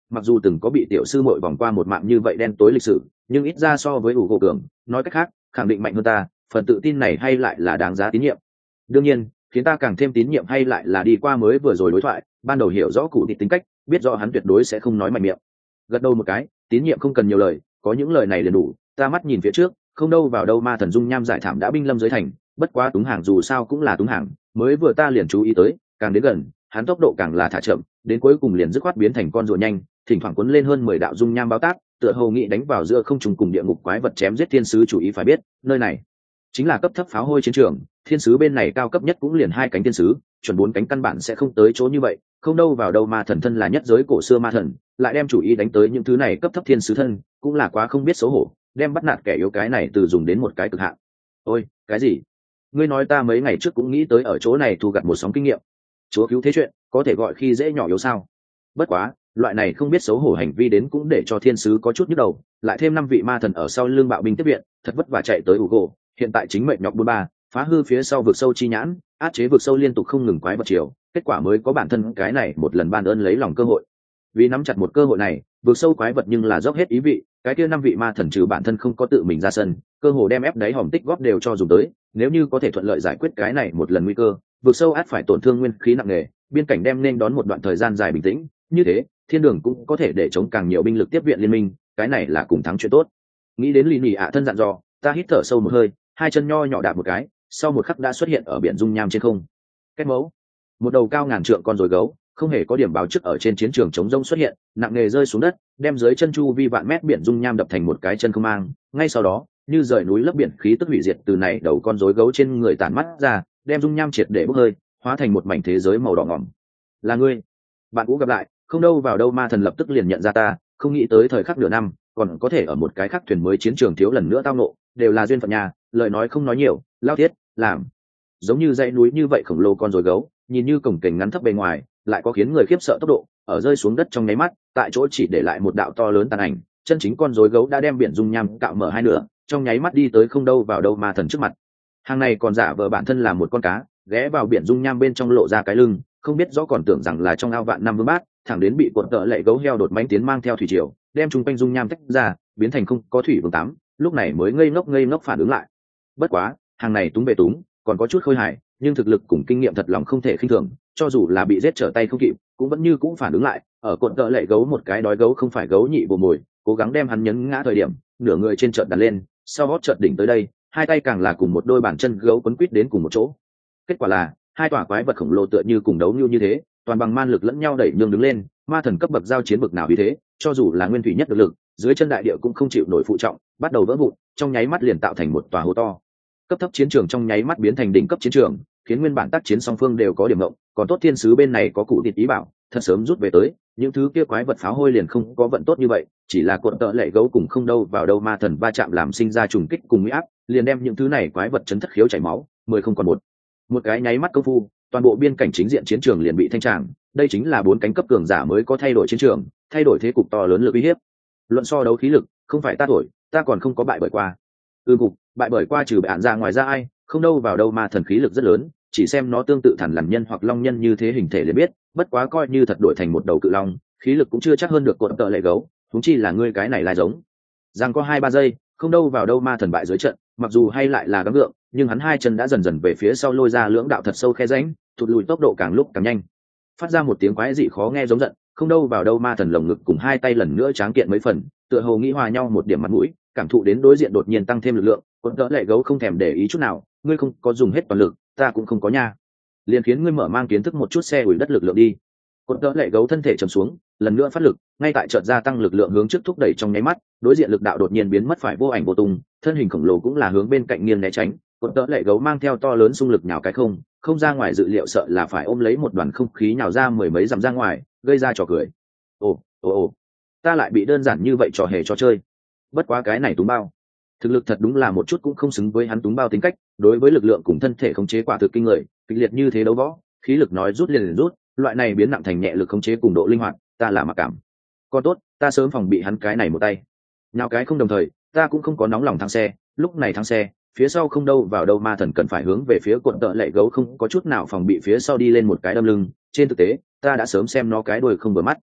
mặc dù từng có bị tiểu sư muội vòng qua một mạng như vậy đen tối lịch sử, nhưng ít ra so với ủ gỗ cường, nói cách khác khẳng định mạnh hơn ta, phần tự tin này hay lại là đáng giá tín nhiệm. Đương nhiên khiến ta càng thêm tín nhiệm hay lại là đi qua mới vừa rồi đối thoại, ban đầu hiểu rõ cụ thịt tính cách, biết rõ hắn tuyệt đối sẽ không nói mạnh miệng. Gật đầu một cái, tín nhiệm không cần nhiều lời, có những lời này liền đủ. Ta mắt nhìn phía trước, không đâu vào đâu ma thần dung nham giải thảm đã binh lâm dưới thành, bất quá túng hàng dù sao cũng là túng hàng, mới vừa ta liền chú ý tới, càng đến gần hắn tốc độ càng là thả chậm, đến cuối cùng liền dứt khoát biến thành con rùa nhanh, thỉnh thoảng cuốn lên hơn mười đạo dung nham báo tác, tựa hồ nghĩ đánh vào giữa không trung cùng địa ngục quái vật chém giết thiên sứ. Chủ ý phải biết, nơi này chính là cấp thấp pháo hôi chiến trường, thiên sứ bên này cao cấp nhất cũng liền hai cánh thiên sứ, chuẩn bốn cánh căn bản sẽ không tới chỗ như vậy. Không đâu vào đâu ma thần thân là nhất giới cổ xưa ma thần, lại đem chủ ý đánh tới những thứ này cấp thấp thiên sứ thân, cũng là quá không biết xấu hổ, đem bắt nạt kẻ yếu cái này từ dùng đến một cái cực hạn. Ôi cái gì? Ngươi nói ta mấy ngày trước cũng nghĩ tới ở chỗ này thu gặt một sóng kinh nghiệm. Chúa cứu thế chuyện có thể gọi khi dễ nhỏ yếu sao? Bất quá loại này không biết xấu hổ hành vi đến cũng để cho thiên sứ có chút nhức đầu, lại thêm năm vị ma thần ở sau lưng bạo binh tiếp viện, thật vất vả chạy tới Hugo, hiện tại chính mệnh nhọc bốn ba phá hư phía sau vực sâu chi nhãn, áp chế vực sâu liên tục không ngừng quái vật chiều, kết quả mới có bản thân cái này một lần ban ơn lấy lòng cơ hội. Vì nắm chặt một cơ hội này, vực sâu quái vật nhưng là dốc hết ý vị, cái kia năm vị ma thần trừ bản thân không có tự mình ra sân, cơ hồ đem ép đáy hòm tích góp đều cho dùng tới, nếu như có thể thuận lợi giải quyết cái này một lần nguy cơ, vực sâu át phải tổn thương nguyên khí nặng nề, biên cảnh đem nên đón một đoạn thời gian dài bình tĩnh, như thế thiên đường cũng có thể để chống càng nhiều binh lực tiếp viện liên minh, cái này là cùng thắng chuyện tốt. Nghĩ đến lì nhì ạ thân dặn dò, ta hít thở sâu một hơi, hai chân nho nhỏ đạp một cái, sau một khắc đã xuất hiện ở biển dung nham trên không. Kết mẫu, một đầu cao ngàn trượng con rối gấu, không hề có điểm báo trước ở trên chiến trường chống rông xuất hiện, nặng nề rơi xuống đất, đem dưới chân chu vi vạn mét biển dung nham đập thành một cái chân không mang. Ngay sau đó, như rời núi lấp biển khí tức hủy diệt từ này đầu con rối gấu trên người tản mắt ra, đem dung nham triệt để bốc hơi, hóa thành một mảnh thế giới màu đỏ ngỏm. Là ngươi? Bạn cũ gặp lại, không đâu vào đâu ma thần lập tức liền nhận ra ta, không nghĩ tới thời khắc nửa năm, còn có thể ở một cái khác thuyền mới chiến trường thiếu lần nữa tao nộ, đều là duyên phận nhà, lời nói không nói nhiều, lao thiết, làm. Giống như dãy núi như vậy khổng lồ con rối gấu, nhìn như cổng kềnh ngắn thấp bề ngoài, lại có khiến người khiếp sợ tốc độ, ở rơi xuống đất trong nháy mắt, tại chỗ chỉ để lại một đạo to lớn tàn ảnh, chân chính con rối gấu đã đem biển dung nham cạo mở hai nửa, trong nháy mắt đi tới không đâu vào đâu ma thần trước mặt. Hàng này còn giả vờ bản thân là một con cá, ghé vào biển dung nham bên trong lộ ra cái lưng, không biết rõ còn tưởng rằng là trong ao vạn năm vương bát, thẳng đến bị cuộn tợ lệ gấu heo đột mãnh tiến mang theo thủy triều, đem trung quanh dung nham tách ra, biến thành không có thủy vương tám, lúc này mới ngây ngốc ngây ngốc phản ứng lại. Bất quá, hàng này túng về túng, còn có chút khôi hài, nhưng thực lực cùng kinh nghiệm thật lòng không thể khinh thường, cho dù là bị giết trở tay không kịp, cũng vẫn như cũng phản ứng lại, ở cuộn tợ lệ gấu một cái đói gấu không phải gấu nhị bồ mồi, cố gắng đem hắn nhấn ngã thời điểm, nửa người trên chợt đặt lên, sau gót chợt đỉnh tới đây, hai tay càng là cùng một đôi bàn chân gấu quấn quít đến cùng một chỗ. Kết quả là hai tòa quái vật khổng lồ tựa như cùng đấu như như thế, toàn bằng man lực lẫn nhau đẩy nhương đứng lên, ma thần cấp bậc giao chiến bậc nào như thế, cho dù là nguyên thủy nhất lực, dưới chân đại địa cũng không chịu nổi phụ trọng, bắt đầu vỡ vụn, trong nháy mắt liền tạo thành một tòa hố to. Cấp thấp chiến trường trong nháy mắt biến thành đỉnh cấp chiến trường, khiến nguyên bản tác chiến song phương đều có điểm ngộng, còn tốt thiên sứ bên này có cụ thịt ý bảo, thật sớm rút về tới, những thứ kia quái vật pháo hôi liền không có vận tốt như vậy, chỉ là cuộn tợ lệ gấu cùng không đâu vào đâu ma thần va chạm làm sinh ra trùng kích cùng uy áp, liền đem những thứ này quái vật chấn thất khiếu chảy máu, mười không còn một. Một cái nháy mắt công phu, toàn bộ biên cảnh chính diện chiến trường liền bị thanh tràng, đây chính là bốn cánh cấp cường giả mới có thay đổi chiến trường, thay đổi thế cục to lớn lực uy hiếp. Luận so đấu khí lực, không phải ta thổi, ta còn không có bại bởi qua. Ư cục, bại bởi qua trừ bạn ra ngoài ra ai, không đâu vào đâu ma thần khí lực rất lớn, chỉ xem nó tương tự thằn lằn nhân hoặc long nhân như thế hình thể liền biết, bất quá coi như thật đổi thành một đầu cự long, khí lực cũng chưa chắc hơn được cuộn tợ lệ gấu, huống chi là ngươi cái này lai giống. Rằng có hai ba giây, không đâu vào đâu ma thần bại dưới trận, mặc dù hay lại là gắng gượng, nhưng hắn hai chân đã dần dần về phía sau lôi ra lưỡng đạo thật sâu khe rãnh, thụt lùi tốc độ càng lúc càng nhanh, phát ra một tiếng quái dị khó nghe giống giận, không đâu vào đâu ma thần lồng ngực cùng hai tay lần nữa tráng kiện mấy phần, tựa hồ nghĩ hòa nhau một điểm mặt mũi, cảm thụ đến đối diện đột nhiên tăng thêm lực lượng, cuộn tợ lệ gấu không thèm để ý chút nào, ngươi không có dùng hết toàn lực, ta cũng không có nha, liền khiến ngươi mở mang kiến thức một chút xe ủi đất lực lượng đi. Cuộn tợ lệ gấu thân thể trầm xuống, lần nữa phát lực, ngay tại chợt gia tăng lực lượng hướng trước thúc đẩy trong nháy mắt, đối diện lực đạo đột nhiên biến mất phải vô ảnh vô tung, thân hình khổng lồ cũng là hướng bên cạnh nghiêng né tránh, cuộn tợ lệ gấu mang theo to lớn xung lực nhào cái không, không ra ngoài dự liệu sợ là phải ôm lấy một đoàn không khí nhào ra mười mấy dặm ra ngoài, gây ra trò cười. Ồ, ồ ồ, ta lại bị đơn giản như vậy trò hề trò chơi. Bất quá cái này túng bao, thực lực thật đúng là một chút cũng không xứng với hắn túng bao tính cách, đối với lực lượng cùng thân thể khống chế quả thực kinh người, kịch liệt như thế đấu võ, khí lực nói rút liền liền rút, loại này biến nặng thành nhẹ lực khống chế cùng độ linh hoạt, ta là mặc cảm. Còn tốt, ta sớm phòng bị hắn cái này một tay. Nào cái không đồng thời, ta cũng không có nóng lòng thắng xe, lúc này thắng xe, phía sau không đâu vào đâu ma thần cần phải hướng về phía cuộn tợ lệ gấu không có chút nào phòng bị phía sau đi lên một cái đâm lưng, trên thực tế, ta đã sớm xem nó cái đuôi không vừa mắt.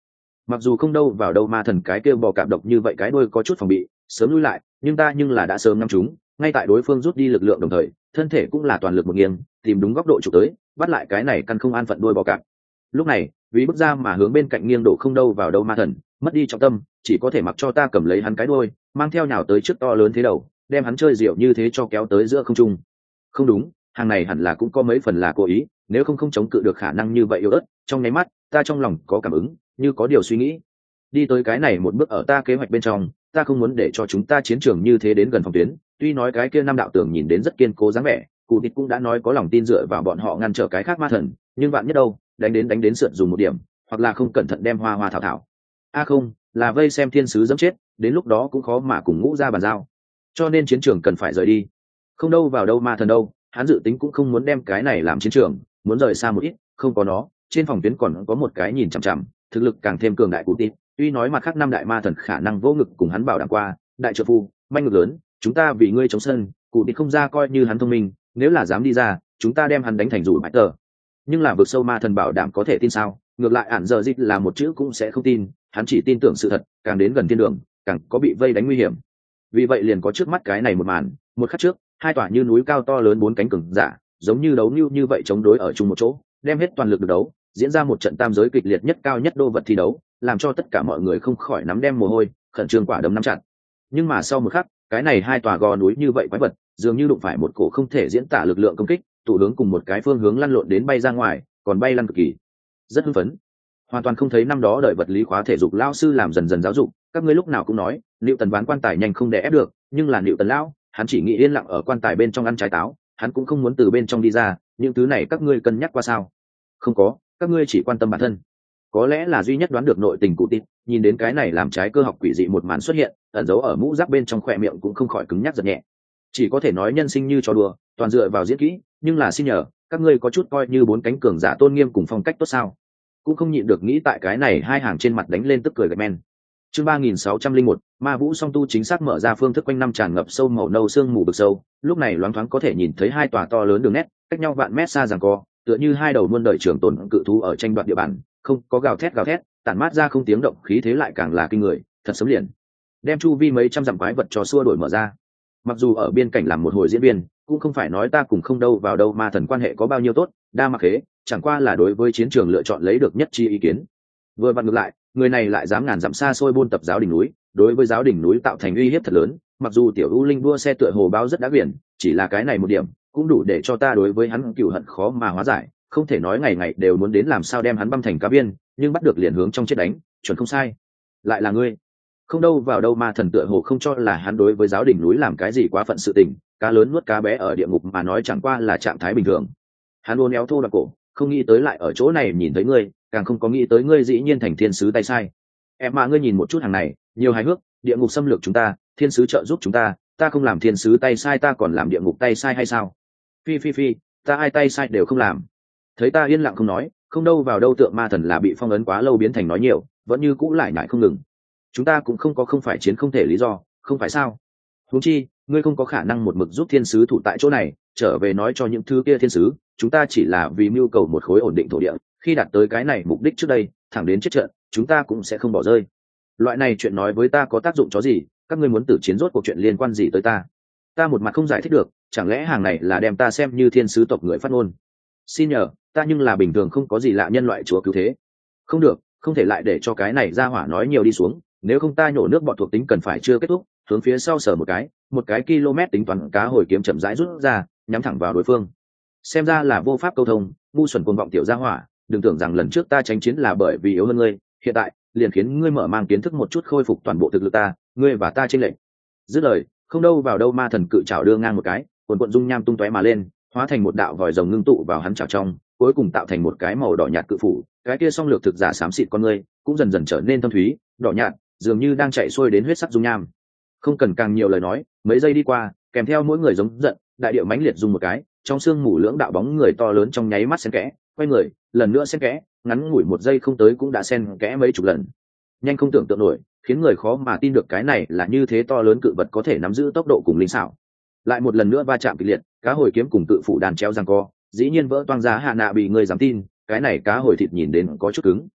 Mặc dù không đâu vào đâu ma thần cái kêu bò cạp độc như vậy cái đuôi có chút phòng bị sớm lui lại, nhưng ta nhưng là đã sớm ngắm chúng, ngay tại đối phương rút đi lực lượng đồng thời thân thể cũng là toàn lực một nghiêng tìm đúng góc độ chụp tới bắt lại cái này căn không an phận đuôi bò cạp. Lúc này vì bước ra mà hướng bên cạnh nghiêng đổ không đâu vào đâu ma thần mất đi trọng tâm, chỉ có thể mặc cho ta cầm lấy hắn cái đuôi mang theo nhào tới trước to lớn thế đầu đem hắn chơi diệu như thế cho kéo tới giữa không trung. Không đúng, hàng này hẳn là cũng có mấy phần là cố ý, nếu không không chống cự được khả năng như vậy yếu ớt. Trong nháy mắt ta trong lòng có cảm ứng, như có điều suy nghĩ đi tới cái này một bước ở ta kế hoạch bên trong. Ta không muốn để cho chúng ta chiến trường như thế đến gần phòng tuyến, tuy nói cái kia năm đạo tường nhìn đến rất kiên cố dáng vẻ, cụ địch cũng đã nói có lòng tin dựa vào bọn họ ngăn trở cái khác ma thần, nhưng vạn nhất đâu, đánh đến đánh đến sượt dùng một điểm, hoặc là không cẩn thận đem hoa hoa thảo thảo a à không là vây xem thiên sứ dẫm chết, đến lúc đó cũng khó mà cùng ngũ ra bàn giao. Cho nên chiến trường cần phải rời đi. Không đâu vào đâu ma thần đâu, hắn dự tính cũng không muốn đem cái này làm chiến trường, muốn rời xa một ít. Không có nó, trên phòng tuyến còn có một cái nhìn chằm chằm, thực lực càng thêm cường đại cụ tít. Tuy nói mặt khác năm đại ma thần khả năng vô ngực cùng hắn bảo đảm qua, đại trợ phu manh ngực lớn, chúng ta vì ngươi chống sân, cụ tít không ra coi như hắn thông minh, nếu là dám đi ra chúng ta đem hắn đánh thành rủi bại tờ. Nhưng là vực sâu ma thần bảo đảm có thể tin sao? Ngược lại ản giờ dịch là một chữ cũng sẽ không tin, hắn chỉ tin tưởng sự thật, càng đến gần thiên đường càng có bị vây đánh nguy hiểm. Vì vậy liền có trước mắt cái này một màn. Một khắc trước hai tòa như núi cao to lớn bốn cánh cường giả giống như đấu như như vậy chống đối ở chung một chỗ, đem hết toàn lực được đấu, diễn ra một trận tam giới kịch liệt nhất cao nhất đô vật thi đấu, làm cho tất cả mọi người không khỏi nắm đem mồ hôi, khẩn trương quả đấm nắm chặt. Nhưng mà sau một khắc, cái này hai tòa gò núi như vậy quái vật dường như đụng phải một cổ không thể diễn tả lực lượng công kích, tụ hướng cùng một cái phương hướng lăn lộn đến bay ra ngoài, còn bay lăn cực kỳ rất hưng phấn. Hoàn toàn không thấy năm đó đợi vật lý khóa thể dục lao sư làm dần dần giáo dục, các ngươi lúc nào cũng nói liệu tần ván quan tài nhanh không đè ép được, nhưng là liệu tần lão hắn chỉ nghĩ yên lặng ở quan tài bên trong ăn trái táo, hắn cũng không muốn từ bên trong đi ra. Những thứ này các ngươi cân nhắc qua sao? Không có, các ngươi chỉ quan tâm bản thân. Có lẽ là duy nhất đoán được nội tình cụ tít, nhìn đến cái này làm trái cơ học quỷ dị một màn xuất hiện, ẩn giấu ở mũ giáp bên trong khỏe miệng cũng không khỏi cứng nhắc giật nhẹ. Chỉ có thể nói nhân sinh như trò đùa, toàn dựa vào diễn kỹ, nhưng là xin nhờ các ngươi có chút coi như bốn cánh cường giả tôn nghiêm cùng phong cách tốt sao? Cũng không nhịn được nghĩ tại cái này hai hàng trên mặt đánh lên tức cười gật men. Chương ba nghìn sáu trăm linh một, ma vũ song tu chính xác mở ra phương thức quanh năm tràn ngập sâu màu nâu sương mù bực sâu, lúc này loáng thoáng có thể nhìn thấy hai tòa to lớn đường nét, cách nhau vạn mét xa giằng co, tựa như hai đầu muôn đời trường tồn cự thú ở tranh đoạt địa bàn, không có gào thét gào thét, tản mát ra không tiếng động khí thế lại càng là kinh người, thật sớm liền đem chu vi mấy trăm dặm quái vật cho xua đổi mở ra. Mặc dù ở biên cảnh làm một hồi diễn viên, cũng không phải nói ta cùng không đâu vào đâu ma thần quan hệ có bao nhiêu tốt, đa mặc khế, chẳng qua là đối với chiến trường lựa chọn lấy được nhất chi ý kiến. Vừa vặn ngược lại, người này lại dám ngàn dặm xa xôi buôn tập giáo đỉnh núi, đối với giáo đỉnh núi tạo thành uy hiếp thật lớn. Mặc dù tiểu u linh đua xe tựa hồ báo rất đã biển, chỉ là cái này một điểm cũng đủ để cho ta đối với hắn cựu hận khó mà hóa giải, không thể nói ngày ngày đều muốn đến làm sao đem hắn băm thành cá viên, nhưng bắt được liền hướng trong chết đánh, chuẩn không sai. Lại là ngươi. Không đâu vào đâu ma thần tựa hồ không cho là hắn đối với giáo đỉnh núi làm cái gì quá phận sự tình, cá lớn nuốt cá bé ở địa ngục mà nói chẳng qua là trạng thái bình thường. Hắn uốn éo thô đoạn cổ, không nghĩ tới lại ở chỗ này nhìn thấy ngươi, càng không có nghĩ tới ngươi dĩ nhiên thành thiên sứ tay sai. Em mà ngươi nhìn một chút hàng này, nhiều hài hước, địa ngục xâm lược chúng ta, thiên sứ trợ giúp chúng ta, ta không làm thiên sứ tay sai ta còn làm địa ngục tay sai hay sao? Phi phi phi, ta ai tay sai đều không làm. Thấy ta yên lặng không nói, không đâu vào đâu tượng ma thần là bị phong ấn quá lâu biến thành nói nhiều, vẫn như cũ lại nhại không ngừng. Chúng ta cũng không có không phải chiến không thể lý do, không phải sao? Huống chi, ngươi không có khả năng một mực giúp thiên sứ thủ tại chỗ này, trở về nói cho những thứ kia thiên sứ, chúng ta chỉ là vì mưu cầu một khối ổn định thổ địa, khi đạt tới cái này mục đích trước đây, thẳng đến chết trận, chúng ta cũng sẽ không bỏ rơi. Loại này chuyện nói với ta có tác dụng chó gì, các ngươi muốn tử chiến rốt cuộc chuyện liên quan gì tới ta? Ta một mặt không giải thích được, chẳng lẽ hàng này là đem ta xem như thiên sứ tộc người phát ngôn? Xin nhờ, ta nhưng là bình thường không có gì lạ nhân loại chúa cứu thế. Không được, không thể lại để cho cái này ra hỏa nói nhiều đi xuống, nếu không ta nhổ nước bọt thuộc tính cần phải chưa kết thúc. Hướng phía sau sở một cái, một cái km tính toán cá hồi kiếm chậm rãi rút ra, nhắm thẳng vào đối phương. Xem ra là vô pháp câu thông, ngu xuẩn cuồng vọng tiểu gia hỏa, đừng tưởng rằng lần trước ta tranh chiến là bởi vì yếu hơn ngươi, hiện tại liền khiến ngươi mở mang kiến thức một chút khôi phục toàn bộ thực lực ta, ngươi và ta chênh lệch. Dứt lời, không đâu vào đâu ma thần cự trảo đưa ngang một cái, cuồn cuộn dung nham tung tóe mà lên, hóa thành một đạo vòi rồng ngưng tụ vào hắn trảo trong, cuối cùng tạo thành một cái màu đỏ nhạt cự phủ. Cái kia song lược thực giả xám xịt con ngươi cũng dần dần trở nên thâm thúy, đỏ nhạt, dường như đang chạy xuôi đến huyết sắc dung nham. Không cần càng nhiều lời nói, mấy giây đi qua, kèm theo mỗi người giống giận, đại điệu mãnh liệt dùng một cái, trong xương mù lưỡng đạo bóng người to lớn trong nháy mắt xen kẽ, quay người, lần nữa xen kẽ, ngắn ngủi một giây không tới cũng đã xen kẽ mấy chục lần. Nhanh không tưởng tượng nổi, khiến người khó mà tin được cái này là như thế to lớn cự vật có thể nắm giữ tốc độ cùng linh xảo. Lại một lần nữa va chạm kịch liệt, cá hồi kiếm cùng cự phủ đàn treo giằng co, dĩ nhiên vỡ toang ra hạ nạ bị người dám tin, cái này cá hồi thịt nhìn đến có chút cứng.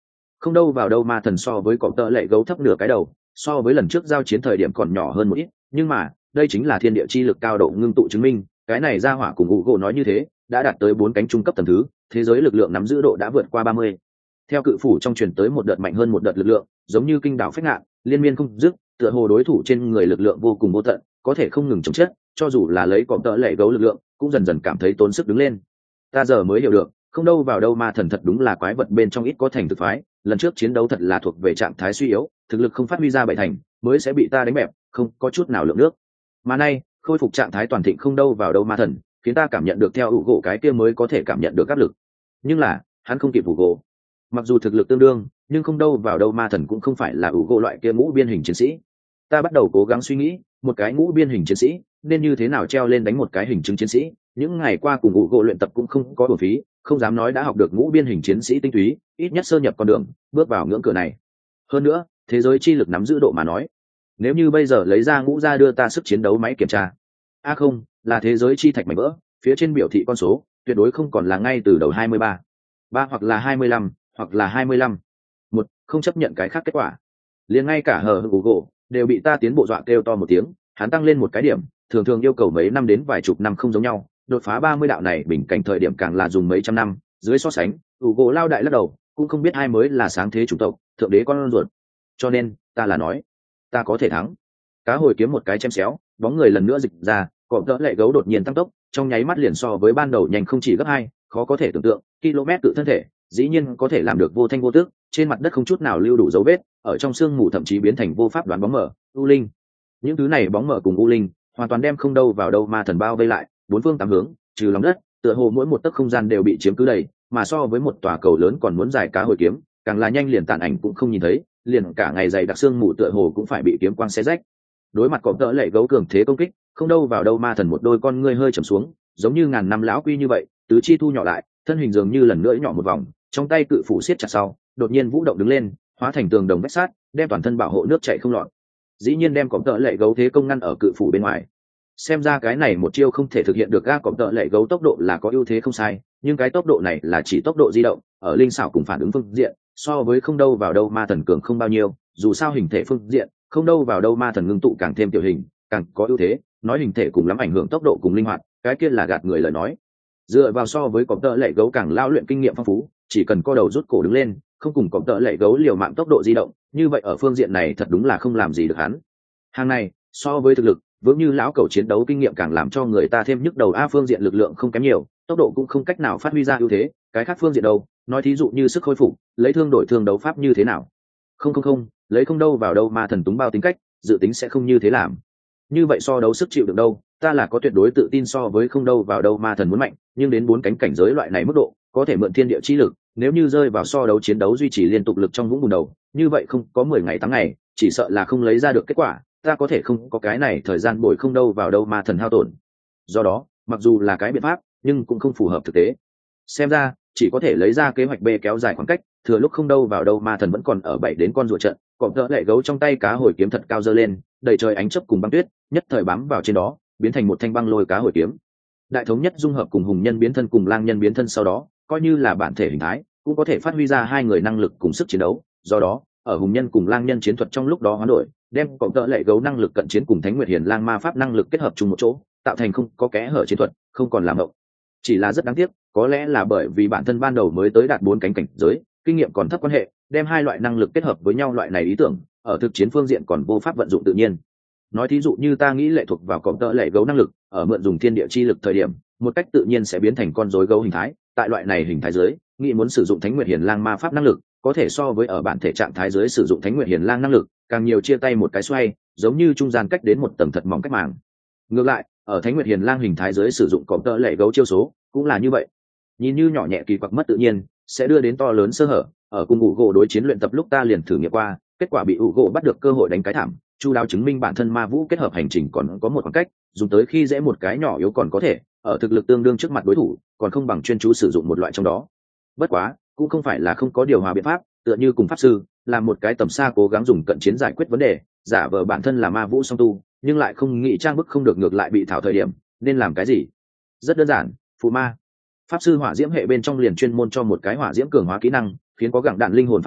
không đâu vào đâu ma thần so với cọp tợ lệ gấu thấp nửa cái đầu, so với lần trước giao chiến thời điểm còn nhỏ hơn một ít, nhưng mà đây chính là thiên địa chi lực cao độ ngưng tụ chứng minh, cái này ra hỏa cùng Hugo nói như thế, đã đạt tới bốn cánh trung cấp tầng thứ, thế giới lực lượng nắm giữ độ đã vượt qua ba mươi. Theo cự phủ trong truyền tới một đợt mạnh hơn một đợt lực lượng, giống như kinh đảo phách ngạn, liên miên không dứt, tựa hồ đối thủ trên người lực lượng vô cùng vô tận, có thể không ngừng chống chết, cho dù là lấy cọp tợ lệ gấu lực lượng, cũng dần dần cảm thấy tốn sức đứng lên. Ta giờ mới hiểu được, không đâu vào đâu ma thần thật đúng là quái vật bên trong ít có thành thực phái, lần trước chiến đấu thật là thuộc về trạng thái suy yếu, thực lực không phát huy ra bảy thành, mới sẽ bị ta đánh bẹp, không có chút nào lượng nước. Mà nay, khôi phục trạng thái toàn thịnh không đâu vào đâu ma thần, khiến ta cảm nhận được theo ủ gỗ cái kia mới có thể cảm nhận được áp lực. Nhưng là, hắn không kịp ủ gỗ. Mặc dù thực lực tương đương, nhưng không đâu vào đâu ma thần cũng không phải là ủ gỗ loại kia ngũ biên hình chiến sĩ. Ta bắt đầu cố gắng suy nghĩ, một cái ngũ biên hình chiến sĩ nên như thế nào treo lên đánh một cái hình chứng chiến sĩ. Những ngày qua cùng ủ gỗ luyện tập cũng không có bổ phí, không dám nói đã học được ngũ biên hình chiến sĩ tinh túy, ít nhất sơ nhập con đường, bước vào ngưỡng cửa này. Hơn nữa, thế giới chi lực nắm giữ độ mà nói, nếu như bây giờ lấy ra ngũ ra đưa ta sức chiến đấu máy kiểm tra, a à không, là thế giới chi thạch mảnh vỡ, phía trên biểu thị con số tuyệt đối không còn là ngay từ đầu hai mươi ba, ba hoặc là hai mươi lăm, hoặc là hai mươi lăm. Một, không chấp nhận cái khác kết quả. Liền ngay cả hờ Hugo đều bị ta tiến bộ dọa kêu to một tiếng, hắn tăng lên một cái điểm, thường thường yêu cầu mấy năm đến vài chục năm không giống nhau, đột phá ba mươi đạo này bình cảnh thời điểm càng là dùng mấy trăm năm, dưới so sánh, Hugo lao đại lắc đầu, cũng không biết ai mới là sáng thế chủng tộc, thượng đế con ruột. Cho nên, ta là nói, ta có thể thắng. Cá hồi kiếm một cái chém xéo, bóng người lần nữa dịch ra, cọp tợ lệ gấu đột nhiên tăng tốc, trong nháy mắt liền so với ban đầu nhanh không chỉ gấp hai, khó có thể tưởng tượng, km tự thân thể, dĩ nhiên có thể làm được vô thanh vô tước, trên mặt đất không chút nào lưu đủ dấu vết, ở trong sương mù thậm chí biến thành vô pháp đoán bóng mờ, u linh. Những thứ này bóng mờ cùng u linh, hoàn toàn đem không đâu vào đâu ma thần bao vây lại, bốn phương tám hướng, trừ lòng đất, tựa hồ mỗi một tấc không gian đều bị chiếm cứ đầy, mà so với một tòa cầu lớn còn muốn dài cá hồi kiếm, càng là nhanh liền tàn ảnh cũng không nhìn thấy, liền cả ngày dày đặc sương mù tựa hồ cũng phải bị kiếm quang xé rách. Đối mặt cọp tợ lệ gấu cường thế công kích, không đâu vào đâu ma thần một đôi con ngươi hơi trầm xuống, giống như ngàn năm lão quy như vậy, tứ chi thu nhỏ lại, thân hình dường như lần nữa nhỏ một vòng, trong tay cự phủ siết chặt sau, đột nhiên vũ động đứng lên, hóa thành tường đồng vách sát, đem toàn thân bảo hộ nước chảy không lọt. Dĩ nhiên đem cọp tợ lệ gấu thế công ngăn ở cự phủ bên ngoài. Xem ra cái này một chiêu không thể thực hiện được, ga cọp tợ lệ gấu tốc độ là có ưu thế không sai, nhưng cái tốc độ này là chỉ tốc độ di động, ở linh xảo cùng phản ứng phương diện, so với không đâu vào đâu ma thần cường không bao nhiêu, dù sao hình thể phương diện, không đâu vào đâu ma thần ngưng tụ càng thêm tiểu hình, càng có ưu thế, nói hình thể cùng lắm ảnh hưởng tốc độ cùng linh hoạt, cái kia là gạt người lời nói. Dựa vào so với cọp tợ lệ gấu càng lao luyện kinh nghiệm phong phú, chỉ cần co đầu rút cổ đứng lên, không cùng cọp tợ lệ gấu liều mạng tốc độ di động, như vậy ở phương diện này thật đúng là không làm gì được hắn. Hàng này, so với thực lực, vững như lão cầu chiến đấu kinh nghiệm càng làm cho người ta thêm nhức đầu. A phương diện lực lượng không kém nhiều, tốc độ cũng không cách nào phát huy ra ưu thế, cái khác phương diện đâu, nói thí dụ như sức khôi phục, lấy thương đổi thương đấu pháp như thế nào. Không không không, lấy không đâu vào đâu ma thần túng bao tính cách, dự tính sẽ không như thế làm. Như vậy so đấu sức chịu được đâu, ta là có tuyệt đối tự tin so với không đâu vào đâu ma thần muốn mạnh, nhưng đến bốn cánh cảnh giới loại này mức độ, có thể mượn thiên địa chi lực, nếu như rơi vào so đấu chiến đấu duy trì liên tục lực trong vũng bùn đầu, như vậy không có mười ngày tám ngày, chỉ sợ là không lấy ra được kết quả, ta có thể không có cái này thời gian bồi không đâu vào đâu ma thần hao tổn. Do đó, mặc dù là cái biện pháp, nhưng cũng không phù hợp thực tế. Xem ra, chỉ có thể lấy ra kế hoạch B kéo dài khoảng cách, thừa lúc không đâu vào đâu ma thần vẫn còn ở bảy đến con rùa trận, cọp tợ lệ gấu trong tay cá hồi kiếm thật cao dơ lên, đầy trời ánh chớp cùng băng tuyết, nhất thời bám vào trên đó, biến thành một thanh băng lôi cá hồi kiếm. Đại thống nhất dung hợp cùng hùng nhân biến thân cùng lang nhân biến thân sau đó, coi như là bản thể hình thái, cũng có thể phát huy ra hai người năng lực cùng sức chiến đấu. Do đó, ở hùng nhân cùng lang nhân chiến thuật trong lúc đó hoán đổi, đem cọp tợ lệ gấu năng lực cận chiến cùng thánh nguyệt hiền lang ma pháp năng lực kết hợp chung một chỗ, tạo thành không có kẽ hở chiến thuật, không còn làm mộng. Chỉ là rất đáng tiếc, có lẽ là bởi vì bản thân ban đầu mới tới đạt bốn cánh cảnh giới, kinh nghiệm còn thấp quan hệ, đem hai loại năng lực kết hợp với nhau, loại này ý tưởng ở thực chiến phương diện còn vô pháp vận dụng tự nhiên. Nói thí dụ như ta nghĩ lệ thuộc vào cọp tợ lệ gấu năng lực, ở mượn dùng thiên địa chi lực thời điểm, một cách tự nhiên sẽ biến thành con rối gấu hình thái, tại loại này hình thái dưới, nghĩ muốn sử dụng thánh nguyệt hiền lang ma pháp năng lực, có thể so với ở bản thể trạng thái dưới sử dụng thánh nguyệt hiền lang năng lực, càng nhiều chia tay một cái xoay, giống như trung gian cách đến một tầng thật mỏng cách màng. Ngược lại, ở thánh nguyệt hiền lang hình thái dưới sử dụng cọp tợ lệ gấu chiêu số, cũng là như vậy. Nhìn như nhỏ nhẹ kỳ quặc mất tự nhiên, sẽ đưa đến to lớn sơ hở. Ở cùng ủ gỗ đối chiến luyện tập lúc ta liền thử nghiệm qua, kết quả bị ủ gỗ bắt được cơ hội đánh cái thảm, chu đáo chứng minh bản thân ma vũ kết hợp hành trình còn có một khoảng cách, dùng tới khi dễ một cái nhỏ yếu còn có thể, ở thực lực tương đương trước mặt đối thủ, còn không bằng chuyên chú sử dụng một loại trong đó. Bất quá, cũng không phải là không có điều hòa biện pháp, tựa như cùng pháp sư, làm một cái tầm xa cố gắng dùng cận chiến giải quyết vấn đề, giả vờ bản thân là ma vũ song tu, nhưng lại không nghĩ trang bức không được, ngược lại bị thảo thời điểm, nên làm cái gì? Rất đơn giản, phù ma. Pháp sư hỏa diễm hệ bên trong liền chuyên môn cho một cái hỏa diễm cường hóa kỹ năng, khiến có gẳng đạn linh hồn pháp sư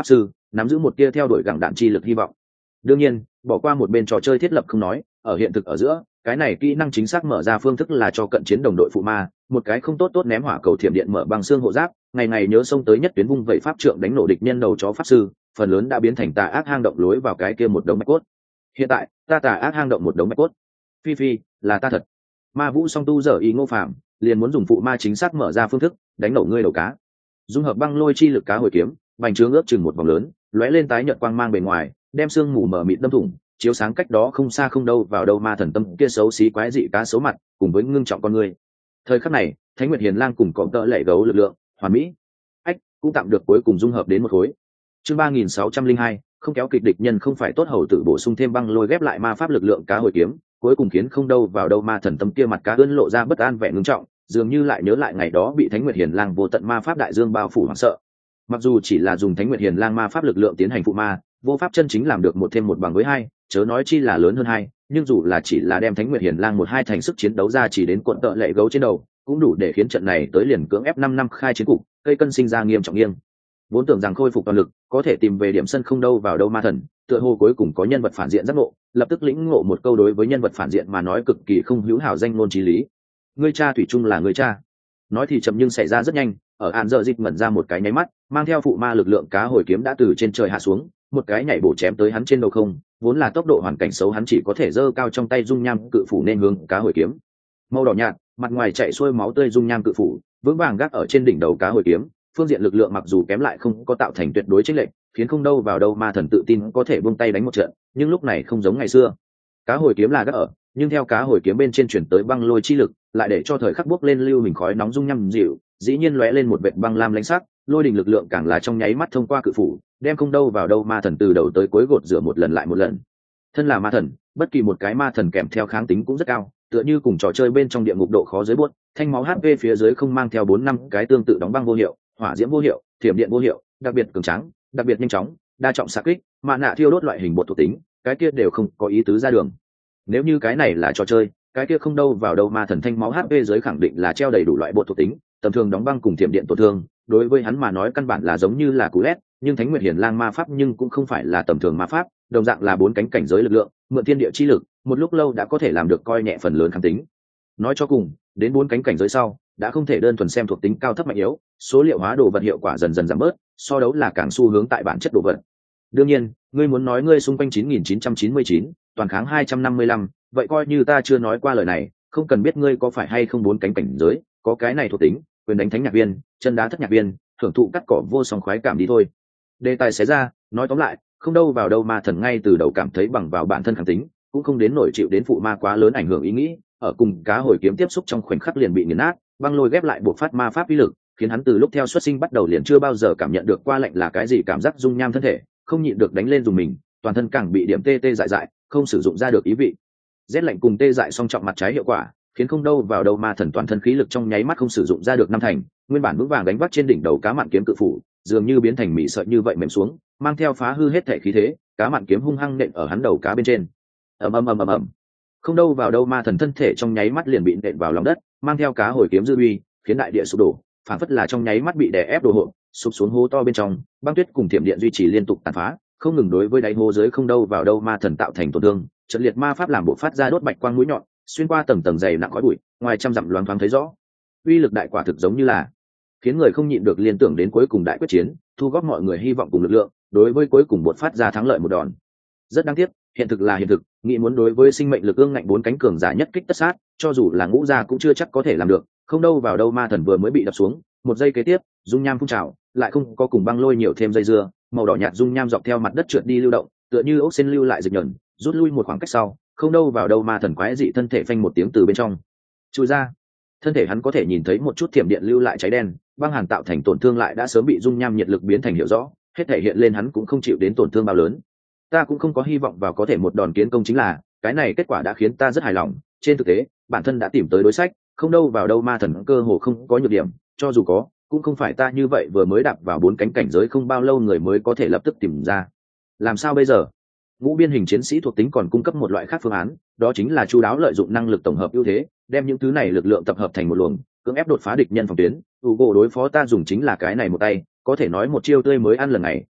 nắm giữ một tia theo đuổi gẳng đạn chi lực hy vọng. Đương nhiên, bỏ qua một bên trò chơi thiết lập không nói, ở hiện thực ở giữa, cái này kỹ năng chính xác mở ra phương thức là cho cận chiến đồng đội phụ ma, một cái không tốt tốt ném hỏa cầu thiểm điện mở bằng xương hộ giáp, ngày ngày nhớ xông tới nhất tuyến vung vẩy pháp trượng đánh nổ địch nhân đầu chó pháp sư, phần lớn đã biến thành tà ác hang động lối vào cái kia một đống bạch cốt. Hiện tại, ta tà ác hang động một đống bạch cốt. Phi phi, là ta thật. Ma Vũ song tu giờ ý Ngô Phạm, liền muốn dùng phụ ma chính xác mở ra phương thức, đánh nổ ngươi đầu cá. Dung hợp băng lôi chi lực cá hồi kiếm, bành trướng ước chừng một vòng lớn, lóe lên tái nhợt quang mang bề ngoài, đem xương mù mở mịt đâm thủng, chiếu sáng cách đó không xa không đâu vào đâu ma thần tâm kia xấu xí quái dị cá xấu mặt, cùng với ngưng trọng con người. Thời khắc này, Thánh Nguyệt Hiền Lang cùng cọp tợ lệ gấu lực lượng, hoàn mỹ. Ách, cũng tạm được cuối cùng dung hợp đến một khối. Chương ba nghìn sáu trăm linh hai, không kéo kịch địch nhân không phải tốt hầu tự bổ sung thêm băng lôi ghép lại ma pháp lực lượng cá hồi kiếm, cuối cùng khiến không đâu vào đâu ma thần tâm kia mặt cá ươn lộ ra bất an vẻ ngưng trọng, dường như lại nhớ lại ngày đó bị Thánh Nguyệt Hiền Lang vô tận ma pháp đại dương bao phủ hoảng sợ. Mặc dù chỉ là dùng Thánh Nguyệt Hiền Lang ma pháp lực lượng tiến hành phụ ma, vô pháp chân chính làm được một thêm một bằng với hai, chớ nói chi là lớn hơn hai, nhưng dù là chỉ là đem Thánh Nguyệt Hiền Lang một hai thành sức chiến đấu ra chỉ đến cuộn tợ lệ gấu trên đầu, cũng đủ để khiến trận này tới liền cưỡng ép năm năm khai chiến cục, cây cân sinh ra nghiêm trọng nghiêng. Vốn tưởng rằng khôi phục toàn lực, có thể tìm về điểm sân không đâu vào đâu ma thần, tựa hồ cuối cùng có nhân vật phản diện giác ngộ, lập tức lĩnh ngộ một câu đối với nhân vật phản diện mà nói cực kỳ không hữu hảo danh ngôn chí lý. Ngươi cha thủy chung là ngươi cha. Nói thì chậm nhưng xảy ra rất nhanh, ở án giờ dịch mẩn ra một cái nháy mắt, mang theo phụ ma lực lượng cá hồi kiếm đã từ trên trời hạ xuống, một cái nhảy bổ chém tới hắn trên đầu không, vốn là tốc độ hoàn cảnh xấu hắn chỉ có thể giơ cao trong tay dung nham cự phủ nên hướng cá hồi kiếm. Màu đỏ nhạt, mặt ngoài chạy xuôi máu tươi dung nham cự phủ, vững vàng gác ở trên đỉnh đầu cá hồi kiếm, phương diện lực lượng mặc dù kém lại không có tạo thành tuyệt đối chênh lệch, khiến không đâu vào đâu ma thần tự tin có thể buông tay đánh một trận, nhưng lúc này không giống ngày xưa. Cá hồi kiếm là gác ở, nhưng theo cá hồi kiếm bên trên chuyển tới băng lôi chi lực, lại để cho thời khắc bốc lên lưu hình khói nóng dung nham dịu, dĩ nhiên lóe lên một vệt băng lam lánh sắc, lôi đình lực lượng càng là trong nháy mắt thông qua cự phủ, đem không đâu vào đâu ma thần từ đầu tới cuối gột rửa một lần lại một lần. Thân là ma thần, bất kỳ một cái ma thần kèm theo kháng tính cũng rất cao, tựa như cùng trò chơi bên trong địa ngục độ khó dưới buốt, thanh máu hát pê phía dưới không mang theo bốn năm cái tương tự đóng băng vô hiệu, hỏa diễm vô hiệu, thiểm điện vô hiệu, đặc biệt cường tráng, đặc biệt nhanh chóng, đa trọng xạ kích, mạ nạ thiêu đốt loại hình bột thuộc tính, cái kia đều không có ý tứ ra đường. Nếu như cái này là trò chơi, cái kia không đâu vào đâu ma thần thanh máu hát pê dưới khẳng định là treo đầy đủ loại bột thuộc tính, tầm thường đóng băng cùng thiểm điện tổn thương, đối với hắn mà nói căn bản là giống như là cú lét, nhưng Thánh Nguyệt Hiền Lang ma pháp nhưng cũng không phải là tầm thường ma pháp, đồng dạng là bốn cánh cảnh giới lực lượng, mượn thiên địa chi lực, một lúc lâu đã có thể làm được coi nhẹ phần lớn kháng tính. Nói cho cùng, đến bốn cánh cảnh giới sau, đã không thể đơn thuần xem thuộc tính cao thấp mạnh yếu, số liệu hóa đồ vật hiệu quả dần dần giảm bớt, so đấu là càng xu hướng tại bản chất đồ vật. Đương nhiên, ngươi muốn nói ngươi xung quanh chín nghìn chín trăm chín mươi chín, toàn kháng hai trăm năm mươi lăm, vậy coi như ta chưa nói qua lời này, không cần biết ngươi có phải hay không bốn cánh cảnh giới, có cái này thuộc tính, quyền đánh thánh nhạc viên, chân đá thất nhạc viên, thưởng thụ cắt cỏ vô song khoái cảm đi thôi. Đề tài xé ra, nói tóm lại, không đâu vào đâu ma thần ngay từ đầu cảm thấy bằng vào bản thân kháng tính, cũng không đến nổi chịu đến phụ ma quá lớn ảnh hưởng ý nghĩ, ở cùng cá hồi kiếm tiếp xúc trong khoảnh khắc liền bị nghiền nát, băng lôi ghép lại buộc phát ma pháp uy lực, khiến hắn từ lúc theo xuất sinh bắt đầu liền chưa bao giờ cảm nhận được qua lạnh là cái gì cảm giác dung nham thân thể, không nhịn được đánh lên dùng mình, toàn thân càng bị điểm tê tê dại dại, không sử dụng ra được ý vị. Rét lạnh cùng tê dại song trọng mặt trái hiệu quả, khiến không đâu vào đâu ma thần toàn thân khí lực trong nháy mắt không sử dụng ra được năm thành, nguyên bản vững vàng đánh vác trên đỉnh đầu cá mặn kiếm cự phủ, dường như biến thành mị sợi như vậy mềm xuống, mang theo phá hư hết thể khí thế, cá mặn kiếm hung hăng nện ở hắn đầu cá bên trên. Ầm ầm ầm ầm ầm. Không đâu vào đâu ma thần thân thể trong nháy mắt liền bị nện vào lòng đất, mang theo cá hồi kiếm dư uy, khiến đại địa sụp đổ, phản phất là trong nháy mắt bị đè ép đổ hộ, sụp xuống hố to bên trong, băng tuyết cùng thiểm điện duy trì liên tục tàn phá, không ngừng đối với đáy hố dưới không đâu vào đâu ma thần tạo thành tổn thương, trận liệt ma pháp làm bộ phát ra đốt bạch quang mũi nhọn, xuyên qua tầng tầng dày nặng khói bụi, ngoài trăm dặm loáng thoáng thấy rõ. Uy lực đại quả thực giống như là khiến người không nhịn được liên tưởng đến cuối cùng đại quyết chiến, thu góp mọi người hy vọng cùng lực lượng, đối với cuối cùng bột phát ra thắng lợi một đòn. Rất đáng tiếc, hiện thực là hiện thực, nghĩ muốn đối với sinh mệnh lực ương ngạnh bốn cánh cường giả nhất kích tất sát, cho dù là ngũ gia cũng chưa chắc có thể làm được, không đâu vào đâu ma thần vừa mới bị đập xuống, một giây kế tiếp, dung nham phun trào, lại không có cùng băng lôi nhiều thêm dây dưa, màu đỏ nhạt dung nham dọc theo mặt đất trượt đi lưu động, tựa như ốc sen lưu lại dịch nhẫn, rút lui một khoảng cách sau, không đâu vào đâu ma thần quái dị thân thể phanh một tiếng từ bên trong chui ra. Thân thể hắn có thể nhìn thấy một chút thiểm điện lưu lại cháy đen, băng hàn tạo thành tổn thương lại đã sớm bị dung nham nhiệt lực biến thành hiểu rõ, hết thể hiện lên hắn cũng không chịu đến tổn thương bao lớn. Ta cũng không có hy vọng vào có thể một đòn kiến công, chính là cái này kết quả đã khiến ta rất hài lòng. Trên thực tế, bản thân đã tìm tới đối sách, không đâu vào đâu ma thần cơ hồ không có nhược điểm, cho dù có, cũng không phải ta như vậy vừa mới đạp vào bốn cánh cảnh giới không bao lâu người mới có thể lập tức tìm ra. Làm sao bây giờ? Ngũ biên hình chiến sĩ thuộc tính còn cung cấp một loại khác phương án, đó chính là chu đáo lợi dụng năng lực tổng hợp ưu thế, đem những thứ này lực lượng tập hợp thành một luồng, cưỡng ép đột phá địch nhân phòng tuyến. Hugo đối phó ta dùng chính là cái này một tay, có thể nói một chiêu tươi mới ăn lần này,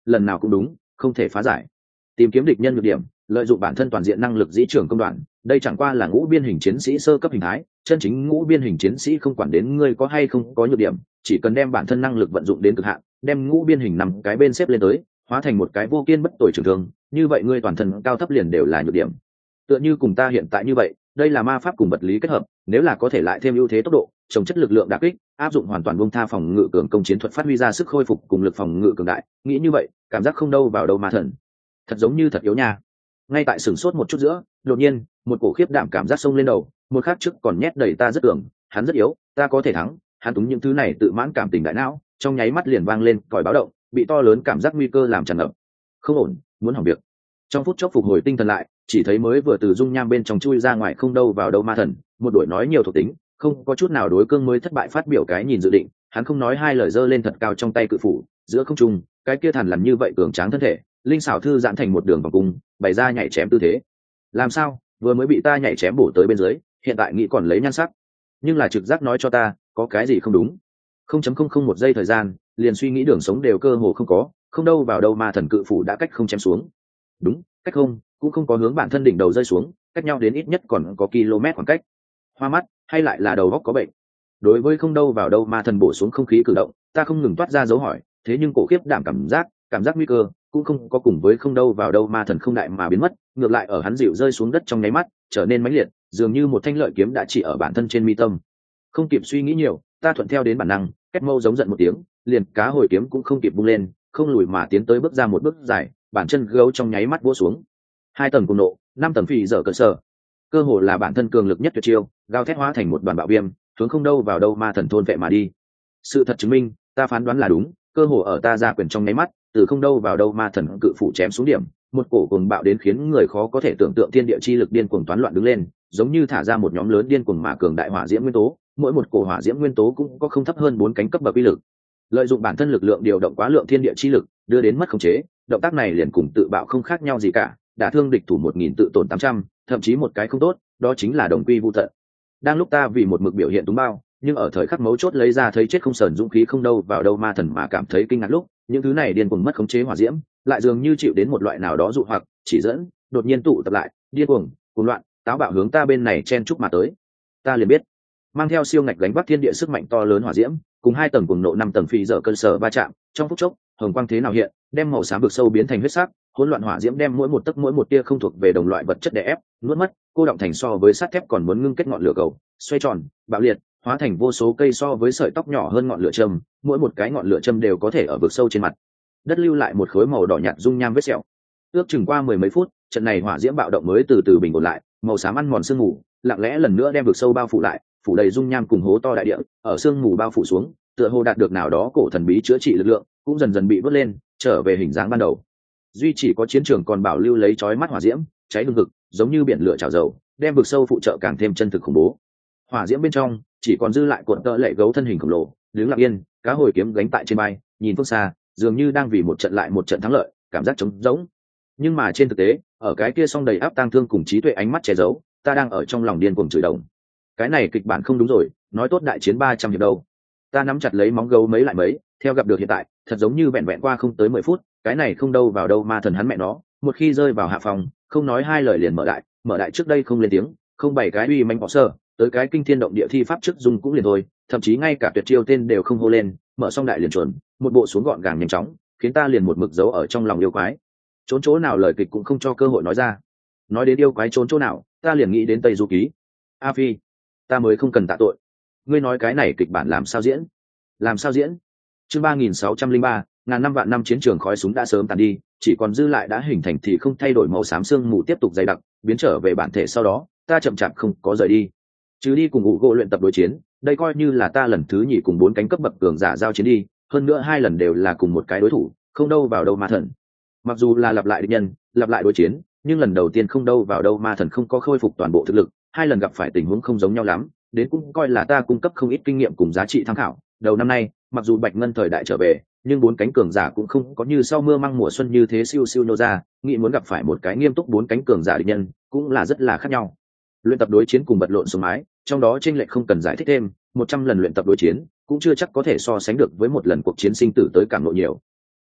lần nào cũng đúng, không thể phá giải. Tìm kiếm địch nhân nhược điểm, lợi dụng bản thân toàn diện năng lực dĩ trường công đoạn, đây chẳng qua là ngũ biên hình chiến sĩ sơ cấp hình thái, chân chính ngũ biên hình chiến sĩ không quản đến ngươi có hay không có nhược điểm, chỉ cần đem bản thân năng lực vận dụng đến cực hạn, đem ngũ biên hình nằm cái bên xếp lên tới, hóa thành một cái vô kiên bất tồi trường thương, như vậy ngươi toàn thân cao thấp liền đều là nhược điểm. Tựa như cùng ta hiện tại như vậy, đây là ma pháp cùng vật lý kết hợp, nếu là có thể lại thêm ưu thế tốc độ, trồng chất lực lượng đả kích, áp dụng hoàn toàn buông tha phòng ngự cường công chiến thuật phát huy ra sức khôi phục cùng lực phòng ngự cường đại, nghĩ như vậy, cảm giác không đâu vào đâu ma thần. Thật giống như thật yếu nha. Ngay tại sửng sốt một chút giữa, đột nhiên, một cổ khiếp đảm cảm giác xông lên đầu, một khắc trước còn nhét đầy ta rất tưởng, hắn rất yếu, ta có thể thắng, hắn túng những thứ này tự mãn cảm tình đại não, trong nháy mắt liền vang lên còi báo động, bị to lớn cảm giác nguy cơ làm tràn ngập. Không ổn, muốn hỏng việc. Trong phút chốc phục hồi tinh thần lại, chỉ thấy mới vừa từ dung nham bên trong chui ra ngoài không đâu vào đâu ma thần, một đuổi nói nhiều thuộc tính, không có chút nào đối cương mới thất bại phát biểu cái nhìn dự định, hắn không nói hai lời giơ lên thật cao trong tay cự phủ, giữa không trung, cái kia thần làm như vậy cường tráng thân thể, linh xảo thư giãn thành một đường vòng cung, bày ra nhảy chém tư thế. Làm sao, vừa mới bị ta nhảy chém bổ tới bên dưới, hiện tại nghĩ còn lấy nhan sắc, nhưng là trực giác nói cho ta, có cái gì không đúng. không chấm không không một giây thời gian, liền suy nghĩ đường sống đều cơ hồ không có, không đâu vào đâu ma thần cự phủ đã cách không chém xuống. Đúng, cách không, cũng không có hướng bản thân đỉnh đầu rơi xuống, cách nhau đến ít nhất còn có km khoảng cách. Hoa mắt, hay lại là đầu óc có bệnh? Đối với không đâu vào đâu ma thần bổ xuống không khí cử động, ta không ngừng toát ra dấu hỏi, thế nhưng cổ khiếp đảm cảm giác, cảm giác nguy cơ cũng không có cùng với không đâu vào đâu ma thần không đại mà biến mất, ngược lại ở hắn dịu rơi xuống đất trong nháy mắt, trở nên mãnh liệt, dường như một thanh lợi kiếm đã chỉ ở bản thân trên mi tâm. Không kịp suy nghĩ nhiều, ta thuận theo đến bản năng, két mâu giống giận một tiếng, liền cá hồi kiếm cũng không kịp vung lên, không lùi mà tiến tới bước ra một bước dài, bản chân gấu trong nháy mắt vỗ xuống. Hai tầng cùng nộ, năm tầng phì dở cơ sở, cơ hồ là bản thân cường lực nhất tuyệt chiêu, gào thét hóa thành một đoàn bạo viêm, hướng không đâu vào đâu ma thần thôn vệ mà đi. Sự thật chứng minh, ta phán đoán là đúng, cơ hồ ở ta ra quyền trong nháy mắt, từ không đâu vào đâu ma thần cự phủ chém xuống điểm, một cổ cuồng bạo đến khiến người khó có thể tưởng tượng thiên địa chi lực điên cuồng toán loạn đứng lên, giống như thả ra một nhóm lớn điên cuồng mà cường đại hỏa diễm nguyên tố, mỗi một cổ hỏa diễm nguyên tố cũng có không thấp hơn bốn cánh cấp bậc uy lực. Lợi dụng bản thân lực lượng điều động quá lượng thiên địa chi lực, đưa đến mất khống chế, động tác này liền cùng tự bạo không khác nhau gì cả, đả thương địch thủ một nghìn tự tổn tám trăm, thậm chí một cái không tốt, đó chính là đồng quy vu tận. Đang lúc ta vì một mực biểu hiện túng bao, nhưng ở thời khắc mấu chốt lấy ra thấy chết không sờn dũng khí không đâu vào đâu ma thần mà cảm thấy kinh ngạc lúc, những thứ này điên cuồng mất khống chế hỏa diễm, lại dường như chịu đến một loại nào đó dụ hoặc, chỉ dẫn, đột nhiên tụ tập lại, điên cuồng, cuồng loạn, táo bạo hướng ta bên này chen chúc mà tới. Ta liền biết, mang theo siêu ngạch gánh vác thiên địa sức mạnh to lớn hỏa diễm, cùng hai tầng cuồng nộ năm tầng phi dở cơn sở va chạm, trong phút chốc, hồng quang thế nào hiện, đem màu xám vực sâu biến thành huyết sắc, hỗn loạn hỏa diễm đem mỗi một tấc mỗi một tia không thuộc về đồng loại vật chất đè ép, nuốt mất, cô động thành so với sắt thép còn muốn ngưng kết ngọn lửa cầu, xoay tròn, bạo liệt, hóa thành vô số cây so với sợi tóc nhỏ hơn ngọn lửa châm, mỗi một cái ngọn lửa châm đều có thể ở vực sâu trên mặt đất lưu lại một khối màu đỏ nhạt dung nham vết sẹo. Ước chừng qua mười mấy phút, trận này hỏa diễm bạo động mới từ từ bình ổn lại, màu xám ăn mòn sương mù, lặng lẽ lần nữa đem vực sâu bao phủ lại, phủ đầy dung nham cùng hố to đại địa, ở sương mù bao phủ xuống, tựa hồ đạt được nào đó cổ thần bí chữa trị lực lượng, cũng dần dần bị vớt lên, trở về hình dáng ban đầu. Duy chỉ có chiến trường còn bảo lưu lấy chói mắt hỏa diễm, cháy hừng hực, giống như biển lửa trào dầu, đem vực sâu phụ trợ càng thêm chân thực khủng bố. Hỏa diễm bên trong chỉ còn dư lại cuộn tợ lệ gấu thân hình khổng lồ, đứng lặng yên, cá hồi kiếm gánh tại trên bay, nhìn phương xa, dường như đang vì một trận lại một trận thắng lợi, cảm giác trống rỗng. Nhưng mà trên thực tế, ở cái kia song đầy áp tang thương cùng trí tuệ ánh mắt che giấu, ta đang ở trong lòng điên cuồng chửi đồng. Cái này kịch bản không đúng rồi, nói tốt đại chiến ba trăm hiệp đâu. Ta nắm chặt lấy móng gấu mấy lại mấy, theo gặp được hiện tại, thật giống như vẹn vẹn qua không tới mười phút, cái này không đâu vào đâu ma thần hắn mẹ nó, một khi rơi vào hạ phòng, không nói hai lời liền mở đại, mở đại trước đây không lên tiếng, không bày cái uy manh bỏ sơ, tới cái kinh thiên động địa thi pháp trước dùng cũng liền thôi, thậm chí ngay cả tuyệt chiêu tên đều không hô lên, mở xong đại liền chuẩn, một bộ xuống gọn gàng nhanh chóng, khiến ta liền một mực giấu ở trong lòng yêu quái. Trốn chỗ nào lời kịch cũng không cho cơ hội nói ra. Nói đến yêu quái trốn chỗ nào, ta liền nghĩ đến Tây Du Ký. A Phi, ta mới không cần tạ tội. Ngươi nói cái này kịch bản làm sao diễn? Làm sao diễn? Chương ba nghìn sáu trăm linh ba, ngàn năm vạn năm chiến trường khói súng đã sớm tàn đi, chỉ còn dư lại đã hình thành thì không thay đổi màu xám sương mù tiếp tục dày đặc, biến trở về bản thể sau đó, ta chậm chạp không có rời đi. Chứ đi cùng ngụ gỗ luyện tập đối chiến, đây coi như là ta lần thứ nhì cùng bốn cánh cấp bậc cường giả giao chiến đi, hơn nữa hai lần đều là cùng một cái đối thủ, không đâu vào đâu ma thần. Mặc dù là lặp lại địch nhân, lặp lại đối chiến, nhưng lần đầu tiên không đâu vào đâu ma thần không có khôi phục toàn bộ thực lực, hai lần gặp phải tình huống không giống nhau lắm, đến cũng coi là ta cung cấp không ít kinh nghiệm cùng giá trị tham khảo. Đầu năm nay, mặc dù Bạch Ngân thời đại trở về, nhưng bốn cánh cường giả cũng không có như sau mưa măng mùa xuân như thế siêu siêu nô ra, nghĩ muốn gặp phải một cái nghiêm túc bốn cánh cường giả địch nhân, cũng là rất là khác nhau. Luyện tập đối chiến cùng vật lộn xuống mái, trong đó chênh lệch không cần giải thích thêm, một trăm lần luyện tập đối chiến, cũng chưa chắc có thể so sánh được với một lần cuộc chiến sinh tử tới cảm lộ nhiều.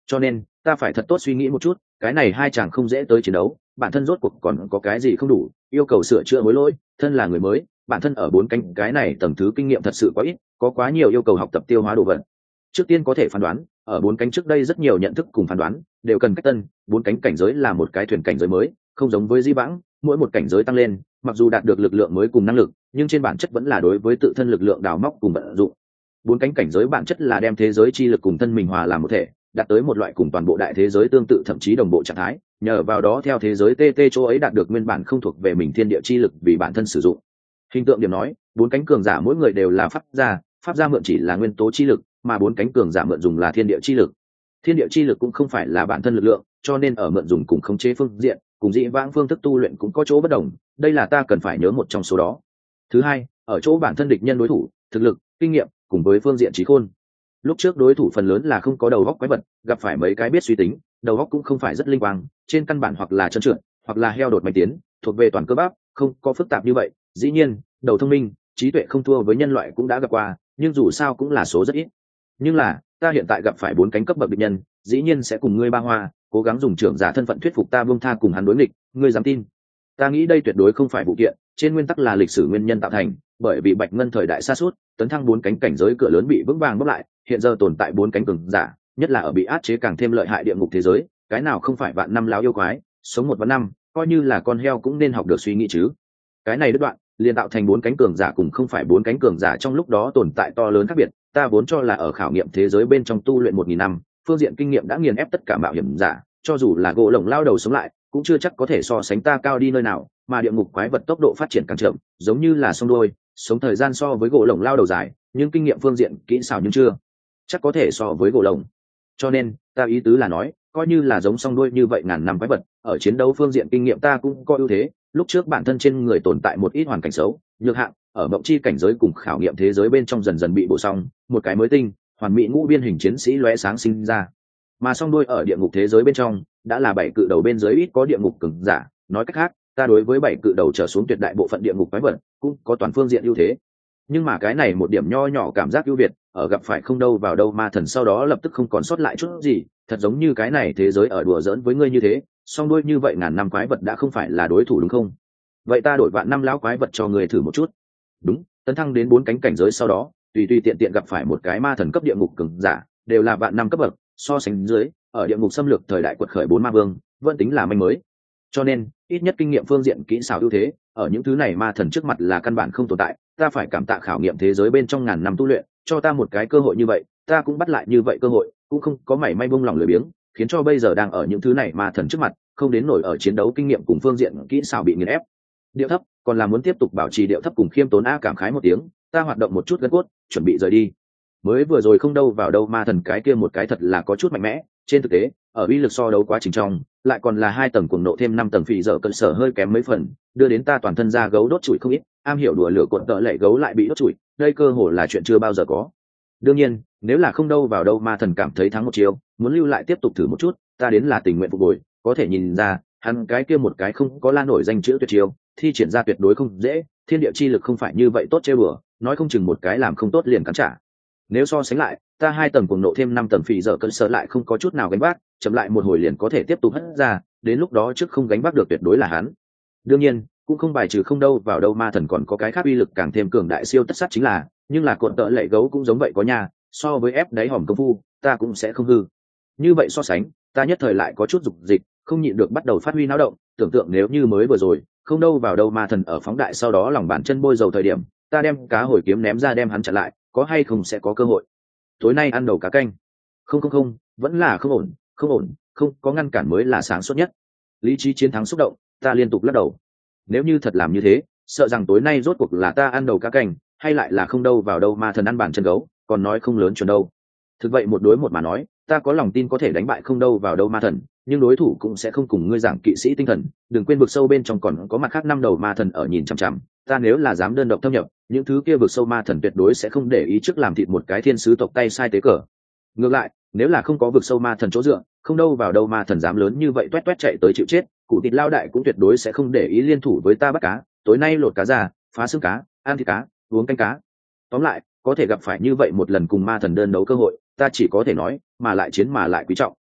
cho nên ta phải thật tốt suy nghĩ một chút, cái này hai chàng không dễ tới chiến đấu, bản thân rốt cuộc còn có cái gì không đủ, yêu cầu sửa chữa hối lỗi. Thân là người mới, bản thân ở bốn cánh cái này tầng thứ kinh nghiệm thật sự quá ít, có quá nhiều yêu cầu học tập tiêu hóa đồ vật. Trước tiên có thể phán đoán, ở bốn cánh trước đây rất nhiều nhận thức cùng phán đoán đều cần cách tân. Bốn cánh cảnh giới là một cái thuyền cảnh giới mới, không giống với di vãng, mỗi một cảnh giới tăng lên, mặc dù đạt được lực lượng mới cùng năng lực, nhưng trên bản chất vẫn là đối với tự thân lực lượng đào móc cùng vận dụng. Bốn cánh cảnh giới bản chất là đem thế giới chi lực cùng thân mình hòa làm một thể, đạt tới một loại cùng toàn bộ đại thế giới tương tự thậm chí đồng bộ trạng thái, nhờ vào đó theo thế giới tê tê chỗ ấy đạt được nguyên bản không thuộc về mình thiên địa chi lực vì bản thân sử dụng. Hình tượng điểm nói, bốn cánh cường giả mỗi người đều là pháp gia, pháp gia mượn chỉ là nguyên tố chi lực, mà bốn cánh cường giả mượn dùng là thiên địa chi lực. Thiên địa chi lực cũng không phải là bản thân lực lượng, cho nên ở mượn dùng cùng khống chế phương diện, cùng dị vãng phương thức tu luyện cũng có chỗ bất đồng, đây là ta cần phải nhớ một trong số đó. Thứ hai, ở chỗ bản thân địch nhân đối thủ, thực lực, kinh nghiệm cùng với phương diện trí khôn. Lúc trước đối thủ phần lớn là không có đầu óc quái vật, gặp phải mấy cái biết suy tính, đầu óc cũng không phải rất linh quang, trên căn bản hoặc là trơn trượt, hoặc là heo đột mạnh tiến, thuộc về toàn cơ bắp, không có phức tạp như vậy. Dĩ nhiên, đầu thông minh, trí tuệ không thua với nhân loại cũng đã gặp qua, nhưng dù sao cũng là số rất ít. Nhưng là, ta hiện tại gặp phải bốn cánh cấp bậc địch nhân, dĩ nhiên sẽ cùng ngươi ba hoa, cố gắng dùng trưởng giả thân phận thuyết phục ta buông tha cùng hắn đối nghịch, ngươi dám tin? Ta nghĩ đây tuyệt đối không phải vụ kiện, trên nguyên tắc là lịch sử nguyên nhân tạo thành, bởi vì Bạch Ngân thời đại sa sút, tấn thăng bốn cánh cảnh giới cửa lớn bị vững vàng bóp lại, hiện giờ tồn tại bốn cánh cường giả, nhất là ở bị áp chế càng thêm lợi hại địa ngục thế giới, cái nào không phải vạn năm láo yêu quái, sống một vạn năm, coi như là con heo cũng nên học được suy nghĩ chứ. Cái này đứt đoạn, liền tạo thành bốn cánh cường giả cùng không phải bốn cánh cường giả trong lúc đó tồn tại to lớn khác biệt. Ta vốn cho là ở khảo nghiệm thế giới bên trong tu luyện một nghìn năm, phương diện kinh nghiệm đã nghiền ép tất cả mạo hiểm giả, cho dù là gỗ lồng lao đầu sống lại, cũng chưa chắc có thể so sánh ta cao đi nơi nào, mà địa ngục quái vật tốc độ phát triển càng chậm, giống như là sông đôi, sống thời gian so với gỗ lồng lao đầu dài, nhưng kinh nghiệm phương diện kỹ xảo nhưng chưa chắc có thể so với gỗ lồng. Cho nên, ta ý tứ là nói, coi như là giống song đuôi như vậy ngàn năm quái vật, ở chiến đấu phương diện kinh nghiệm ta cũng có ưu thế. Lúc trước bản thân trên người tồn tại một ít hoàn cảnh xấu, nhược hạng, ở mộng chi cảnh giới cùng khảo nghiệm thế giới bên trong dần dần bị bổ xong, một cái mới tinh, hoàn mỹ ngũ biên hình chiến sĩ lóe sáng sinh ra. Mà song đuôi ở địa ngục thế giới bên trong, đã là bảy cự đầu bên dưới ít có địa ngục cường giả, nói cách khác, ta đối với bảy cự đầu trở xuống tuyệt đại bộ phận địa ngục quái vật, cũng có toàn phương diện ưu thế. Nhưng mà cái này một điểm nho nhỏ cảm giác ưu việt, ở gặp phải không đâu vào đâu ma thần sau đó lập tức không còn sót lại chút gì, thật giống như cái này thế giới ở đùa giỡn với ngươi như thế, song đuôi như vậy ngàn năm quái vật đã không phải là đối thủ đúng không? Vậy ta đổi vạn năm lão quái vật cho người thử một chút. Đúng, tấn thăng đến bốn cánh cảnh giới sau đó, tùy tùy tiện tiện gặp phải một cái ma thần cấp địa ngục cường giả, đều là vạn năm cấp bậc, so sánh dưới, ở địa ngục xâm lược thời đại quật khởi bốn ma vương, vẫn tính là manh mới. Cho nên, ít nhất kinh nghiệm phương diện kỹ xảo ưu thế, ở những thứ này ma thần trước mặt là căn bản không tồn tại, ta phải cảm tạ khảo nghiệm thế giới bên trong ngàn năm tu luyện, cho ta một cái cơ hội như vậy, ta cũng bắt lại như vậy cơ hội, cũng không có mảy may buông lòng lười biếng, khiến cho bây giờ đang ở những thứ này ma thần trước mặt, không đến nổi ở chiến đấu kinh nghiệm cùng phương diện kỹ xảo bị nghiền ép. Điệu thấp, còn là muốn tiếp tục bảo trì điệu thấp cùng khiêm tốn a cảm khái một tiếng, ta hoạt động một chút gân cốt, chuẩn bị rời đi. Mới vừa rồi không đâu vào đâu ma thần cái kia một cái thật là có chút mạnh mẽ, trên thực tế, ở uy lực so đấu quá trình trong, lại còn là hai tầng cuồng nộ thêm năm tầng phì dở cận sở hơi kém mấy phần, đưa đến ta toàn thân da gấu đốt chùi không ít, am hiểu đùa lửa cuộn tợ lệ gấu lại bị đốt chùi, đây cơ hồ là chuyện chưa bao giờ có. Đương nhiên, nếu là không đâu vào đâu ma thần cảm thấy thắng một chiều, muốn lưu lại tiếp tục thử một chút, ta đến là tình nguyện phục hồi, có thể nhìn ra, hắn cái kia một cái không có la nổi danh chữ tuyệt chiêu, thi triển ra tuyệt đối không dễ, thiên địa chi lực không phải như vậy tốt chơi bừa, nói không chừng một cái làm không tốt liền cắn trả. Nếu so sánh lại, ta hai tầng cuồng nộ thêm năm tầng phì dở cận sở lại không có chút nào gánh vác, chậm lại một hồi liền có thể tiếp tục hất ra, đến lúc đó trước không gánh vác được tuyệt đối là hắn. Đương nhiên, cũng không bài trừ không đâu vào đâu ma thần còn có cái khác uy lực càng thêm cường đại siêu tất sát chính là, nhưng là cuộn tợ lệ gấu cũng giống vậy có nha, so với ép đáy hòm công phu, ta cũng sẽ không hư. Như vậy so sánh, ta nhất thời lại có chút dục dịch, không nhịn được bắt đầu phát huy náo động, tưởng tượng nếu như mới vừa rồi, không đâu vào đâu ma thần ở phóng đại sau đó lòng bàn chân bôi dầu thời điểm, ta đem cá hồi kiếm ném ra đem hắn chặn lại, có hay không sẽ có cơ hội. Tối nay ăn đầu cá canh. Không không không, vẫn là không ổn, không ổn, không có ngăn cản mới là sáng suốt nhất. Lý trí chiến thắng xúc động, ta liên tục lắc đầu. Nếu như thật làm như thế, sợ rằng tối nay rốt cuộc là ta ăn đầu cá canh, hay lại là không đâu vào đâu ma thần ăn bàn chân gấu, còn nói không lớn chuẩn đâu. Thực vậy một đối một mà nói, ta có lòng tin có thể đánh bại không đâu vào đâu ma thần, nhưng đối thủ cũng sẽ không cùng ngươi giảng kỵ sĩ tinh thần, đừng quên vực sâu bên trong còn có mặt khác năm đầu ma thần ở nhìn chằm chằm, ta nếu là dám đơn độc thâm nhập, những thứ kia vực sâu ma thần tuyệt đối sẽ không để ý trước làm thịt một cái thiên sứ tộc tay sai tế cờ. Ngược lại, nếu là không có vực sâu ma thần chỗ dựa, không đâu vào đâu ma thần dám lớn như vậy toét toét chạy tới chịu chết, cụ thịt lao đại cũng tuyệt đối sẽ không để ý liên thủ với ta bắt cá, tối nay lột cá ra, phá xương cá, ăn thịt cá, uống canh cá. Tóm lại, có thể gặp phải như vậy một lần cùng ma thần đơn đấu cơ hội, ta chỉ có thể nói, mà lại chiến mà lại quý trọng.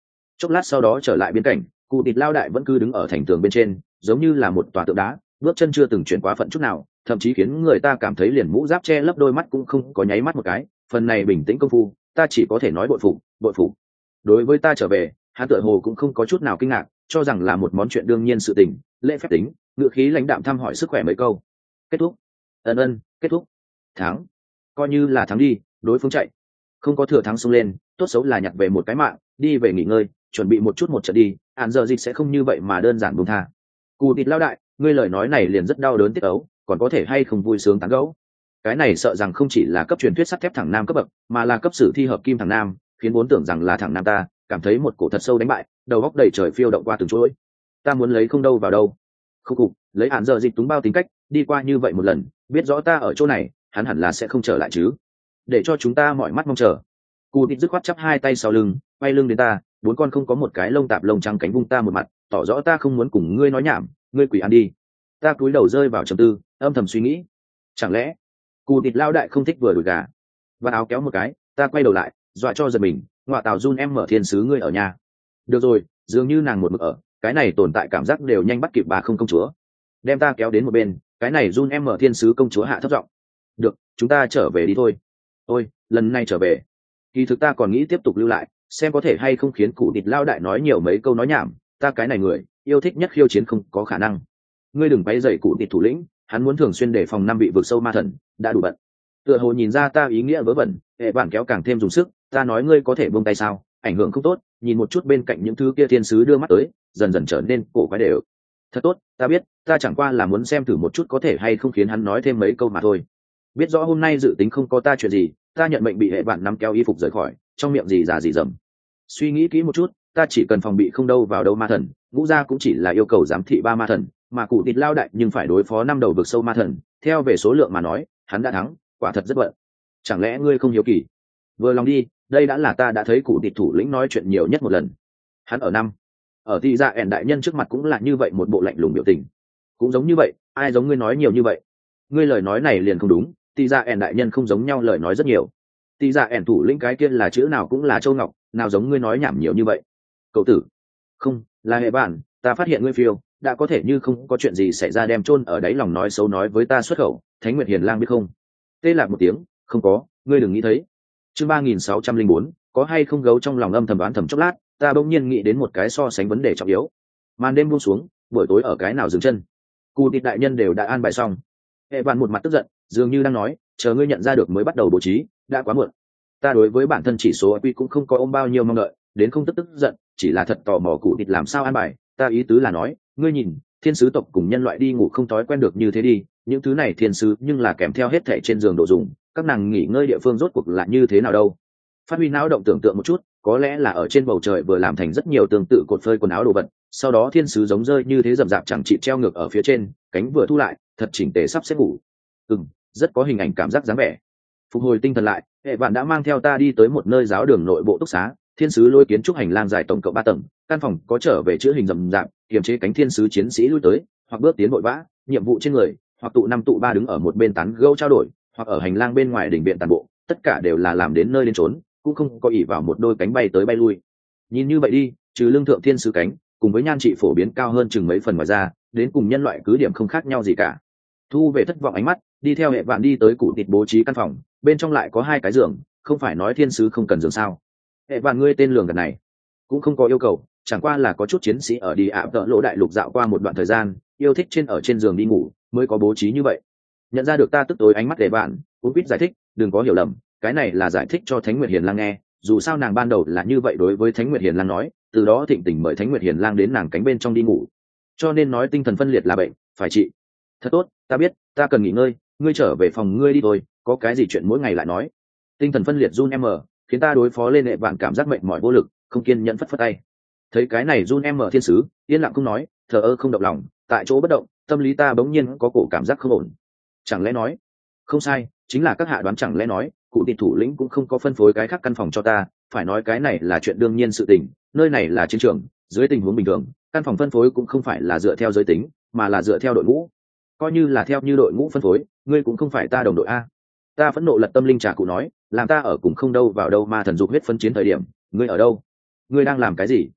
Chốc lát sau đó trở lại biên cảnh, cụ tịt lao đại vẫn cứ đứng ở thành tường bên trên, giống như là một tòa tượng đá, bước chân chưa từng chuyển quá phận chút nào, thậm chí khiến người ta cảm thấy liền mũ giáp che lấp đôi mắt cũng không có nháy mắt một cái. Phần này bình tĩnh công phu, ta chỉ có thể nói bội phục, bội phục. Đối với ta trở về, hắn tựa hồ cũng không có chút nào kinh ngạc, cho rằng là một món chuyện đương nhiên sự tình, lễ phép tính, ngựa khí lãnh đạm thăm hỏi sức khỏe mấy câu. Kết thúc. Ân ân, kết thúc. Thắng. Coi như là thắng đi, đối phương chạy. Không có thừa thắng xông lên, tốt xấu là nhặt về một cái mạng, đi về nghỉ ngơi, chuẩn bị một chút một trận đi, hạn giờ dịch sẽ không như vậy mà đơn giản buông tha. Cù thịt lao đại, ngươi lời nói này liền rất đau đớn tiết ấu, còn có thể hay không vui sướng tán gẫu. Cái này sợ rằng không chỉ là cấp truyền thuyết sắt thép thẳng nam cấp bậc, mà là cấp sử thi hợp kim thẳng nam, khiến vốn tưởng rằng là thẳng nam ta, cảm thấy một cổ thật sâu đánh bại, đầu góc đầy trời phiêu động qua từng chuỗi. Ta muốn lấy không đâu vào đâu. Không cục, lấy hạn giờ dịch túng bao tính cách, đi qua như vậy một lần, biết rõ ta ở chỗ này, hắn hẳn là sẽ không trở lại chứ. Để cho chúng ta mọi mắt mong chờ. Cù thịt dứt khoát chắp hai tay sau lưng, quay lưng đến ta, bốn con không có một cái lông tạp lông trắng cánh vung ta một mặt, tỏ rõ ta không muốn cùng ngươi nói nhảm, ngươi quỷ ăn đi. Ta cúi đầu rơi vào trầm tư, âm thầm suy nghĩ, chẳng lẽ cù thịt lao đại không thích vừa đùi gà. Và áo kéo một cái, ta quay đầu lại, dọa cho giật mình, ngọa tào run em mở thiên sứ ngươi ở nhà. Được rồi, dường như nàng một mực ở, cái này tồn tại cảm giác đều nhanh bắt kịp bà không công chúa. Đem ta kéo đến một bên, cái này run em mở thiên sứ công chúa hạ thấp giọng. Được, chúng ta trở về đi thôi. Ôi, lần này trở về, kỳ thực ta còn nghĩ tiếp tục lưu lại, xem có thể hay không khiến cụ thịt lao đại nói nhiều mấy câu nói nhảm, ta cái này người yêu thích nhất khiêu chiến không có khả năng. Ngươi đừng quay dậy cụ thịt thủ lĩnh, hắn muốn thường xuyên đề phòng năm vị vực sâu ma thần, đã đủ bận. Tựa hồ nhìn ra ta ý nghĩa vớ vẩn, hệ bản kéo càng thêm dùng sức, ta nói ngươi có thể buông tay sao, ảnh hưởng không tốt, nhìn một chút bên cạnh những thứ kia thiên sứ đưa mắt tới, dần dần trở nên cổ quái đều. Thật tốt, ta biết, ta chẳng qua là muốn xem thử một chút có thể hay không khiến hắn nói thêm mấy câu mà thôi. Biết rõ hôm nay dự tính không có ta chuyện gì, ta nhận mệnh bị hệ bản nắm kéo y phục rời khỏi, trong miệng gì già gì dầm. Suy nghĩ kỹ một chút, ta chỉ cần phòng bị không đâu vào đâu ma thần, ngũ gia cũng chỉ là yêu cầu giám thị ba ma thần, mà cụ thịt lao đại nhưng phải đối phó năm đầu vực sâu ma thần, theo về số lượng mà nói, hắn đã thắng, quả thật rất bận. Chẳng lẽ ngươi không hiếu kỳ? Vừa lòng đi, đây đã là ta đã thấy cụ thịt thủ lĩnh nói chuyện nhiều nhất một lần. Hắn ở năm, ở thị dạ ẻn đại nhân trước mặt cũng là như vậy một bộ lạnh lùng biểu tình. Cũng giống như vậy, ai giống ngươi nói nhiều như vậy? Ngươi lời nói này liền không đúng, thị dạ ẻn đại nhân không giống nhau lời nói rất nhiều. Thị dạ ẻn thủ lĩnh cái kia là chữ nào cũng là châu ngọc, nào giống ngươi nói nhảm nhiều như vậy. Cậu tử, không, là hệ bản, ta phát hiện ngươi phiêu, đã có thể như không có chuyện gì xảy ra đem chôn ở đáy lòng nói xấu nói với ta xuất khẩu, Thánh Nguyệt Hiền Lang biết không? Tê lạc một tiếng, không có, ngươi đừng nghĩ thấy. Chương ba nghìn sáu trăm linh bốn, có hay không gấu trong lòng âm thầm đoán thầm chốc lát, ta bỗng nhiên nghĩ đến một cái so sánh vấn đề trọng yếu. Màn đêm buông xuống, buổi tối ở cái nào dừng chân? Cụ thịt đại nhân đều đã an bài xong. Hệ bản một mặt tức giận, dường như đang nói, chờ ngươi nhận ra được mới bắt đầu bố trí, đã quá muộn. Ta đối với bản thân chỉ số i kiu cũng không có ôm bao nhiêu mong đợi, đến không tức tức giận, chỉ là thật tò mò cụ thịt làm sao an bài. Ta ý tứ là nói, ngươi nhìn, thiên sứ tộc cùng nhân loại đi ngủ không thói quen được như thế đi, những thứ này thiên sứ nhưng là kèm theo hết thảy trên giường đồ dùng, các nàng nghỉ ngơi địa phương rốt cuộc là như thế nào đâu? Phát huy não động tưởng tượng một chút, có lẽ là ở trên bầu trời vừa làm thành rất nhiều tương tự cột phơi quần áo đồ vật, sau đó thiên sứ giống rơi như thế rậm rạp chẳng chịt treo ngược ở phía trên, cánh vừa thu lại, thật chỉnh tề sắp xếp ngủ. Ừm, rất có hình ảnh cảm giác dáng vẻ. Phục hồi tinh thần lại, hệ vạn đã mang theo ta đi tới một nơi giáo đường nội bộ túc xá, thiên sứ lôi kiến trúc hành lang dài tổng cộng ba tầng, căn phòng có trở về chữ hình rậm rạp, kiềm chế cánh thiên sứ chiến sĩ lui tới, hoặc bước tiến vội vã, nhiệm vụ trên người, hoặc tụ năm tụ ba đứng ở một bên tán gẫu trao đổi, hoặc ở hành lang bên ngoài đỉnh viện tàn bộ, tất cả đều là làm đến nơi đến trốn, cũng không có ỷ vào một đôi cánh bay tới bay lui. Nhìn như vậy đi, trừ lương thượng thiên sứ cánh, cùng với nhan trị phổ biến cao hơn chừng mấy phần ngoài ra, đến cùng nhân loại cứ điểm không khác nhau gì cả. Thu về thất vọng ánh mắt, đi theo hệ vạn đi tới cụ thịt bố trí căn phòng, bên trong lại có hai cái giường, không phải nói thiên sứ không cần giường sao? Hệ vạn ngươi tên lường gần này, cũng không có yêu cầu, chẳng qua là có chút chiến sĩ ở đi ạ tợ lỗ đại lục dạo qua một đoạn thời gian, yêu thích trên ở trên giường đi ngủ, mới có bố trí như vậy. Nhận ra được ta tức tối ánh mắt hệ vạn, cũng biết giải thích, đừng có hiểu lầm, cái này là giải thích cho Thánh Nguyệt Hiền Lang nghe, dù sao nàng ban đầu là như vậy đối với Thánh Nguyệt Hiền Lang nói, từ đó thịnh tình mời Thánh Nguyệt Hiền Lang đến nàng cánh bên trong đi ngủ, cho nên nói tinh thần phân liệt là bệnh, phải trị. Thật tốt, ta biết, ta cần nghỉ ngơi, ngươi trở về phòng ngươi đi thôi, có cái gì chuyện mỗi ngày lại nói. Tinh thần phân liệt run em ở, khiến ta đối phó lên hệ vạn cảm giác mệt mỏi vô lực, không kiên nhẫn phất phất tay. Thấy cái này run em ở thiên sứ, yên lặng không nói, thờ ơ không động lòng, tại chỗ bất động, tâm lý ta bỗng nhiên có cổ cảm giác không ổn. Chẳng lẽ nói, không sai, chính là các hạ đoán, chẳng lẽ nói cụ thịt thủ lĩnh cũng không có phân phối cái khác căn phòng cho ta, phải nói cái này là chuyện đương nhiên sự tình, nơi này là chiến trường, dưới tình huống bình thường, căn phòng phân phối cũng không phải là dựa theo giới tính, mà là dựa theo đội ngũ. Coi như là theo như đội ngũ phân phối, ngươi cũng không phải ta đồng đội a. Ta phẫn nộ lật tâm linh trà cụ nói, làm ta ở cùng không đâu vào đâu ma thần dục huyết phân chiến thời điểm, ngươi ở đâu? Ngươi đang làm cái gì?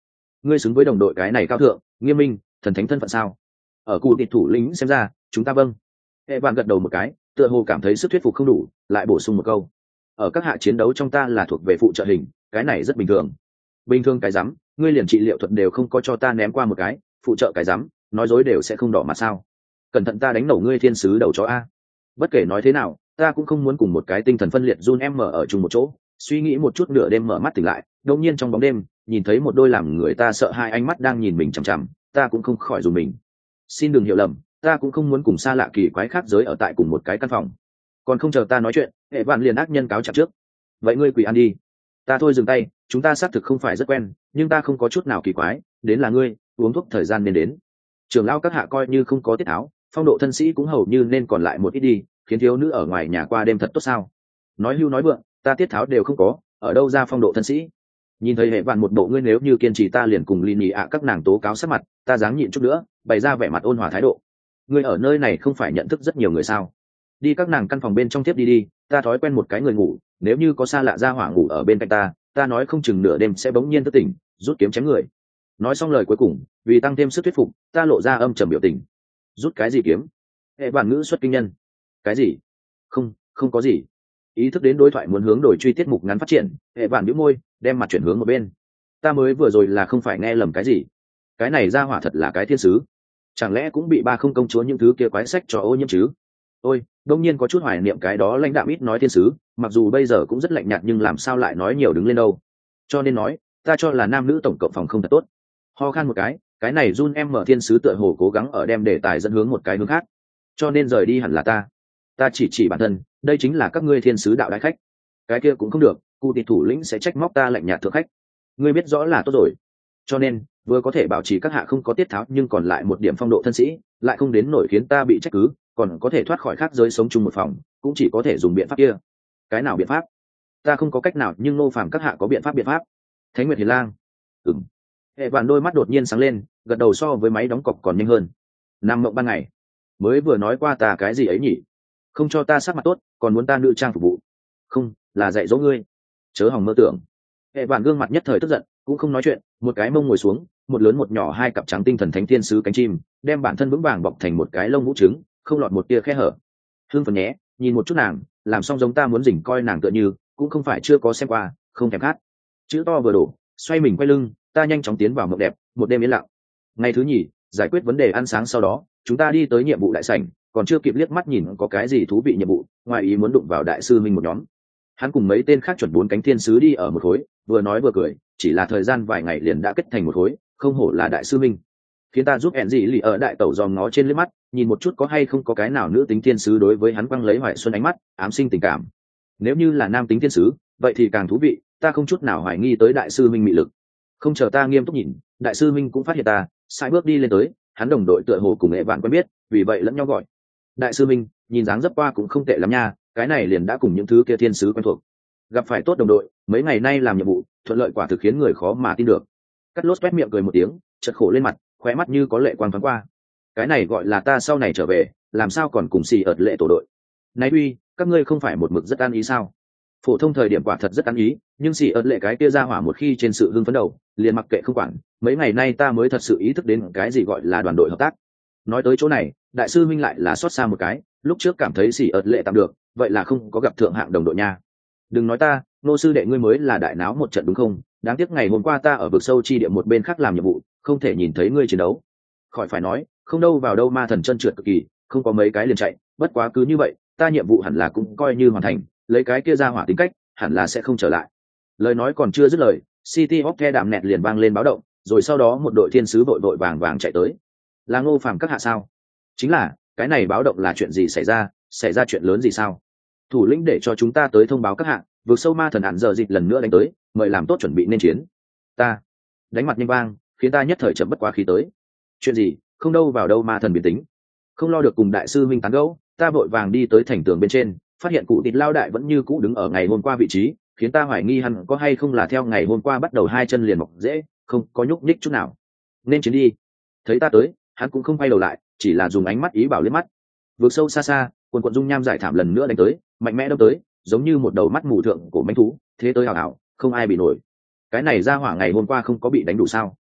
ngươi xứng với đồng đội cái này cao thượng nghiêm minh thần thánh thân phận sao? Ở cụ tịt thủ lĩnh xem ra chúng ta vâng. Hệ vạn gật đầu một cái, tựa hồ cảm thấy sức thuyết phục không đủ, lại bổ sung một câu: ở các hạ chiến đấu trong ta là thuộc về phụ trợ hình, cái này rất bình thường. Bình thường cái rắm, ngươi liền trị liệu thuật đều không có cho ta ném qua một cái, phụ trợ cái rắm, nói dối đều sẽ không đỏ mặt sao? Cẩn thận ta đánh nổ ngươi thiên sứ đầu chó a. Bất kể nói thế nào, ta cũng không muốn cùng một cái tinh thần phân liệt Jun em mở ở chung một chỗ. Suy nghĩ một chút, nửa đêm mở mắt tỉnh lại, đột nhiên trong bóng đêm nhìn thấy một đôi làm người ta sợ hai ánh mắt đang nhìn mình chằm chằm, ta cũng không khỏi dùng mình. Xin đừng hiểu lầm, ta cũng không muốn cùng xa lạ kỳ quái khác giới ở tại cùng một cái căn phòng. Còn không chờ ta nói chuyện, hệ vạn liền ác nhân cáo trạng trước. Vậy ngươi quỳ ăn đi. Ta thôi dừng tay, chúng ta xác thực không phải rất quen, nhưng ta không có chút nào kỳ quái, đến là ngươi uống thuốc thời gian nên đến. Trưởng lão các hạ coi như không có tiết tháo, phong độ thân sĩ cũng hầu như nên còn lại một ít đi, khiến thiếu nữ ở ngoài nhà qua đêm thật tốt sao? Nói hưu nói vượng, ta tiết tháo đều không có, ở đâu ra phong độ thân sĩ? Nhìn thấy hệ vạn một bộ ngươi nếu như kiên trì ta liền cùng ly nhị ạ các nàng tố cáo sát mặt, ta dáng nhịn chút nữa, bày ra vẻ mặt ôn hòa thái độ. Ngươi ở nơi này không phải nhận thức rất nhiều người sao? Đi các nàng căn phòng bên trong tiếp đi đi, ta thói quen một cái người ngủ, nếu như có xa lạ ra hỏa ngủ ở bên cạnh ta, ta nói không chừng nửa đêm sẽ bỗng nhiên thức tỉnh, rút kiếm chém người. Nói xong lời cuối cùng, vì tăng thêm sức thuyết phục, ta lộ ra âm trầm biểu tình. Rút cái gì kiếm? Hệ bản ngữ xuất kinh nhân. Cái gì? Không, không có gì. Ý thức đến đối thoại muốn hướng đổi truy tiết mục ngắn phát triển, hệ bản nhíu môi, đem mặt chuyển hướng một bên. Ta mới vừa rồi là không phải nghe lầm cái gì? Cái này ra hỏa thật là cái thiên sứ, chẳng lẽ cũng bị ba không công chúa những thứ kia quái sách cho ô nhiễm chứ? Ôi, đông nhiên có chút hoài niệm cái đó lãnh đạm ít nói thiên sứ, mặc dù bây giờ cũng rất lạnh nhạt nhưng làm sao lại nói nhiều đứng lên đâu. Cho nên nói, ta cho là nam nữ tổng cộng phòng không thật tốt. Ho khan một cái, cái này Jun em mở thiên sứ tựa hồ cố gắng ở đem đề tài dẫn hướng một cái hướng khác. Cho nên rời đi hẳn là ta. Ta chỉ chỉ bản thân, đây chính là các ngươi thiên sứ đạo đại khách. Cái kia cũng không được, cụ tịch thủ lĩnh sẽ trách móc ta lạnh nhạt thượng khách. Ngươi biết rõ là tốt rồi. Cho nên, vừa có thể bảo trì các hạ không có tiết tháo nhưng còn lại một điểm phong độ thân sĩ, lại không đến nổi khiến ta bị trách cứ, còn có thể thoát khỏi khác giới sống chung một phòng, cũng chỉ có thể dùng biện pháp kia. Cái nào biện pháp? Ta không có cách nào, nhưng Ngô Phàm các hạ có biện pháp biện pháp. Thánh Nguyệt Hiền Lang. Ừm. Hệ vạn đôi mắt đột nhiên sáng lên, gật đầu so với máy đóng cọc còn nhanh hơn. Nam mộng ban ngày, mới vừa nói qua ta cái gì ấy nhỉ? Không cho ta sắc mặt tốt, còn muốn ta nữ trang phục vụ. Không, là dạy dỗ ngươi. Chớ hòng mơ tưởng. Hệ vạn gương mặt nhất thời tức giận, cũng không nói chuyện, một cái mông ngồi xuống, một lớn một nhỏ hai cặp trắng tinh thần thánh thiên sứ cánh chim, đem bản thân vững vàng bọc thành một cái lông vũ trứng, không lọt một tia khe hở. Hương phần nhé, nhìn một chút nàng, làm xong giống ta muốn rình coi nàng tựa như, cũng không phải chưa có xem qua, không thèm khát. Chữ to vừa đổ, xoay mình quay lưng, ta nhanh chóng tiến vào mộng đẹp, một đêm yên lặng. Ngày thứ nhì, giải quyết vấn đề ăn sáng sau đó, chúng ta đi tới nhiệm vụ đại sảnh, còn chưa kịp liếc mắt nhìn có cái gì thú vị nhiệm vụ, ngoài ý muốn đụng vào đại sư minh một nhóm. Hắn cùng mấy tên khác chuẩn bốn cánh thiên sứ đi ở một khối, vừa nói vừa cười, chỉ là thời gian vài ngày liền đã kết thành một khối, không hổ là đại sư minh. Khiến ta giúp ẻn gì lì ở đại tẩu dòm ngó trên liếc mắt, nhìn một chút có hay không có cái nào nữ tính thiên sứ đối với hắn quăng lấy hoài xuân ánh mắt, ám sinh tình cảm. Nếu như là nam tính thiên sứ, vậy thì càng thú vị, ta không chút nào hoài nghi tới đại sư minh mị lực. Không chờ ta nghiêm túc nhìn, đại sư minh cũng phát hiện ta, sai bước đi lên tới, hắn đồng đội tựa hồ cùng nghệ bạn quen biết, vì vậy lẫn nhau gọi. Đại sư minh, nhìn dáng dấp qua cũng không tệ lắm nha, cái này liền đã cùng những thứ kia thiên sứ quen thuộc. Gặp phải tốt đồng đội, mấy ngày nay làm nhiệm vụ, thuận lợi quả thực khiến người khó mà tin được. Cắt lốt quét miệng cười một tiếng, chật khổ lên mặt, khóe mắt như có lệ quang thoáng qua. Cái này gọi là ta sau này trở về, làm sao còn cùng xì ợt lệ tổ đội. Này uy, các ngươi không phải một mực rất ăn ý sao? Phổ thông thời điểm quả thật rất ăn ý, nhưng xì ợt lệ cái kia ra hỏa một khi trên sự hưng phấn đầu, liền mặc kệ không quản. Mấy ngày nay ta mới thật sự ý thức đến cái gì gọi là đoàn đội hợp tác. Nói tới chỗ này, đại sư minh lại là xót xa một cái, lúc trước cảm thấy xì ợt lệ tạm được, vậy là không có gặp thượng hạng đồng đội nha. Đừng nói ta, nô sư đệ ngươi mới là đại náo một trận đúng không? Đáng tiếc ngày hôm qua ta ở vực sâu chi địa một bên khác làm nhiệm vụ, không thể nhìn thấy ngươi chiến đấu. Khỏi phải nói, không đâu vào đâu ma thần chân trượt cực kỳ, không có mấy cái liền chạy, bất quá cứ như vậy, ta nhiệm vụ hẳn là cũng coi như hoàn thành, lấy cái kia ra hỏa tính cách, hẳn là sẽ không trở lại. Lời nói còn chưa dứt lời, City of The đạm nẹt liền vang lên báo động, rồi sau đó một đội thiên sứ vội vội vàng vàng chạy tới. Là Ngô Phàm các hạ sao? Chính là, cái này báo động là chuyện gì xảy ra, xảy ra chuyện lớn gì sao? Thủ lĩnh để cho chúng ta tới thông báo các hạ, vượt sâu ma thần ản giờ dịch lần nữa đánh tới, mời làm tốt chuẩn bị nên chiến. Ta đánh mặt nhanh vang, khiến ta nhất thời chậm bất quá khí tới. Chuyện gì? Không đâu vào đâu ma thần biến tính. Không lo được cùng đại sư minh tán gẫu, ta vội vàng đi tới thành tường bên trên, phát hiện cụ tịt lao đại vẫn như cũ đứng ở ngày hôm qua vị trí, khiến ta hoài nghi hắn có hay không là theo ngày hôm qua bắt đầu hai chân liền mọc dễ, không có nhúc nhích chút nào. Nên chiến đi. Thấy ta tới, hắn cũng không quay đầu lại, chỉ là dùng ánh mắt ý bảo liếc mắt. Vượt sâu xa xa, quần quần dung nham giải thảm lần nữa đánh tới, mạnh mẽ đâm tới, giống như một đầu mắt mù thượng của mãnh thú, thế tới hào hào, không ai bị nổi. Cái này ra hỏa ngày hôm qua không có bị đánh đủ sao?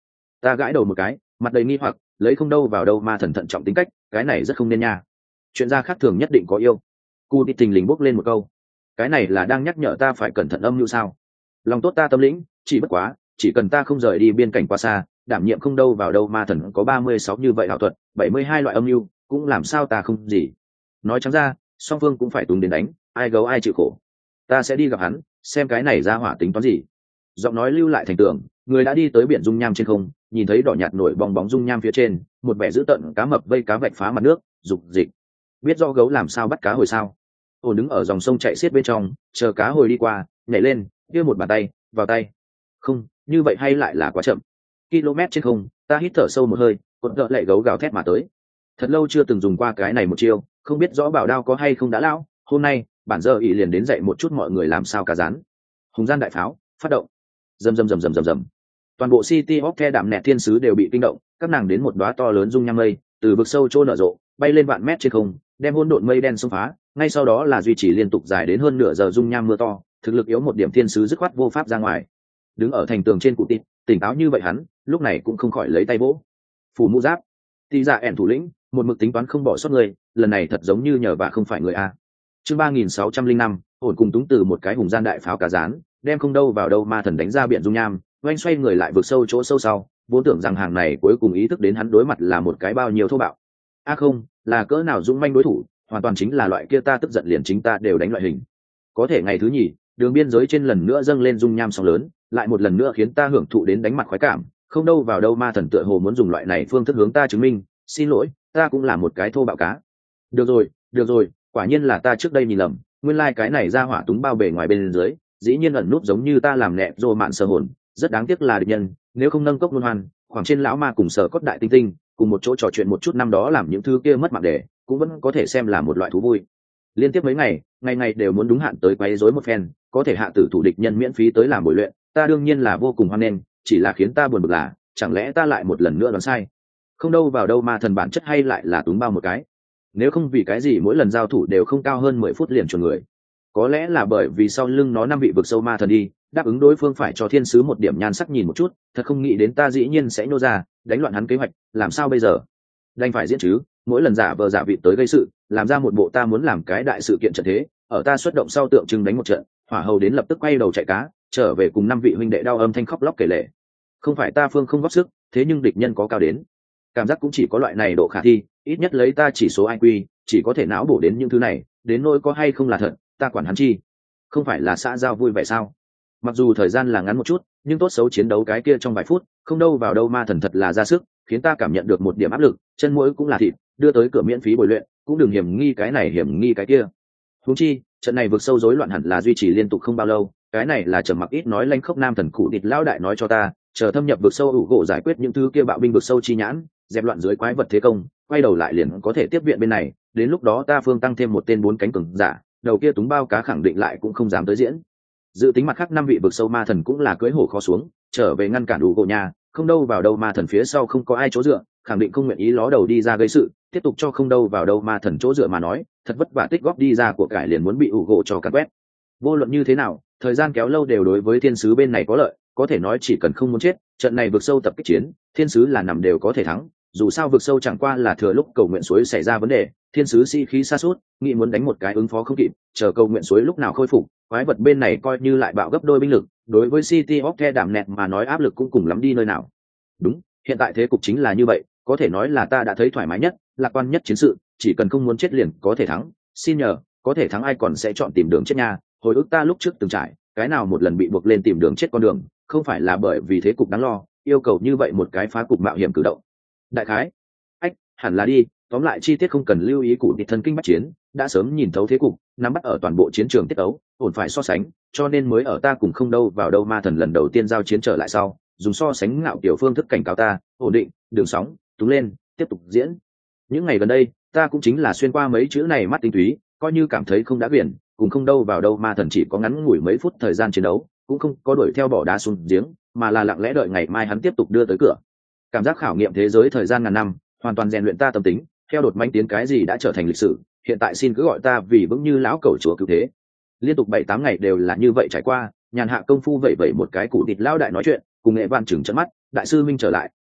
Ta gãi đầu một cái, mặt đầy nghi hoặc, lấy không đâu vào đâu ma thần thận trọng tính cách, cái này rất không nên nha. Chuyện gia khác thường nhất định có yêu. Cu đi tình lình bốc lên một câu, cái này là đang nhắc nhở ta phải cẩn thận âm mưu sao? Lòng tốt ta tâm lĩnh, chỉ bất quá, chỉ cần ta không rời đi biên cảnh quá xa, đảm nhiệm không đâu vào đâu ma thần có ba mươi sáu như vậy ảo thuật, bảy mươi hai loại âm mưu, cũng làm sao ta không gì. Nói trắng ra, song phương cũng phải túng đến đánh, ai gấu ai chịu khổ. Ta sẽ đi gặp hắn, xem cái này ra hỏa tính toán gì. Giọng nói lưu lại thành tường, người đã đi tới biển dung nham trên không, nhìn thấy đỏ nhạt nổi bong bóng dung nham phía trên, một vẻ dữ tợn cá mập vây cá vạch phá mặt nước, dục dịch. Biết do gấu làm sao bắt cá hồi sao? Ổn đứng ở dòng sông chạy xiết bên trong, chờ cá hồi đi qua, nhảy lên, đưa một bàn tay, vào tay. Không, như vậy hay lại là quá chậm. Km trên không, ta hít thở sâu một hơi, cột gợ lệ gấu gào thét mà tới. Thật lâu chưa từng dùng qua cái này một chiêu, không biết rõ bảo đao có hay không đã lão. Hôm nay, bản giờ ý liền đến dạy một chút mọi người làm sao cá rán. Hùng gian đại pháo, phát động. Rầm rầm rầm rầm rầm rầm. Toàn bộ City of The đạm nẹt thiên sứ đều bị kinh động, các nàng đến một đóa to lớn dung nham mây, từ vực sâu trô nở rộ, bay lên vạn mét trên không, đem hỗn độn mây đen xông phá, ngay sau đó là duy trì liên tục dài đến hơn nửa giờ dung nham mưa to, thực lực yếu một điểm thiên sứ dứt khoát vô pháp ra ngoài. Đứng ở thành tường trên cụ tít, tỉnh táo như vậy hắn, lúc này cũng không khỏi lấy tay vỗ. Phủ mũ giáp, Tỳ Dạ ẻn thủ lĩnh, một mực tính toán không bỏ sót người, lần này thật giống như nhờ vả không phải người a. Chương ba nghìn sáu trăm linh năm, ổn cùng túng từ một cái hùng gian đại pháo cá rán, đem không đâu vào đâu ma thần đánh ra biển dung nham, oanh xoay người lại vượt sâu chỗ sâu sau, vốn tưởng rằng hàng này cuối cùng ý thức đến hắn đối mặt là một cái bao nhiêu thô bạo. A không, là cỡ nào dũng manh đối thủ, hoàn toàn chính là loại kia ta tức giận liền chính ta đều đánh loại hình. Có thể ngày thứ nhì, đường biên giới trên lần nữa dâng lên dung nham sóng lớn, lại một lần nữa khiến ta hưởng thụ đến đánh mặt khoái cảm, không đâu vào đâu ma thần tựa hồ muốn dùng loại này phương thức hướng ta chứng minh, xin lỗi, ta cũng là một cái thô bạo cá. Được rồi, được rồi, quả nhiên là ta trước đây nhìn lầm, nguyên lai like cái này ra hỏa túng bao bề ngoài bên dưới, dĩ nhiên ẩn nút giống như ta làm nẹ rồ mạn sờ hồn, rất đáng tiếc là địch nhân, nếu không nâng cốc luân hoan, khoảng trên lão ma cùng sở cốt đại tinh tinh, cùng một chỗ trò chuyện một chút năm đó làm những thứ kia mất mạng để, cũng vẫn có thể xem là một loại thú vui. Liên tiếp mấy ngày, ngày ngày đều muốn đúng hạn tới quấy rối một phen, có thể hạ tử thủ địch nhân miễn phí tới làm buổi luyện, ta đương nhiên là vô cùng hoan nghênh, chỉ là khiến ta buồn bực là, chẳng lẽ ta lại một lần nữa đoán sai? Không đâu vào đâu ma thần bản chất hay lại là túng bao một cái. Nếu không vì cái gì mỗi lần giao thủ đều không cao hơn mười phút liền chuẩn người. Có lẽ là bởi vì sau lưng nó năm vị vực sâu ma thần đi, đáp ứng đối phương phải cho thiên sứ một điểm nhan sắc nhìn một chút, thật không nghĩ đến ta dĩ nhiên sẽ nô ra, đánh loạn hắn kế hoạch, làm sao bây giờ? Đành phải diễn chứ, mỗi lần giả vờ giả vị tới gây sự, làm ra một bộ ta muốn làm cái đại sự kiện trận thế, ở ta xuất động sau tượng trưng đánh một trận, hỏa hầu đến lập tức quay đầu chạy cá, trở về cùng năm vị huynh đệ đau âm thanh khóc lóc kể lể. Không phải ta phương không góp sức, thế nhưng địch nhân có cao đến. Cảm giác cũng chỉ có loại này độ khả thi, ít nhất lấy ta chỉ số i kiu, chỉ có thể não bổ đến những thứ này, đến nỗi có hay không là thật, ta quản hắn chi. Không phải là xã giao vui vẻ sao? Mặc dù thời gian là ngắn một chút, nhưng tốt xấu chiến đấu cái kia trong vài phút, không đâu vào đâu ma thần thật là ra sức, khiến ta cảm nhận được một điểm áp lực, chân mũi cũng là thịt, đưa tới cửa miễn phí bồi luyện, cũng đừng hiểm nghi cái này hiểm nghi cái kia. Huống chi, trận này vượt sâu rối loạn hẳn là duy trì liên tục không bao lâu, cái này là trầm mặc ít nói lanh khốc nam thần cụ địch lão đại nói cho ta, chờ thâm nhập vượt sâu ủ gỗ giải quyết những thứ kia bạo binh vượt sâu chi nhãn, dẹp loạn dưới quái vật thế công, quay đầu lại liền có thể tiếp viện bên này, đến lúc đó ta phương tăng thêm một tên bốn cánh cường giả, đầu kia túng bao cá khẳng định lại cũng không dám tới diễn. Dự tính mặt khác năm vị vực sâu ma thần cũng là cưỡi hổ khó xuống, trở về ngăn cản đủ gỗ nhà, không đâu vào đâu ma thần phía sau không có ai chỗ dựa, khẳng định không nguyện ý ló đầu đi ra gây sự, tiếp tục cho không đâu vào đâu ma thần chỗ dựa mà nói, thật vất vả tích góp đi ra của cải liền muốn bị ủ gỗ cho cắt quét. Vô luận như thế nào, thời gian kéo lâu đều đối với thiên sứ bên này có lợi, có thể nói chỉ cần không muốn chết, trận này vực sâu tập kích chiến, thiên sứ là nằm đều có thể thắng. Dù sao vực sâu chẳng qua là thừa lúc cầu nguyện suối xảy ra vấn đề, thiên sứ sĩ khí sa sút, nghĩ muốn đánh một cái ứng phó không kịp, chờ cầu nguyện suối lúc nào khôi phục, quái vật bên này coi như lại bạo gấp đôi binh lực, đối với City of The đảm nẹt mà nói áp lực cũng cùng lắm đi nơi nào. Đúng, hiện tại thế cục chính là như vậy, có thể nói là ta đã thấy thoải mái nhất, lạc quan nhất chiến sự, chỉ cần không muốn chết liền có thể thắng, xin nhờ, có thể thắng ai còn sẽ chọn tìm đường chết nha, hồi ức ta lúc trước từng trải, cái nào một lần bị buộc lên tìm đường chết con đường, không phải là bởi vì thế cục đáng lo, yêu cầu như vậy một cái phá cục mạo hiểm cử động. Đại khái, ách, hẳn là đi, tóm lại chi tiết không cần lưu ý cụ địch thân kinh bách chiến, đã sớm nhìn thấu thế cục, nắm bắt ở toàn bộ chiến trường tiết ấu, ổn phải so sánh, cho nên mới ở ta cùng không đâu vào đâu ma thần lần đầu tiên giao chiến trở lại sau, dùng so sánh ngạo kiểu phương thức cảnh cáo ta, ổn định, đường sóng, túng lên, tiếp tục diễn. Những ngày gần đây, ta cũng chính là xuyên qua mấy chữ này mắt tinh túy, coi như cảm thấy không đã biển, cùng không đâu vào đâu ma thần chỉ có ngắn ngủi mấy phút thời gian chiến đấu, cũng không có đuổi theo bỏ đá xuống giếng, mà là lặng lẽ đợi ngày mai hắn tiếp tục đưa tới cửa. Cảm giác khảo nghiệm thế giới thời gian ngàn năm, hoàn toàn rèn luyện ta tâm tính, theo đột manh tiến cái gì đã trở thành lịch sử, hiện tại xin cứ gọi ta vì vững như lão cẩu chúa cứu thế. Liên tục bảy tám ngày đều là như vậy trải qua, nhàn hạ công phu vậy vậy một cái cụ thịt lão đại nói chuyện, cùng nghệ văn chừng trận mắt, đại sư minh trở lại,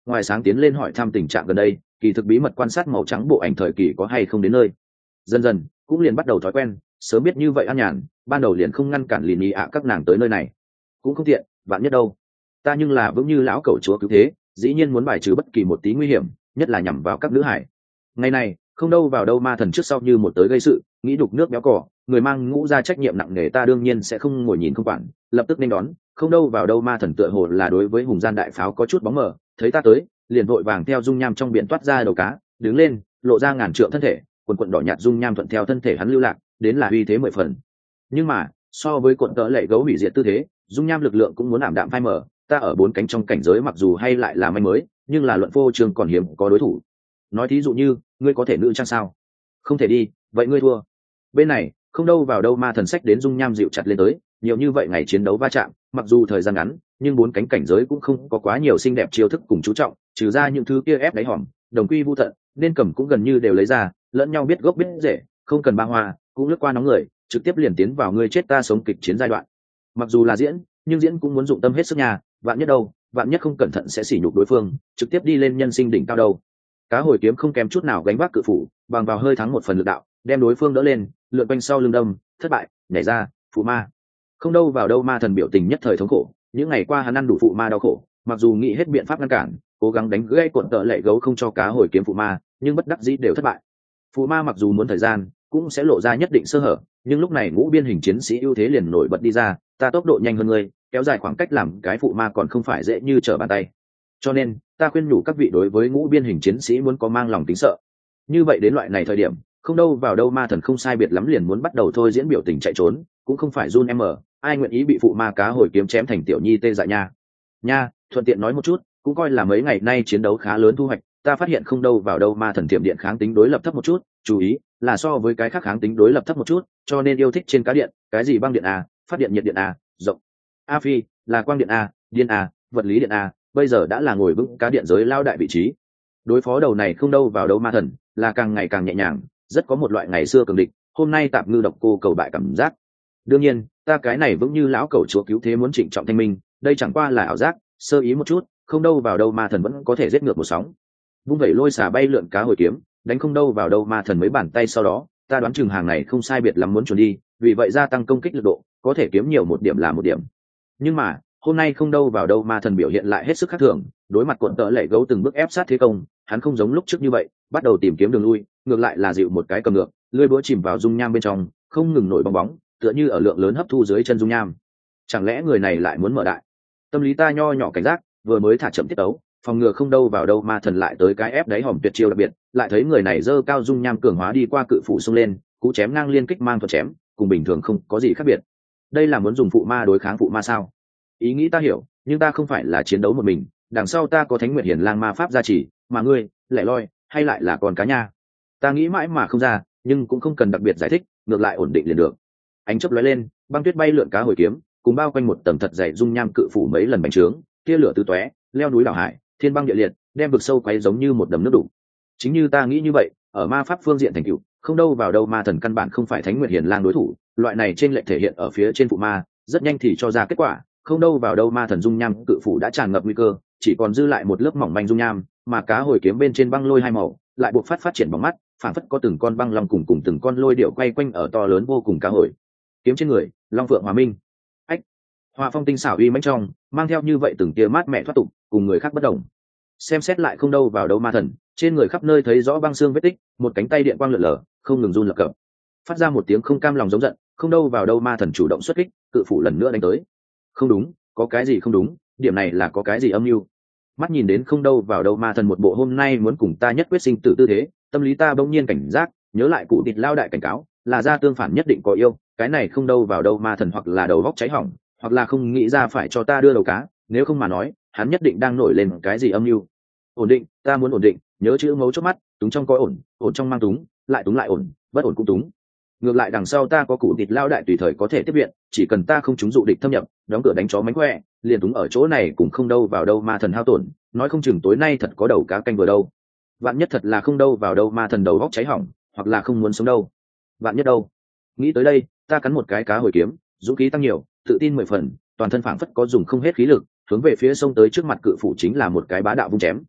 ngoài sáng tiến lên hỏi thăm tình trạng gần đây, kỳ thực bí mật quan sát màu trắng bộ ảnh thời kỳ có hay không đến nơi. Dần dần cũng liền bắt đầu thói quen, sớm biết như vậy an nhàn, ban đầu liền không ngăn cản lì nhì ạ các nàng tới nơi này, cũng không tiện, vạn nhất đâu. Ta nhưng là vững như lão cẩu chúa cứu thế, dĩ nhiên muốn bài trừ bất kỳ một tí nguy hiểm, nhất là nhằm vào các nữ hải. Ngày này không đâu vào đâu ma thần trước sau như một tới gây sự, nghĩ đục nước béo cỏ, người mang ngũ ra trách nhiệm nặng nề, ta đương nhiên sẽ không ngồi nhìn không quản, lập tức nên đón. Không đâu vào đâu ma thần tựa hồ là đối với hùng gian đại pháo có chút bóng mờ, thấy ta tới liền vội vàng theo dung nham trong biển toát ra đầu cá, đứng lên lộ ra ngàn trượng thân thể, quần quần đỏ nhạt dung nham thuận theo thân thể hắn lưu lạc, đến là uy thế mười phần. Nhưng mà so với cuộn tợ lệ gấu hủy diệt tư thế, dung nham lực lượng cũng muốn ảm đạm phai mờ. Ta ở bốn cánh trong cảnh giới mặc dù hay lại là manh mới, nhưng là luận phô trường còn hiếm có đối thủ. Nói thí dụ như ngươi có thể nữ trang sao? Không thể đi, vậy ngươi thua. Bên này không đâu vào đâu ma thần sách đến dung nham dịu chặt lên tới, nhiều như vậy ngày chiến đấu va chạm, mặc dù thời gian ngắn nhưng bốn cánh cảnh giới cũng không có quá nhiều xinh đẹp chiêu thức cùng chú trọng, trừ ra những thứ kia ép đáy hòm đồng quy vu tận, nên cầm cũng gần như đều lấy ra, lẫn nhau biết gốc biết rễ, không cần ba hoa, cũng lướt qua nóng người, trực tiếp liền tiến vào ngươi chết ta sống kịch chiến giai đoạn. Mặc dù là diễn, nhưng diễn cũng muốn dụng tâm hết sức nhà, vạn nhất đâu, vạn nhất không cẩn thận sẽ sỉ nhục đối phương, trực tiếp đi lên nhân sinh đỉnh cao đâu. Cá hồi kiếm không kém chút nào gánh vác cự phủ, bằng vào hơi thắng một phần lực đạo, đem đối phương đỡ lên, lượn quanh sau lưng đâm, thất bại, nhảy ra, phụ ma. Không đâu vào đâu ma thần biểu tình nhất thời thống khổ, những ngày qua hắn ăn đủ phụ ma đau khổ, mặc dù nghĩ hết biện pháp ngăn cản, cố gắng đánh gãy cuộn tợ lệ gấu không cho cá hồi kiếm phụ ma, nhưng bất đắc dĩ đều thất bại. Phụ ma mặc dù muốn thời gian, cũng sẽ lộ ra nhất định sơ hở, nhưng lúc này ngũ biên hình chiến sĩ ưu thế liền nổi bật đi ra, ta tốc độ nhanh hơn ngươi, kéo dài khoảng cách làm cái phụ ma còn không phải dễ như trở bàn tay. Cho nên ta khuyên nhủ các vị đối với ngũ biên hình chiến sĩ muốn có mang lòng tính sợ. Như vậy đến loại này thời điểm, không đâu vào đâu ma thần không sai biệt lắm liền muốn bắt đầu thôi diễn biểu tình chạy trốn, cũng không phải run em ở, ai nguyện ý bị phụ ma cá hồi kiếm chém thành tiểu nhi tê dại nha. Nha, thuận tiện nói một chút, cũng coi là mấy ngày nay chiến đấu khá lớn thu hoạch, ta phát hiện không đâu vào đâu ma thần tiệm điện kháng tính đối lập thấp một chút, chú ý là so với cái khác kháng tính đối lập thấp một chút, cho nên yêu thích trên cá điện, cái gì băng điện a, phát điện nhiệt điện a, rộng a phi là quang điện a, điện a, vật lý điện a, bây giờ đã là ngồi vững cá điện giới lao đại vị trí. Đối phó đầu này không đâu vào đâu ma thần là càng ngày càng nhẹ nhàng, rất có một loại ngày xưa cường địch, hôm nay tạm ngư độc cô cầu bại cảm giác. Đương nhiên ta cái này vững như lão cẩu chúa cứu thế muốn trịnh trọng thanh minh, đây chẳng qua là ảo giác, sơ ý một chút, không đâu vào đâu ma thần vẫn có thể giết ngược một sóng. Vung vẩy lôi xả bay lượn cá hồi kiếm, đánh không đâu vào đâu ma thần mấy bàn tay sau đó, ta đoán chừng hàng này không sai biệt lắm muốn chuẩn đi, vì vậy gia tăng công kích lực độ, có thể kiếm nhiều một điểm là một điểm. Nhưng mà hôm nay không đâu vào đâu ma thần biểu hiện lại hết sức khác thường, đối mặt cuộn tợ lệ gấu từng bước ép sát thế công, hắn không giống lúc trước như vậy bắt đầu tìm kiếm đường lui, ngược lại là dịu một cái cầm ngược, lưỡi búa chìm vào dung nham bên trong, không ngừng nổi bong bóng, tựa như ở lượng lớn hấp thu dưới chân dung nham. Chẳng lẽ người này lại muốn mở đại? Tâm lý ta nho nhỏ cảnh giác, vừa mới thả chậm tiết tấu, phòng ngừa không đâu vào đâu ma thần lại tới cái ép đáy hòm tuyệt chiêu đặc biệt, lại thấy người này giơ cao dung nham cường hóa đi qua cự phủ xông lên, cú chém ngang liên kích mang thuật chém, cùng bình thường không có gì khác biệt. Đây là muốn dùng phụ ma đối kháng phụ ma sao? Ý nghĩ ta hiểu, nhưng ta không phải là chiến đấu một mình, đằng sau ta có Thánh Nguyệt Hiền Lang ma pháp gia trì, mà ngươi, lẻ loi, hay lại là con cá nha? Ta nghĩ mãi mà không ra, nhưng cũng không cần đặc biệt giải thích, ngược lại ổn định liền được. Ánh chớp lóe lên, băng tuyết bay lượn cá hồi kiếm, cùng bao quanh một tầng thật dày dung nham cự phủ mấy lần bành trướng, tia lửa tứ tóe, leo núi đảo hải, thiên băng địa liệt, đem vực sâu quấy giống như một đầm nước đủ. Chính như ta nghĩ như vậy, ở ma pháp phương diện thành tựu, không đâu vào đâu ma thần căn bản không phải Thánh Nguyệt Hiền Lang đối thủ, loại này trên lệch thể hiện ở phía trên phụ ma, rất nhanh thì cho ra kết quả, không đâu vào đâu ma thần dung nham cự phủ đã tràn ngập nguy cơ, chỉ còn dư lại một lớp mỏng manh dung nham, mà cá hồi kiếm bên trên băng lôi hai màu lại buộc phát phát triển bóng mắt, phảng phất có từng con băng long cùng cùng từng con lôi điệu quay quanh ở to lớn vô cùng cá hồi kiếm trên người, long phượng hòa minh. Ách, hoa phong tinh xảo uy mãnh trong, mang theo như vậy từng tia mát mẻ thoát tục, cùng người khác bất đồng. Xem xét lại không đâu vào đâu ma thần, trên người khắp nơi thấy rõ băng xương vết tích, một cánh tay điện quang lượn lờ, không ngừng run lập cập, phát ra một tiếng không cam lòng giống giận. Không đâu vào đâu ma thần chủ động xuất kích, cự phủ lần nữa đánh tới. Không đúng, có cái gì không đúng, điểm này là có cái gì âm mưu. Mắt nhìn đến không đâu vào đâu ma thần một bộ hôm nay muốn cùng ta nhất quyết sinh tử tư thế, tâm lý ta bỗng nhiên cảnh giác, nhớ lại cụ thịt lao đại cảnh cáo, là ra tương phản nhất định có yêu, cái này không đâu vào đâu ma thần hoặc là đầu góc cháy hỏng, hoặc là không nghĩ ra phải cho ta đưa đầu cá, nếu không mà nói, hắn nhất định đang nổi lên cái gì âm mưu. Ổn định, ta muốn ổn định, nhớ chữ mấu chốt mắt, túng trong coi ổn, ổn trong mang túng, lại túng lại ổn, bất ổn cũng túng. Ngược lại đằng sau ta có cụ thịt lao đại tùy thời có thể tiếp viện, chỉ cần ta không trúng dụ địch thâm nhập, đóng cửa đánh chó mánh khỏe, liền túng ở chỗ này cũng không đâu vào đâu ma thần hao tổn, nói không chừng tối nay thật có đầu cá canh vừa đâu. Vạn nhất thật là không đâu vào đâu ma thần đầu góc cháy hỏng, hoặc là không muốn sống đâu. Vạn nhất đâu? Nghĩ tới đây, ta cắn một cái cá hồi kiếm, dũng khí tăng nhiều, tự tin mười phần, toàn thân phảng phất có dùng không hết khí lực, hướng về phía sông tới trước mặt cự phủ chính là một cái bá đạo vung chém,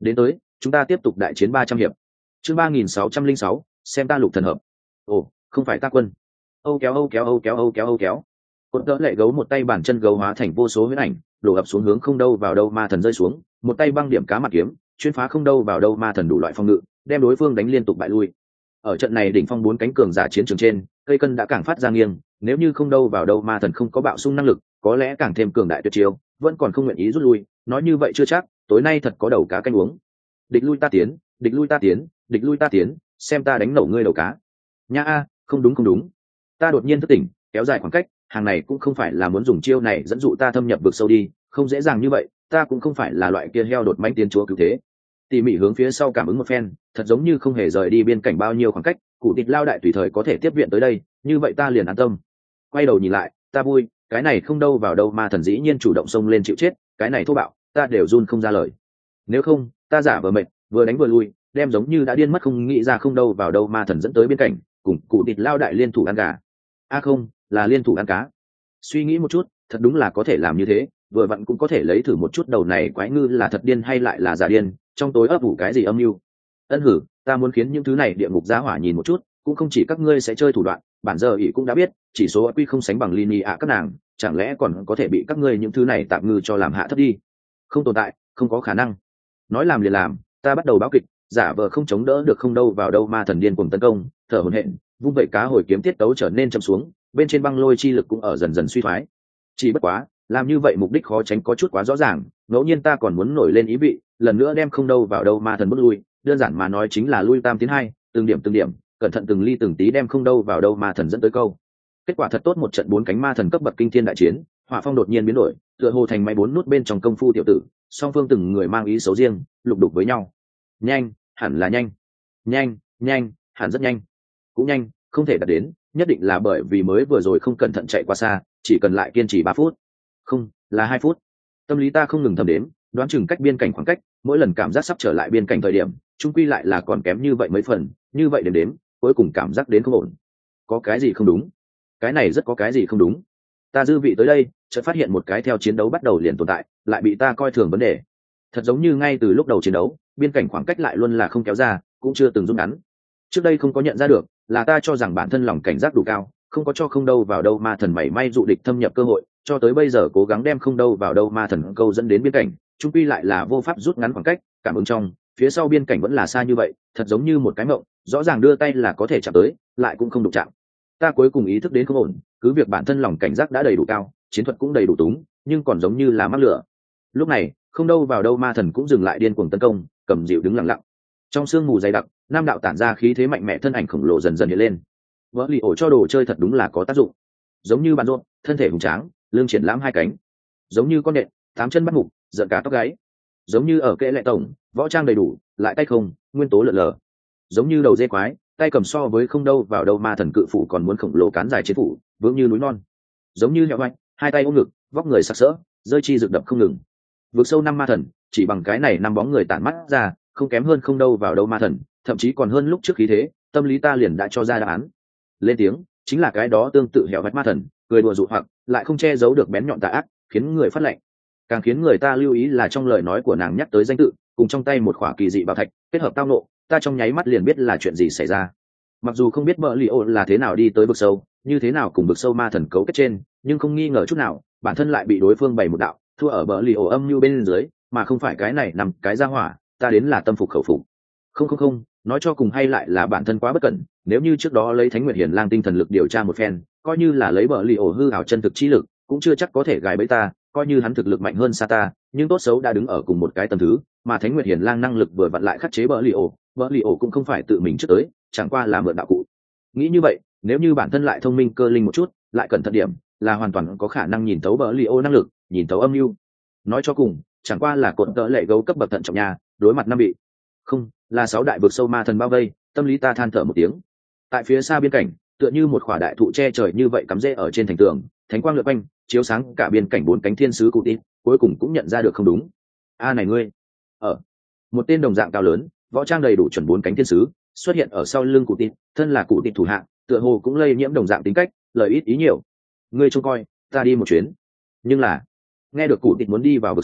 đến tới chúng ta tiếp tục đại chiến ba trăm hiệp. Chương ba nghìn sáu trăm linh sáu, xem ta lục thần hợp. Ồ, không phải ta quân. Âu kéo âu kéo âu kéo âu kéo âu kéo. Cột đỡ lệ gấu một tay bàn chân gấu hóa thành vô số huyễn ảnh, đổ ập xuống hướng không đâu vào đâu ma thần rơi xuống, một tay băng điểm cá mặt kiếm, chuyên phá không đâu vào đâu ma thần đủ loại phong ngự, đem đối phương đánh liên tục bại lui. Ở trận này đỉnh phong bốn cánh cường giả chiến trường trên, cây cân đã càng phát ra nghiêng, nếu như không đâu vào đâu ma thần không có bạo xung năng lực, có lẽ càng thêm cường đại tuyệt chiêu, vẫn còn không nguyện ý rút lui, nói như vậy chưa chắc, tối nay thật có đầu cá canh uống. Địch lui ta tiến, địch lui ta tiến, địch lui ta tiến, xem ta đánh nổ ngươi đầu cá. Nha a, không đúng không đúng. Ta đột nhiên thức tỉnh, kéo dài khoảng cách, hàng này cũng không phải là muốn dùng chiêu này dẫn dụ ta thâm nhập vực sâu đi, không dễ dàng như vậy, ta cũng không phải là loại kia heo đột mãnh tiến chúa cứu thế. Tỉ mỉ hướng phía sau cảm ứng một phen, thật giống như không hề rời đi biên cảnh bao nhiêu khoảng cách, cụ tịch lao đại tùy thời có thể tiếp viện tới đây, như vậy ta liền an tâm. Quay đầu nhìn lại, ta vui, cái này không đâu vào đâu ma thần dĩ nhiên chủ động xông lên chịu chết, cái này thô bạo, ta đều run không ra lời. Nếu không, ta giả vờ mệt, vừa đánh vừa lui, đem giống như đã điên mất không nghĩ ra không đâu vào đâu ma thần dẫn tới biên cảnh, cùng cụ tịch lao đại liên thủ ăn gà. A à không, là liên thủ ăn cá. Suy nghĩ một chút, thật đúng là có thể làm như thế, vừa vặn cũng có thể lấy thử một chút đầu này quái ngư là thật điên hay lại là giả điên, trong tối ấp ủ cái gì âm mưu. Ân hử, ta muốn khiến những thứ này địa ngục giá hỏa nhìn một chút, cũng không chỉ các ngươi sẽ chơi thủ đoạn, bản giờ ỷ cũng đã biết, chỉ số quy không sánh bằng Lini ạ các nàng, chẳng lẽ còn có thể bị các ngươi những thứ này tạm ngư cho làm hạ thấp đi? Không tồn tại, không có khả năng. Nói làm liền làm, ta bắt đầu báo kịch, giả vờ không chống đỡ được không đâu vào đâu ma thần điên cuồng tấn công, thở hổn hển, vung vẩy cá hồi kiếm tiết tấu trở nên chậm xuống, bên trên băng lôi chi lực cũng ở dần dần suy thoái. Chỉ bất quá, làm như vậy mục đích khó tránh có chút quá rõ ràng, ngẫu nhiên ta còn muốn nổi lên ý vị, lần nữa đem không đâu vào đâu ma thần bước lui, đơn giản mà nói chính là lui tam tiến hai, từng điểm từng điểm, cẩn thận từng ly từng tí đem không đâu vào đâu ma thần dẫn tới câu. Kết quả thật tốt, một trận bốn cánh ma thần cấp bậc kinh thiên đại chiến, hỏa phong đột nhiên biến đổi, tựa hồ thành máy bốn nút bên trong công phu tiểu tử, song phương từng người mang ý xấu riêng, lục đục với nhau. Nhanh, hẳn là nhanh. Nhanh, nhanh, hẳn rất nhanh. Cũng nhanh, không thể đạt đến, nhất định là bởi vì mới vừa rồi không cẩn thận chạy qua xa, chỉ cần lại kiên trì ba phút. Không, là hai phút. Tâm lý ta không ngừng thầm đếm, đoán chừng cách biên cảnh khoảng cách, mỗi lần cảm giác sắp trở lại biên cảnh thời điểm, chung quy lại là còn kém như vậy mấy phần, như vậy đếm đếm, cuối cùng cảm giác đến không ổn. Có cái gì không đúng? Cái này rất có cái gì không đúng. Ta dư vị tới đây, chợt phát hiện một cái theo chiến đấu bắt đầu liền tồn tại, lại bị ta coi thường vấn đề. Thật giống như ngay từ lúc đầu chiến đấu, biên cảnh khoảng cách lại luôn là không kéo ra, cũng chưa từng rút ngắn. Trước đây không có nhận ra được, là ta cho rằng bản thân lòng cảnh giác đủ cao, không có cho không đâu vào đâu ma thần mảy may dụ địch thâm nhập cơ hội, cho tới bây giờ cố gắng đem không đâu vào đâu ma thần câu dẫn đến biên cảnh, chung quy lại là vô pháp rút ngắn khoảng cách, cảm ứng trong, phía sau biên cảnh vẫn là xa như vậy, thật giống như một cái mộng, rõ ràng đưa tay là có thể chạm tới, lại cũng không đụng chạm. Ta cuối cùng ý thức đến không ổn, cứ việc bản thân lòng cảnh giác đã đầy đủ cao, chiến thuật cũng đầy đủ túng, nhưng còn giống như là mắc lửa. Lúc này, không đâu vào đâu ma thần cũng dừng lại điên cuồng tấn công, cầm dịu đứng lặng lặng. Trong sương mù dày đặc, nam đạo tản ra khí thế mạnh mẽ, thân ảnh khổng lồ dần dần hiện lên. Vỡ lì ổ cho đồ chơi thật đúng là có tác dụng, giống như bạn ruộng, thân thể hùng tráng, lưng triển lãm hai cánh, giống như con nện, tám chân bắt mục, giận cả tóc gáy, giống như ở kệ lệ tổng, võ trang đầy đủ, lại tay không, nguyên tố lượn lờ, giống như đầu dê quái, tay cầm so với không đâu vào đâu ma thần cự phủ còn muốn khổng lồ cán dài chiến phủ, vững như núi non, giống như heo mạnh, hai tay ôm ngực, vóc người sặc sỡ, rơi chi rực đập không ngừng. Vượt sâu năm ma thần, chỉ bằng cái này năm bóng người tản mắt ra, không kém hơn không đâu vào đâu ma thần, thậm chí còn hơn lúc trước khí thế, tâm lý ta liền đã cho ra đáp án. Lên tiếng, chính là cái đó tương tự hẻo vách ma thần, cười đùa dụ hoặc, lại không che giấu được bén nhọn tà ác, khiến người phát lệnh. Càng khiến người ta lưu ý là trong lời nói của nàng nhắc tới danh tự, cùng trong tay một khỏa kỳ dị bảo thạch, kết hợp tao nộ, ta trong nháy mắt liền biết là chuyện gì xảy ra. Mặc dù không biết bờ li ô là thế nào đi tới vực sâu, như thế nào cùng vực sâu ma thần cấu kết trên, nhưng không nghi ngờ chút nào, bản thân lại bị đối phương bày một đạo, thua ở bờ li ô âm như bên dưới, mà không phải cái này nằm cái ra hỏa, ta đến là tâm phục khẩu phục. Không không không, nói cho cùng hay lại là bản thân quá bất cẩn, nếu như trước đó lấy Thánh Nguyệt Hiền Lang tinh thần lực điều tra một phen, coi như là lấy bờ li ô hư ảo chân thực chi lực, cũng chưa chắc có thể gài bẫy ta, coi như hắn thực lực mạnh hơn xa ta, nhưng tốt xấu đã đứng ở cùng một cái tầm thứ, mà Thánh Nguyệt Hiền Lang năng lực vừa vặn lại khắc chế bờ li ô, bờ li ô cũng không phải tự mình trước tới, chẳng qua là mượn đạo cụ. Nghĩ như vậy, nếu như bản thân lại thông minh cơ linh một chút, lại cẩn thận điểm, là hoàn toàn có khả năng nhìn thấu bờ li ô năng lực, nhìn thấu âm mưu. Nói cho cùng, chẳng qua là cột tợ lệ gấu cấp bậc thận trọng nhà, đối mặt năm bị không là sáu đại vực sâu ma thần bao vây, tâm lý ta than thở một tiếng. Tại phía xa biên cảnh, tựa như một khỏa đại thụ che trời như vậy cắm rễ ở trên thành tường, thánh quang lượn quanh, chiếu sáng cả biên cảnh bốn cánh thiên sứ cụ tít, cuối cùng cũng nhận ra được không đúng. A này ngươi, ở một tên đồng dạng cao lớn, võ trang đầy đủ chuẩn bốn cánh thiên sứ xuất hiện ở sau lưng cụ tít, thân là cụ tít thủ hạng, tựa hồ cũng lây nhiễm đồng dạng tính cách, lời ít ý nhiều. Ngươi trông coi, ta đi một chuyến. Nhưng là nghe được cụ tít muốn đi vào vực sâu,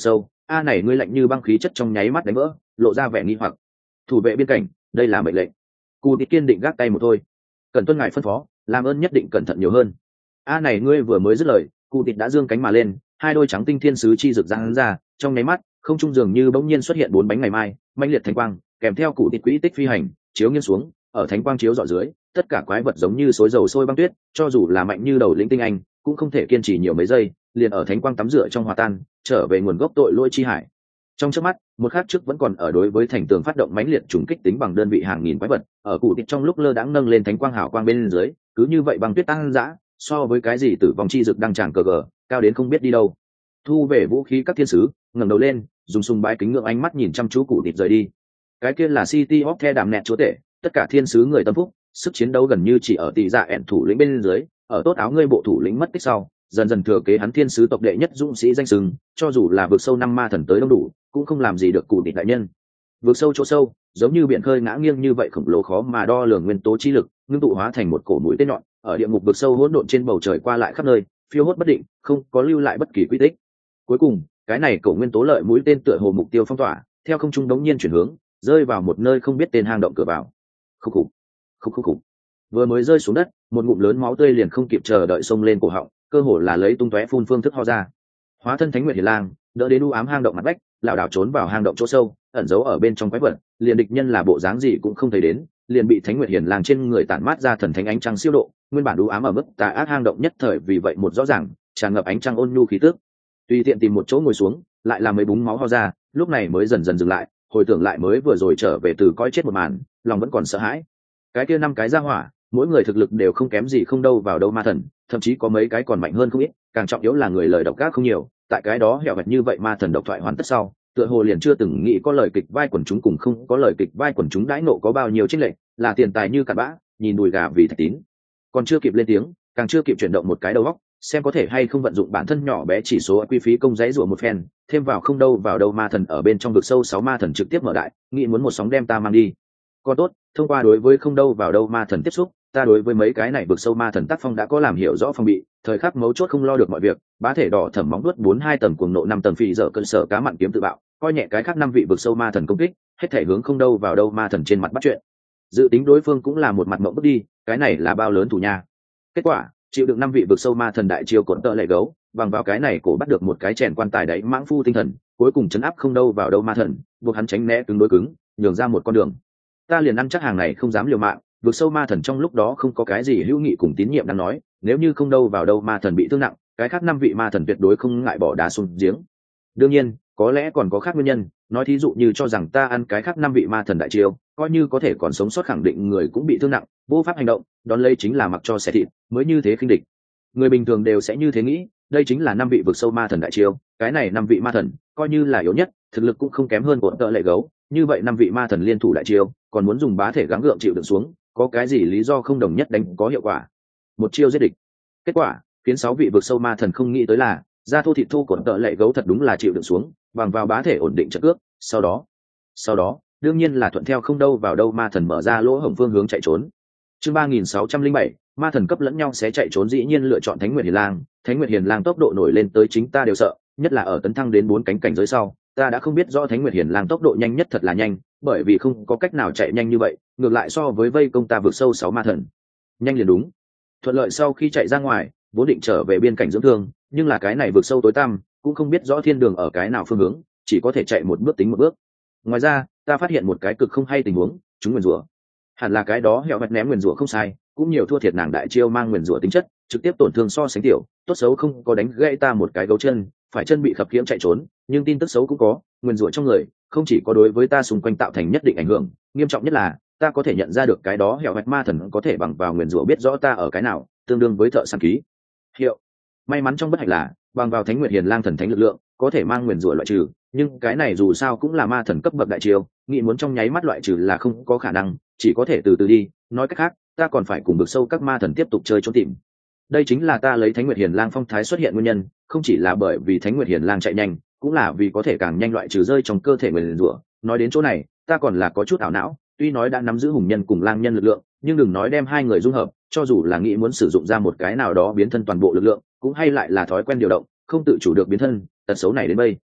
a này ngươi lạnh như băng khí chất trong nháy mắt đánh vỡ, lộ ra vẻ nghi hoặc. Thủ vệ biên cảnh, đây là mệnh lệnh. Cụ tịt kiên định gác tay một thôi. Cần tuân ngài phân phó, làm ơn nhất định cẩn thận nhiều hơn. a này ngươi vừa mới dứt lời, cụ tịt đã dương cánh mà lên, hai đôi trắng tinh thiên sứ chi rực răng ra, trong nháy mắt không trung dường như bỗng nhiên xuất hiện bốn bánh ngày mai, mãnh liệt thánh quang, kèm theo cụ tịt quỹ tích phi hành, chiếu nghiêng xuống, ở thánh quang chiếu dọi dưới, tất cả quái vật giống như xối dầu sôi băng tuyết, cho dù là mạnh như đầu lĩnh tinh anh, cũng không thể kiên trì nhiều mấy giây, liền ở thánh quang tắm rửa trong hòa tan, trở về nguồn gốc tội lỗi chi hải. Trong chớp mắt, một khắc trước vẫn còn ở đối với thành tường phát động mãnh liệt trùng kích tính bằng đơn vị hàng nghìn quái vật, ở cụ tịt trong lúc lơ đãng nâng lên thánh quang hào quang bên dưới, cứ như vậy băng tuyết tăng dã, so với cái gì tử vong chi dực đang tràn cờ gờ, cao đến không biết đi đâu. Thu về vũ khí các thiên sứ, ngẩng đầu lên, dùng sùng bái kính ngưỡng ánh mắt nhìn chăm chú cụ tịt rời đi. Cái kia là City of The Đàm Nẹt chúa tể, tất cả thiên sứ người tâm phúc, sức chiến đấu gần như chỉ ở tỷ dạ ẹn thủ lĩnh bên dưới, ở tốt áo ngươi bộ thủ lĩnh mất tích sau, dần dần thừa kế hắn thiên sứ tộc đệ nhất dũng sĩ danh sừng, cho dù là vượt sâu năm ma thần tới đông đủ, cũng không làm gì được cụ tịt đại nhân. Vượt sâu chỗ sâu, giống như biển khơi ngã nghiêng như vậy khổng lồ khó mà đo lường nguyên tố chi lực, ngưng tụ hóa thành một cổ mũi tên nhọn, ở địa ngục vượt sâu hỗn độn trên bầu trời qua lại khắp nơi, phiêu hốt bất định, không có lưu lại bất kỳ quy tích. Cuối cùng, cái này cổ nguyên tố lợi mũi tên tựa hồ mục tiêu phong tỏa, theo không trung đống nhiên chuyển hướng, rơi vào một nơi không biết tên hang động cửa vào. Khúc khục, khúc khúc khục. Vừa mới rơi xuống đất, một ngụm lớn máu tươi liền không kịp chờ đợi xông lên cổ họng, cơ hồ là lấy tung tóe phun phương thức ho ra. Hóa thân Thánh Nguyệt Hiền Lang, đỡ đến u ám hang động mặt vách, lảo đảo trốn vào hang động chỗ sâu, ẩn giấu ở bên trong quái vật, liền địch nhân là bộ dáng gì cũng không thấy đến, liền bị Thánh Nguyệt Hiền Lang trên người tản mát ra thần thánh ánh trăng siêu độ, nguyên bản u ám ở mức tà ác hang động nhất thời vì vậy một rõ ràng, tràn ngập ánh trăng ôn nhu khí tức. Tùy tiện tìm một chỗ ngồi xuống, lại làm mấy búng máu ho ra, lúc này mới dần dần dừng lại, hồi tưởng lại mới vừa rồi trở về từ coi chết một màn, lòng vẫn còn sợ hãi. Cái kia năm cái ra hỏa, mỗi người thực lực đều không kém gì không đâu vào đâu ma thần, thậm chí có mấy cái còn mạnh hơn không ít, càng trọng yếu là người lời độc ác không nhiều, tại cái đó hẻo vẹt như vậy ma thần độc thoại hoàn tất sau, tựa hồ liền chưa từng nghĩ có lời kịch vai quần chúng cùng không có lời kịch vai quần chúng đãi nộ có bao nhiêu chênh lệch, là tiền tài như cặn bã, nhìn đùi gà vì thạch tín. Còn chưa kịp lên tiếng, càng chưa kịp chuyển động một cái đầu óc, xem có thể hay không vận dụng bản thân nhỏ bé chỉ số quy phí công giấy rủa một phen, thêm vào không đâu vào đâu ma thần ở bên trong vực sâu sáu ma thần trực tiếp mở đại, nghĩ muốn một sóng đem ta mang đi. Còn tốt, thông qua đối với không đâu vào đâu ma thần tiếp xúc, ta đối với mấy cái này vực sâu ma thần tác phong đã có làm hiểu rõ phòng bị, thời khắc mấu chốt không lo được mọi việc, bá thể đỏ thẩm móng đuốt bốn hai tầng cuồng nộ năm tầng phì dở cơn sở cá mặn kiếm tự bạo, coi nhẹ cái khác năm vị vực sâu ma thần công kích, hết thể hướng không đâu vào đâu ma thần trên mặt bắt chuyện. Dự tính đối phương cũng là một mặt mộng bước đi, cái này là bao lớn thủ nha. Kết quả, chịu đựng năm vị vực sâu ma thần đại chiêu cuộn tợ lệ gấu, bằng vào cái này cổ bắt được một cái chèn quan tài đáy mãng phu tinh thần, cuối cùng chấn áp không đâu vào đâu ma thần, buộc hắn tránh né cứng đối cứng, nhường ra một con đường. Ta liền ăn chắc hàng này không dám liều mạng, vực sâu ma thần trong lúc đó không có cái gì hữu nghị cùng tín nhiệm đang nói, nếu như không đâu vào đâu ma thần bị thương nặng, cái khác năm vị ma thần tuyệt đối không ngại bỏ đá xuống giếng. Đương nhiên, có lẽ còn có khác nguyên nhân, nói thí dụ như cho rằng ta ăn cái khác năm vị ma thần đại chiêu, coi như có thể còn sống sót khẳng định người cũng bị thương nặng, vô pháp hành động, đón lấy chính là mặc cho xẻ thịt, mới như thế khinh địch. Người bình thường đều sẽ như thế nghĩ, đây chính là năm vị vực sâu ma thần đại chiêu, cái này năm vị ma thần coi như là yếu nhất, thực lực cũng không kém hơn cuộn tợ lệ gấu, như vậy năm vị ma thần liên thủ đại chiêu, còn muốn dùng bá thể gắng gượng chịu đựng xuống, có cái gì lý do không đồng nhất đánh có hiệu quả. Một chiêu giết địch. Kết quả, khiến sáu vị vực sâu ma thần không nghĩ tới là, da thô thịt thô cuộn tợ lệ gấu thật đúng là chịu đựng xuống, bằng vào bá thể ổn định trận cước, sau đó, sau đó, đương nhiên là thuận theo không đâu vào đâu ma thần mở ra lỗ hổng phương hướng chạy trốn. Chương ba nghìn sáu trăm linh bảy, ma thần cấp lẫn nhau sẽ chạy trốn dĩ nhiên lựa chọn Thánh Nguyệt Hiền Lang, Thánh Nguyệt Hiền Lang tốc độ nổi lên tới chính ta đều sợ, nhất là ở tấn thăng đến bốn cánh cảnh giới sau, ta đã không biết rõ Thánh Nguyệt Hiền Lang tốc độ nhanh nhất thật là nhanh, bởi vì không có cách nào chạy nhanh như vậy, ngược lại so với vây công ta vượt sâu sáu ma thần. Nhanh liền đúng. Thuận lợi sau khi chạy ra ngoài, vốn định trở về biên cảnh dưỡng thương, nhưng là cái này vượt sâu tối tăm, cũng không biết rõ thiên đường ở cái nào phương hướng, chỉ có thể chạy một bước tính một bước. Ngoài ra, ta phát hiện một cái cực không hay tình huống, chúng nguyền rủa. Hẳn là cái đó hẹo mẹt ném nguyền rủa không sai, cũng nhiều thua thiệt nàng đại chiêu mang nguyền rủa tính chất, trực tiếp tổn thương so sánh tiểu, tốt xấu không có đánh gãy ta một cái gấu chân, phải chân bị khập khiễng chạy trốn, nhưng tin tức xấu cũng có, nguyền rủa trong người, không chỉ có đối với ta xung quanh tạo thành nhất định ảnh hưởng, nghiêm trọng nhất là ta có thể nhận ra được cái đó hẹo mẹt ma thần có thể bằng vào nguyền rủa biết rõ ta ở cái nào, tương đương với thợ săn ký hiệu. May mắn trong bất hạnh là bằng vào Thánh Nguyệt Hiền Lang thần thánh lực lượng, có thể mang nguyền rủa loại trừ, nhưng cái này dù sao cũng là ma thần cấp bậc đại chiêu, nghĩ muốn trong nháy mắt loại trừ là không có khả năng, chỉ có thể từ từ đi, nói cách khác, ta còn phải cùng vực sâu các ma thần tiếp tục chơi trốn tìm. Đây chính là ta lấy Thánh Nguyệt Hiền Lang phong thái xuất hiện nguyên nhân, không chỉ là bởi vì Thánh Nguyệt Hiền Lang chạy nhanh, cũng là vì có thể càng nhanh loại trừ rơi trong cơ thể nguyền rủa. Nói đến chỗ này, ta còn là có chút ảo não, tuy nói đã nắm giữ hùng nhân cùng lang nhân lực lượng, nhưng đừng nói đem hai người dung hợp, cho dù là nghĩ muốn sử dụng ra một cái nào đó biến thân toàn bộ lực lượng, cũng hay lại là thói quen điều động, không tự chủ được biến thân, tật xấu này đến bây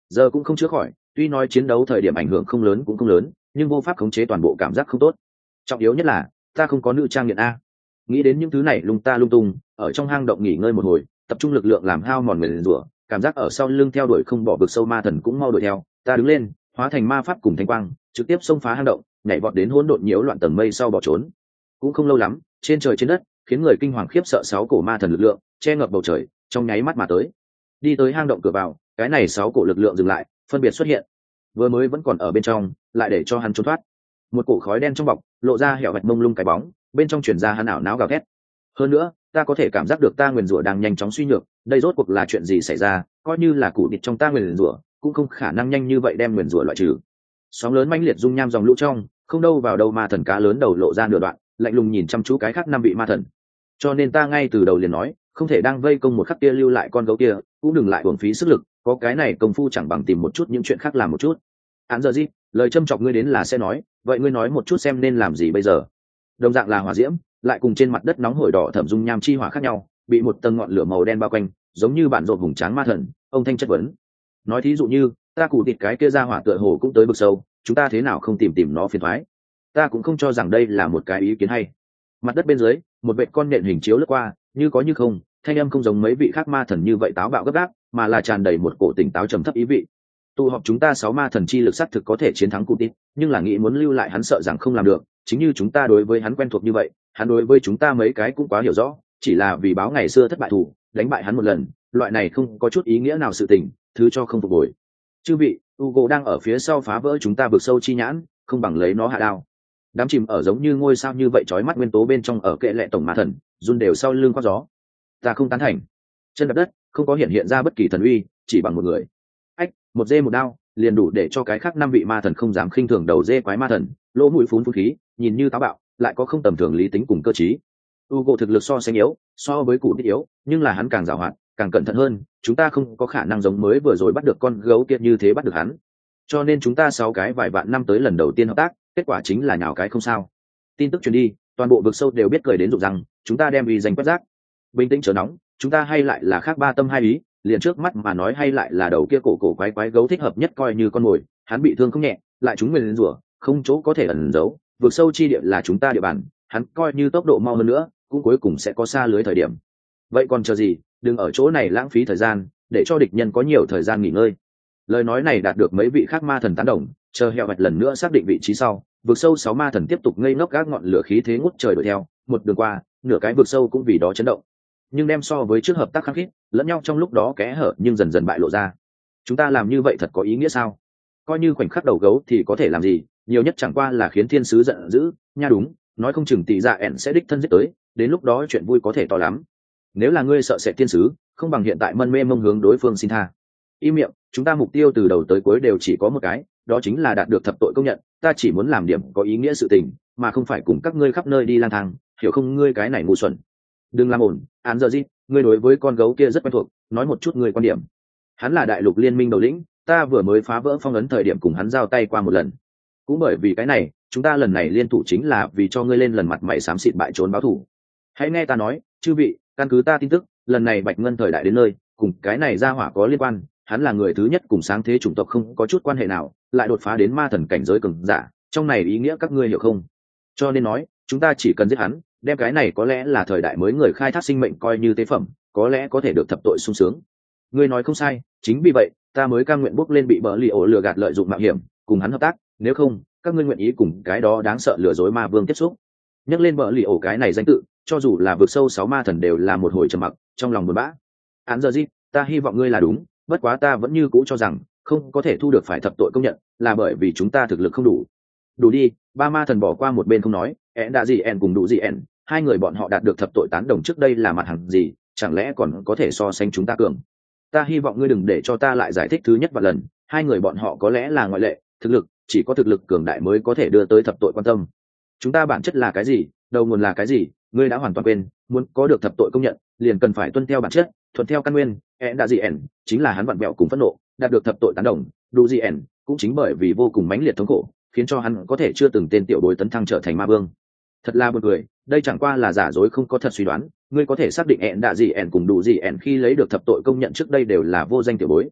giờ cũng không chữa khỏi, tuy nói chiến đấu thời điểm ảnh hưởng không lớn cũng không lớn, nhưng vô pháp khống chế toàn bộ cảm giác không tốt. Trọng yếu nhất là ta không có nữ trang nghiện a. Nghĩ đến những thứ này lung ta lung tung, ở trong hang động nghỉ ngơi một hồi, tập trung lực lượng làm hao mòn người rủa, cảm giác ở sau lưng theo đuổi không bỏ vực sâu ma thần cũng mau đuổi theo. Ta đứng lên, hóa thành ma pháp cùng thanh quang, trực tiếp xông phá hang động, nhảy vọt đến hỗn độn nhiễu loạn tầng mây sau bỏ trốn. Cũng không lâu lắm, trên trời trên đất khiến người kinh hoàng khiếp sợ sáu cổ ma thần lực lượng che ngập bầu trời, trong nháy mắt mà tới. Đi tới hang động cửa vào, cái này sáu cổ lực lượng dừng lại, phân biệt xuất hiện. Vừa mới vẫn còn ở bên trong, lại để cho hắn trốn thoát. Một cổ khói đen trong bọc, lộ ra hẻo vạch mông lung cái bóng, bên trong truyền ra hắn ảo náo gào thét. Hơn nữa, ta có thể cảm giác được ta nguyền rủa đang nhanh chóng suy nhược, đây rốt cuộc là chuyện gì xảy ra, coi như là cụ địch trong ta nguyền rủa, cũng không khả năng nhanh như vậy đem nguyền rủa loại trừ. Sóng lớn mãnh liệt dung nham dòng lũ trong, không đâu vào đâu ma thần cá lớn đầu lộ ra nửa đoạn, lạnh lùng nhìn chăm chú cái khác năm vị ma thần. Cho nên ta ngay từ đầu liền nói, không thể đang vây công một khắc kia lưu lại con gấu kia, cũng đừng lại uổng phí sức lực, có cái này công phu chẳng bằng tìm một chút những chuyện khác làm một chút. Án giờ gì, lời châm chọc ngươi đến là sẽ nói, vậy ngươi nói một chút xem nên làm gì bây giờ. Đồng dạng là hỏa diễm, lại cùng trên mặt đất nóng hổi đỏ thẩm dung nham chi hỏa khác nhau, bị một tầng ngọn lửa màu đen bao quanh, giống như bản rộn hùng tráng ma thần. Ông thanh chất vấn, nói thí dụ như ta cụ thịt cái kia ra hỏa tựa hồ cũng tới vực sâu, chúng ta thế nào không tìm tìm nó phiền thoái. Ta cũng không cho rằng đây là một cái ý kiến hay. Mặt đất bên dưới, một vệ con nện hình chiếu lướt qua, như có như không, thanh âm không giống mấy vị khác ma thần như vậy táo bạo gấp gáp, mà là tràn đầy một cổ tỉnh táo trầm thấp ý vị. Tụ họp chúng ta sáu ma thần chi lực xác thực có thể chiến thắng cụ tít, nhưng là nghĩ muốn lưu lại hắn sợ rằng không làm được. Chính như chúng ta đối với hắn quen thuộc như vậy, hắn đối với chúng ta mấy cái cũng quá hiểu rõ, chỉ là vì báo ngày xưa thất bại thủ, đánh bại hắn một lần, loại này không có chút ý nghĩa nào sự tình, thứ cho không phục hồi. Chư vị, Ugo đang ở phía sau phá vỡ chúng ta vực sâu chi nhãn, không bằng lấy nó hạ đao. Đám chìm ở giống như ngôi sao như vậy chói mắt nguyên tố bên trong ở kệ lệ tổng ma thần, run đều sau lưng quát gió. Ta không tán thành. Chân đạp đất, không có hiện hiện ra bất kỳ thần uy, chỉ bằng một người. Ách, một dê một đao, liền đủ để cho cái khác năm vị ma thần không dám khinh thường đầu dê quái ma thần, lỗ mũi phún phun khí, nhìn như táo bạo, lại có không tầm thường lý tính cùng cơ trí. Ugo thực lực so sánh yếu, so với cụ yếu, nhưng là hắn càng giàu hoạt, càng cẩn thận hơn, chúng ta không có khả năng giống mới vừa rồi bắt được con gấu kia như thế bắt được hắn. Cho nên chúng ta sáu cái vài vạn năm tới lần đầu tiên hợp tác, kết quả chính là nhào cái không sao. Tin tức truyền đi, toàn bộ vực sâu đều biết cười đến rụng răng, chúng ta đem uy danh quét rác. Bình tĩnh chớ nóng, chúng ta hay lại là khác ba tâm hai ý, liền trước mắt mà nói hay lại là đầu kia cổ cổ quái quái gấu thích hợp nhất coi như con mồi, hắn bị thương không nhẹ, lại chúng mình lên rủa, không chỗ có thể ẩn giấu, vực sâu chi địa là chúng ta địa bàn, hắn coi như tốc độ mau hơn nữa, cũng cuối cùng sẽ có xa lưới thời điểm. Vậy còn chờ gì, đừng ở chỗ này lãng phí thời gian, để cho địch nhân có nhiều thời gian nghỉ ngơi. Lời nói này đạt được mấy vị khác ma thần tán đồng, chờ heo bạch lần nữa xác định vị trí sau, vực sâu sáu ma thần tiếp tục ngây ngốc các ngọn lửa khí thế ngút trời đuổi theo, một đường qua, nửa cái vực sâu cũng vì đó chấn động. Nhưng đem so với trước hợp tác khăng khít, lẫn nhau trong lúc đó kẽ hở nhưng dần dần bại lộ ra. Chúng ta làm như vậy thật có ý nghĩa sao? Coi như khoảnh khắc đầu gấu thì có thể làm gì, nhiều nhất chẳng qua là khiến thiên sứ giận dữ, nha đúng, nói không chừng tỷ dạ ẻn sẽ đích thân giết tới, đến lúc đó chuyện vui có thể to lắm. Nếu là ngươi sợ sệt thiên sứ, không bằng hiện tại mân mê mông hướng đối phương xin tha. Im miệng, chúng ta mục tiêu từ đầu tới cuối đều chỉ có một cái, đó chính là đạt được thập tội công nhận, ta chỉ muốn làm điểm có ý nghĩa sự tình, mà không phải cùng các ngươi khắp nơi đi lang thang, hiểu không ngươi cái này ngu xuẩn. Đừng làm ổn, án giờ gì, ngươi đối với con gấu kia rất quen thuộc, nói một chút ngươi quan điểm. Hắn là đại lục liên minh đầu lĩnh, ta vừa mới phá vỡ phong ấn thời điểm cùng hắn giao tay qua một lần. Cũng bởi vì cái này, chúng ta lần này liên thủ chính là vì cho ngươi lên lần mặt mày xám xịt bại trốn báo thù. Hãy nghe ta nói, chư vị, căn cứ ta tin tức, lần này Bạch Ngân thời đại đến nơi, cùng cái này ra hỏa có liên quan, hắn là người thứ nhất cùng sáng thế chủng tộc không có chút quan hệ nào, lại đột phá đến ma thần cảnh giới cường giả, trong này ý nghĩa các ngươi hiểu không? Cho nên nói, chúng ta chỉ cần giết hắn, đem cái này có lẽ là thời đại mới người khai thác sinh mệnh coi như tế phẩm, có lẽ có thể được thập tội sung sướng. Ngươi nói không sai, chính vì vậy, ta mới cam nguyện bước lên bị bỡ lì ổ lừa gạt lợi dụng mạo hiểm, cùng hắn hợp tác, nếu không, các ngươi nguyện ý cùng cái đó đáng sợ lừa dối ma vương tiếp xúc. Nhắc lên bỡ lì ổ cái này danh tự, cho dù là vượt sâu sáu ma thần đều là một hồi trầm mặc, trong lòng buồn bã. Án giờ gì, ta hy vọng ngươi là đúng, bất quá ta vẫn như cũ cho rằng không có thể thu được phải thập tội công nhận, là bởi vì chúng ta thực lực không đủ. Đủ đi, ba ma thần bỏ qua một bên không nói, ẹn đã gì ẹn cùng đủ gì ẹn, hai người bọn họ đạt được thập tội tán đồng trước đây là mặt hàng gì, chẳng lẽ còn có thể so sánh chúng ta cường? Ta hy vọng ngươi đừng để cho ta lại giải thích thứ nhất và lần, hai người bọn họ có lẽ là ngoại lệ, thực lực, chỉ có thực lực cường đại mới có thể đưa tới thập tội quan tâm. Chúng ta bản chất là cái gì, đầu nguồn là cái gì, ngươi đã hoàn toàn quên, muốn có được thập tội công nhận, liền cần phải tuân theo bản chất, thuận theo căn nguyên, ẹn đã gì ẹn, chính là hắn vặn bẹo cùng phẫn nộ, đạt được thập tội tán đồng, đủ gì ẹn, cũng chính bởi vì vô cùng mãnh liệt thống khổ, khiến cho hắn có thể chưa từng tên tiểu bối tấn thăng trở thành ma vương. Thật là buồn cười, đây chẳng qua là giả dối không có thật suy đoán, ngươi có thể xác định ẹn đã gì ẹn cùng đủ gì ẹn khi lấy được thập tội công nhận trước đây đều là vô danh tiểu bối.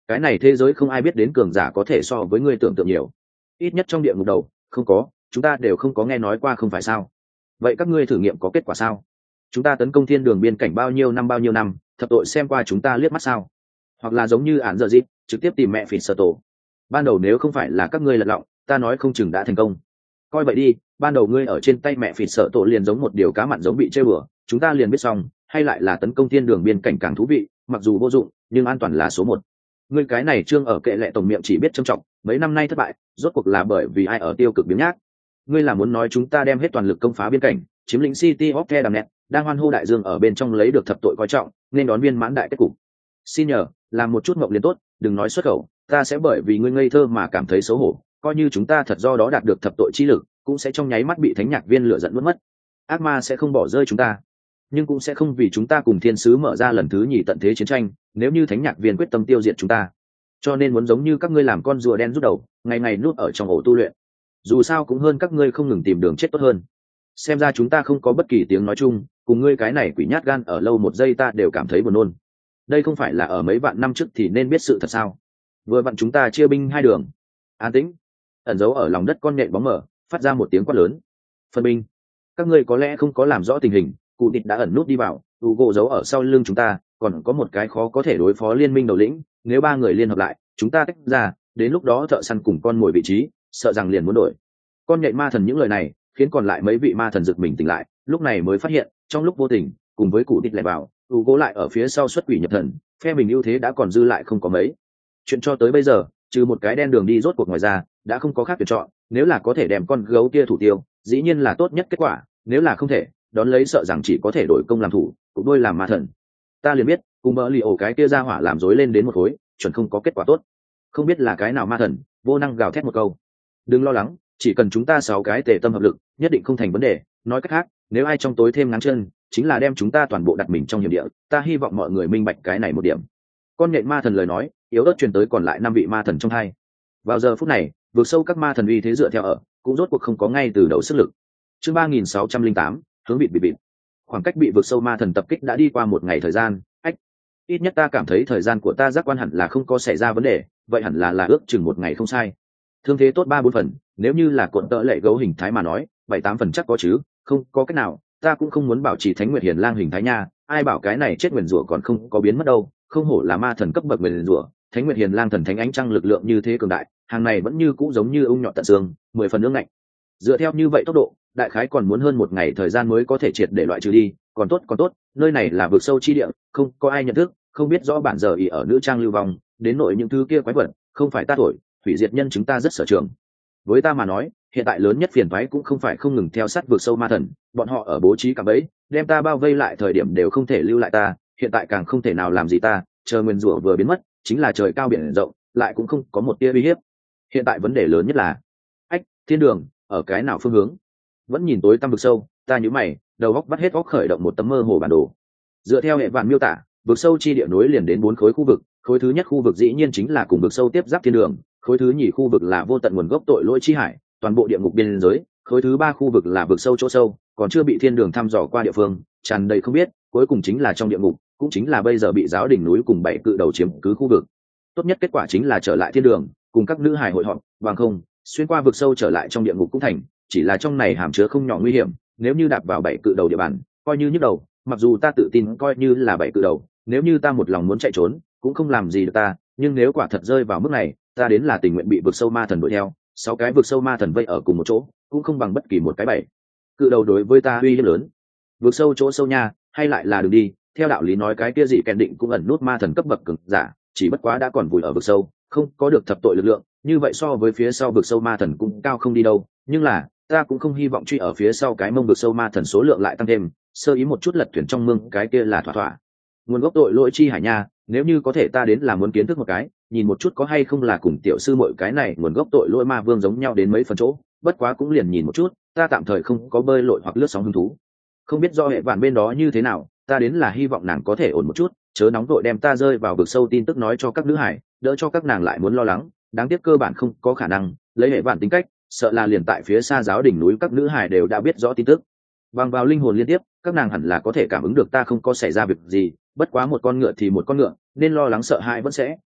cái này thế giới không ai biết đến cường giả có thể so với ngươi tưởng tượng nhiều, ít nhất trong địa ngục đầu không có, chúng ta đều không có nghe nói qua không phải sao? Vậy các ngươi thử nghiệm có kết quả sao? Chúng ta tấn công thiên đường biên cảnh bao nhiêu năm bao nhiêu năm, thập tội xem qua chúng ta liếc mắt sao? Hoặc là giống như ản giờ dịp trực tiếp tìm mẹ phỉ sở tổ, ban đầu nếu không phải là các ngươi lật lọng, ta nói không chừng đã thành công. Coi vậy đi, ban đầu ngươi ở trên tay mẹ phỉ sợ tổ liền giống một điều cá mặn giống bị chơi bừa, chúng ta liền biết xong, hay lại là tấn công thiên đường biên cảnh càng thú vị, mặc dù vô dụng nhưng an toàn là số một. Ngươi cái này trương ở kệ lệ tổng miệng chỉ biết trầm trọng, mấy năm nay thất bại rốt cuộc là bởi vì ai ở tiêu cực biếng nhác? Ngươi là muốn nói chúng ta đem hết toàn lực công phá biên cảnh, chiếm lĩnh City of Kedanet, đang hoan hô đại dương ở bên trong lấy được thập tội coi trọng, nên đón viên mãn đại kết cục. Xin nhờ, làm một chút mộng liền tốt, đừng nói xuất khẩu, ta sẽ bởi vì ngươi ngây thơ mà cảm thấy xấu hổ, coi như chúng ta thật do đó đạt được thập tội chi lực, cũng sẽ trong nháy mắt bị thánh nhạc viên lửa giận mất mất. Ác ma sẽ không bỏ rơi chúng ta, nhưng cũng sẽ không vì chúng ta cùng thiên sứ mở ra lần thứ nhì tận thế chiến tranh, nếu như thánh nhạc viên quyết tâm tiêu diệt chúng ta. Cho nên muốn giống như các ngươi làm con rùa đen rút đầu, ngày ngày nuốt ở trong ổ tu luyện. Dù sao cũng hơn các ngươi không ngừng tìm đường chết tốt hơn. Xem ra chúng ta không có bất kỳ tiếng nói chung, cùng ngươi cái này quỷ nhát gan ở lâu một giây ta đều cảm thấy buồn nôn. Đây không phải là ở mấy vạn năm trước thì nên biết sự thật sao? Vừa vặn chúng ta chia binh hai đường. An tĩnh. Ẩn giấu ở lòng đất con nhện bóng mở, phát ra một tiếng quát lớn. Phân binh. Các ngươi có lẽ không có làm rõ tình hình, cụ địch đã ẩn nút đi vào, u gỗ giấu ở sau lưng chúng ta, còn có một cái khó có thể đối phó liên minh đầu lĩnh, nếu ba người liên hợp lại, chúng ta tách ra, đến lúc đó thợ săn cùng con mồi vị trí, sợ rằng liền muốn đổi. Con nhện ma thần những lời này, khiến còn lại mấy vị ma thần giật mình tỉnh lại, lúc này mới phát hiện, trong lúc vô tình, cùng với cụ địch lại vào, u gỗ lại ở phía sau xuất quỷ nhập thần, phe mình ưu thế đã còn dư lại không có mấy. Chuyện cho tới bây giờ, trừ một cái đen đường đi rốt cuộc ngoài ra, đã không có khác tuyển chọn, nếu là có thể đem con gấu kia thủ tiêu, dĩ nhiên là tốt nhất kết quả, nếu là không thể, đón lấy sợ rằng chỉ có thể đổi công làm thủ, cũng đôi làm ma thần. Ta liền biết, cùng bỡ lì ổ cái kia ra hỏa làm rối lên đến một khối, chuẩn không có kết quả tốt. Không biết là cái nào ma thần, vô năng gào thét một câu. Đừng lo lắng, chỉ cần chúng ta sáu cái tề tâm hợp lực, nhất định không thành vấn đề. Nói cách khác, nếu ai trong tối thêm ngắn chân, chính là đem chúng ta toàn bộ đặt mình trong hiểm địa. Ta hy vọng mọi người minh bạch cái này một điểm. Con nhện ma thần lời nói, yếu ớt truyền tới còn lại năm vị ma thần trong hai. Vào giờ phút này, vượt sâu các ma thần uy thế dựa theo ở, cũng rốt cuộc không có ngay từ đầu sức lực. Chương ba nghìn sáu trăm linh tám, hướng bịt bịt bịt. Khoảng cách bị vượt sâu ma thần tập kích đã đi qua một ngày thời gian, ách. Ít nhất ta cảm thấy thời gian của ta giác quan hẳn là không có xảy ra vấn đề, vậy hẳn là là ước chừng một ngày không sai. Thương thế tốt ba bốn phần, nếu như là cuộn tợ lệ gấu hình thái mà nói, bảy tám phần chắc có chứ, không có cách nào, ta cũng không muốn bảo trì Thánh Nguyệt Hiền Lang hình thái nha, ai bảo cái này chết nguyền rủa còn không có biến mất đâu, không hổ là ma thần cấp bậc nguyền rủa, Thánh Nguyệt Hiền Lang thần thánh ánh trăng lực lượng như thế cường đại, hàng này vẫn như cũ giống như ung nhọn tận xương, mười phần ương ngạnh. Dựa theo như vậy tốc độ, đại khái còn muốn hơn một ngày thời gian mới có thể triệt để loại trừ đi, còn tốt còn tốt, nơi này là vực sâu chi địa, không có ai nhận thức, không biết rõ bản giờ ý ở nữ trang lưu vong, đến nội những thứ kia quái vật, không phải ta thổi, hủy diệt nhân chúng ta rất sở trường. Với ta mà nói, hiện tại lớn nhất phiền toái cũng không phải không ngừng theo sát vực sâu ma thần, bọn họ ở bố trí cả bẫy, đem ta bao vây lại thời điểm đều không thể lưu lại ta, hiện tại càng không thể nào làm gì ta, chờ nguyên rủa vừa biến mất, chính là trời cao biển rộng, lại cũng không có một tia uy hiếp. Hiện tại vấn đề lớn nhất là, ách, thiên đường, ở cái nào phương hướng? Vẫn nhìn tối tăm vực sâu, ta nhíu mày, đầu óc vắt hết óc khởi động một tấm mơ hồ bản đồ. Dựa theo hệ vạn miêu tả, vực sâu chi địa nối liền đến bốn khối khu vực, khối thứ nhất khu vực dĩ nhiên chính là cùng vực sâu tiếp giáp thiên đường, khối thứ nhì khu vực là vô tận nguồn gốc tội lỗi chi hải, toàn bộ địa ngục biên giới, khối thứ ba khu vực là vực sâu chỗ sâu, còn chưa bị thiên đường thăm dò qua địa phương, tràn đầy không biết, cuối cùng chính là trong địa ngục, cũng chính là bây giờ bị giáo đỉnh núi cùng bảy cự đầu chiếm cứ khu vực. Tốt nhất kết quả chính là trở lại thiên đường, cùng các nữ hài hội họp, bằng không, xuyên qua vực sâu trở lại trong địa ngục cũng thành, chỉ là trong này hàm chứa không nhỏ nguy hiểm, nếu như đạp vào bảy cự đầu địa bàn, coi như nhức đầu, mặc dù ta tự tin coi như là bảy cự đầu, nếu như ta một lòng muốn chạy trốn, cũng không làm gì được ta, nhưng nếu quả thật rơi vào mức này, ta đến là tình nguyện bị vực sâu ma thần đuổi theo, sáu cái vực sâu ma thần vây ở cùng một chỗ, cũng không bằng bất kỳ một cái bảy cự đầu đối với ta uy hiếp lớn. Vực sâu chỗ sâu nha, hay lại là đường đi, theo đạo lý nói cái kia gì kèn định cũng ẩn nút ma thần cấp bậc cường giả, chỉ bất quá đã còn vùi ở vực sâu, không có được thập tội lực lượng, như vậy so với phía sau vực sâu ma thần cũng cao không đi đâu, nhưng là ta cũng không hy vọng truy ở phía sau cái mông vực sâu ma thần số lượng lại tăng thêm, sơ ý một chút lật thuyền trong mương cái kia là thỏa thỏa. Nguồn gốc tội lỗi chi hải nha, nếu như có thể ta đến là muốn kiến thức một cái, nhìn một chút có hay không là cùng tiểu sư muội cái này nguồn gốc tội lỗi ma vương giống nhau đến mấy phần chỗ, bất quá cũng liền nhìn một chút, ta tạm thời không có bơi lội hoặc lướt sóng hứng thú. Không biết do hệ vạn bên đó như thế nào, ta đến là hy vọng nàng có thể ổn một chút, chớ nóng vội đem ta rơi vào vực sâu tin tức nói cho các nữ hải, đỡ cho các nàng lại muốn lo lắng, đáng tiếc cơ bản không có khả năng, lấy hệ vạn tính cách, sợ là liền tại phía xa giáo đỉnh núi các nữ hải đều đã biết rõ tin tức. Bằng vào linh hồn liên tiếp, các nàng hẳn là có thể cảm ứng được ta không có xảy ra việc gì, bất quá một con ngựa thì một con ngựa, nên lo lắng sợ hãi vẫn sẽ,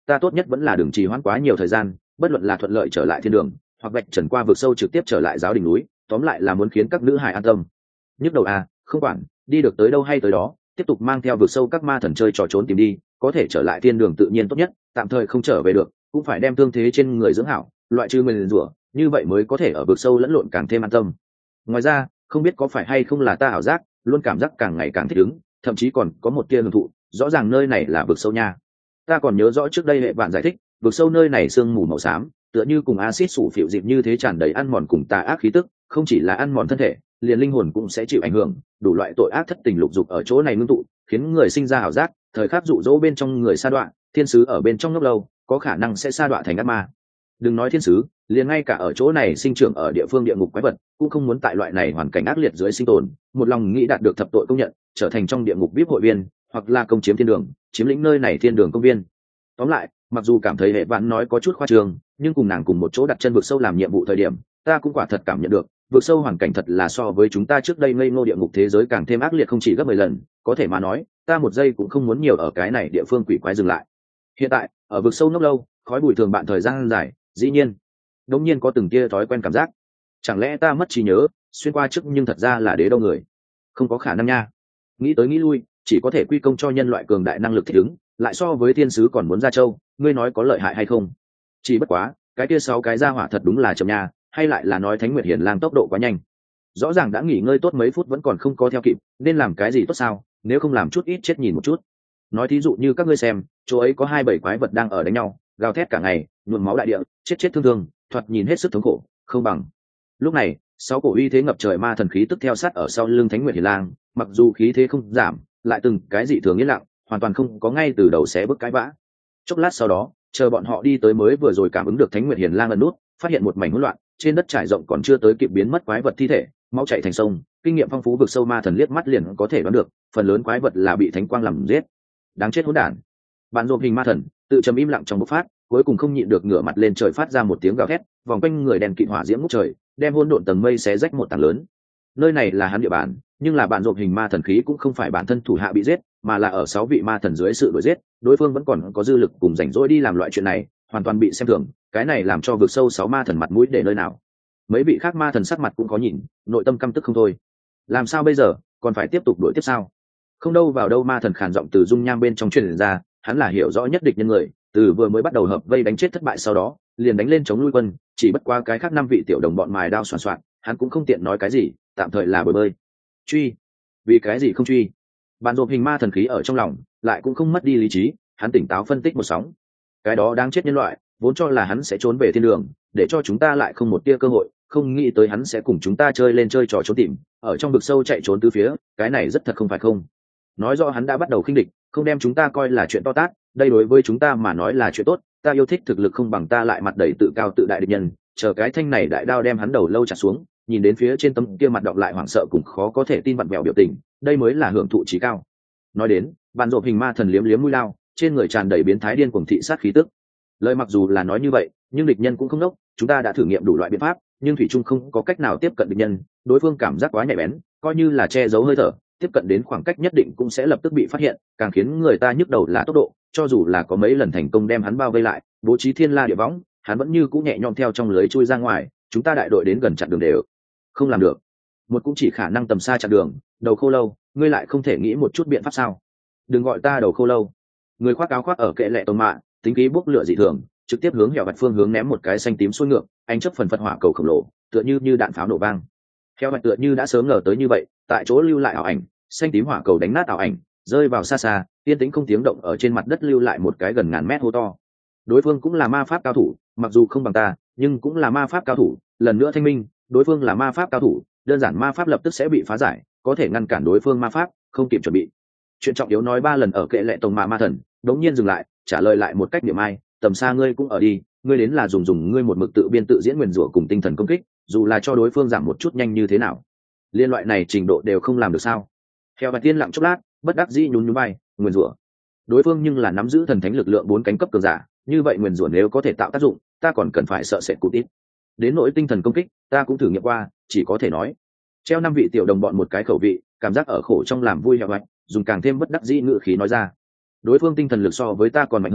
ta tốt nhất vẫn là đừng trì hoãn quá nhiều thời gian, bất luận là thuận lợi trở lại thiên đường hoặc vạch trần qua vực sâu trực tiếp trở lại giáo đình núi, tóm lại là muốn khiến các nữ hài an tâm. Nhức đầu à, không quản đi được tới đâu hay tới đó, tiếp tục mang theo vực sâu các ma thần chơi trò trốn tìm đi, có thể trở lại thiên đường tự nhiên tốt nhất, tạm thời không trở về được cũng phải đem thương thế trên người dưỡng hảo, loại trừ nguyền rủa, như vậy mới có thể ở vực sâu lẫn lộn càng thêm an tâm. Ngoài ra không biết có phải hay không là ta ảo giác, luôn cảm giác càng ngày càng thích ứng, thậm chí còn có một tia hưởng thụ, rõ ràng nơi này là vực sâu nha. Ta còn nhớ rõ trước đây hệ bạn giải thích, vực sâu nơi này sương mù màu xám, tựa như cùng axit sủ phịu dịp như thế, tràn đầy ăn mòn cùng tà ác khí tức, không chỉ là ăn mòn thân thể, liền linh hồn cũng sẽ chịu ảnh hưởng, đủ loại tội ác thất tình lục dục ở chỗ này ngưng tụ, khiến người sinh ra ảo giác, thời khắc dụ dỗ bên trong người sa đọa, thiên sứ ở bên trong ngốc lâu, có khả năng sẽ sa đọa thành ác ma. Đừng nói thiên sứ, liền ngay cả ở chỗ này sinh trưởng ở địa phương địa ngục quái vật, cũng không muốn tại loại này hoàn cảnh ác liệt dưới sinh tồn, một lòng nghĩ đạt được thập tội công nhận, trở thành trong địa ngục vê i pê hội viên, hoặc là công chiếm thiên đường, chiếm lĩnh nơi này thiên đường công viên. Tóm lại, mặc dù cảm thấy hệ vạn nói có chút khoa trương, nhưng cùng nàng cùng một chỗ đặt chân vực sâu làm nhiệm vụ thời điểm, ta cũng quả thật cảm nhận được vực sâu hoàn cảnh thật là so với chúng ta trước đây ngây ngô địa ngục thế giới càng thêm ác liệt không chỉ gấp mười lần, có thể mà nói ta một giây cũng không muốn nhiều ở cái này địa phương quỷ quái dừng lại. Hiện tại ở vực sâu ngốc lâu, khói bụi thường bạn thời gian dài, dĩ nhiên đống nhiên có từng tia thói quen cảm giác, chẳng lẽ ta mất trí nhớ, xuyên qua trước nhưng thật ra là đế đâu người, không có khả năng nha. Nghĩ tới nghĩ lui, chỉ có thể quy công cho nhân loại cường đại năng lực thích ứng, lại so với thiên sứ còn muốn ra châu, ngươi nói có lợi hại hay không? Chỉ bất quá cái kia sáu cái ra hỏa thật đúng là chậm nha, hay lại là nói Thánh Nguyệt Hiển Lang tốc độ quá nhanh, rõ ràng đã nghỉ ngơi tốt mấy phút vẫn còn không có theo kịp, nên làm cái gì tốt sao, nếu không làm chút ít chết nhìn một chút. Nói thí dụ như các ngươi xem, chỗ ấy có hai bảy quái vật đang ở đánh nhau, gào thét cả ngày, nhuộm máu đại địa, chết chết thương thương, thoạt nhìn hết sức thống khổ, không bằng. Lúc này sáu cổ uy thế ngập trời ma thần khí tức theo sát ở sau lưng Thánh Nguyệt Hiển Lang, mặc dù khí thế không giảm, lại từng cái dị thường yên lặng, hoàn toàn không có ngay từ đầu xé bước cái vã. Chốc lát sau đó, chờ bọn họ đi tới mới vừa rồi cảm ứng được Thánh Nguyệt Hiển Lang ẩn nút, phát hiện một mảnh hỗn loạn, trên đất trải rộng còn chưa tới kịp biến mất quái vật thi thể, máu chảy thành sông. Kinh nghiệm phong phú vực sâu ma thần liếc mắt liền có thể đoán được, phần lớn quái vật là bị thánh quang làm giết. Đáng chết hỗn đản! Bạn rộp hình ma thần tự trầm im lặng trong bộc phát, cuối cùng không nhịn được ngửa mặt lên trời phát ra một tiếng gào thét, vòng quanh người đèn kịt hỏa diễm ngút trời, đem hỗn độn tầng mây xé rách một tảng lớn. Nơi này là hắn địa bàn, nhưng là bạn rộp hình ma thần khí cũng không phải bản thân thủ hạ bị giết, mà là ở sáu vị ma thần dưới sự đuổi giết, đối phương vẫn còn có dư lực cùng rảnh rỗi đi làm loại chuyện này, hoàn toàn bị xem thường. Cái này làm cho vực sâu sáu ma thần mặt mũi để nơi nào. Mấy vị khác ma thần sắc mặt cũng có nhìn, nội tâm căm tức không thôi. Làm sao bây giờ, còn phải tiếp tục đuổi tiếp sao? Không đâu vào đâu ma thần khàn giọng từ dung nham bên trong truyền ra, hắn là hiểu rõ nhất địch nhân người, từ vừa mới bắt đầu hợp vây đánh chết thất bại, sau đó liền đánh lên chống lui quân, chỉ bất qua cái khác năm vị tiểu đồng bọn mài đao soàn soạn, hắn cũng không tiện nói cái gì, tạm thời là bơi bơi. Truy? Vì cái gì không truy? Bạn rộp hình ma thần khí ở trong lòng, lại cũng không mất đi lý trí, hắn tỉnh táo phân tích một sóng. Cái đó đáng chết nhân loại, vốn cho là hắn sẽ trốn về thiên đường, để cho chúng ta lại không một tia cơ hội, không nghĩ tới hắn sẽ cùng chúng ta chơi lên chơi trò trốn tìm, ở trong vực sâu chạy trốn tứ phía, cái này rất thật không phải không? Nói rõ hắn đã bắt đầu khinh địch, không đem chúng ta coi là chuyện to tát, đây đối với chúng ta mà nói là chuyện tốt. Ta yêu thích thực lực không bằng ta lại mặt đầy tự cao tự đại địch nhân, chờ cái thanh này đại đao đem hắn đầu lâu chặt xuống, nhìn đến phía trên tấm kia mặt đọc lại hoảng sợ cùng khó có thể tin vặn vẹo biểu tình, đây mới là hưởng thụ trí cao. Nói đến, bàn rộp hình ma thần liếm liếm mũi lao, trên người tràn đầy biến thái điên cuồng thị sát khí tức. Lời mặc dù là nói như vậy, nhưng địch nhân cũng không đốc, chúng ta đã thử nghiệm đủ loại biện pháp, nhưng thủy trung không có cách nào tiếp cận địch nhân, đối phương cảm giác quá nhạy bén, coi như là che giấu hơi thở, tiếp cận đến khoảng cách nhất định cũng sẽ lập tức bị phát hiện, càng khiến người ta nhức đầu là tốc độ, cho dù là có mấy lần thành công đem hắn bao vây lại, bố trí thiên la địa võng, hắn vẫn như cũ nhẹ nhõm theo trong lưới chui ra ngoài, chúng ta đại đội đến gần chặn đường đều không làm được, một cũng chỉ khả năng tầm xa chặn đường. Đầu khô lâu, ngươi lại không thể nghĩ một chút biện pháp sao? Đừng gọi ta đầu khô lâu. Người khoác áo khoác ở kệ lệ tông mạ, tính khí bốc lửa dị thường, trực tiếp hướng hẻo bạch phương hướng ném một cái xanh tím xuôi ngược, ánh chớp phần phật hỏa cầu khổng lồ, tựa như như đạn pháo nổ vang. Hẻo bạch tựa như đã sớm ngờ tới như vậy, tại chỗ lưu lại ảo ảnh, xanh tím hỏa cầu đánh nát ảo ảnh, rơi vào xa xa, yên tĩnh không tiếng động ở trên mặt đất lưu lại một cái gần ngàn mét hố to. Đối phương cũng là ma pháp cao thủ, mặc dù không bằng ta, nhưng cũng là ma pháp cao thủ. Lần nữa thanh minh, đối phương là ma pháp cao thủ, đơn giản ma pháp lập tức sẽ bị phá giải, có thể ngăn cản đối phương ma pháp, không kịp chuẩn bị. Chuyện trọng yếu nói ba lần ở kệ lệ tổng ma ma thần, đống nhiên dừng lại, trả lời lại một cách niệm ai, tầm xa ngươi cũng ở đi, ngươi đến là dùng dùng ngươi một mực tự biên tự diễn nguyền rủa cùng tinh thần công kích, dù là cho đối phương giảm một chút nhanh như thế nào, liên loại này trình độ đều không làm được sao? Theo Bạch Tiên lặng chốc lát, bất đắc dĩ nhún nhún vai, nguyền rủa. Đối phương nhưng là nắm giữ thần thánh lực lượng bốn cánh cấp cường giả, như vậy nguyền rủa nếu có thể tạo tác dụng, ta còn cần phải sợ sệt cụt ít. Đến nỗi tinh thần công kích, ta cũng thử nghiệm qua, chỉ có thể nói treo năm vị tiểu đồng bọn một cái khẩu vị, cảm giác ở khổ trong làm vui hẹo hạch, dùng càng thêm bất đắc dĩ ngữ khí nói ra. Đối phương tinh thần lực so với ta còn mạnh hơn,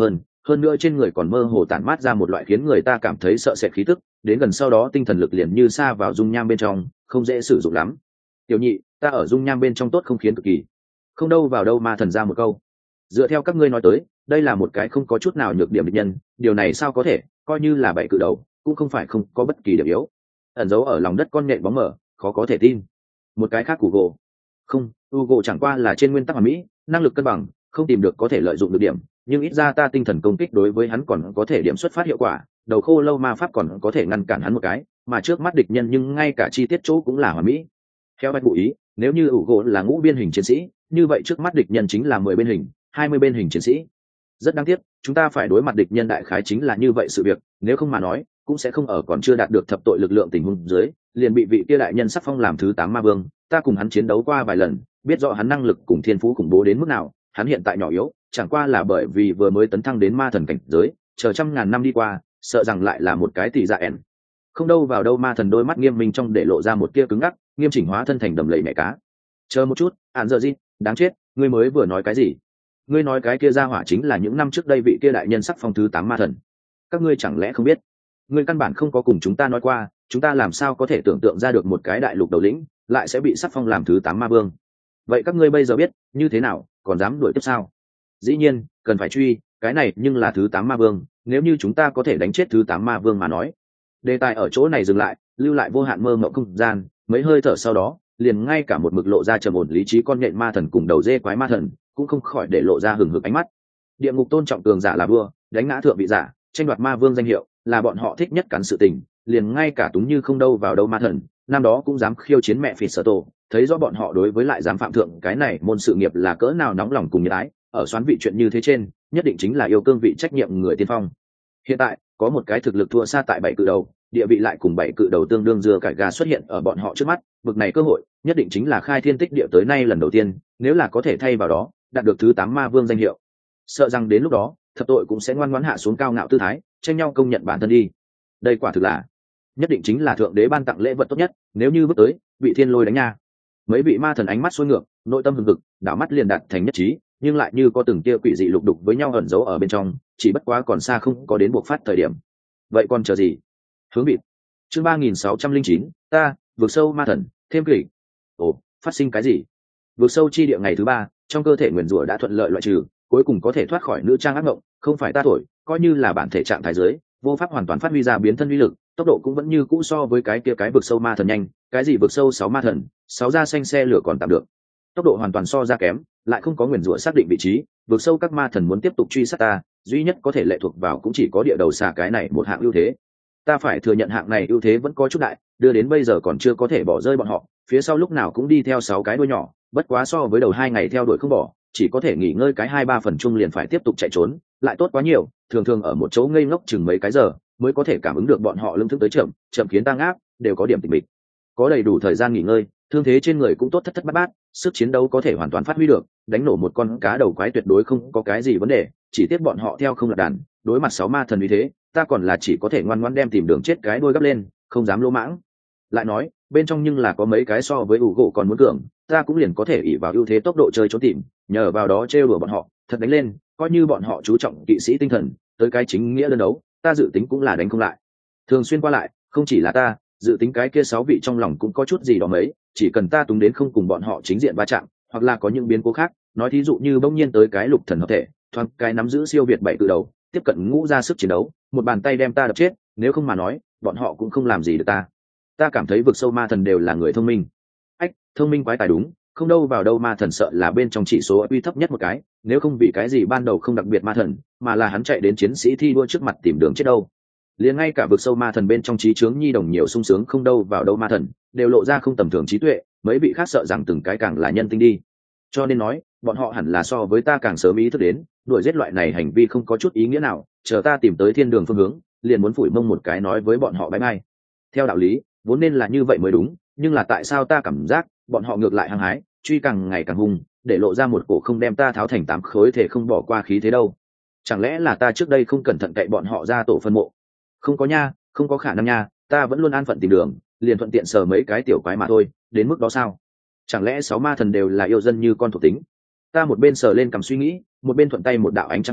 hơn nữa trên người còn mơ hồ tản mát ra một loại khiến người ta cảm thấy sợ sệt khí tức, đến gần sau đó tinh thần lực liền như sa vào dung nham bên trong, không dễ sử dụng lắm. Tiểu nhị, ta ở dung nham bên trong tốt không khiến cực kỳ. Không đâu vào đâu ma thần ra một câu. Dựa theo các ngươi nói tới, đây là một cái không có chút nào nhược điểm địch nhân, điều này sao có thể, coi như là bảy cự đầu, cũng không phải không có bất kỳ điểm yếu. Ẩn giấu ở lòng đất con nhện bóng mờ, khó có thể tin. Một cái khác của gỗ. Không, Ugo chẳng qua là trên nguyên tắc hoàn mỹ, năng lực cân bằng, không tìm được có thể lợi dụng được điểm, nhưng ít ra ta tinh thần công kích đối với hắn còn có thể điểm xuất phát hiệu quả, đầu khô lâu ma pháp còn có thể ngăn cản hắn một cái, mà trước mắt địch nhân nhưng ngay cả chi tiết chỗ cũng là hoàn mỹ. Theo bạch ngụ ý, nếu như Ugo là ngũ biên hình chiến sĩ, như vậy trước mắt địch nhân chính là mười bên hình, hai mươi bên hình chiến sĩ. Rất đáng tiếc, chúng ta phải đối mặt địch nhân đại khái chính là như vậy sự việc, nếu không mà nói, cũng sẽ không ở còn chưa đạt được thập tội lực lượng tình huống dưới, liền bị vị kia đại nhân sắc phong làm thứ tám ma vương. Ta cùng hắn chiến đấu qua vài lần, biết rõ hắn năng lực cùng thiên phú khủng bố đến mức nào. Hắn hiện tại nhỏ yếu, chẳng qua là bởi vì vừa mới tấn thăng đến ma thần cảnh giới, chờ trăm ngàn năm đi qua, sợ rằng lại là một cái tỷ dạ ẻn. Không đâu vào đâu ma thần đôi mắt nghiêm minh trong để lộ ra một kia cứng ngắc, nghiêm chỉnh hóa thân thành đầm lầy mẹ cá. Chờ một chút, ản giờ gì, đáng chết, ngươi mới vừa nói cái gì? Ngươi nói cái kia ra hỏa chính là những năm trước đây vị kia đại nhân sắc phong thứ tám ma thần. Các ngươi chẳng lẽ không biết? Ngươi căn bản không có cùng chúng ta nói qua, chúng ta làm sao có thể tưởng tượng ra được một cái đại lục đầu lĩnh lại sẽ bị sắc phong làm thứ tám ma vương? Vậy các ngươi bây giờ biết như thế nào, còn dám đuổi tiếp sao? Dĩ nhiên cần phải truy, cái này nhưng là thứ tám ma vương, nếu như chúng ta có thể đánh chết thứ tám ma vương mà nói. Đề tài ở chỗ này dừng lại, lưu lại vô hạn mơ mộng không gian. Mấy hơi thở sau đó, liền ngay cả một mực lộ ra trầm ổn lý trí con nhện ma thần cùng đầu dê quái ma thần cũng không khỏi để lộ ra hừng hực ánh mắt. Địa ngục tôn trọng cường giả là vua, đánh ngã thượng vị giả, tranh đoạt ma vương danh hiệu là bọn họ thích nhất cắn sự tình. Liền ngay cả túng như không đâu vào đâu ma thần năm đó cũng dám khiêu chiến mẹ phỉ sở tổ, thấy rõ bọn họ đối với lại dám phạm thượng cái này môn sự nghiệp là cỡ nào nóng lòng cùng nhiệt ái. Ở xoán vị chuyện như thế trên, nhất định chính là yêu cương vị trách nhiệm người tiên phong. Hiện tại có một cái thực lực thua xa tại bảy cự đầu, địa vị lại cùng bảy cự đầu tương đương dưa cải gà xuất hiện ở bọn họ trước mắt, bực này cơ hội nhất định chính là khai thiên tích địa tới nay lần đầu tiên. Nếu là có thể thay vào đó đạt được thứ tám ma vương danh hiệu, sợ rằng đến lúc đó thập tội cũng sẽ ngoan ngoãn hạ xuống cao ngạo tư thái, tranh nhau công nhận bản thân đi. Đây quả thực là nhất định chính là thượng đế ban tặng lễ vật tốt nhất, nếu như bước tới bị thiên lôi đánh nha. Mấy vị ma thần ánh mắt xuôi ngược, nội tâm hừng hực, đảo mắt liền đạt thành nhất trí, nhưng lại như có từng tia quỷ dị lục đục với nhau ẩn giấu ở bên trong, chỉ bất quá còn xa không có đến buộc phát thời điểm. Vậy còn chờ gì? Hướng vịt. Chương ba nghìn sáu trăm linh chín, ta, vượt sâu ma thần, thêm kỷ. Ồ, phát sinh cái gì? Vượt sâu chi địa ngày thứ ba, trong cơ thể nguyền rủa đã thuận lợi loại trừ, cuối cùng có thể thoát khỏi nữ trang ác mộng, không phải ta thổi, coi như là bản thể trạng thái dưới, vô pháp hoàn toàn phát huy ra biến thân uy lực, tốc độ cũng vẫn như cũ so với cái kia cái vực sâu ma thần nhanh. Cái gì vực sâu sáu ma thần, sáu da xanh xe lửa còn tạm được, tốc độ hoàn toàn so ra kém, lại không có nguyền rủa xác định vị trí. Vực sâu các ma thần muốn tiếp tục truy sát ta, duy nhất có thể lệ thuộc vào cũng chỉ có địa đầu xà cái này một hạng ưu thế. Ta phải thừa nhận hạng này ưu thế vẫn có chút đại, đưa đến bây giờ còn chưa có thể bỏ rơi bọn họ, phía sau lúc nào cũng đi theo sáu cái đuôi nhỏ, bất quá so với đầu hai ngày theo đuổi không bỏ, chỉ có thể nghỉ ngơi cái hai ba phần chung liền phải tiếp tục chạy trốn, lại tốt quá nhiều. Thường thường ở một chỗ ngây ngốc chừng mấy cái giờ mới có thể cảm ứng được bọn họ lưng thức tới chậm chậm khiến ta ngáp, đều có điểm tịch mịch, có đầy đủ thời gian nghỉ ngơi, thương thế trên người cũng tốt thất thất bát bát, sức chiến đấu có thể hoàn toàn phát huy được, đánh nổ một con cá đầu quái tuyệt đối không có cái gì vấn đề. Chỉ tiếc bọn họ theo không lạc đàn, đối mặt sáu ma thần như thế, ta còn là chỉ có thể ngoan ngoãn đem tìm đường chết cái đuôi gấp lên, không dám lỗ mãng. Lại nói bên trong nhưng là có mấy cái so với ủ gỗ còn muốn cường, ta cũng liền có thể ỷ vào ưu thế tốc độ chơi trốn tìm, nhờ vào đó trêu đùa bọn họ, thật đánh lên, coi như bọn họ chú trọng kỵ sĩ tinh thần, tới cái chính nghĩa đơn đấu, ta dự tính cũng là đánh không lại. Thường xuyên qua lại, không chỉ là ta, dự tính cái kia sáu vị trong lòng cũng có chút gì đó mấy, chỉ cần ta túng đến không cùng bọn họ chính diện va chạm, hoặc là có những biến cố khác, nói thí dụ như bỗng nhiên tới cái lục thần hợp thể, thoáng cái nắm giữ siêu việt bảy từ đầu, tiếp cận ngũ ra sức chiến đấu, một bàn tay đem ta đập chết, nếu không mà nói, bọn họ cũng không làm gì được ta. Ta cảm thấy vực sâu ma thần đều là người thông minh. Ách, thông minh quái tài đúng, không đâu vào đâu ma thần sợ là bên trong chỉ số uy thấp nhất một cái, nếu không vì cái gì ban đầu không đặc biệt ma thần, mà là hắn chạy đến chiến sĩ thi đua trước mặt tìm đường chết đâu. Liền ngay cả vực sâu ma thần bên trong trí chướng nhi đồng nhiều sung sướng không đâu vào đâu ma thần, đều lộ ra không tầm thường trí tuệ, mấy vị khác sợ rằng từng cái càng là nhân tinh đi. Cho nên nói, bọn họ hẳn là so với ta càng sớm ý thức đến, đuổi giết loại này hành vi không có chút ý nghĩa nào, chờ ta tìm tới thiên đường phương hướng, liền muốn phủi mông một cái nói với bọn họ bye bye. Theo đạo lý, vốn nên là như vậy mới đúng, nhưng là tại sao ta cảm giác bọn họ ngược lại hăng hái, truy càng ngày càng hung, để lộ ra một cổ không đem ta tháo thành tám khối thể không bỏ qua khí thế đâu. Chẳng lẽ là ta trước đây không cẩn thận cậy bọn họ ra tổ phân mộ? Không có nha, không có khả năng nha, ta vẫn luôn an phận tìm đường, liền thuận tiện sờ mấy cái tiểu quái mà thôi, đến mức đó sao? Chẳng lẽ sáu ma thần đều là yêu dân như con thuộc tính? Ta một bên sờ lên cầm suy nghĩ, một bên thuận tay một đạo ánh trăng pháo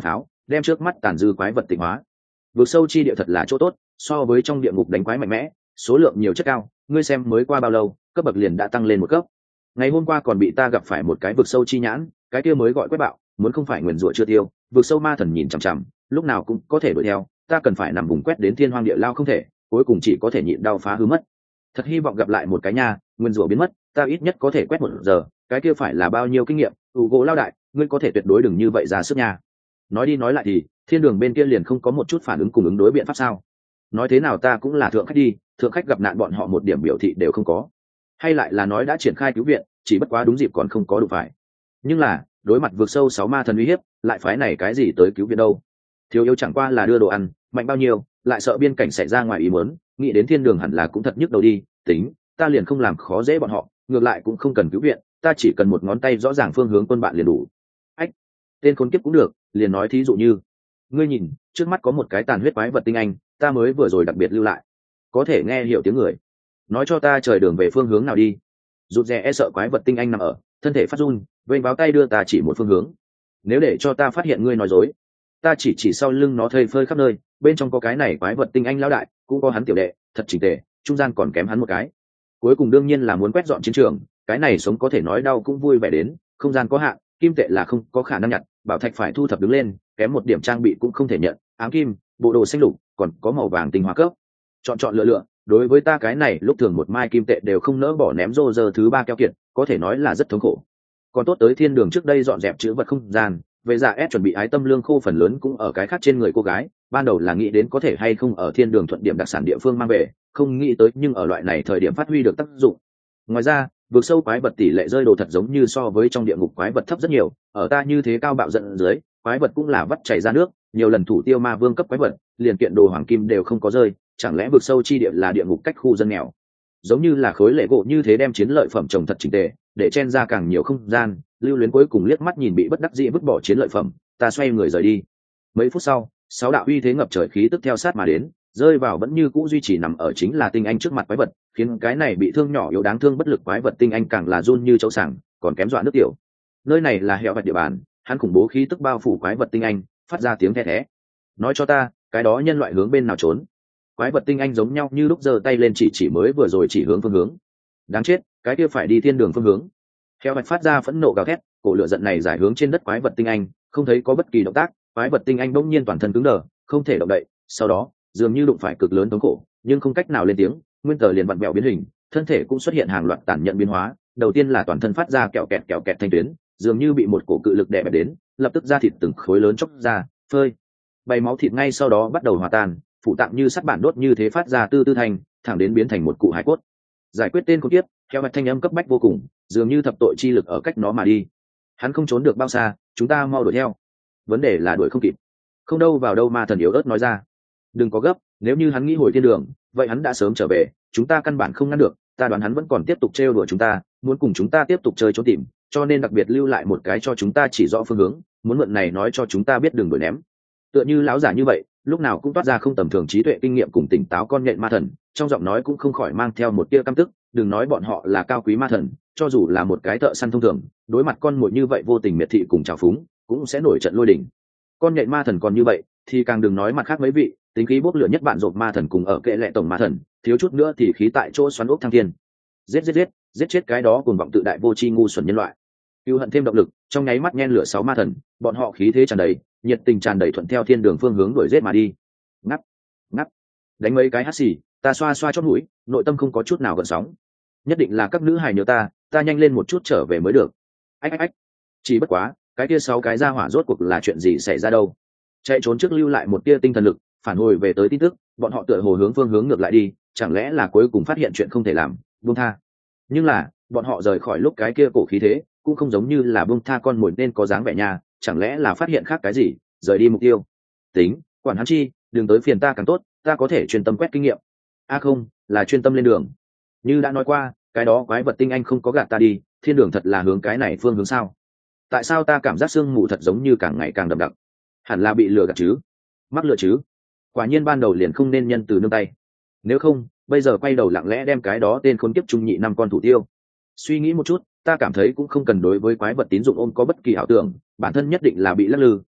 đem trước mắt tàn dư quái vật tịnh hóa. Vực sâu chi địa thật là chỗ tốt, so với trong địa ngục đánh quái mạnh mẽ, số lượng nhiều chất cao, ngươi xem mới qua bao lâu cấp bậc liền đã tăng lên một cấp. Ngày hôm qua còn bị ta gặp phải một cái vực sâu chi nhãn, cái kia mới gọi quét bạo, muốn không phải nguyền rủa chưa tiêu, vực sâu ma thần nhìn chằm chằm, lúc nào cũng có thể đuổi theo, ta cần phải nằm vùng quét đến thiên hoang địa lao không thể, cuối cùng chỉ có thể nhịn đau phá hư mất. Thật hy vọng gặp lại một cái nha, nguyên rủa biến mất, ta ít nhất có thể quét một giờ, cái kia phải là bao nhiêu kinh nghiệm, ủ gỗ lao đại, ngươi có thể tuyệt đối đừng như vậy ra sức nha. Nói đi nói lại thì, thiên đường bên kia liền không có một chút phản ứng cùng ứng đối biện pháp sao? Nói thế nào ta cũng là thượng khách đi, thượng khách gặp nạn bọn họ một điểm biểu thị đều không có. Hay lại là nói đã triển khai cứu viện, chỉ bất quá đúng dịp còn không có đủ phải. Nhưng là, đối mặt vượt sâu sáu ma thần uy hiếp, lại phái này cái gì tới cứu viện đâu? Thiếu yếu chẳng qua là đưa đồ ăn, mạnh bao nhiêu, lại sợ biên cảnh xảy ra ngoài ý muốn, nghĩ đến thiên đường hẳn là cũng thật nhức đầu đi, tính, ta liền không làm khó dễ bọn họ, ngược lại cũng không cần cứu viện, ta chỉ cần một ngón tay rõ ràng phương hướng quân bạn liền đủ. Ách, tên khốn kiếp cũng được, liền nói thí dụ như, ngươi nhìn, trước mắt có một cái tàn huyết quái vật tinh anh, ta mới vừa rồi đặc biệt lưu lại, có thể nghe hiểu tiếng người, nói cho ta trời đường về phương hướng nào đi. Rụt rè e sợ quái vật tinh anh nằm ở, thân thể phát run, vênh báo tay đưa ta chỉ một phương hướng. Nếu để cho ta phát hiện ngươi nói dối, ta chỉ chỉ sau lưng nó thây phơi khắp nơi, bên trong có cái này quái vật tinh anh lão đại, cũng có hắn tiểu đệ, thật chỉnh tề, trung gian còn kém hắn một cái. Cuối cùng đương nhiên là muốn quét dọn chiến trường, cái này sống có thể nói đau cũng vui vẻ đến, không gian có hạn, kim tệ là không có khả năng nhặt, bảo thạch phải thu thập đứng lên, kém một điểm trang bị cũng không thể nhận, ám kim, bộ đồ xanh lục, còn có màu vàng tinh hoa cấp. Chọn chọn lựa lựa, đối với ta cái này lúc thường một mai kim tệ đều không nỡ bỏ ném rô rơ thứ ba keo kiệt, có thể nói là rất thống khổ. Còn tốt tới thiên đường trước đây dọn dẹp chữ vật không gian, về dạ ép chuẩn bị ái tâm lương khô phần lớn cũng ở cái khác trên người cô gái, ban đầu là nghĩ đến có thể hay không ở thiên đường thuận điểm đặc sản địa phương mang về, không nghĩ tới nhưng ở loại này thời điểm phát huy được tác dụng. Ngoài ra, vượt sâu quái vật tỷ lệ rơi đồ thật giống như so với trong địa ngục quái vật thấp rất nhiều, ở ta như thế cao bạo giận dưới, quái vật cũng là vắt chảy ra nước, nhiều lần thủ tiêu ma vương cấp quái vật, liền kiện đồ hoàng kim đều không có rơi, chẳng lẽ vượt sâu chi địa là địa ngục cách khu dân nghèo? Giống như là khối lệ gỗ như thế đem chiến lợi phẩm trồng thật chỉnh tề, để chen ra càng nhiều không gian. Lưu Luyến cuối cùng liếc mắt nhìn bị bất đắc dĩ vứt bỏ chiến lợi phẩm, ta xoay người rời đi. Mấy phút sau, sáu đạo uy thế ngập trời khí tức theo sát mà đến, rơi vào vẫn như cũ duy trì nằm ở chính là tinh anh trước mặt quái vật, khiến cái này bị thương nhỏ yếu đáng thương bất lực quái vật tinh anh càng là run như chấu sảng, còn kém dọa nước tiểu. Nơi này là hẻo vạch địa bàn, hắn khủng bố khí tức bao phủ quái vật tinh anh, phát ra tiếng the thé. Nói cho ta, cái đó nhân loại hướng bên nào trốn? Quái vật tinh anh giống nhau như lúc giơ tay lên chỉ chỉ mới vừa rồi chỉ hướng phương hướng. Đáng chết, cái kia phải đi thiên đường phương hướng. Hẻo vạch phát ra phẫn nộ gào thét, cổ lửa giận này giải hướng trên đất quái vật tinh anh, không thấy có bất kỳ động tác, quái vật tinh anh bỗng nhiên toàn thân cứng đờ, không thể động đậy, sau đó, dường như đụng phải cực lớn thống khổ, nhưng không cách nào lên tiếng, nguyên tờ liền vặn vẹo biến hình, thân thể cũng xuất hiện hàng loạt tàn nhận biến hóa, đầu tiên là toàn thân phát ra kẹo kẹt kẹo kẹt thanh tuyến, dường như bị một cổ cự lực đè bẹp đến, lập tức da thịt từng khối lớn chóc ra, phơi, bay máu thịt ngay sau đó bắt đầu hòa tan, phụ tạng như sắt bản đốt như thế phát ra tư tư thành, thẳng đến biến thành một cụ hải cốt. Giải quyết tên con tiếp, theo mặt thanh âm cấp bách vô cùng, dường như thập tội chi lực ở cách nó mà đi. Hắn không trốn được bao xa, chúng ta mau đuổi theo. Vấn đề là đuổi không kịp. Không đâu vào đâu ma thần yếu ớt nói ra. Đừng có gấp, nếu như hắn nghĩ hồi thiên đường, vậy hắn đã sớm trở về, chúng ta căn bản không ngăn được, ta đoán hắn vẫn còn tiếp tục trêu đùa chúng ta, muốn cùng chúng ta tiếp tục chơi trốn tìm, cho nên đặc biệt lưu lại một cái cho chúng ta chỉ rõ phương hướng, muốn mượn này nói cho chúng ta biết đường đuổi ném. Tựa như lão giả như vậy, lúc nào cũng toát ra không tầm thường trí tuệ kinh nghiệm cùng tỉnh táo con nhện ma thần, trong giọng nói cũng không khỏi mang theo một tia căm tức, đừng nói bọn họ là cao quý ma thần, cho dù là một cái thợ săn thông thường, đối mặt con muỗi như vậy vô tình miệt thị cùng trào phúng, cũng sẽ nổi trận lôi đình. Con nhện ma thần còn như vậy, thì càng đừng nói mặt khác mấy vị, tính khí bốc lửa nhất bạn rộp ma thần cùng ở kệ lệ tổng ma thần, thiếu chút nữa thì khí tại chỗ xoắn ốc thăng thiên. Giết giết giết, giết chết cái đó cuồng vọng tự đại vô tri ngu xuẩn nhân loại. Cưu hận thêm động lực, trong nháy mắt nhen lửa sáu ma thần, bọn họ khí thế tràn đầy, nhiệt tình tràn đầy thuận theo thiên đường phương hướng đuổi giết mà đi. Ngắp, ngắp, đánh mấy cái hắt xì, ta xoa xoa chót mũi, nội tâm không có chút nào gợn sóng. Nhất định là các nữ hài nhớ ta, ta nhanh lên một chút trở về mới được. Ách ách ách, chỉ bất quá, cái kia sáu cái ra hỏa rốt cuộc là chuyện gì xảy ra đâu? Chạy trốn trước lưu lại một tia tinh thần lực, phản hồi về tới tin tức, bọn họ tựa hồ hướng phương hướng ngược lại đi, chẳng lẽ là cuối cùng phát hiện chuyện không thể làm, buông tha. Nhưng là, bọn họ rời khỏi lúc cái kia cổ khí thế, cũng không giống như là buông tha con mồi nên có dáng vẻ nhà, chẳng lẽ là phát hiện khác cái gì, rời đi mục tiêu. Tính, quản hắn chi, đừng tới phiền ta càng tốt, ta có thể chuyên tâm quét kinh nghiệm. A à không, là chuyên tâm lên đường. Như đã nói qua, cái đó quái vật tinh anh không có gạt ta đi, thiên đường thật là hướng cái này phương hướng sao? Tại sao ta cảm giác sương mù thật giống như càng ngày càng đậm đặc? Hẳn là bị lừa gạt chứ? Mắc lừa chứ? Quả nhiên ban đầu liền không nên nhân từ nương tay. Nếu không, bây giờ quay đầu lặng lẽ đem cái đó tên khốn kiếp trung nhị năm con thủ tiêu. Suy nghĩ một chút, ta cảm thấy cũng không cần đối với quái vật tín dụng ôm có bất kỳ ảo tưởng, bản thân nhất định là bị lắc lư,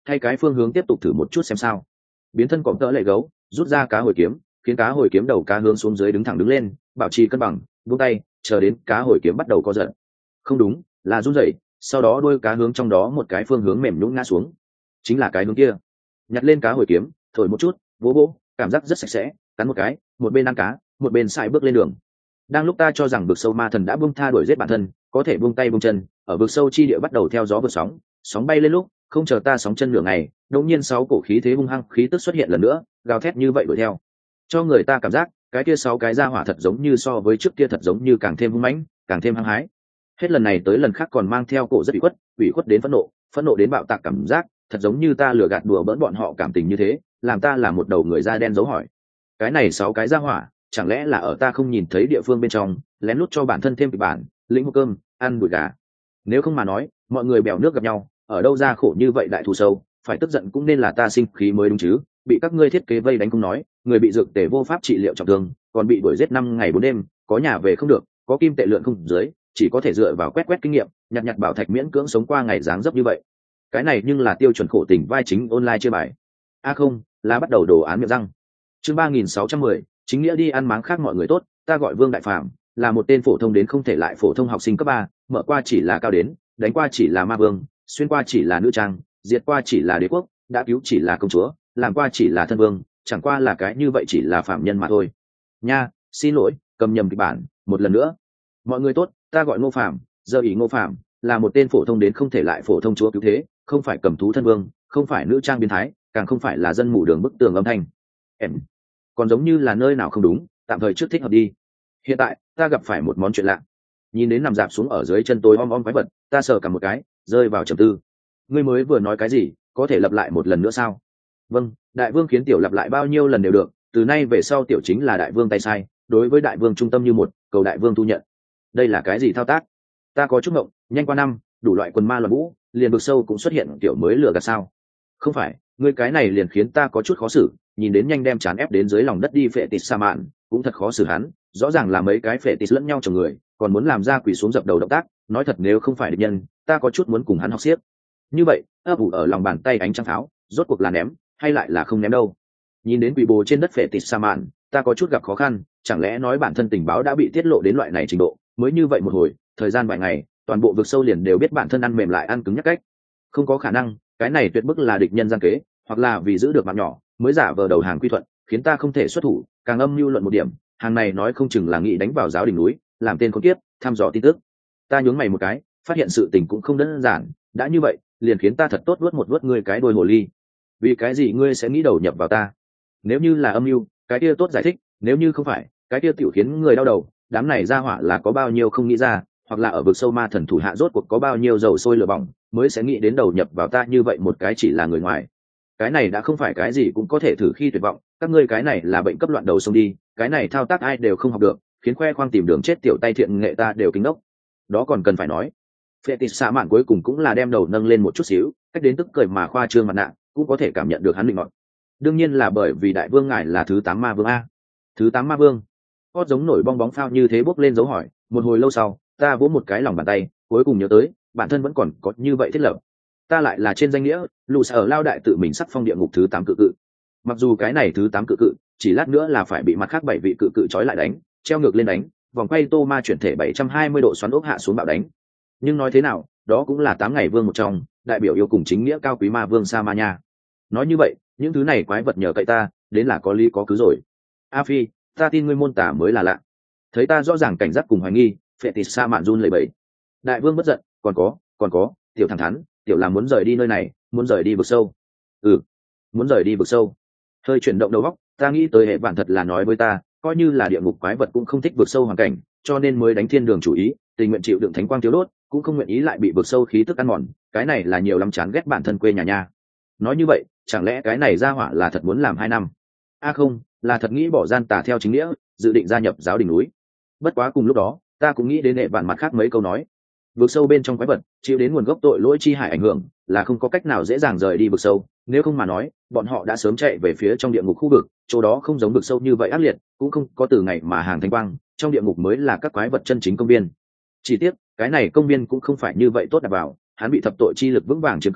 thay cái phương hướng tiếp tục thử một chút xem sao. Biến thân cọp tợ lệ gấu, rút ra cá hồi kiếm, khiến cá hồi kiếm đầu cá hướng xuống dưới đứng thẳng đứng lên, bảo trì cân bằng, buông tay, chờ đến cá hồi kiếm bắt đầu co giật. Không đúng, là run rẩy, sau đó đuôi cá hướng trong đó một cái phương hướng mềm nhũn ngã xuống. Chính là cái hướng kia. Nhặt lên cá hồi kiếm, thổi một chút, vỗ vỗ, cảm giác rất sạch sẽ, cắn một cái, một bên ăn cá, một bên xài bước lên đường. Đang lúc ta cho rằng vực sâu ma thần đã buông tha đuổi giết bản thân, có thể buông tay buông chân, ở vực sâu chi địa bắt đầu theo gió vượt sóng, sóng bay lên lúc, không chờ ta sóng chân nửa ngày, đột nhiên sáu cổ khí thế hung hăng khí tức xuất hiện lần nữa, gào thét như vậy đuổi theo. Cho người ta cảm giác, cái kia sáu cái ra hỏa thật giống như so với trước kia thật giống như càng thêm hung mãnh, càng thêm hăng hái. Hết lần này tới lần khác còn mang theo cổ rất ủy khuất, ủy khuất đến phẫn nộ, phẫn nộ đến bạo tạc cảm giác, thật giống như ta lừa gạt đùa bỡn bọn họ cảm tình như thế, làm ta là một đầu người da đen dấu hỏi. Cái này sáu cái ra hỏa, chẳng lẽ là ở ta không nhìn thấy địa phương bên trong, lén lút cho bản thân thêm kịch bản, lĩnh hộp cơm, ăn đùi gà. Nếu không mà nói, mọi người bèo nước gặp nhau, ở đâu ra khổ như vậy đại thù sâu, phải tức giận cũng nên là ta sinh khí mới đúng chứ, bị các ngươi thiết kế vây đánh không nói, người bị dược tề vô pháp trị liệu trọng thương, còn bị đuổi giết năm ngày bốn đêm, có nhà về không được, có kim tệ lượn không dưới, chỉ có thể dựa vào quét quét kinh nghiệm, nhặt nhặt bảo thạch miễn cưỡng sống qua ngày dáng dấp như vậy. Cái này nhưng là tiêu chuẩn khổ tình vai chính online chưa bài. A à không, là bắt đầu đồ án miệng răng. Chương ba nghìn sáu trăm mười, chính nghĩa đi ăn máng khác mọi người tốt, ta gọi Vương Đại Phạm, là một tên phổ thông đến không thể lại phổ thông học sinh cấp ba, mở qua chỉ là cao đến, đánh qua chỉ là ma vương, xuyên qua chỉ là nữ trang, diệt qua chỉ là đế quốc, đã cứu chỉ là công chúa, làm qua chỉ là thân vương, chẳng qua là cái như vậy chỉ là phạm nhân mà thôi. Nha, xin lỗi, cầm nhầm kịch bản, một lần nữa. Mọi người tốt, ta gọi Ngô Phạm, giờ ý Ngô Phạm, là một tên phổ thông đến không thể lại phổ thông chúa cứu thế, không phải cầm thú thân vương, không phải nữ trang biến thái, càng không phải là dân mù đường bức tường âm thanh. Em, còn giống như là nơi nào không đúng, tạm thời trước thích hợp đi. Hiện tại, ta gặp phải một món chuyện lạ. Nhìn đến nằm dạp xuống ở dưới chân tôi om om quái vật, ta sờ cả một cái, rơi vào trầm tư. Ngươi mới vừa nói cái gì, có thể lặp lại một lần nữa sao? Vâng, đại vương khiến tiểu lặp lại bao nhiêu lần đều được, từ nay về sau tiểu chính là đại vương tay sai, đối với đại vương trung tâm như một, cầu đại vương thu nhận. Đây là cái gì thao tác? Ta có chút ngộng, nhanh qua năm, đủ loại quần ma loạn vũ, liền vực sâu cũng xuất hiện tiểu mới lừa gạt sao? Không phải, ngươi cái này liền khiến ta có chút khó xử, nhìn đến nhanh đem chán ép đến dưới lòng đất đi phệ tịt sa mạn, cũng thật khó xử hắn, rõ ràng là mấy cái phệ tịt lẫn nhau chồng người, còn muốn làm ra quỳ xuống dập đầu động tác, nói thật nếu không phải địch nhân, ta có chút muốn cùng hắn học xiếc. Như vậy, ấp ủ ở lòng bàn tay ánh trăng pháo, rốt cuộc là ném, hay lại là không ném đâu? Nhìn đến quỳ bồ trên đất phệ tịt sa mạn, ta có chút gặp khó khăn, chẳng lẽ nói bản thân tình báo đã bị tiết lộ đến loại này trình độ, mới như vậy một hồi, thời gian vài ngày, toàn bộ vực sâu liền đều biết bản thân ăn mềm lại ăn cứng nhắc cách. Không có khả năng, cái này tuyệt bức là địch nhân gian kế, hoặc là vì giữ được mạng nhỏ, mới giả vờ đầu hàng quy thuận, khiến ta không thể xuất thủ, càng âm mưu luận một điểm, hàng này nói không chừng là nghĩ đánh vào giáo đỉnh núi, làm tên con kiếp, thăm dò tin tức. Ta nhướng mày một cái, phát hiện sự tình cũng không đơn giản, đã như vậy, liền khiến ta thật tốt vuốt một vuốt ngươi cái đôi hồ ly. Vì cái gì ngươi sẽ nghĩ đầu nhập vào ta? Nếu như là âm mưu, cái kia tốt giải thích, nếu như không phải, cái kia tiểu khiến người đau đầu, đám này ra hỏa là có bao nhiêu không nghĩ ra, hoặc là ở vực sâu ma thần thủ hạ rốt cuộc có bao nhiêu dầu sôi lửa bỏng, mới sẽ nghĩ đến đầu nhập vào ta như vậy một cái chỉ là người ngoài. Cái này đã không phải cái gì cũng có thể thử khi tuyệt vọng, các ngươi cái này là bệnh cấp loạn đầu sông đi, cái này thao tác ai đều không học được, khiến khoe khoang tìm đường chết tiểu tay thiện nghệ ta đều kính đốc. Đó còn cần phải nói. Phệ tịt xạ mạn cuối cùng cũng là đem đầu nâng lên một chút xíu, cách đến tức cười mà khoa trương mặt nạ, cũng có thể cảm nhận được hắn định ngọn. Đương nhiên là bởi vì đại vương ngài là thứ tám ma vương a. Thứ tám ma vương. Hót giống nổi bong bóng phao như thế bốc lên dấu hỏi, một hồi lâu sau, ta vỗ một cái lòng bàn tay, cuối cùng nhớ tới, bản thân vẫn còn có như vậy thiết lập. Ta lại là trên danh nghĩa, lù sở lao đại tự mình sắc phong địa ngục thứ tám cự cự. Mặc dù cái này thứ tám cự cự, chỉ lát nữa là phải bị mặt khác bảy vị cự cự trói lại đánh, treo ngược lên đánh, vòng quay tô ma chuyển thể bảy trăm hai mươi độ xoắn ốc hạ xuống bạo đánh. Nhưng nói thế nào, đó cũng là tám ngày vương một trong, đại biểu yêu cùng chính nghĩa cao quý ma vương sa ma nha. Nói như vậy, những thứ này quái vật nhờ cậy ta, đến là có lý có cứ rồi. A Phi, ta tin ngươi môn tả mới là lạ. Thấy ta rõ ràng cảnh giác cùng hoài nghi, phệ tịt sa mạn run lẩy bẩy. Đại vương bất giận, còn có, còn có, tiểu thẳng thắn, tiểu là muốn rời đi nơi này, muốn rời đi vực sâu. Ừ, muốn rời đi vực sâu. Hơi chuyển động đầu óc, ta nghĩ tới hệ vạn thật là nói với ta, coi như là địa ngục quái vật cũng không thích vực sâu hoàn cảnh, cho nên mới đánh thiên đường chủ ý, tình nguyện chịu đựng thánh quang thiếu đốt, cũng không nguyện ý lại bị vực sâu khí tức ăn mòn, cái này là nhiều lắm chán ghét bản thân quê nhà nha. Nói như vậy, chẳng lẽ cái này ra hỏa là thật muốn làm hai năm? A à không, là thật nghĩ bỏ gian tà theo chính nghĩa, dự định gia nhập giáo đình núi. Bất quá cùng lúc đó, ta cũng nghĩ đến hệ vạn mặt khác mấy câu nói. Vực sâu bên trong quái vật, chịu đến nguồn gốc tội lỗi chi hải ảnh hưởng, là không có cách nào dễ dàng rời đi vực sâu, nếu không mà nói, bọn họ đã sớm chạy về phía trong địa ngục khu vực, chỗ đó không giống vực sâu như vậy ác liệt, cũng không có từ ngày mà hàng thanh quang, trong địa ngục mới là các quái vật chân chính công viên. Chỉ tiếc, cái này công viên cũng không phải như vậy tốt đặt vào, hắn bị thập tội chi lực vững vàng chiếm cứ,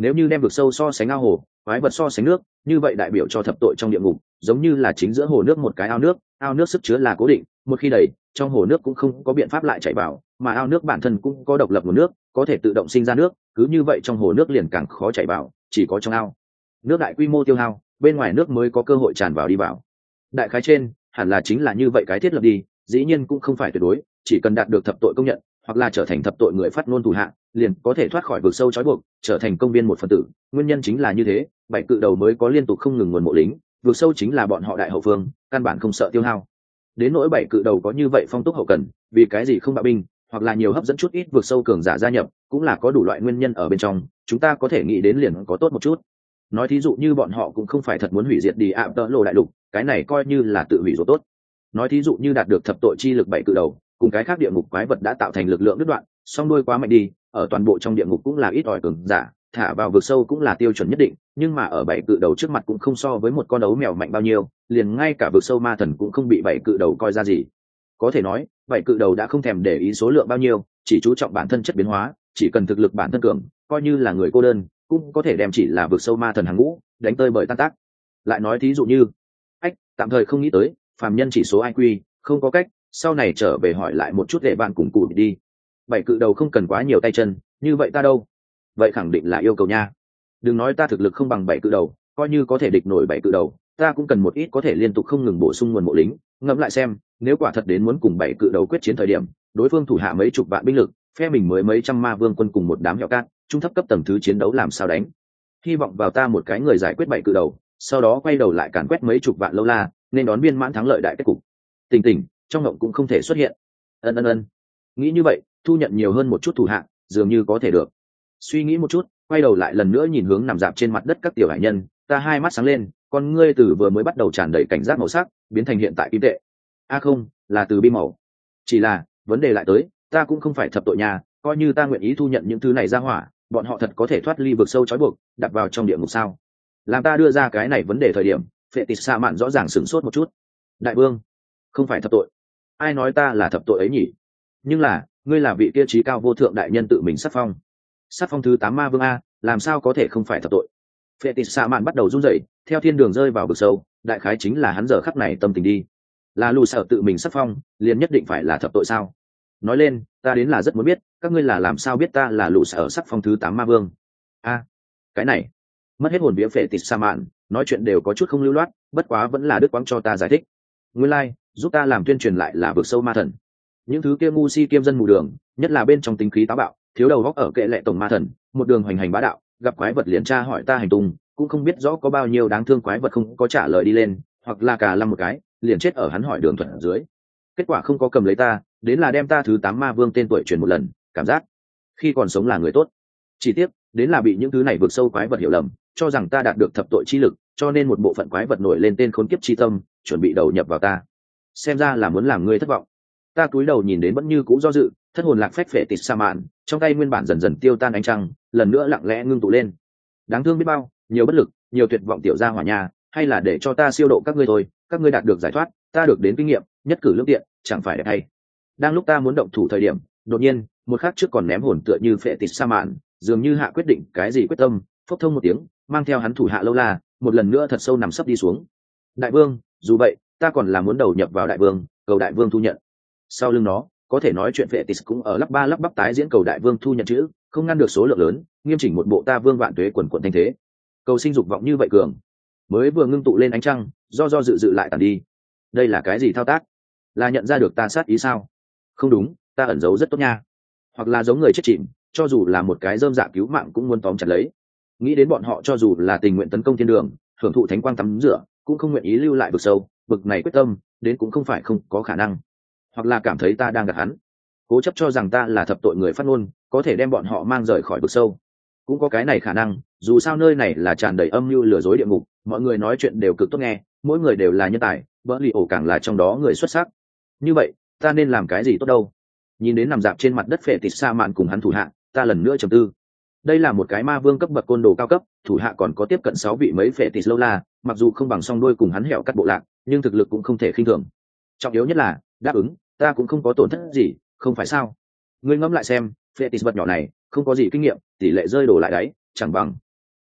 Nếu như đem vực sâu so sánh ao hồ, quái vật so sánh nước, như vậy đại biểu cho thập tội trong địa ngục giống như là chính giữa hồ nước một cái ao nước, ao nước sức chứa là cố định, một khi đầy, trong hồ nước cũng không có biện pháp lại chảy vào, mà ao nước bản thân cũng có độc lập nguồn nước, có thể tự động sinh ra nước, cứ như vậy trong hồ nước liền càng khó chảy vào, chỉ có trong ao nước đại quy mô tiêu hao, bên ngoài nước mới có cơ hội tràn vào đi vào. Đại khái trên hẳn là chính là như vậy cái thiết lập đi, dĩ nhiên cũng không phải tuyệt đối, chỉ cần đạt được thập tội công nhận hoặc là trở thành thập tội người phát ngôn thủ hạ, liền có thể thoát khỏi vực sâu trói buộc, trở thành công viên một phần tử. Nguyên nhân chính là như thế, bảy cự đầu mới có liên tục không ngừng nguồn mộ lính, vực sâu chính là bọn họ đại hậu phương, căn bản không sợ tiêu hao. Đến nỗi bảy cự đầu có như vậy phong túc hậu cần, vì cái gì không bạo binh, hoặc là nhiều hấp dẫn chút ít vực sâu cường giả gia nhập, cũng là có đủ loại nguyên nhân ở bên trong, chúng ta có thể nghĩ đến liền có tốt một chút. Nói thí dụ như bọn họ cũng không phải thật muốn hủy diệt đi ạ tợ lộ đại lục, cái này coi như là tự hủy rồi tốt. Nói thí dụ như đạt được thập tội chi lực bảy cự đầu, cùng cái khác địa ngục quái vật đã tạo thành lực lượng đứt đoạn, song đuôi quá mạnh đi, ở toàn bộ trong địa ngục cũng là ít ỏi cường giả, thả vào vực sâu cũng là tiêu chuẩn nhất định, nhưng mà ở bảy cự đầu trước mặt cũng không so với một con ấu mèo mạnh bao nhiêu, liền ngay cả vực sâu ma thần cũng không bị bảy cự đầu coi ra gì. Có thể nói, bảy cự đầu đã không thèm để ý số lượng bao nhiêu, chỉ chú trọng bản thân chất biến hóa, chỉ cần thực lực bản thân cường, coi như là người cô đơn, cũng có thể đem chỉ là vực sâu ma thần hàng ngũ, đánh tơi bởi tan tác. Lại nói thí dụ như, ách, tạm thời không nghĩ tới, phàm nhân chỉ số i kiu, không có cách, sau này trở về hỏi lại một chút để bạn cùng cụ đi. Bảy cự đầu không cần quá nhiều tay chân, như vậy ta đâu? Vậy khẳng định là yêu cầu nha. Đừng nói ta thực lực không bằng bảy cự đầu, coi như có thể địch nổi bảy cự đầu, ta cũng cần một ít có thể liên tục không ngừng bổ sung nguồn mộ lính. Ngẫm lại xem, nếu quả thật đến muốn cùng bảy cự đầu quyết chiến thời điểm, đối phương thủ hạ mấy chục vạn binh lực, phe mình mới mấy trăm ma vương quân cùng một đám heo cát, trung thấp cấp tầng thứ chiến đấu làm sao đánh? Hy vọng vào ta một cái người giải quyết bảy cự đầu, sau đó quay đầu lại càn quét mấy chục vạn lâu la, nên đón viên mãn thắng lợi đại kết cục. Tình tình, trong ngộng cũng không thể xuất hiện. Ân ân ân. Nghĩ như vậy, thu nhận nhiều hơn một chút thủ hạ, dường như có thể được. Suy nghĩ một chút, quay đầu lại lần nữa nhìn hướng nằm dạp trên mặt đất các tiểu hải nhân, ta hai mắt sáng lên, con ngươi từ vừa mới bắt đầu tràn đầy cảnh giác màu sắc, biến thành hiện tại kim tệ. A à không, là từ bi màu. Chỉ là, vấn đề lại tới, ta cũng không phải thập tội nhà, coi như ta nguyện ý thu nhận những thứ này ra hỏa, bọn họ thật có thể thoát ly vực sâu trói buộc, đặt vào trong địa ngục sao? Làm ta đưa ra cái này vấn đề thời điểm, Phệ Tịch Sa Mạn rõ ràng sửng sốt một chút. Đại vương, không phải thập tội. Ai nói ta là thập tội ấy nhỉ? Nhưng là, ngươi là vị kia trí cao vô thượng đại nhân tự mình sắc phong. Sắc phong thứ tám ma vương a, làm sao có thể không phải thập tội? Phệ Tịch Sa Mạn bắt đầu run rẩy, theo thiên đường rơi vào vực sâu, đại khái chính là hắn giờ khắc này tâm tình đi. Là lù sợ tự mình sắc phong, liền nhất định phải là thập tội sao? Nói lên, ta đến là rất muốn biết, các ngươi là làm sao biết ta là lù sợ sắc phong thứ tám ma vương? A, cái này, mất hết hồn vía Phệ Tịch Sa Mạn, nói chuyện đều có chút không lưu loát, bất quá vẫn là đức quang cho ta giải thích. Nguyên lai, like, giúp ta làm tuyên truyền lại là vực sâu ma thần. Những thứ kia ngu si kiêm dân mù đường, nhất là bên trong tính khí táo bạo, thiếu đầu góc ở kệ lệ tổng ma thần, một đường hoành hành bá đạo, gặp quái vật liền tra hỏi ta hành tung, cũng không biết rõ có bao nhiêu đáng thương quái vật không có trả lời đi lên, hoặc là cả lăm một cái, liền chết ở hắn hỏi đường thuận ở dưới. Kết quả không có cầm lấy ta, đến là đem ta thứ tám ma vương tên tuổi truyền một lần, cảm giác khi còn sống là người tốt. Chỉ tiếc, đến là bị những thứ này vượt sâu quái vật hiểu lầm, cho rằng ta đạt được thập tội chi lực, cho nên một bộ phận quái vật nổi lên tên khốn kiếp chi tâm, chuẩn bị đầu nhập vào ta. Xem ra là muốn làm ngươi thất vọng. Ta cúi đầu nhìn đến vẫn như cũ do dự, thất hồn lạc phách Phệ Tịch Sa Mạn, trong tay nguyên bản dần dần tiêu tan ánh trăng, lần nữa lặng lẽ ngưng tụ lên. Đáng thương biết bao, nhiều bất lực, nhiều tuyệt vọng tiểu gia hỏa nhà, hay là để cho ta siêu độ các ngươi thôi, các ngươi đạt được giải thoát, ta được đến kinh nghiệm, nhất cử lưỡng tiện, chẳng phải đẹp hay? Đang lúc ta muốn động thủ thời điểm, đột nhiên, một khắc trước còn ném hồn tựa như Phệ Tịch Sa Mạn, dường như hạ quyết định cái gì quyết tâm, phốc thông một tiếng, mang theo hắn thủ hạ lâu la, một lần nữa thật sâu nằm sấp đi xuống. Đại vương, dù vậy, ta còn là muốn đầu nhập vào đại vương, cầu đại vương thu nhận. Sau lưng nó, có thể nói chuyện Phệ Tịch cũng ở lắp ba lắp bắp tái diễn cầu đại vương thu nhận chữ, không ngăn được số lượng lớn, nghiêm chỉnh một bộ ta vương vạn tuế quần quần thanh thế. Cầu sinh dục vọng như vậy cường, mới vừa ngưng tụ lên ánh trăng, do do dự dự lại tàn đi. Đây là cái gì thao tác? Là nhận ra được ta sát ý sao? Không đúng, ta ẩn giấu rất tốt nha. Hoặc là giống người chết chìm, cho dù là một cái rơm dạ cứu mạng cũng muốn tóm chặt lấy. Nghĩ đến bọn họ cho dù là tình nguyện tấn công thiên đường, hưởng thụ thánh quang tắm rửa, cũng không nguyện ý lưu lại vực sâu, vực này quyết tâm, đến cũng không phải không có khả năng. Hoặc là cảm thấy ta đang gạt hắn, cố chấp cho rằng ta là thập tội người phát ngôn, có thể đem bọn họ mang rời khỏi vực sâu. Cũng có cái này khả năng, dù sao nơi này là tràn đầy âm mưu lừa dối địa ngục, mọi người nói chuyện đều cực tốt nghe, mỗi người đều là nhân tài, vỡ lì ổ càng là trong đó người xuất sắc. Như vậy, ta nên làm cái gì tốt đâu? Nhìn đến nằm dạp trên mặt đất Phệ Tịch Sa Mạn cùng hắn thủ hạ, ta lần nữa trầm tư. Đây là một cái ma vương cấp bậc côn đồ cao cấp, thủ hạ còn có tiếp cận sáu vị mấy Phệ Tịch lâu la, mặc dù không bằng song đuôi cùng hắn hẻo cắt bộ lạc, nhưng thực lực cũng không thể khinh thường. Trọng yếu nhất là, đáp ứng, ta cũng không có tổn thất gì, không phải sao? Ngươi ngẫm lại xem, Phệ Tịch vật nhỏ này, không có gì kinh nghiệm, tỷ lệ rơi đổ lại đấy, chẳng bằng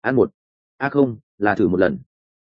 ăn một a không là thử một lần